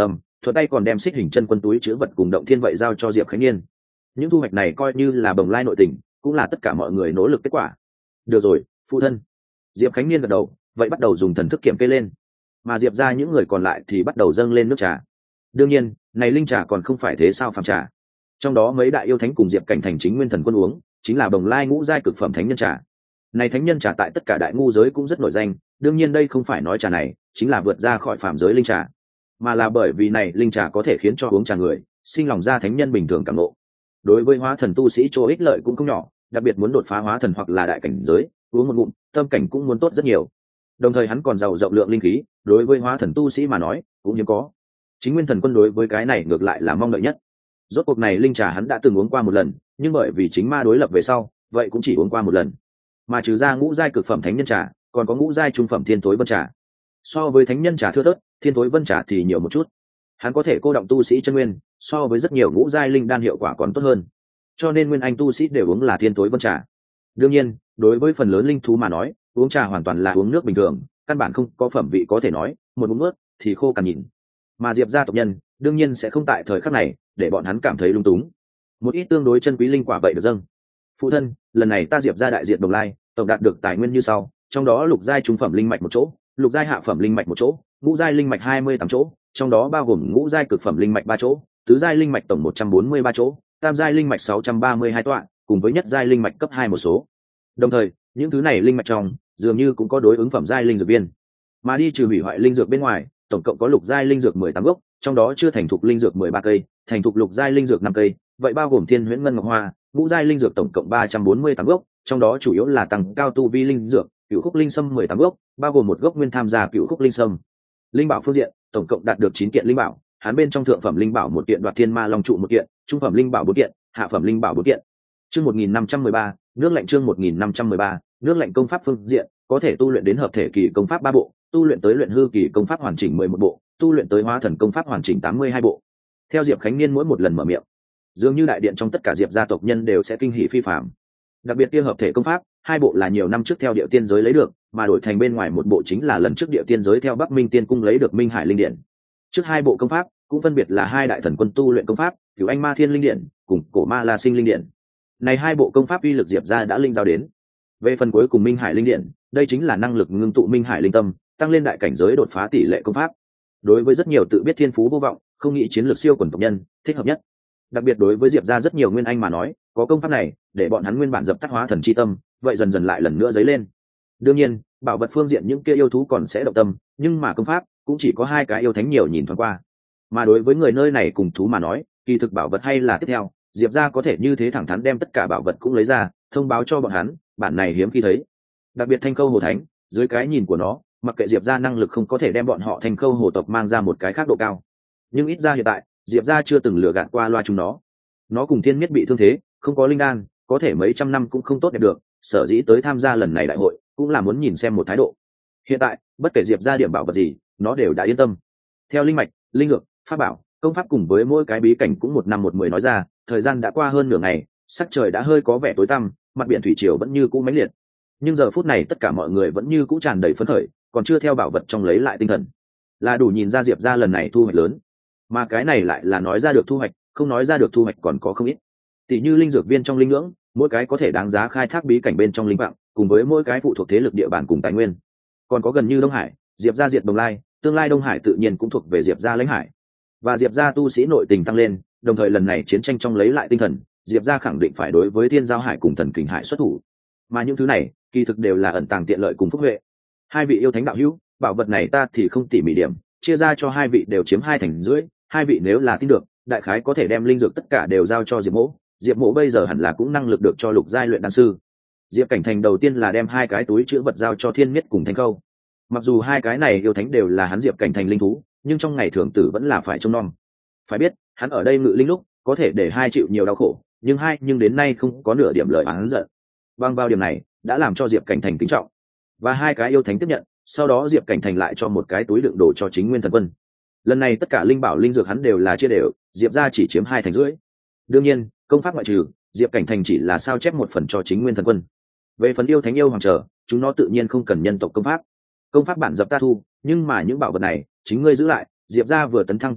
thuận tay còn đem xích hình chân quân túi chứa vật cùng động thiên vậy giao cho Diệp Khánh Niên. Những thu hoạch này coi như là bồng lai nội tình, cũng là tất cả mọi người nỗ lực kết quả. Được rồi, phụ thân. Diệp Khánh Niên gật đầu, vậy bắt đầu dùng thần thức kiểm kê lên. Mà Diệp ra những người còn lại thì bắt đầu dâng lên nước trà. Đương nhiên, này linh trà còn không phải thế sao phàm trà. Trong đó mấy đại yêu thánh cùng Diệp Cảnh Thành chính nguyên thần quân uống, chính là bồng lai ngũ giai cực phẩm thánh nhân trà. Này thánh nhân trà tại tất cả đại ngu giới cũng rất nổi danh, đương nhiên đây không phải nói trà này chính là vượt ra khỏi phàm giới linh trà, mà là bởi vì này linh trà có thể khiến cho uống trà người sinh lòng ra thánh nhân bình thường cảm ngộ. Đối với hóa thần tu sĩ chỗ ích lợi cũng không nhỏ, đặc biệt muốn đột phá hóa thần hoặc là đại cảnh giới, uống một ngụm, tâm cảnh cũng muốn tốt rất nhiều. Đồng thời hắn còn giàu rộng lượng linh khí, đối với hóa thần tu sĩ mà nói, cũng hiếm có. Chính nguyên thần quân đối với cái này ngược lại là mong đợi nhất. Rốt cuộc này linh trà hắn đã từng uống qua một lần, nhưng bởi vì chính ma đối lập về sau, vậy cũng chỉ uống qua một lần. Mà trừ ra ngũ giai cực phẩm thánh nhân trà, còn có ngũ giai trung phẩm thiên thối vân trà. So với thánh nhân trà thưa thớt, thiên thối vân trà thì nhiều một chút. Hắn có thể cô động tu sĩ chân nguyên, so với rất nhiều ngũ giai linh đan hiệu quả còn tốt hơn. Cho nên nguyên anh tu sĩ đều uống là thiên thối vân trà. Đương nhiên, đối với phần lớn linh thú mà nói, uống trà hoàn toàn là uống nước bình thường, căn bản không có phẩm vị có thể nói, một uống nước thì khô cằn nhìn. Mà Diệp gia tộc nhân, đương nhiên sẽ không tại thời khắc này để bọn hắn cảm thấy lung túng. Một ít tương đối chân quý linh quả vậy được dâng. Phụ thân, lần này ta Diệp gia đại diện Đồng Lai, tổng đạt được tài nguyên như sau, trong đó lục giai trung phẩm linh mạch một chỗ, lục giai hạ phẩm linh mạch một chỗ, ngũ giai linh mạch hai mươi tám chỗ, trong đó bao gồm ngũ giai cực phẩm linh mạch ba chỗ, tứ giai linh mạch tổng một trăm bốn mươi ba chỗ, tam giai linh mạch sáu trăm ba mươi hai tọa, cùng với nhất giai linh mạch cấp hai một số. Đồng thời, những thứ này linh mạch trong dường như cũng có đối ứng phẩm giai linh dược viên. Mà đi trừ hủy hoại linh dược bên ngoài, tổng cộng có lục giai linh dược mười tám gốc, trong đó chưa thành thục linh dược mười ba cây, thành thục lục giai linh dược năm cây, vậy bao gồm thiên huyễn ngân ngọc hoa, ngũ giai linh dược tổng cộng ba trăm bốn mươi tám gốc, trong đó chủ yếu là tăng cao tu vi linh dược, cửu khúc linh sâm mười tám gốc, bao gồm một gốc nguyên tham gia cửu khúc linh sâm. Linh bảo phương diện, tổng cộng đạt được chín kiện linh bảo, hắn bên trong thượng phẩm linh bảo một kiện, đoạt thiên ma long trụ một kiện, trung phẩm linh bảo bốn kiện, hạ phẩm linh bảo bốn kiện. Chương một nghìn năm trăm mười ba, nước lạnh chương một nghìn năm trăm mười ba, nước lạnh công pháp phương diện, có thể tu luyện đến hợp thể kỳ công pháp ba bộ, tu luyện tới luyện hư kỳ công pháp hoàn chỉnh mười một bộ, tu luyện tới hóa thần công pháp hoàn chỉnh tám mươi hai bộ. Theo Diệp Khánh Niên mỗi một lần mở miệng, dường như đại điện trong tất cả Diệp gia tộc nhân đều sẽ kinh hỉ phi phàm. Đặc biệt kia hợp thể công pháp, hai bộ là nhiều năm trước theo địa tiên giới lấy được, mà đổi thành bên ngoài một bộ chính là lần trước địa tiên giới theo Bắc Minh Tiên cung lấy được Minh Hải linh điển. Trước hai bộ công pháp cũng phân biệt là hai đại thần quân tu luyện công pháp, Cửu Anh Ma Thiên linh điển cùng Cổ Ma La Sinh linh điển. Này hai bộ công pháp uy lực Diệp gia đã linh giao đến. Về phần cuối cùng Minh Hải linh điển, đây chính là năng lực ngưng tụ Minh Hải linh tâm, tăng lên đại cảnh giới đột phá tỷ lệ công pháp. Đối với rất nhiều tự biết thiên phú vô vọng, không nghĩ chiến lược siêu quần tộc nhân, thích hợp nhất. Đặc biệt đối với Diệp gia rất nhiều nguyên anh mà nói, có công pháp này để bọn hắn nguyên bản dập tắt hóa thần chi tâm, vậy dần dần lại lần nữa dấy lên. Đương nhiên, bảo vật phương diện những kia yêu thú còn sẽ động tâm, nhưng mà công pháp cũng chỉ có hai cái yêu thánh nhiều nhìn thoáng qua. Mà đối với người nơi này cùng thú mà nói, kỳ thực bảo vật hay là tiếp theo, Diệp gia có thể như thế thẳng thắn đem tất cả bảo vật cũng lấy ra, thông báo cho bọn hắn, bản này hiếm khi thấy. Đặc biệt Thanh Khâu Hồ Thánh, dưới cái nhìn của nó, mặc kệ Diệp gia năng lực không có thể đem bọn họ Thanh Khâu Hồ tộc mang ra một cái khác độ cao, nhưng ít ra hiện tại Diệp gia chưa từng lừa gạt qua loa chúng nó. Nó cùng Thiên Miết bị thương thế, không có linh đan, có thể mấy trăm năm cũng không tốt đẹp được, sở dĩ tới tham gia lần này đại hội cũng là muốn nhìn xem một thái độ. Hiện tại bất kể Diệp gia điểm bảo vật gì, nó đều đã yên tâm. Theo linh mạch, linh dược, pháp bảo, công pháp cùng với mỗi cái bí cảnh cũng một năm một mười nói ra, thời gian đã qua hơn nửa ngày, sắc trời đã hơi có vẻ tối tăm, mặt biển thủy triều vẫn như cũ mãnh liệt. Nhưng giờ phút này tất cả mọi người vẫn như cũ tràn đầy phấn khởi, còn chưa theo bảo vật trong lấy lại tinh thần, là đủ nhìn ra Diệp gia lần này thu hoạch lớn. Mà cái này lại là nói ra được thu hoạch, không nói ra được thu hoạch còn có không ít. Tỷ như linh dược viên trong linh ngưỡng, mỗi cái có thể đáng giá khai thác bí cảnh bên trong linh vạn, cùng với mỗi cái phụ thuộc thế lực địa bàn cùng tài nguyên. Còn có gần như Đông Hải, Diệp gia diệt Đồng Lai, tương lai Đông Hải tự nhiên cũng thuộc về Diệp gia lãnh hải. Và Diệp gia tu sĩ nội tình tăng lên, đồng thời lần này chiến tranh trong lấy lại tinh thần, Diệp gia khẳng định phải đối với Thiên Giao Hải cùng Thần Kình Hải xuất thủ. Mà những thứ này, kỳ thực đều là ẩn tàng tiện lợi cùng phúc huệ. Hai vị yêu thánh đạo hữu, bảo vật này ta thì không tỉ mỉ điểm, chia ra cho hai vị đều chiếm hai thành rưỡi, hai vị nếu là tin được, đại khái có thể đem linh dược tất cả đều giao cho Diệp Mỗ. Diệp Mỗ bây giờ hẳn là cũng năng lực được cho lục giai luyện đan sư. Diệp Cảnh Thành đầu tiên là đem hai cái túi chứa vật giao cho Thiên Miết cùng Thanh Khâu. Mặc dù hai cái này yêu thánh đều là hắn Diệp Cảnh Thành linh thú, nhưng trong ngày thường tử vẫn là phải trông nom. Phải biết, hắn ở đây ngự linh lúc có thể để hai chịu nhiều đau khổ, nhưng hai nhưng đến nay không có nửa điểm lời oán giận. Bằng vào điểm này, đã làm cho Diệp Cảnh Thành kính trọng. Và hai cái yêu thánh tiếp nhận, sau đó Diệp Cảnh Thành lại cho một cái túi đựng đồ cho chính nguyên thần quân. Lần này tất cả linh bảo linh dược hắn đều là chia đều, Diệp gia chỉ chiếm hai thành rưỡi. Đương nhiên, công pháp ngoại trừ, Diệp Cảnh Thành chỉ là sao chép một phần cho chính nguyên thần quân. Về phần yêu thánh yêu hoàng trở, chúng nó tự nhiên không cần nhân tộc công pháp. Công pháp bản dập ta thu, nhưng mà những bảo vật này, chính ngươi giữ lại, Diệp gia vừa tấn thăng tiên tộc,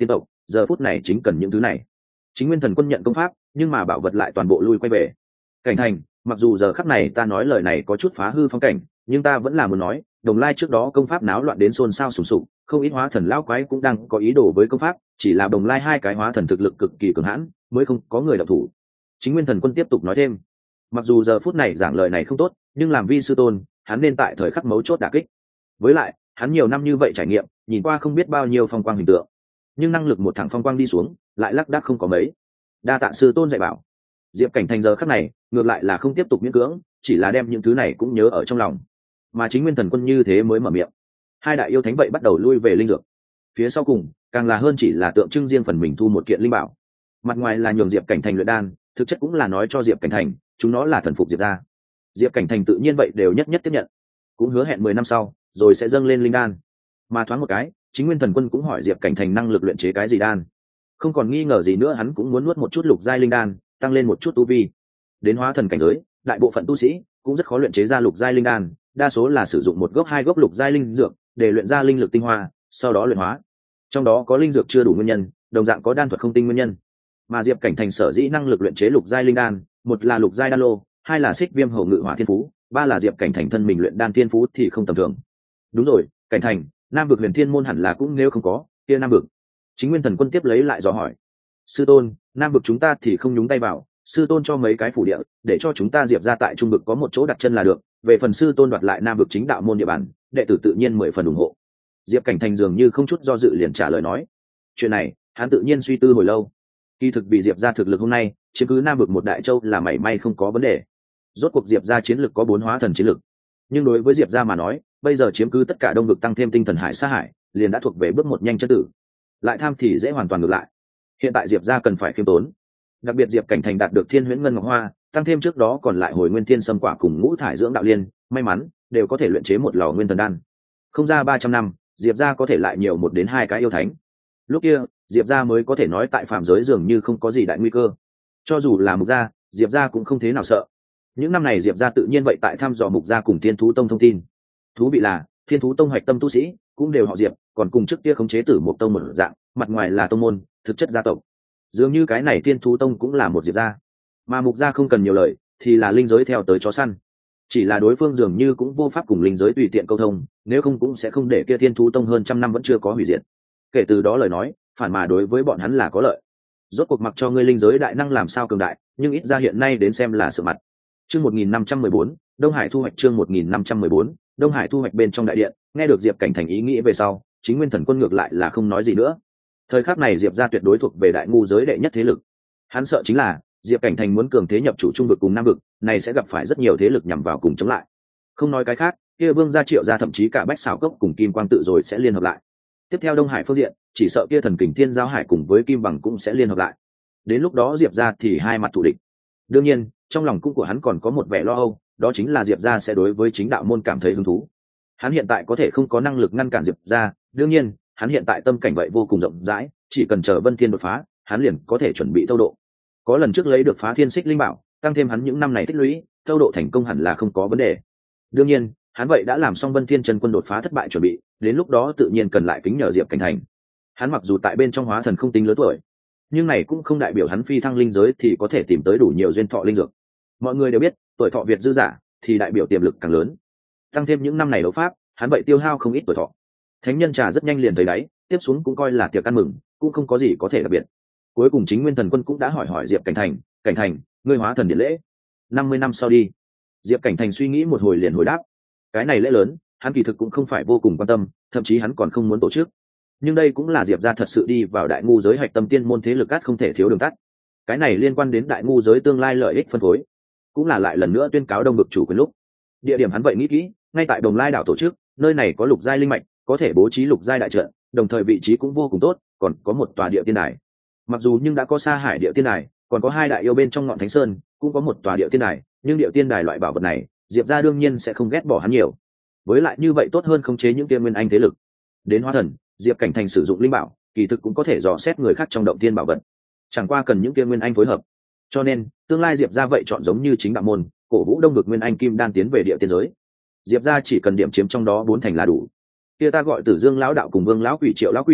giờ phút này chính cần những thứ này. Chính Nguyên Thần Quân nhận công pháp, nhưng mà bảo vật lại toàn bộ lui quay về Cảnh Thành. Mặc dù giờ khắc này ta nói lời này có chút phá hư phong cảnh, nhưng ta vẫn là muốn nói, Đồng Lai trước đó công pháp náo loạn đến xôn xao sùng sục, không ít hóa thần lão quái cũng đang có ý đồ với công pháp, chỉ là Đồng Lai hai cái hóa thần thực lực cực kỳ cường hãn, mới không có người động thủ. Chính Nguyên Thần Quân tiếp tục nói thêm, mặc dù giờ phút này giảng lời này không tốt, nhưng làm vi sư tôn, hắn nên tại thời khắc mấu chốt đả kích. Với lại, hắn nhiều năm như vậy trải nghiệm, nhìn qua không biết bao nhiêu phong quang hình tượng, nhưng năng lực một thẳng phong quang đi xuống, lại lác đác không có mấy. Đa tạ sư tôn dạy bảo. Diệp Cảnh Thành giờ khắc này, ngược lại là không tiếp tục miễn cưỡng, chỉ là đem những thứ này cũng nhớ ở trong lòng. Mà chính Nguyên Thần Quân như thế mới mở miệng. Hai đại yêu thánh vậy bắt đầu lui về linh dược. Phía sau cùng, càng là hơn chỉ là tượng trưng riêng phần mình thu một kiện linh bảo. Mặt ngoài là nhường Diệp Cảnh Thành luyện đan, thực chất cũng là nói cho Diệp Cảnh Thành, chúng nó là thần phục Diệp gia. Diệp Cảnh Thành tự nhiên vậy đều nhất nhất tiếp nhận, cũng hứa hẹn mười năm sau, rồi sẽ dâng lên linh đan. Mà thoáng một cái, chính Nguyên Thần Quân cũng hỏi Diệp Cảnh Thành năng lực luyện chế cái gì đan. Không còn nghi ngờ gì nữa, hắn cũng muốn nuốt một chút lục giai linh đan, tăng lên một chút tu vi. Đến hóa thần cảnh giới, đại bộ phận tu sĩ cũng rất khó luyện chế ra lục giai linh đan, đa số là sử dụng một gốc hai gốc lục giai linh dược để luyện ra linh lực tinh hoa, sau đó luyện hóa. Trong đó có linh dược chưa đủ nguyên nhân, đồng dạng có đan thuật không tinh nguyên nhân. Mà Diệp Cảnh Thành sở dĩ năng lực luyện chế lục giai linh đan, một là lục giai đan lô, hai là xích viêm hầu ngự hỏa thiên phú, ba là Diệp Cảnh Thành thân mình luyện đan thiên phú thì không tầm thường. Đúng rồi, Cảnh Thành, Nam vực Huyền Thiên môn hẳn là cũng nếu không có, kia Nam vực. Chính Nguyên Thần Quân tiếp lấy lại dò hỏi. Sư tôn, Nam vực chúng ta thì không nhúng tay vào, sư tôn cho mấy cái phủ địa, để cho chúng ta Diệp ra tại trung vực có một chỗ đặt chân là được. Về phần sư tôn đoạt lại Nam vực chính đạo môn địa bàn, đệ tử tự nhiên mười phần ủng hộ. Diệp Cảnh Thành dường như không chút do dự liền trả lời nói. Chuyện này, hắn tự nhiên suy tư hồi lâu. Kỳ thực bị Diệp ra thực lực hôm nay, chiếm cứ Nam vực một đại châu là mảy may không có vấn đề. Rốt cuộc Diệp ra chiến lực có bốn hóa thần chiến lực, nhưng đối với Diệp ra mà nói, bây giờ chiếm cứ tất cả đông vực tăng thêm tinh thần hải sa hải, liền đã thuộc về bước một nhanh chân tử. Lại tham thì dễ hoàn toàn ngược lại. Hiện tại Diệp ra cần phải khiêm tốn. Đặc biệt Diệp Cảnh Thành đạt được Thiên Huyễn Ngân Ngọc Hoa, tăng thêm trước đó còn lại Hồi Nguyên Thiên Sâm Quả cùng Ngũ Thải Dưỡng Đạo Liên, may mắn đều có thể luyện chế một lò nguyên thần đan. Không ra ba trăm năm, Diệp ra có thể lại nhiều một đến hai cái yêu thánh. Lúc kia, Diệp ra mới có thể nói tại phàm giới dường như không có gì đại nguy cơ. Cho dù là Mục gia, Diệp ra cũng không thế nào sợ. Những năm này Diệp ra tự nhiên vậy tại thăm dò Mục gia cùng Thiên Thú Tông thông tin. Thú vị là, Thiên Thú Tông hoạch tâm tu sĩ cũng đều họ Diệp, còn cùng trước kia khống chế Tử Mục Tông một dạng, mặt ngoài là tông môn, thực chất gia tộc. Dường như cái này Thiên Thú Tông cũng là một Diệp gia. Mà Mục gia không cần nhiều lời, thì là linh giới theo tới chó săn. Chỉ là đối phương dường như cũng vô pháp cùng linh giới tùy tiện câu thông, nếu không cũng sẽ không để kia Thiên Thú Tông hơn trăm năm vẫn chưa có hủy diệt. Kể từ đó lời nói, phản mà đối với bọn hắn là có lợi. Rốt cuộc mặc cho ngươi linh giới đại năng làm sao cường đại, nhưng ít ra hiện nay đến xem là sự mặt. Chương một nghìn năm trăm mười bốn, Đông Hải thu hoạch. Chương một nghìn năm trăm mười bốn, Đông Hải thu hoạch. Bên trong đại điện, nghe được Diệp Cảnh Thành ý nghĩ về sau, chính Nguyên Thần Quân ngược lại là không nói gì nữa. Thời khắc này Diệp gia tuyệt đối thuộc về đại ngu giới đệ nhất thế lực. Hắn sợ chính là Diệp Cảnh Thành muốn cường thế nhập chủ trung vực cùng nam vực, này sẽ gặp phải rất nhiều thế lực nhằm vào cùng chống lại. Không nói cái khác, kia Vương gia Triệu gia thậm chí cả Bách Xảo Cốc cùng Kim Quang tự rồi sẽ liên hợp lại. Tiếp theo Đông Hải phương diện, chỉ sợ kia Thần Kình Thiên Giao Hải cùng với Kim Bằng cũng sẽ liên hợp lại. Đến lúc đó Diệp gia thì hai mặt thù địch. Đương nhiên, trong lòng cũng của hắn còn có một vẻ lo âu, đó chính là Diệp gia sẽ đối với chính đạo môn cảm thấy hứng thú. Hắn hiện tại có thể không có năng lực ngăn cản Diệp gia, đương nhiên, hắn hiện tại tâm cảnh vậy vô cùng rộng rãi, chỉ cần chờ Vân Thiên đột phá, hắn liền có thể chuẩn bị thâu độ. Có lần trước lấy được Phá Thiên Xích linh bảo, tăng thêm hắn những năm này tích lũy, thâu độ thành công hẳn là không có vấn đề. Đương nhiên, hắn vậy đã làm xong Vân Thiên chân quân đột phá thất bại chuẩn bị, đến lúc đó tự nhiên cần lại kính nhờ Diệp Cảnh Thành. Hắn mặc dù tại bên trong hóa thần không tính lớn tuổi, nhưng này cũng không đại biểu hắn phi thăng linh giới thì có thể tìm tới đủ nhiều duyên thọ linh dược. Mọi người đều biết, tuổi thọ việt dư giả thì đại biểu tiềm lực càng lớn. Tăng thêm những năm này đấu pháp, hắn vậy tiêu hao không ít tuổi thọ. Thánh nhân trà rất nhanh liền thấy đáy, tiếp xuống cũng coi là tiệc ăn mừng, cũng không có gì có thể đặc biệt. Cuối cùng chính Nguyên Thần Quân cũng đã hỏi hỏi Diệp Cảnh Thành, Cảnh Thành, ngươi hóa thần điện lễ, năm mươi năm sau đi. Diệp Cảnh Thành suy nghĩ một hồi liền hồi đáp, cái này lễ lớn, hắn kỳ thực cũng không phải vô cùng quan tâm, thậm chí hắn còn không muốn tổ chức. Nhưng đây cũng là Diệp gia thật sự đi vào đại ngu giới hạch tâm tiên môn thế lực cát không thể thiếu đường tắt. Cái này liên quan đến đại ngu giới tương lai lợi ích phân phối, cũng là lại lần nữa tuyên cáo đông vực chủ quyền lúc. Địa điểm hắn vậy nghĩ kỹ, ngay tại Đồng Lai đảo tổ chức, nơi này có lục giai linh mạch, có thể bố trí lục giai đại trận, đồng thời vị trí cũng vô cùng tốt, còn có một tòa địa tiên đài. Mặc dù nhưng đã có Sa Hải địa tiên đài, còn có hai đại yêu bên trong ngọn Thánh Sơn, cũng có một tòa địa tiên đài, nhưng địa tiên đài loại bảo vật này, Diệp gia đương nhiên sẽ không ghét bỏ hắn nhiều. Với lại như vậy tốt hơn khống chế những tiên nguyên anh thế lực. Đến hóa thần, Diệp Cảnh Thành sử dụng linh bảo, kỳ thực cũng có thể dò xét người khác trong động tiên bảo vật. Chẳng qua cần những tiên nguyên anh phối hợp. Cho nên, tương lai Diệp gia vậy chọn giống như chính đạo môn, cổ vũ đông vực nguyên anh kim đan tiến về địa tiên giới. Diệp gia chỉ cần điểm chiếm trong đó bốn thành là đủ. Kia ta gọi Tử Dương lão đạo cùng Vương lão quỷ Triệu lão quỷ,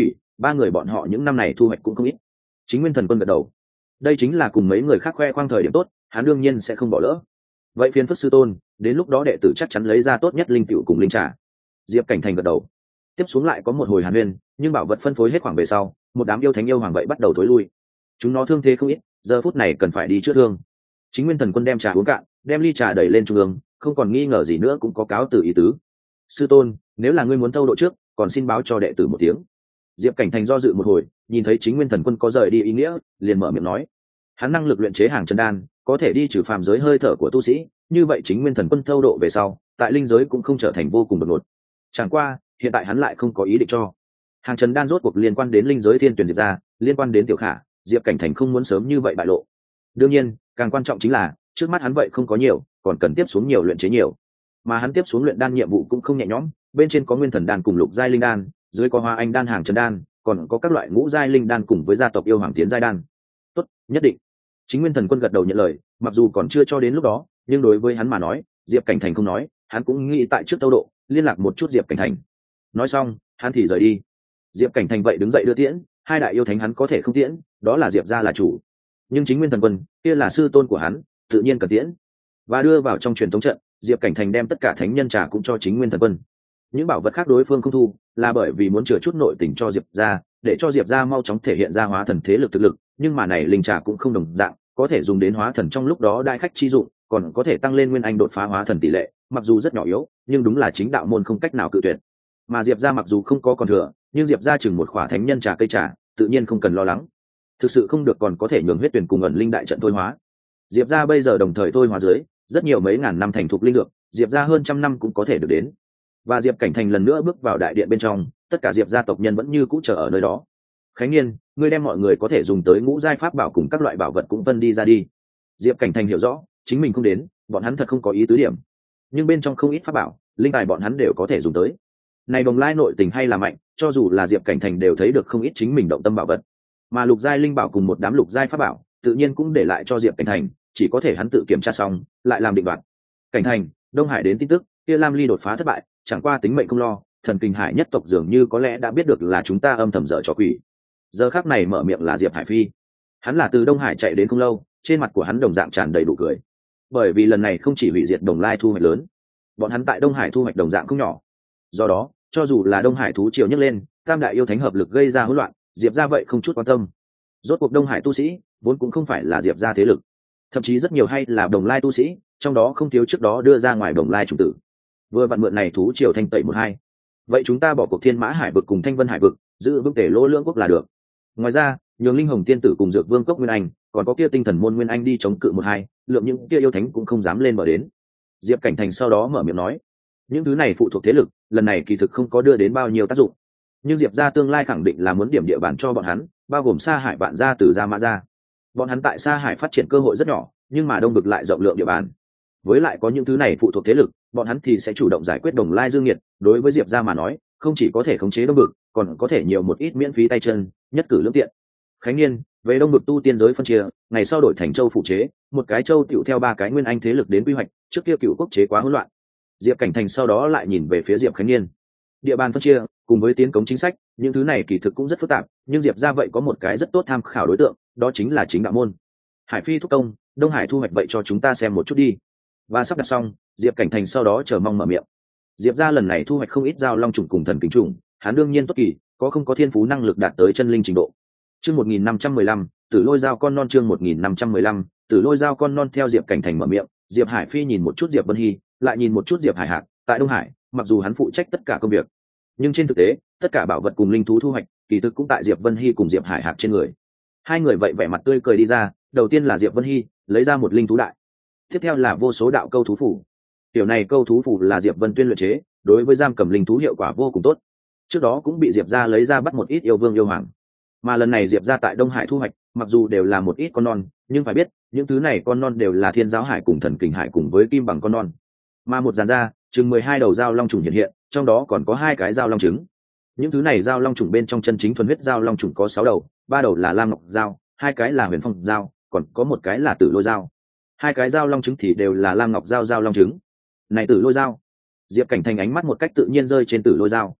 ba người bọn họ những năm này thu hoạch cũng không ít. Chính Nguyên Thần Quân gật đầu, đây chính là cùng mấy người khác khoe khoang thời điểm tốt, hắn đương nhiên sẽ không bỏ lỡ. Vậy phiền phức sư tôn, đến lúc đó đệ tử chắc chắn lấy ra tốt nhất linh tiểu cùng linh trà. Diệp Cảnh Thành gật đầu. Tiếp xuống lại có một hồi hàn huyên, nhưng bảo vật phân phối hết khoảng về sau, một đám yêu thánh yêu hoàng vậy bắt đầu thối lui. Chúng nó thương thế không ít, giờ phút này cần phải đi chữa thương. Chính Nguyên Thần Quân đem trà uống cạn, đem ly trà đẩy lên trung ương, không còn nghi ngờ gì nữa cũng có cáo từ ý tứ. Sư tôn, nếu là ngươi muốn thâu độ trước, còn xin báo cho đệ tử một tiếng. Diệp Cảnh Thành do dự một hồi, nhìn thấy Chính Nguyên Thần Quân có rời đi ý nghĩa, liền mở miệng nói. Hắn năng lực luyện chế hàng chân đan, có thể đi trừ phàm giới hơi thở của tu sĩ, như vậy Chính Nguyên Thần Quân thâu độ về sau, tại linh giới cũng không trở thành vô cùng đột ngột. Chẳng qua, hiện tại hắn lại không có ý định cho. Hàng trần đan rốt cuộc liên quan đến linh giới thiên tuyển diệp ra, liên quan đến Tiểu Khả, Diệp Cảnh Thành không muốn sớm như vậy bại lộ. Đương nhiên, càng quan trọng chính là, trước mắt hắn vậy không có nhiều, còn cần tiếp xuống nhiều luyện chế nhiều. Mà hắn tiếp xuống luyện đan nhiệm vụ cũng không nhẹ nhõm, bên trên có nguyên thần đan cùng lục giai linh đan, dưới có hoa anh đan hàng trần đan, còn có các loại ngũ giai linh đan cùng với gia tộc yêu hoàng tiến giai đan. Tốt, nhất định. Chính Nguyên Thần Quân gật đầu nhận lời, mặc dù còn chưa cho đến lúc đó, nhưng đối với hắn mà nói, Diệp Cảnh Thành không nói, hắn cũng nghĩ tại trước tâu độ, liên lạc một chút Diệp Cảnh Thành. Nói xong, hắn thì rời đi. Diệp Cảnh Thành vậy đứng dậy đưa tiễn, hai đại yêu thánh hắn có thể không tiễn, đó là Diệp gia là chủ. Nhưng Chính Nguyên Thần Quân, kia là sư tôn của hắn, tự nhiên cần tiễn. Và đưa vào trong truyền thống trận, Diệp Cảnh Thành đem tất cả thánh nhân trà cũng cho Chính Nguyên Thần Quân. Những bảo vật khác đối phương không thu, là bởi vì muốn chừa chút nội tình cho Diệp gia, để cho Diệp gia mau chóng thể hiện ra hóa thần thế lực thực lực, nhưng mà này linh trà cũng không đồng dạng, có thể dùng đến hóa thần trong lúc đó đại khách chi dụng, còn có thể tăng lên nguyên anh đột phá hóa thần tỷ lệ, mặc dù rất nhỏ yếu, nhưng đúng là chính đạo môn không cách nào cự tuyệt. Mà Diệp gia mặc dù không có còn thừa, nhưng Diệp gia chừng một khỏa thánh nhân trà cây trà, tự nhiên không cần lo lắng. Thực sự không được còn có thể nhường huyết tuyển cùng ẩn linh đại trận thôi hóa. Diệp gia bây giờ đồng thời thôi hóa dưới, rất nhiều mấy ngàn năm thành thục linh dược, Diệp gia hơn trăm năm cũng có thể được đến. Và Diệp Cảnh Thành lần nữa bước vào đại điện bên trong, tất cả Diệp gia tộc nhân vẫn như cũ chờ ở nơi đó. Khánh Niên, ngươi đem mọi người có thể dùng tới ngũ giai pháp bảo cùng các loại bảo vật cũng vân đi ra đi. Diệp Cảnh Thành hiểu rõ, chính mình không đến, bọn hắn thật không có ý tứ điểm. Nhưng bên trong không ít pháp bảo, linh tài bọn hắn đều có thể dùng tới. Này bồng lai nội tình hay là mạnh, cho dù là Diệp Cảnh Thành đều thấy được không ít chính mình động tâm bảo vật. Mà lục giai linh bảo cùng một đám lục giai pháp bảo, tự nhiên cũng để lại cho Diệp Cảnh Thành, chỉ có thể hắn tự kiểm tra xong, lại làm định đoạt. Cảnh Thành, Đông Hải đến tin tức, kia Lam Ly đột phá thất bại, chẳng qua tính mệnh không lo, thần kinh hải nhất tộc dường như có lẽ đã biết được là chúng ta âm thầm dở trò quỷ. Giờ khắc này mở miệng là Diệp Hải Phi. Hắn là từ Đông Hải chạy đến không lâu, trên mặt của hắn đồng dạng tràn đầy đủ cười. Bởi vì lần này không chỉ hủy diệt Đồng Lai thu hoạch lớn, bọn hắn tại Đông Hải thu hoạch đồng dạng không nhỏ. Do đó, cho dù là Đông Hải thú triều nhấc lên, tam đại yêu thánh hợp lực gây ra hỗn loạn, Diệp gia vậy không chút quan tâm. Rốt cuộc Đông Hải tu sĩ vốn cũng không phải là Diệp gia thế lực, thậm chí rất nhiều hay là Đồng Lai tu sĩ, trong đó không thiếu trước đó đưa ra ngoài Đồng Lai chủng tử. Vừa vặn mượn này thú triều thanh tẩy một hai. Vậy chúng ta bỏ cuộc Thiên Mã Hải vực cùng Thanh Vân Hải vực, giữ vững Tề Lỗ Lưỡng quốc là được. Ngoài ra, nhường Linh Hồng tiên tử cùng Dược Vương cốc Nguyên Anh, còn có kia tinh thần môn Nguyên Anh đi chống cự một hai, lượng những kia yêu thánh cũng không dám lên mở đến. Diệp Cảnh Thành sau đó mở miệng nói, những thứ này phụ thuộc thế lực, lần này kỳ thực không có đưa đến bao nhiêu tác dụng, nhưng Diệp gia tương lai khẳng định là muốn điểm địa bàn cho bọn hắn, bao gồm Sa Hải Vạn gia từ Gia Mã gia. Bọn hắn tại Sa Hải phát triển cơ hội rất nhỏ, nhưng mà Đông Vực lại rộng lượng địa bàn. Với lại có những thứ này phụ thuộc thế lực, bọn hắn thì sẽ chủ động giải quyết Đồng Lai dương nghiệt, đối với Diệp gia mà nói, không chỉ có thể khống chế Đông Vực, còn có thể nhiều một ít miễn phí tay chân, nhất cử lưỡng tiện. Khánh Niên, về Đông Vực tu tiên giới phân chia, ngày sau đổi thành châu phụ chế, một cái châu tiểu theo ba cái nguyên anh thế lực đến quy hoạch, trước kia cựu quốc chế quá hỗn loạn. Diệp Cảnh Thành sau đó lại nhìn về phía Diệp Khánh Niên. Địa bàn phân chia, cùng với tiến cống chính sách, những thứ này kỳ thực cũng rất phức tạp, nhưng Diệp gia vậy có một cái rất tốt tham khảo đối tượng, đó chính là chính đạo môn. Hải Phi thúc công, Đông Hải thu hoạch vậy cho chúng ta xem một chút đi. Và sắp đặt xong, Diệp Cảnh Thành sau đó chờ mong mở miệng. Diệp gia lần này thu hoạch không ít giao long trùng cùng thần kính trùng, hắn đương nhiên tốt kỳ, có không có thiên phú năng lực đạt tới chân linh trình độ. Chương một nghìn năm trăm mười lăm, Tử Lôi Giao con non chương một nghìn năm trăm mười lăm, Tử Lôi Giao con non theo Diệp Cảnh Thành mở miệng, Diệp Hải Phi nhìn một chút Diệp Vân Hy, lại nhìn một chút Diệp Hải Hạc, tại Đông Hải, mặc dù hắn phụ trách tất cả công việc, nhưng trên thực tế, tất cả bảo vật cùng linh thú thu hoạch, kỳ thực cũng tại Diệp Vân Hy cùng Diệp Hải Hạc trên người. Hai người vậy vẻ mặt tươi cười đi ra, đầu tiên là Diệp Vân Hy, lấy ra một linh thú đại. Tiếp theo là vô số đạo câu thú phủ. Tiểu này câu thú phủ là Diệp Vân Tuyên luyện chế, đối với giam cầm linh thú hiệu quả vô cùng tốt. Trước đó cũng bị Diệp gia lấy ra bắt một ít yêu vương yêu hoàng. Mà lần này Diệp gia tại Đông Hải thu hoạch, mặc dù đều là một ít con non, nhưng phải biết, những thứ này con non đều là Thiên Giáo Hải cùng Thần Kình Hải cùng với Kim Bằng con non. Mà một dàn ra, chừng mười hai đầu dao long trùng hiện hiện, trong đó còn có hai cái dao long trứng. Những thứ này dao long trùng bên trong chân chính thuần huyết dao long trùng có sáu đầu, ba đầu là lam ngọc dao, hai cái là huyền phong dao, còn có một cái là tử lôi dao. Hai cái dao long trứng thì đều là lam ngọc dao dao long trứng. Này tử lôi dao. Diệp Cảnh Thành ánh mắt một cách tự nhiên rơi trên tử lôi dao.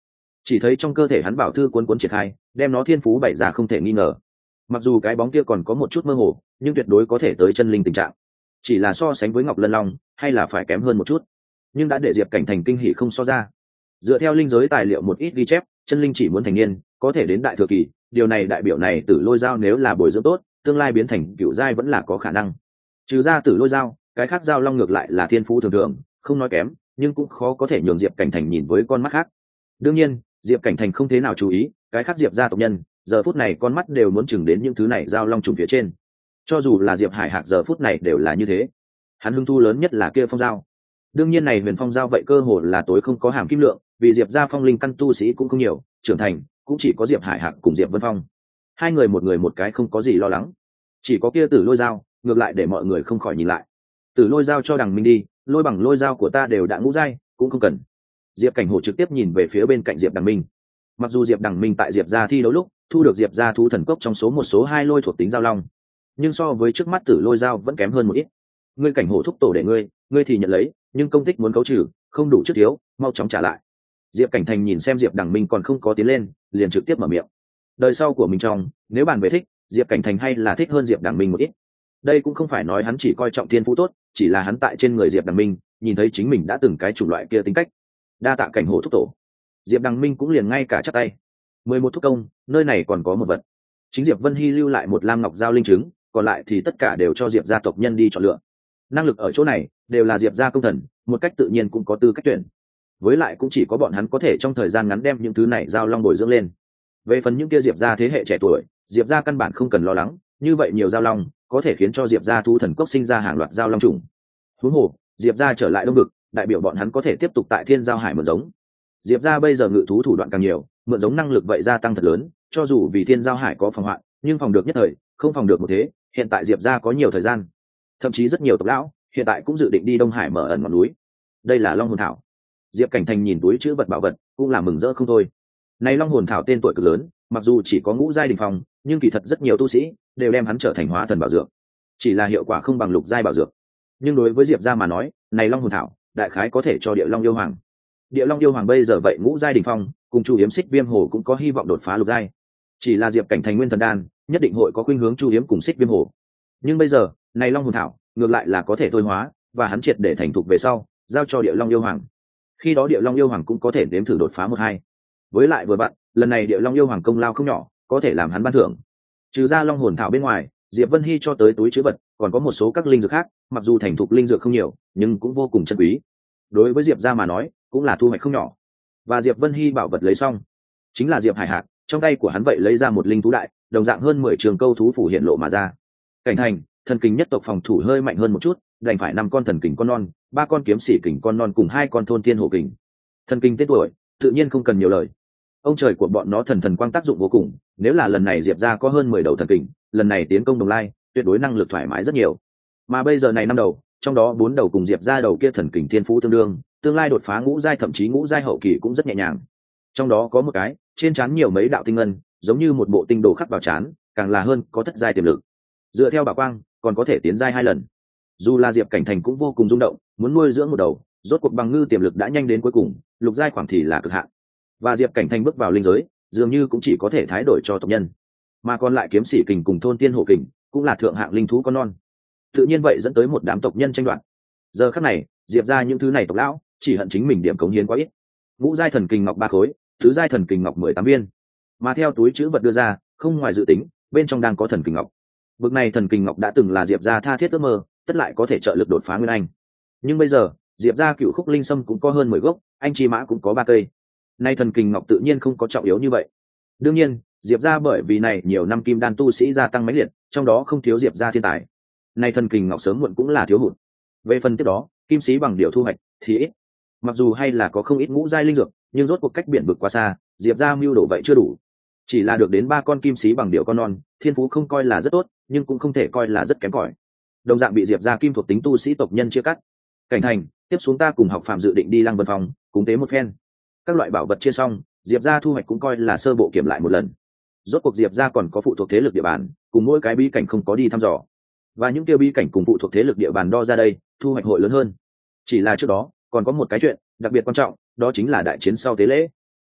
chỉ thấy trong cơ thể hắn bảo thư cuốn cuốn triển khai, đem nó thiên phú bày ra không thể nghi ngờ. Mặc dù cái bóng kia còn có một chút mơ hồ, nhưng tuyệt đối có thể tới chân linh tình trạng, chỉ là so sánh với Ngọc Lân Long hay là phải kém hơn một chút, nhưng đã để Diệp Cảnh Thành kinh hỉ không so ra. Dựa theo linh giới tài liệu một ít ghi chép, chân linh chỉ muốn thành niên có thể đến đại thừa kỳ, điều này đại biểu này Tử Lôi Dao nếu là bồi dưỡng tốt, tương lai biến thành cựu giai vẫn là có khả năng. Trừ ra Tử Lôi Dao, cái khác Dao Long ngược lại là thiên phú thường thường, không nói kém, nhưng cũng khó có thể nhường Diệp Cảnh Thành nhìn với con mắt khác. Đương nhiên, Diệp Cảnh Thành không thế nào chú ý, cái khác Diệp gia tộc nhân, giờ phút này con mắt đều muốn chừng đến những thứ này Dao Long trùng phía trên. Cho dù là Diệp Hải Hạc giờ phút này đều là như thế. Hắn hứng thu lớn nhất là kia phong dao. Đương nhiên này huyền phong dao vậy cơ hồ là tối không có hàm kim lượng, vì Diệp gia phong linh căn tu sĩ cũng không nhiều, trưởng thành cũng chỉ có Diệp Hải Hạc cùng Diệp Vân Phong. Hai người một người một cái không có gì lo lắng. Chỉ có kia Tử Lôi Dao, ngược lại để mọi người không khỏi nhìn lại. Tử Lôi Dao cho Đằng Minh đi, lôi bằng lôi dao của ta đều đã ngũ giai, cũng không cần. Diệp Cảnh Hổ trực tiếp nhìn về phía bên cạnh Diệp Đằng Minh. Mặc dù Diệp Đằng Minh tại Diệp gia thi đấu lúc thu được Diệp gia thú thần cốc trong số một số hai lôi thuộc tính giao long, nhưng so với trước mắt Tử Lôi Dao vẫn kém hơn một ít. Ngươi Cảnh Hổ thúc tổ để ngươi, ngươi thì nhận lấy, nhưng công tích muốn cấu trừ, không đủ trước thiếu, mau chóng trả lại. Diệp Cảnh Thành nhìn xem Diệp Đằng Minh còn không có tiến lên, liền trực tiếp mở miệng. Đời sau của mình trong, nếu bàn về thích, Diệp Cảnh Thành hay là thích hơn Diệp Đằng Minh một ít. Đây cũng không phải nói hắn chỉ coi trọng thiên phú tốt, chỉ là hắn tại trên người Diệp Đằng Minh nhìn thấy chính mình đã từng cái chủng loại kia tính cách. Đa tạ Cảnh Hổ thúc tổ. Diệp Đằng Minh cũng liền ngay cả chắp tay. Mười một thúc công, nơi này còn có một vật. Chính Diệp Vân Hy lưu lại một lam ngọc giao linh chứng, còn lại thì tất cả đều cho Diệp gia tộc nhân đi chọn lựa. Năng lực ở chỗ này đều là Diệp gia công thần, một cách tự nhiên cũng có tư cách tuyển. Với lại cũng chỉ có bọn hắn có thể trong thời gian ngắn đem những thứ này giao long bồi dưỡng lên. Về phần những kia Diệp gia thế hệ trẻ tuổi, Diệp gia căn bản không cần lo lắng, như vậy nhiều giao long có thể khiến cho Diệp gia thu thần cốc sinh ra hàng loạt giao long trùng. Huống hồ, Diệp gia trở lại đông vực, đại biểu bọn hắn có thể tiếp tục tại Thiên Giao Hải mượn giống. Diệp gia bây giờ ngự thú thủ đoạn càng nhiều, mượn giống năng lực vậy gia tăng thật lớn, cho dù vì Thiên Giao Hải có phòng hoạn, nhưng phòng được nhất thời, không phòng được một thế. Hiện tại Diệp gia có nhiều thời gian, thậm chí rất nhiều tộc lão hiện tại cũng dự định đi Đông Hải mở ẩn ngọn núi. Đây là Long Hồn Thảo. Diệp Cảnh Thành nhìn túi chữ vật bảo vật, cũng là mừng rỡ không thôi. Này Long Hồn Thảo tên tuổi cực lớn, mặc dù chỉ có ngũ giai đỉnh phong, nhưng kỳ thật rất nhiều tu sĩ đều đem hắn trở thành hóa thần bảo dược. Chỉ là hiệu quả không bằng lục giai bảo dược. Nhưng đối với Diệp gia mà nói, này Long Hồn Thảo, đại khái có thể cho Địa Long yêu hoàng. Địa Long yêu hoàng bây giờ vậy ngũ giai đỉnh phong, cùng Chu Hiếm Xích Viêm Hồ cũng có hy vọng đột phá lục giai. Chỉ là Diệp Cảnh Thành nguyên thần đan, nhất định hội có khuynh hướng Chu Hiếm cùng Xích Viêm Hồ. Nhưng bây giờ, này Long Hồn Thảo, ngược lại là có thể thôi hóa, và hắn triệt để thành thục về sau, giao cho Địa Long yêu hoàng. Khi đó Địa Long yêu hoàng cũng có thể nếm thử đột phá một hai. Với lại vừa bạn, lần này Địa Long yêu hoàng công lao không nhỏ, có thể làm hắn ban thưởng. Trừ ra Long Hồn Thảo bên ngoài, Diệp Vân Hy cho tới túi trữ vật, còn có một số các linh dược khác, mặc dù thành thục linh dược không nhiều, nhưng cũng vô cùng chân quý. Đối với Diệp gia mà nói, cũng là thu hoạch không nhỏ. Và Diệp Vân Hy bảo vật lấy xong, chính là Diệp Hải Hạc, trong tay của hắn vậy lấy ra một linh thú đại, đồng dạng hơn mười trường câu thú phủ hiện lộ mà ra. Cảnh Thành, thần kình nhất tộc phòng thủ hơi mạnh hơn một chút, đành phải năm con thần kình con non, ba con kiếm sĩ kình con non cùng hai con thôn thiên hổ kình. Thần kình tên tuổi, tự nhiên không cần nhiều lời. Ông trời của bọn nó thần thần quang tác dụng vô cùng, nếu là lần này Diệp gia có hơn mười đầu thần kình, lần này tiến công Đồng Lai, tuyệt đối năng lực thoải mái rất nhiều. Mà bây giờ này năm đầu, trong đó bốn đầu cùng Diệp gia đầu kia thần kình thiên phú tương đương, tương lai đột phá ngũ giai thậm chí ngũ giai hậu kỳ cũng rất nhẹ nhàng. Trong đó có một cái, trên trán nhiều mấy đạo tinh ngân, giống như một bộ tinh đồ khắc vào trán, càng là hơn có thất giai tiềm lực. Dựa theo bảo quang, còn có thể tiến giai hai lần. Dù là Diệp Cảnh Thành cũng vô cùng rung động, muốn nuôi dưỡng một đầu, rốt cuộc bằng ngư tiềm lực đã nhanh đến cuối cùng, lục giai khoảng thì là cực hạn. Và Diệp Cảnh Thành bước vào linh giới, dường như cũng chỉ có thể thái đổi cho tộc nhân, mà còn lại kiếm sĩ kình cùng thôn tiên hộ kình cũng là thượng hạng linh thú con non. Tự nhiên vậy dẫn tới một đám tộc nhân tranh đoạt. Giờ khắc này, Diệp ra những thứ này tộc lão chỉ hận chính mình điểm cống hiến quá ít. Ngũ giai thần kình ngọc ba khối, tứ giai thần kình ngọc mười tám viên, mà theo túi chữ vật đưa ra, không ngoài dự tính, bên trong đang có thần kình ngọc. Bực này thần kình ngọc đã từng là Diệp gia tha thiết ước mơ, tất lại có thể trợ lực đột phá nguyên anh. Nhưng bây giờ, Diệp gia cựu khúc linh sâm cũng có hơn mười gốc, anh chi mã cũng có ba cây. Nay thần kình ngọc tự nhiên không có trọng yếu như vậy. Đương nhiên, Diệp gia bởi vì này nhiều năm kim đan tu sĩ gia tăng mấy liệt, trong đó không thiếu Diệp gia thiên tài. Nay thần kình ngọc sớm muộn cũng là thiếu hụt. Về phần tiếp đó, kim sĩ bằng điều thu hoạch thì ít. Mặc dù hay là có không ít ngũ giai linh dược, nhưng rốt cuộc cách biển vực quá xa, Diệp gia mưu đồ vậy chưa đủ. Chỉ là được đến ba con kim sĩ bằng điều con non, thiên phú không coi là rất tốt, nhưng cũng không thể coi là rất kém cỏi. Đồng dạng bị Diệp gia kim thuộc tính tu sĩ tộc nhân chia cắt. Cảnh Thành, tiếp xuống ta cùng học phạm dự định đi Lăng Vân Phòng, cúng tế một phen. Các loại bảo vật chia xong, Diệp gia thu hoạch cũng coi là sơ bộ kiểm lại một lần. Rốt cuộc Diệp gia còn có phụ thuộc thế lực địa bàn, cùng mỗi cái bí cảnh không có đi thăm dò, và những tiêu bí cảnh cùng phụ thuộc thế lực địa bàn đo ra đây, thu hoạch hội lớn hơn. Chỉ là trước đó, còn có một cái chuyện đặc biệt quan trọng, đó chính là đại chiến sau tế lễ.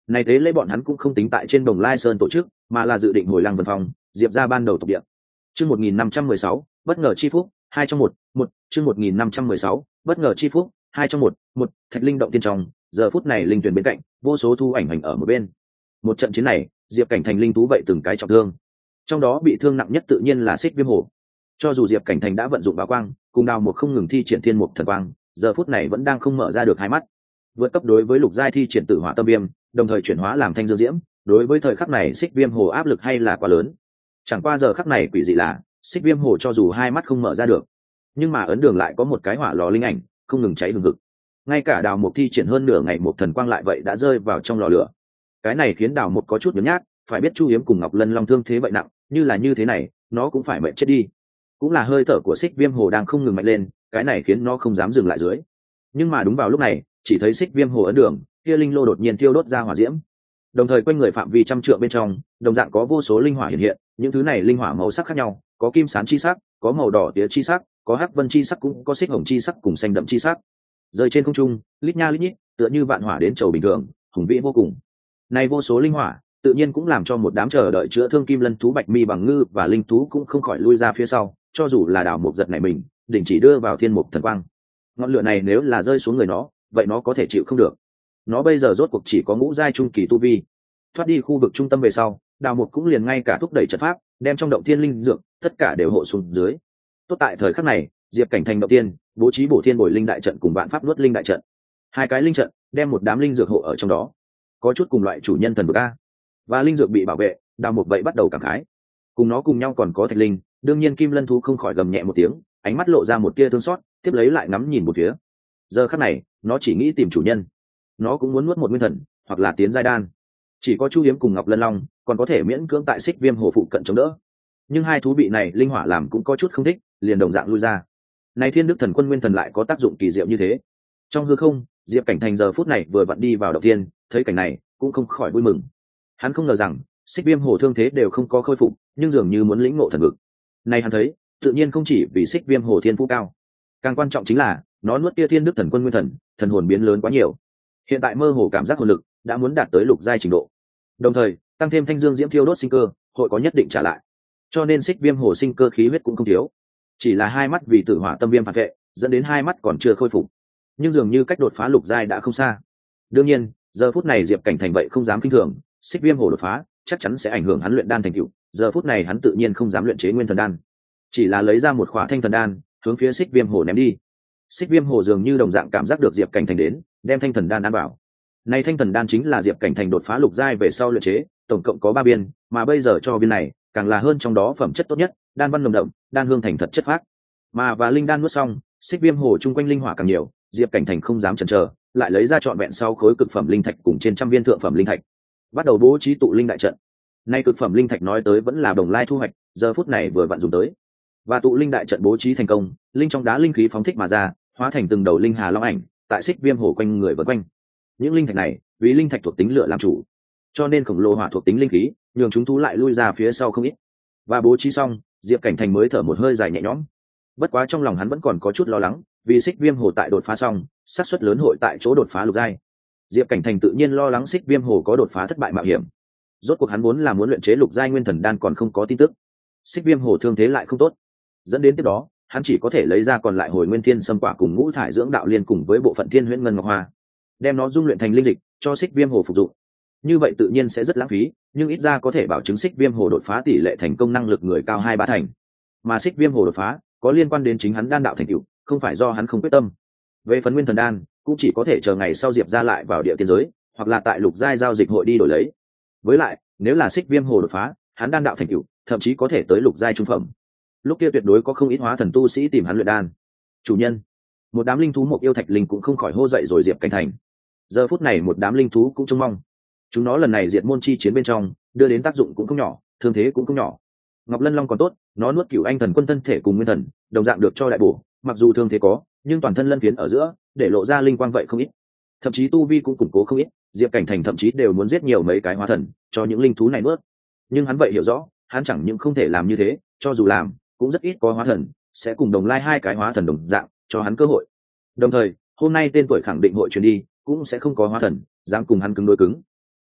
Này tế lễ bọn hắn cũng không tính tại trên Đồng Lai Sơn tổ chức, mà là dự định hồi Lăng Vân Phong, diệp ra ban đầu tộc địa. Chương một nghìn năm trăm mười sáu, bất ngờ chi phúc, hai trong một, một, chương một nghìn năm trăm mười sáu, bất ngờ chi phúc, hai trong một, một, Thạch Linh động tiên trong, giờ phút này linh tuyển bên cạnh, vô số thu ảnh hành ở một bên. Một trận chiến này, Diệp Cảnh Thành linh thú vậy từng cái trọng thương. Trong đó bị thương nặng nhất tự nhiên là Xích Viêm Hổ. Cho dù Diệp Cảnh Thành đã vận dụng báo quang, cùng đào một không ngừng thi triển thiên mục thần quang, giờ phút này vẫn đang không mở ra được hai mắt. Vượt cấp đối với lục giai thi triển tử hỏa tâm viêm, đồng thời chuyển hóa làm thanh dương diễm, đối với thời khắc này Xích Viêm Hổ áp lực hay là quá lớn. Chẳng qua giờ khắc này quỷ dị là, Xích Viêm Hổ cho dù hai mắt không mở ra được, nhưng mà ấn đường lại có một cái hỏa lò linh ảnh, không ngừng cháy hừng hực. Ngay cả đào mục thi triển hơn nửa ngày một thần quang lại vậy đã rơi vào trong lò lửa. Cái này khiến đào mục có chút nhớ nhác, phải biết Chu Hiếm cùng Ngọc Lân Long thương thế vậy nặng, như là như thế này, nó cũng phải mệt chết đi. Cũng là hơi thở của Xích Viêm Hồ đang không ngừng mạnh lên, cái này khiến nó không dám dừng lại dưới. Nhưng mà đúng vào lúc này, chỉ thấy Xích Viêm Hồ ấn đường, kia linh lô đột nhiên thiêu đốt ra hỏa diễm. Đồng thời quanh người phạm vi trăm trượng bên trong, đồng dạng có vô số linh hỏa hiện hiện, những thứ này linh hỏa màu sắc khác nhau, có kim sán chi sắc, có màu đỏ tía chi sắc, có hắc vân chi sắc cũng có xích hồng chi sắc cùng xanh đậm chi sắc. Rơi trên không trung, lít nha lít nhít, tựa như vạn hỏa đến chầu bình thường, hùng vĩ vô cùng. Này vô số linh hỏa, tự nhiên cũng làm cho một đám chờ đợi chữa thương kim lân thú bạch mi bằng ngư và linh thú cũng không khỏi lui ra phía sau, cho dù là đảo một giật này mình, đỉnh chỉ đưa vào thiên mục thần quang. Ngọn lửa này nếu là rơi xuống người nó, vậy nó có thể chịu không được. Nó bây giờ rốt cuộc chỉ có ngũ giai trung kỳ tu vi. Thoát đi khu vực trung tâm về sau, đào mục cũng liền ngay cả thúc đẩy trận pháp, đem trong động thiên linh dược tất cả đều hộ xuống dưới. Tốt tại thời khắc này, Diệp Cảnh Thành động tiên bố trí bổ thiên bồi linh đại trận cùng vạn pháp nuốt linh đại trận, hai cái linh trận đem một đám linh dược hộ ở trong đó, có chút cùng loại chủ nhân thần vực a. Và linh dược bị bảo vệ, đào mục vậy bắt đầu cảm khái. Cùng nó cùng nhau còn có thạch linh, đương nhiên kim lân thú không khỏi gầm nhẹ một tiếng, ánh mắt lộ ra một tia thương xót, tiếp lấy lại ngắm nhìn một phía. Giờ khắc này, nó chỉ nghĩ tìm chủ nhân, nó cũng muốn nuốt một nguyên thần hoặc là tiến giai đan. Chỉ có Chu Hiếm cùng Ngọc Lân Long còn có thể miễn cưỡng tại Xích Viêm Hồ phụ cận chống đỡ, nhưng hai thú bị này linh hỏa làm cũng có chút không thích, liền đồng dạng lui ra. Này Thiên Đức Thần Quân Nguyên Thần lại có tác dụng kỳ diệu như thế. Trong hư không, Diệp Cảnh Thành giờ phút này vừa vặn đi vào động tiên, thấy cảnh này cũng không khỏi vui mừng. Hắn không ngờ rằng Xích Viêm Hồ thương thế đều không có khôi phục, nhưng dường như muốn lĩnh ngộ thần vực. Này hắn thấy, tự nhiên không chỉ vì Xích Viêm Hồ thiên phú cao, càng quan trọng chính là nó nuốt kia Thiên Đức Thần Quân Nguyên Thần, thần hồn biến lớn quá nhiều. Hiện tại mơ hồ cảm giác hồn lực đã muốn đạt tới lục giai trình độ. Đồng thời, tăng thêm thanh dương diễm thiêu đốt sinh cơ, hội có nhất định trả lại. Cho nên Xích Viêm Hồ sinh cơ khí huyết cũng không thiếu. Chỉ là hai mắt vì tử hỏa tâm viêm phản vệ, dẫn đến hai mắt còn chưa khôi phục. Nhưng dường như cách đột phá lục giai đã không xa. Đương nhiên, giờ phút này Diệp Cảnh Thành vậy không dám kinh thường, Xích Viêm Hồ đột phá, chắc chắn sẽ ảnh hưởng hắn luyện đan thành tựu. Giờ phút này hắn tự nhiên không dám luyện chế nguyên thần đan, chỉ là lấy ra một khỏa thanh thần đan, hướng phía Xích Viêm Hồ ném đi. Xích Viêm Hồ dường như đồng dạng cảm giác được Diệp Cảnh Thành đến, đem thanh thần đan ăn vào. Này thanh thần đan chính là Diệp Cảnh Thành đột phá lục giai về sau luyện chế, tổng cộng có ba viên, mà bây giờ cho viên này, càng là hơn trong đó phẩm chất tốt nhất, đan văn nồng đậm, đan hương thành thật chất phác. Mà và linh đan nuốt xong, Xích Viêm Hồ chung quanh linh hỏa càng nhiều, Diệp Cảnh Thành không dám chần chờ, lại lấy ra trọn vẹn sau khối cực phẩm linh thạch cùng trên trăm viên thượng phẩm linh thạch, bắt đầu bố trí tụ linh đại trận. Nay cực phẩm linh thạch nói tới vẫn là Đồng Lai thu hoạch, giờ phút này vừa vặn dùng tới. Và tụ linh đại trận bố trí thành công, linh trong đá linh khí phóng thích mà ra, hóa thành từng đầu linh hà long ảnh, tại Xích Viêm Hồ quanh người vần quanh. Những linh thạch này, vì linh thạch thuộc tính lửa làm chủ, cho nên khổng lồ hỏa thuộc tính linh khí, nhường chúng thú lại lui ra phía sau không ít. Và bố trí xong, Diệp Cảnh Thành mới thở một hơi dài nhẹ nhõm. Bất quá trong lòng hắn vẫn còn có chút lo lắng, vì Xích Viêm Hồ tại đột phá xong, xác suất lớn hội tại chỗ đột phá lục giai. Diệp Cảnh Thành tự nhiên lo lắng Xích Viêm Hồ có đột phá thất bại mạo hiểm. Rốt cuộc hắn muốn là muốn luyện chế lục giai nguyên thần đan còn không có tin tức, Xích Viêm Hồ thương thế lại không tốt, dẫn đến tiếp đó hắn chỉ có thể lấy ra còn lại Hồi Nguyên Thiên Sâm quả cùng ngũ thải dưỡng đạo liên cùng với bộ phận Thiên Huyễn Ngân Ngọc Hoa, đem nó dung luyện thành linh dịch cho Xích Viêm Hồ phục dụng. Như vậy tự nhiên sẽ rất lãng phí, nhưng ít ra có thể bảo chứng Xích Viêm Hồ đột phá tỷ lệ thành công năng lực người cao hai ba thành. Mà Xích Viêm Hồ đột phá có liên quan đến chính hắn đan đạo thành tựu, không phải do hắn không quyết tâm. Về phần nguyên thần đan, cũng chỉ có thể chờ ngày sau Diệp ra lại vào địa tiên giới, hoặc là tại lục giai giao dịch hội đi đổi lấy. Với lại, nếu là Xích Viêm Hồ đột phá, hắn đan đạo thành tựu, thậm chí có thể tới lục giai trung phẩm. Lúc kia tuyệt đối có không ít hóa thần tu sĩ tìm hắn luyện đan. Chủ nhân, một đám linh thú một yêu thạch linh cũng không khỏi hô dậy rồi Diệp Cảnh Thành. Giờ phút này một đám linh thú cũng trông mong. Chúng nó lần này diệt môn chi chiến bên trong, đưa đến tác dụng cũng không nhỏ, thương thế cũng không nhỏ. Ngọc Lân Long còn tốt, nó nuốt Cửu Anh Thần Quân thân thể cùng nguyên thần, đồng dạng được cho đại bổ, mặc dù thương thế có, nhưng toàn thân lân phiến ở giữa, để lộ ra linh quang vậy không ít. Thậm chí tu vi cũng củng cố không ít, Diệp Cảnh Thành thậm chí đều muốn giết nhiều mấy cái hóa thần, cho những linh thú này nuốt. Nhưng hắn vậy hiểu rõ, hắn chẳng những không thể làm như thế, cho dù làm, cũng rất ít có hóa thần sẽ cùng Đồng Lai hai cái hóa thần đồng dạng, cho hắn cơ hội. Đồng thời, hôm nay tên tuổi khẳng định hội truyền đi, cũng sẽ không có hóa thần dám cùng hắn cứng đối cứng.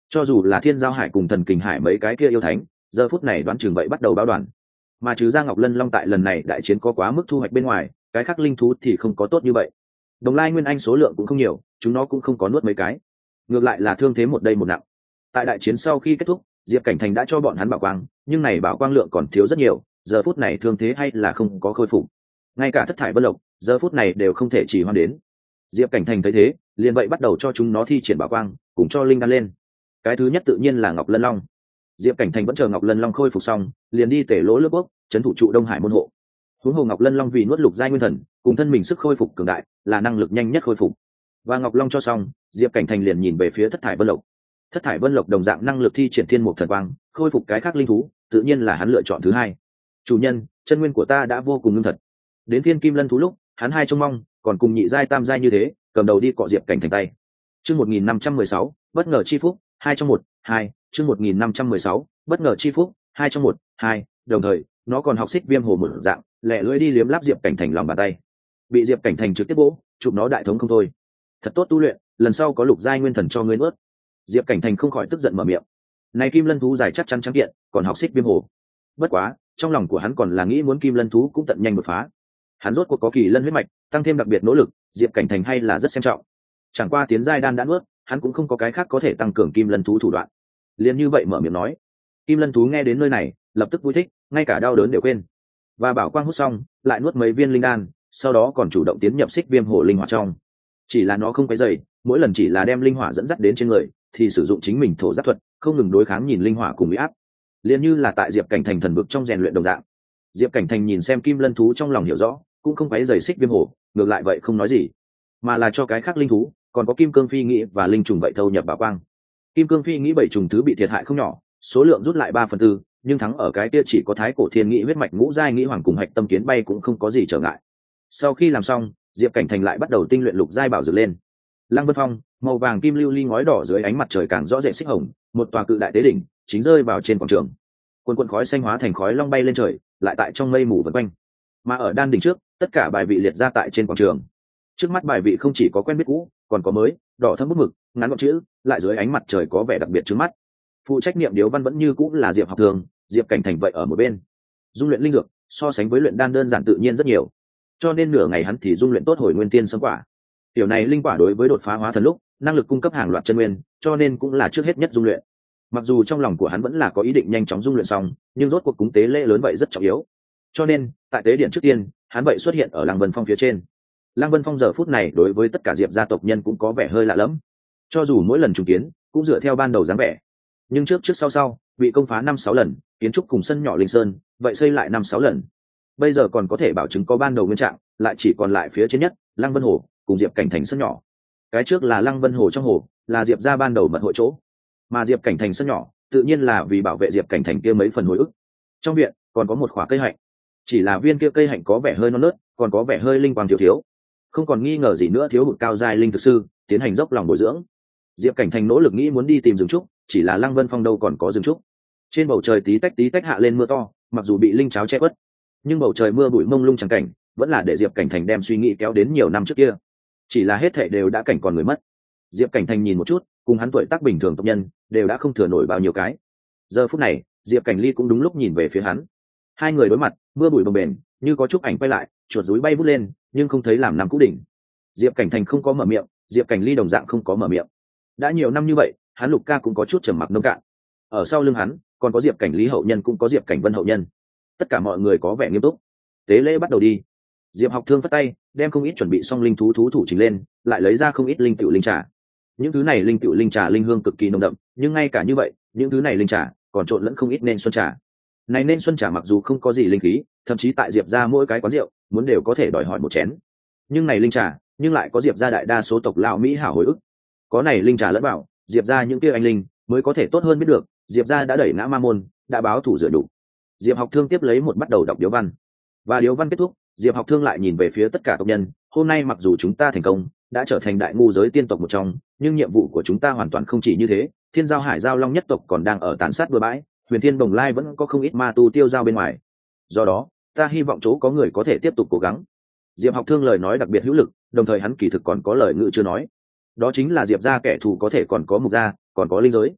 Cho dù là Thiên Giao Hải cùng Thần Kình Hải mấy cái kia yêu thánh, giờ phút này đoán chừng vậy bắt đầu báo đoàn. Mà trừ ra Ngọc Lân Long tại lần này đại chiến có quá mức thu hoạch bên ngoài, cái khác linh thú thì không có tốt như vậy. Đồng Lai Nguyên Anh số lượng cũng không nhiều, chúng nó cũng không có nuốt mấy cái. Ngược lại là thương thế một đây một nặng. Tại đại chiến sau khi kết thúc, Diệp Cảnh Thành đã cho bọn hắn bảo quang, nhưng này bảo quang lượng còn thiếu rất nhiều, giờ phút này thương thế hay là không có khôi phục. Ngay cả Thất Thải Vân Lộc, giờ phút này đều không thể chỉ hoan đến. Diệp Cảnh Thành thấy thế, liền vậy bắt đầu cho chúng nó thi triển bảo quang, cùng cho linh đan lên. Cái thứ nhất tự nhiên là Ngọc Lân Long. Diệp Cảnh Thành vẫn chờ Ngọc Lân Long khôi phục xong, liền đi tể lỗ lướt quốc, trấn thủ trụ Đông Hải môn hộ. Huống hồ Ngọc Lân Long vì nuốt lục giai nguyên thần, cùng thân mình sức khôi phục cường đại, là năng lực nhanh nhất khôi phục. Và Ngọc Long cho xong, Diệp Cảnh Thành liền nhìn về phía Thất Thải Vân Lộc. Thất Thải Vân Lộc đồng dạng năng lực thi triển thiên mục thần quang, khôi phục cái khác linh thú, tự nhiên là hắn lựa chọn thứ hai. Chủ nhân, chân nguyên của ta đã vô cùng ngưng thật. Đến phiên Kim Lân thú lúc, hắn hai trông mong, còn cùng nhị giai tam giai như thế, cầm đầu đi cọ Diệp Cảnh Thành tay. Chương một nghìn năm trăm mười sáu, bất ngờ chi phúc, hai trong một, hai, chương một nghìn năm trăm mười sáu, bất ngờ chi phúc, hai trong một, hai, đồng thời, nó còn học xích viêm hồ một dạng, lẹ lưỡi đi liếm láp Diệp Cảnh Thành lòng bàn tay. Bị Diệp Cảnh Thành trực tiếp bổ, chụp nó đại thống không thôi. Thật tốt tu luyện, lần sau có lục giai nguyên thần cho ngươi nuốt. Diệp Cảnh Thành không khỏi tức giận mở miệng. Này Kim Lân thú dài chắc chắn trắng kiện, còn học xích viêm hồ. Bất quá, trong lòng của hắn còn là nghĩ muốn Kim Lân thú cũng tận nhanh đột phá. Hắn rốt cuộc có kỳ lân huyết mạch, tăng thêm đặc biệt nỗ lực, Diệp Cảnh Thành hay là rất xem trọng. Chẳng qua tiến giai đan đã nuốt, hắn cũng không có cái khác có thể tăng cường Kim Lân thú thủ đoạn. Liền như vậy mở miệng nói. Kim Lân thú nghe đến nơi này, lập tức vui thích, ngay cả đau đớn đều quên. Và bảo quang hút xong, lại nuốt mấy viên linh đan, sau đó còn chủ động tiến nhập xích viêm hồ linh hỏa trong. Chỉ là nó không quấy rầy, mỗi lần chỉ là đem linh hỏa dẫn dắt đến trên người, thì sử dụng chính mình thổ giáp thuật, không ngừng đối kháng nhìn linh hỏa cùng uy áp. Liền như là tại Diệp Cảnh Thành thần vực trong rèn luyện đồng dạng. Diệp Cảnh Thành nhìn xem Kim Lân thú trong lòng hiểu rõ, cũng không quấy rầy xích viêm hồ, ngược lại vậy không nói gì, mà là cho cái khác linh thú, còn có Kim Cương Phi Nghĩ và linh trùng vậy thâu nhập bảo quang. Kim Cương Phi Nghĩ bảy trùng thứ bị thiệt hại không nhỏ, số lượng rút lại ba phần tư, nhưng thắng ở cái kia chỉ có Thái Cổ Thiên Nghĩ huyết mạch ngũ giai nghĩ hoàng cùng hạch tâm kiến bay cũng không có gì trở ngại. Sau khi làm xong, Diệp Cảnh Thành lại bắt đầu tinh luyện lục giai bảo dược lên. Lăng Vân Phong, màu vàng kim lưu ly ngói đỏ dưới ánh mặt trời càng rõ rệt xích hồng, một tòa cự đại tế đỉnh chính rơi vào trên quảng trường. Quần quần khói xanh hóa thành khói long bay lên trời, lại tại trong mây mù vần quanh. Mà ở đan đỉnh trước, tất cả bài vị liệt ra tại trên quảng trường. Trước mắt bài vị không chỉ có quen biết cũ, còn có mới, đỏ thẫm bút mực, ngắn gọn chữ, lại dưới ánh mặt trời có vẻ đặc biệt trước mắt. Phụ trách niệm điếu văn vẫn như cũ là Diệp Học Thường, Diệp Cảnh Thành vậy ở một bên. Dung luyện linh dược, so sánh với luyện đan đơn giản tự nhiên rất nhiều, cho nên nửa ngày hắn thì dung luyện tốt hồi nguyên tiên sấm quả. Tiểu này linh quả đối với đột phá hóa thần lúc, năng lực cung cấp hàng loạt chân nguyên, cho nên cũng là trước hết nhất dung luyện. Mặc dù trong lòng của hắn vẫn là có ý định nhanh chóng dung luyện xong, nhưng rốt cuộc cúng tế lễ lớn vậy rất trọng yếu. Cho nên, tại tế điện trước tiên, hắn vậy xuất hiện ở Lăng Vân Phong phía trên. Lăng Vân Phong giờ phút này đối với tất cả Diệp gia tộc nhân cũng có vẻ hơi lạ lẫm. Cho dù mỗi lần trùng kiến, cũng dựa theo ban đầu dáng vẻ, nhưng trước trước sau sau, bị công phá năm sáu lần, kiến trúc cùng sân nhỏ linh sơn, vậy xây lại năm sáu lần. Bây giờ còn có thể bảo chứng có ban đầu nguyên trạng, lại chỉ còn lại phía trên nhất, Lăng Vân Hồ, cùng Diệp Cảnh Thành sân nhỏ. Cái trước là Lăng Vân Hồ trong hồ, là Diệp gia ban đầu mật hội chỗ, mà Diệp Cảnh Thành sân nhỏ, tự nhiên là vì bảo vệ Diệp Cảnh Thành kia mấy phần hồi ức. Trong viện còn có một khỏa cây hạnh, chỉ là viên kia cây hạnh có vẻ hơi non nớt, còn có vẻ hơi linh quang thiếu thiếu, không còn nghi ngờ gì nữa thiếu hụt cao giai linh thực sư tiến hành dốc lòng bồi dưỡng. Diệp Cảnh Thành nỗ lực nghĩ muốn đi tìm rừng trúc, chỉ là Lăng Vân Phong đâu còn có rừng trúc. Trên bầu trời tí tách tí tách hạ lên mưa to, mặc dù bị linh cháo che khuất, nhưng bầu trời mưa bụi mông lung chẳng cảnh, vẫn là để Diệp Cảnh Thành đem suy nghĩ kéo đến nhiều năm trước kia. Chỉ là hết thảy đều đã cảnh còn người mất. Diệp Cảnh Thành nhìn một chút, cùng hắn tuổi tác bình thường tộc nhân đều đã không thừa nổi bao nhiêu cái. Giờ phút này, Diệp Cảnh Ly cũng đúng lúc nhìn về phía hắn. Hai người đối mặt, mưa bụi bồng bềnh, như có chụp ảnh quay lại, chuột rúi bay vút lên, nhưng không thấy làm năm cũ đỉnh. Diệp Cảnh Thành không có mở miệng, Diệp Cảnh Ly đồng dạng không có mở miệng. Đã nhiều năm như vậy, hắn Lục ca cũng có chút trầm mặc nông cạn. Ở sau lưng hắn, còn có Diệp Cảnh Lý hậu nhân, cũng có Diệp Cảnh Vân hậu nhân. Tất cả mọi người có vẻ nghiêm túc. Tế lễ bắt đầu đi. Diệp Học Thương phất tay, đem không ít chuẩn bị xong linh thú thú thủ trình lên, lại lấy ra không ít linh tiểu linh trà. Những thứ này linh tiểu linh trà linh hương cực kỳ nồng đậm, nhưng ngay cả như vậy, những thứ này linh trà còn trộn lẫn không ít nên xuân trà. Này nên xuân trà mặc dù không có gì linh khí, thậm chí tại Diệp gia mỗi cái quán rượu, muốn đều có thể đòi hỏi một chén. Nhưng này linh trà, nhưng lại có Diệp gia đại đa số tộc lão mỹ hảo hồi ức. Có này linh trà lẫn vào, Diệp gia những kia anh linh mới có thể tốt hơn biết được, Diệp gia đã đẩy ngã ma môn, đã báo thủ rửa đủ. Diệp Học Thương tiếp lấy một bắt đầu đọc điếu văn. Và điếu văn kết thúc, Diệp Học Thương lại nhìn về phía tất cả tộc nhân, hôm nay mặc dù chúng ta thành công, đã trở thành đại ngu giới tiên tộc một trong, nhưng nhiệm vụ của chúng ta hoàn toàn không chỉ như thế, Thiên Giao Hải Giao Long nhất tộc còn đang ở tàn sát bừa bãi, Huyền Thiên Bồng Lai vẫn có không ít ma tu tiêu giao bên ngoài. Do đó, ta hy vọng chỗ có người có thể tiếp tục cố gắng. Diệp Học Thương lời nói đặc biệt hữu lực, đồng thời hắn kỳ thực còn có lời ngữ chưa nói. Đó chính là Diệp gia kẻ thù có thể còn có Mục gia, còn có linh giới.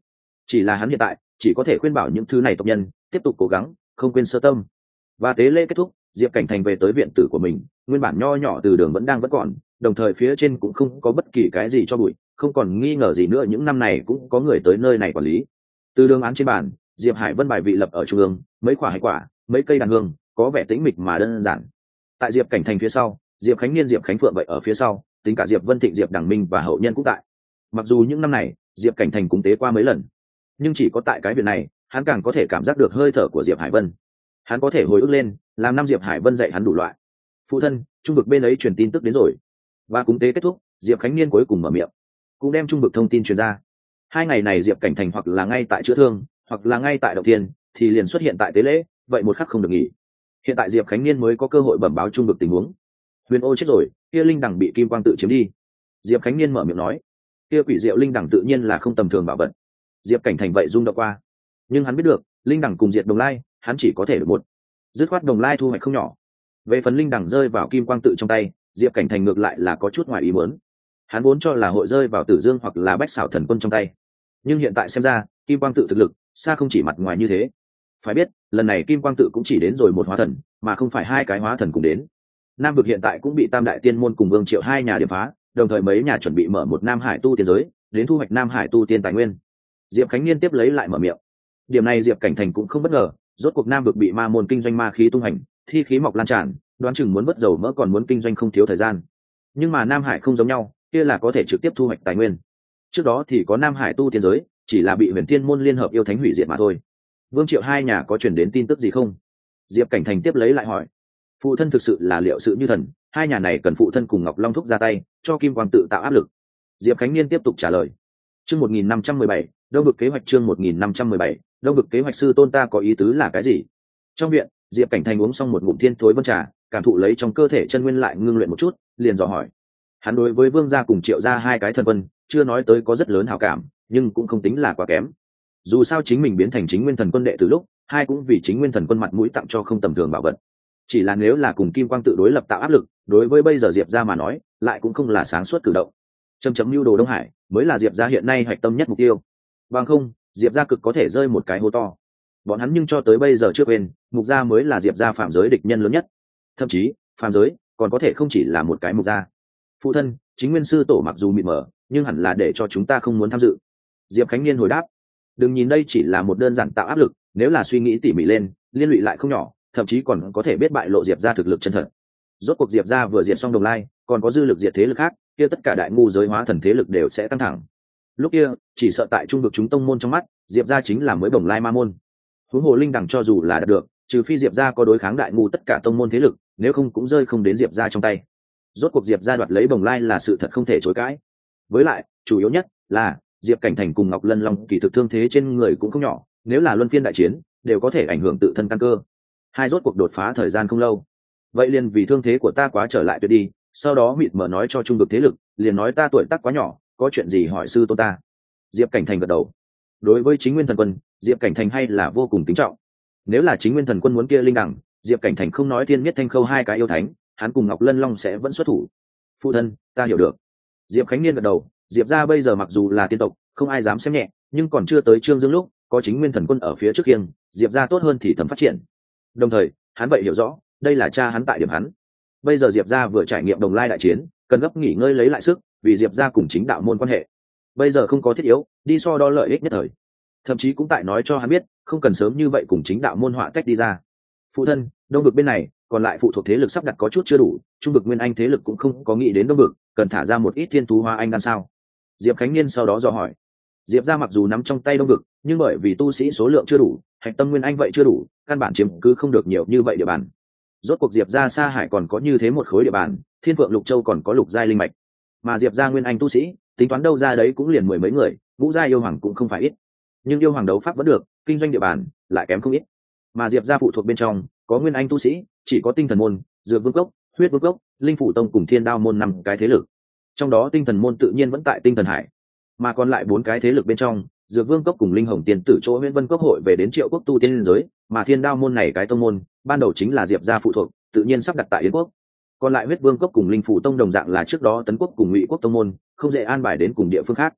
chỉ là hắn hiện tại chỉ có thể khuyên bảo những thứ này tộc nhân tiếp tục cố gắng, không quên sơ tâm. Và tế lễ kết thúc, Diệp Cảnh Thành về tới viện tử của mình, nguyên bản nho nhỏ từ đường vẫn đang vẫn còn, đồng thời phía trên cũng không có bất kỳ cái gì cho bụi, không còn nghi ngờ gì nữa, những năm này cũng có người tới nơi này quản lý. Từ đường án trên bàn, Diệp Hải Vân bài vị lập ở trung ương, mấy quả hải quả, mấy cây đàn hương, có vẻ tĩnh mịch mà đơn giản. Tại Diệp Cảnh Thành phía sau, Diệp Khánh Niên, Diệp Khánh Phượng vậy ở phía sau, tính cả Diệp Vân Thịnh, Diệp Đằng Minh và hậu nhân cũng tại. Mặc dù những năm này Diệp Cảnh Thành cũng tế qua mấy lần, nhưng chỉ có tại cái việc này hắn càng có thể cảm giác được hơi thở của Diệp Hải Vân. Hắn có thể hồi ức lên làm năm Diệp Hải Vân dạy hắn đủ loại. Phụ thân, trung vực bên ấy truyền tin tức đến rồi. Và cúng tế kết thúc, Diệp Khánh Niên cuối cùng mở miệng, cũng đem trung vực thông tin truyền ra. Hai ngày này Diệp Cảnh Thành hoặc là ngay tại chữa thương, hoặc là ngay tại động thiên, thì liền xuất hiện tại tế lễ, vậy một khắc không được nghỉ. Hiện tại Diệp Khánh Niên mới có cơ hội bẩm báo trung vực tình huống. Huyền Ô chết rồi, kia linh đằng bị kim quang tự chiếm đi. Diệp Khánh Niên mở miệng nói, kia quỷ diệu linh đằng tự nhiên là không tầm thường bảo vật. Diệp Cảnh Thành vậy rung động qua, nhưng hắn biết được linh đằng cùng diệt Đồng Lai, hắn chỉ có thể được một. Dứt khoát Đồng Lai thu hoạch không nhỏ. Về phần linh đằng rơi vào kim quang tự trong tay, Diệp Cảnh Thành ngược lại là có chút ngoài ý muốn. Hắn vốn cho là hội rơi vào Tử Dương hoặc là Bách Xảo Thần Quân trong tay, nhưng hiện tại xem ra kim quang tự thực lực xa không chỉ mặt ngoài như thế. Phải biết lần này kim quang tự cũng chỉ đến rồi một hóa thần, mà không phải hai cái hóa thần cùng đến. Nam vực hiện tại cũng bị Tam Đại Tiên Môn cùng Vương Triệu hai nhà điểm phá, đồng thời mấy nhà chuẩn bị mở một Nam Hải tu tiên giới, đến thu hoạch Nam Hải tu tiên tài nguyên. Diệp Khánh Niên tiếp lấy lại mở miệng. Điểm này Diệp Cảnh Thành cũng không bất ngờ, rốt cuộc Nam vực bị ma môn kinh doanh ma khí tung hành, thi khí mọc lan tràn, đoán chừng muốn vớt dầu mỡ còn muốn kinh doanh không thiếu thời gian. Nhưng mà Nam Hải không giống nhau, kia là có thể trực tiếp thu hoạch tài nguyên. Trước đó thì có Nam Hải tu tiên giới, chỉ là bị Huyền Tiên môn liên hợp yêu thánh hủy diệt mà thôi. Vương Triệu hai nhà có truyền đến tin tức gì không? Diệp Cảnh Thành tiếp lấy lại hỏi. Phụ thân thực sự là liệu sự như thần, hai nhà này cần phụ thân cùng Ngọc Long thúc ra tay, cho Kim Quang tự tạo áp lực. Diệp Khánh Niên tiếp tục trả lời. Chương một nghìn năm trăm mười bảy, Đông vực kế hoạch. Chương một nghìn năm trăm mười bảy, Đông vực kế hoạch. Sư tôn ta có ý tứ là cái gì? Trong viện, Diệp Cảnh Thành uống xong một ngụm thiên thối vân trà, cảm thụ lấy trong cơ thể chân nguyên lại ngưng luyện một chút, liền dò hỏi. Hắn đối với Vương gia cùng Triệu gia hai cái thần quân, chưa nói tới có rất lớn hảo cảm, nhưng cũng không tính là quá kém. Dù sao chính mình biến thành chính nguyên thần quân đệ từ lúc, hai cũng vì chính nguyên thần quân mặt mũi tặng cho không tầm thường bảo vật. Chỉ là nếu là cùng Kim Quang tự đối lập tạo áp lực, đối với bây giờ Diệp gia mà nói, lại cũng không là sáng suốt cử động. Chấm chấm lưu đồ Đông Hải mới là Diệp gia hiện nay hoạch tâm nhất mục tiêu. Bằng không, Diệp gia cực có thể rơi một cái hố to. Bọn hắn nhưng cho tới bây giờ chưa quên, mục gia mới là Diệp gia phạm giới địch nhân lớn nhất. Thậm chí, phạm giới còn có thể không chỉ là một cái mục gia. Phụ thân, chính nguyên sư tổ mặc dù mịt mờ, nhưng hẳn là để cho chúng ta không muốn tham dự. Diệp Khánh Niên hồi đáp. Đừng nhìn đây chỉ là một đơn giản tạo áp lực, nếu là suy nghĩ tỉ mỉ lên, liên lụy lại không nhỏ, thậm chí còn có thể biết bại lộ Diệp gia thực lực chân thật. Rốt cuộc Diệp gia vừa diệt xong Đồng Lai, còn có dư lực diệt thế lực khác, kia tất cả đại ngu giới hóa thần thế lực đều sẽ căng thẳng. Lúc kia, chỉ sợ tại trung vực chúng tông môn trong mắt, Diệp gia chính là mới Đồng Lai ma môn. Huống hồ linh đẳng cho dù là đạt được, trừ phi Diệp gia có đối kháng đại ngu tất cả tông môn thế lực, nếu không cũng rơi không đến Diệp gia trong tay. Rốt cuộc Diệp gia đoạt lấy Đồng Lai là sự thật không thể chối cãi. Với lại, chủ yếu nhất là Diệp Cảnh Thành cùng Ngọc Lân Long kỳ thực thương thế trên người cũng không nhỏ, nếu là luân phiên đại chiến, đều có thể ảnh hưởng tự thân căn cơ. Hai rốt cuộc đột phá thời gian không lâu. Vậy liền vì thương thế của ta quá trở lại tuyệt đi, sau đó mịt mờ nói cho trung vực thế lực, liền nói ta tuổi tác quá nhỏ, có chuyện gì hỏi sư tôn ta. Diệp Cảnh Thành gật đầu. Đối với chính nguyên thần quân, Diệp Cảnh Thành hay là vô cùng kính trọng. Nếu là chính nguyên thần quân muốn kia linh đẳng, Diệp Cảnh Thành không nói thiên miết thanh khâu hai cái yêu thánh, hắn cùng Ngọc Lân Long sẽ vẫn xuất thủ. Phụ thân, ta hiểu được. Diệp Khánh Niên gật đầu. Diệp gia bây giờ mặc dù là tiên tộc, không ai dám xem nhẹ, nhưng còn chưa tới Trương Dương lúc, có chính nguyên thần quân ở phía trước khiêng, Diệp gia tốt hơn thì thầm phát triển. Đồng thời, hắn vậy hiểu rõ, đây là cha hắn tại điểm hắn. Bây giờ Diệp gia vừa trải nghiệm Đồng Lai đại chiến, cần gấp nghỉ ngơi lấy lại sức, vì Diệp gia cùng chính đạo môn quan hệ. Bây giờ không có thiết yếu, đi so đo lợi ích nhất thời. Thậm chí cũng tại nói cho hắn biết, không cần sớm như vậy cùng chính đạo môn họa cách đi ra. Phụ thân, Đông vực bên này, còn lại phụ thuộc thế lực sắp đặt có chút chưa đủ, Trung vực Nguyên Anh thế lực cũng không có nghĩ đến Đông vực, cần thả ra một ít thiên thú hoa anh đan sao? Diệp Khánh Niên sau đó dò hỏi. Diệp gia mặc dù nắm trong tay Đông vực, nhưng bởi vì tu sĩ số lượng chưa đủ, hạch tâm Nguyên Anh vậy chưa đủ, căn bản chiếm cứ không được nhiều như vậy địa bàn. Rốt cuộc Diệp gia Sa Hải còn có như thế một khối địa bàn, Thiên Phượng Lục Châu còn có lục giai linh mạch, mà Diệp gia Nguyên Anh tu sĩ, tính toán đâu ra đấy cũng liền mười mấy người, ngũ giai yêu hoàng cũng không phải ít. Nhưng yêu hoàng đấu pháp vẫn được, kinh doanh địa bàn lại kém không ít. Mà Diệp gia phụ thuộc bên trong, có Nguyên Anh tu sĩ, chỉ có Tinh Thần môn, Dược Vương cốc, Huyết Vương cốc, Linh Phủ tông cùng Thiên Đao môn năm cái thế lực. Trong đó Tinh Thần môn tự nhiên vẫn tại Tinh Thần Hải, mà còn lại bốn cái thế lực bên trong, Dược Vương cốc cùng Linh Hồng Tiên tử chỗ Huyễn Vân cốc hội về đến Triệu quốc tu tiên giới, mà Thiên Đao môn này cái tông môn, ban đầu chính là Diệp gia phụ thuộc, tự nhiên sắp đặt tại Yến quốc. Còn lại Huyết Vương cốc cùng Linh Phủ tông đồng dạng là trước đó Tấn quốc cùng Ngụy quốc tông môn, không dễ an bài đến cùng địa phương khác.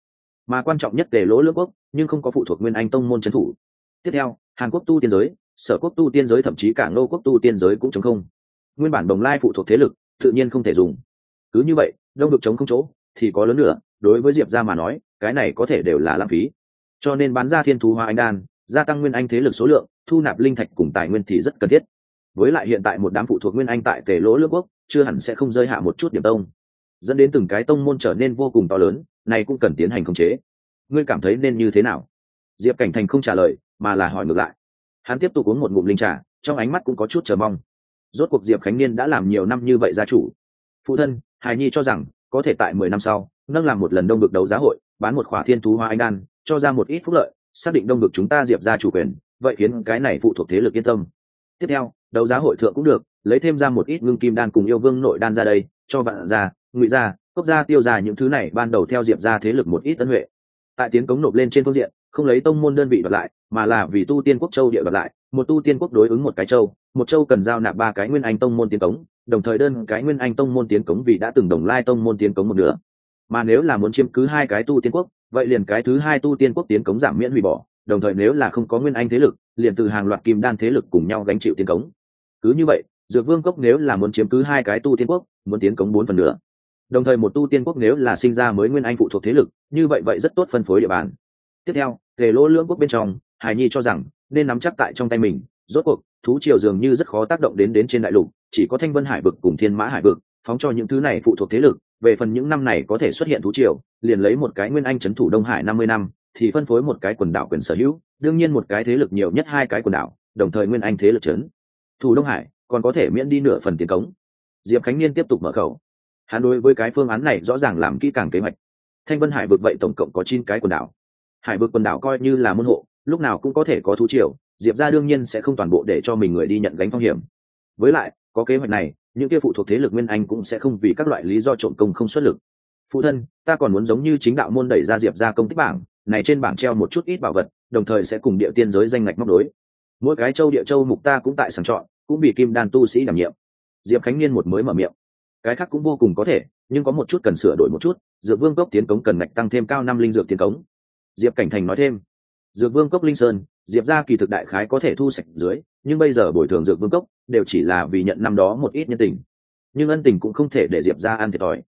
mà quan trọng nhất tề lỗ lưỡng quốc nhưng không có phụ thuộc nguyên anh tông môn trấn thủ. Tiếp theo hàn quốc tu tiên giới, sở quốc tu tiên giới, thậm chí cả ngô quốc tu tiên giới cũng chống không. Nguyên bản đồng lai phụ thuộc thế lực tự nhiên không thể dùng. Cứ như vậy đông vực chống không chỗ thì có lớn nữa, đối với diệp gia mà nói cái này có thể đều là lãng phí, cho nên bán ra thiên thú hoa anh đan, gia tăng nguyên anh thế lực số lượng, thu nạp linh thạch cùng tài nguyên thì rất cần thiết. Với lại hiện tại một đám phụ thuộc nguyên anh tại tề lỗ lưỡng quốc chưa hẳn sẽ không rơi hạ một chút điểm tông, dẫn đến từng cái tông môn trở nên vô cùng to lớn, này cũng cần tiến hành khống chế. Ngươi cảm thấy nên như thế nào? Diệp Cảnh Thành không trả lời mà là hỏi ngược lại. Hắn tiếp tục uống một ngụm linh trà, trong ánh mắt cũng có chút chờ mong. Rốt cuộc Diệp Khánh Niên đã làm nhiều năm như vậy gia chủ. Phụ thân, hài nhi cho rằng có thể tại mười năm sau nâng làm một lần đông vực đấu giá hội, bán một khỏa thiên thú hoa anh đan, cho ra một ít phúc lợi, xác định đông vực chúng ta Diệp gia chủ quyền, vậy khiến cái này phụ thuộc thế lực yên tâm. Tiếp theo đấu giá hội thượng cũng được lấy thêm ra một ít ngưng kim đan cùng yêu vương nội đan ra đây, cho vạn gia, ngụy gia, cốc gia, tiêu gia những thứ này ban đầu theo Diệp gia thế lực một ít tân huệ. Tại tiến cống nộp lên trên phương diện không lấy tông môn đơn vị đoạt lại, mà là vì tu tiên quốc châu địa đoạt lại, một tu tiên quốc đối ứng một cái châu, một châu cần giao nạp ba cái nguyên anh tông môn tiến cống, đồng thời đơn cái nguyên anh tông môn tiến cống vì đã từng đồng lai tông môn tiến cống một nửa. Mà nếu là muốn chiếm cứ hai cái tu tiên quốc, vậy liền cái thứ hai tu tiên quốc tiến cống giảm miễn hủy bỏ, đồng thời nếu là không có nguyên anh thế lực, liền từ hàng loạt kim đan thế lực cùng nhau gánh chịu tiến cống. Cứ như vậy Dược Vương cốc nếu là muốn chiếm cứ hai cái tu tiên quốc, muốn tiến cống bốn phần nữa. Đồng thời một tu tiên quốc nếu là sinh ra mới nguyên anh phụ thuộc thế lực, như vậy vậy rất tốt phân phối địa bàn. Tiếp theo tề lỗ lưỡng quốc bên trong, Hải Nhi cho rằng nên nắm chắc tại trong tay mình. Rốt cuộc thú triều dường như rất khó tác động đến đến trên đại lục, chỉ có Thanh Vân Hải vực cùng Thiên Mã Hải vực phóng cho những thứ này phụ thuộc thế lực. Về phần những năm này có thể xuất hiện thú triều, liền lấy một cái nguyên anh trấn thủ Đông Hải năm mươi năm, thì phân phối một cái quần đảo quyền sở hữu, đương nhiên một cái thế lực nhiều nhất hai cái quần đảo, đồng thời nguyên anh thế lực trấn thủ Đông Hải còn có thể miễn đi nửa phần tiền cống. Diệp Khánh Niên tiếp tục mở khẩu. Hắn đối với cái phương án này rõ ràng làm kỹ càng kế hoạch. Thanh Vân Hải vực vậy tổng cộng có chín cái quần đảo. Hải vực quần đảo coi như là môn hộ, lúc nào cũng có thể có thú triều, Diệp gia đương nhiên sẽ không toàn bộ để cho mình người đi nhận gánh phong hiểm. Với lại có kế hoạch này, những kia phụ thuộc thế lực nguyên anh cũng sẽ không vì các loại lý do trộm công không xuất lực. Phụ thân, ta còn muốn giống như chính đạo môn đẩy ra Diệp gia công tích bảng này, trên bảng treo một chút ít bảo vật, đồng thời sẽ cùng địa tiên giới danh ngạch móc đối. Mỗi cái châu địa châu mục ta cũng tại sàng chọn, cũng bị kim đan tu sĩ đảm nhiệm. Diệp Khánh Niên một mới mở miệng. Cái khác cũng vô cùng có thể, nhưng có một chút cần sửa đổi một chút, Dược Vương cốc tiến cống cần ngạch tăng thêm cao năm linh dược tiến cống. Diệp Cảnh Thành nói thêm. Dược Vương cốc linh sơn, Diệp gia kỳ thực đại khái có thể thu sạch dưới, nhưng bây giờ bồi thường Dược Vương cốc đều chỉ là vì nhận năm đó một ít nhân tình, nhưng ân tình cũng không thể để Diệp gia ăn thiệt thòi.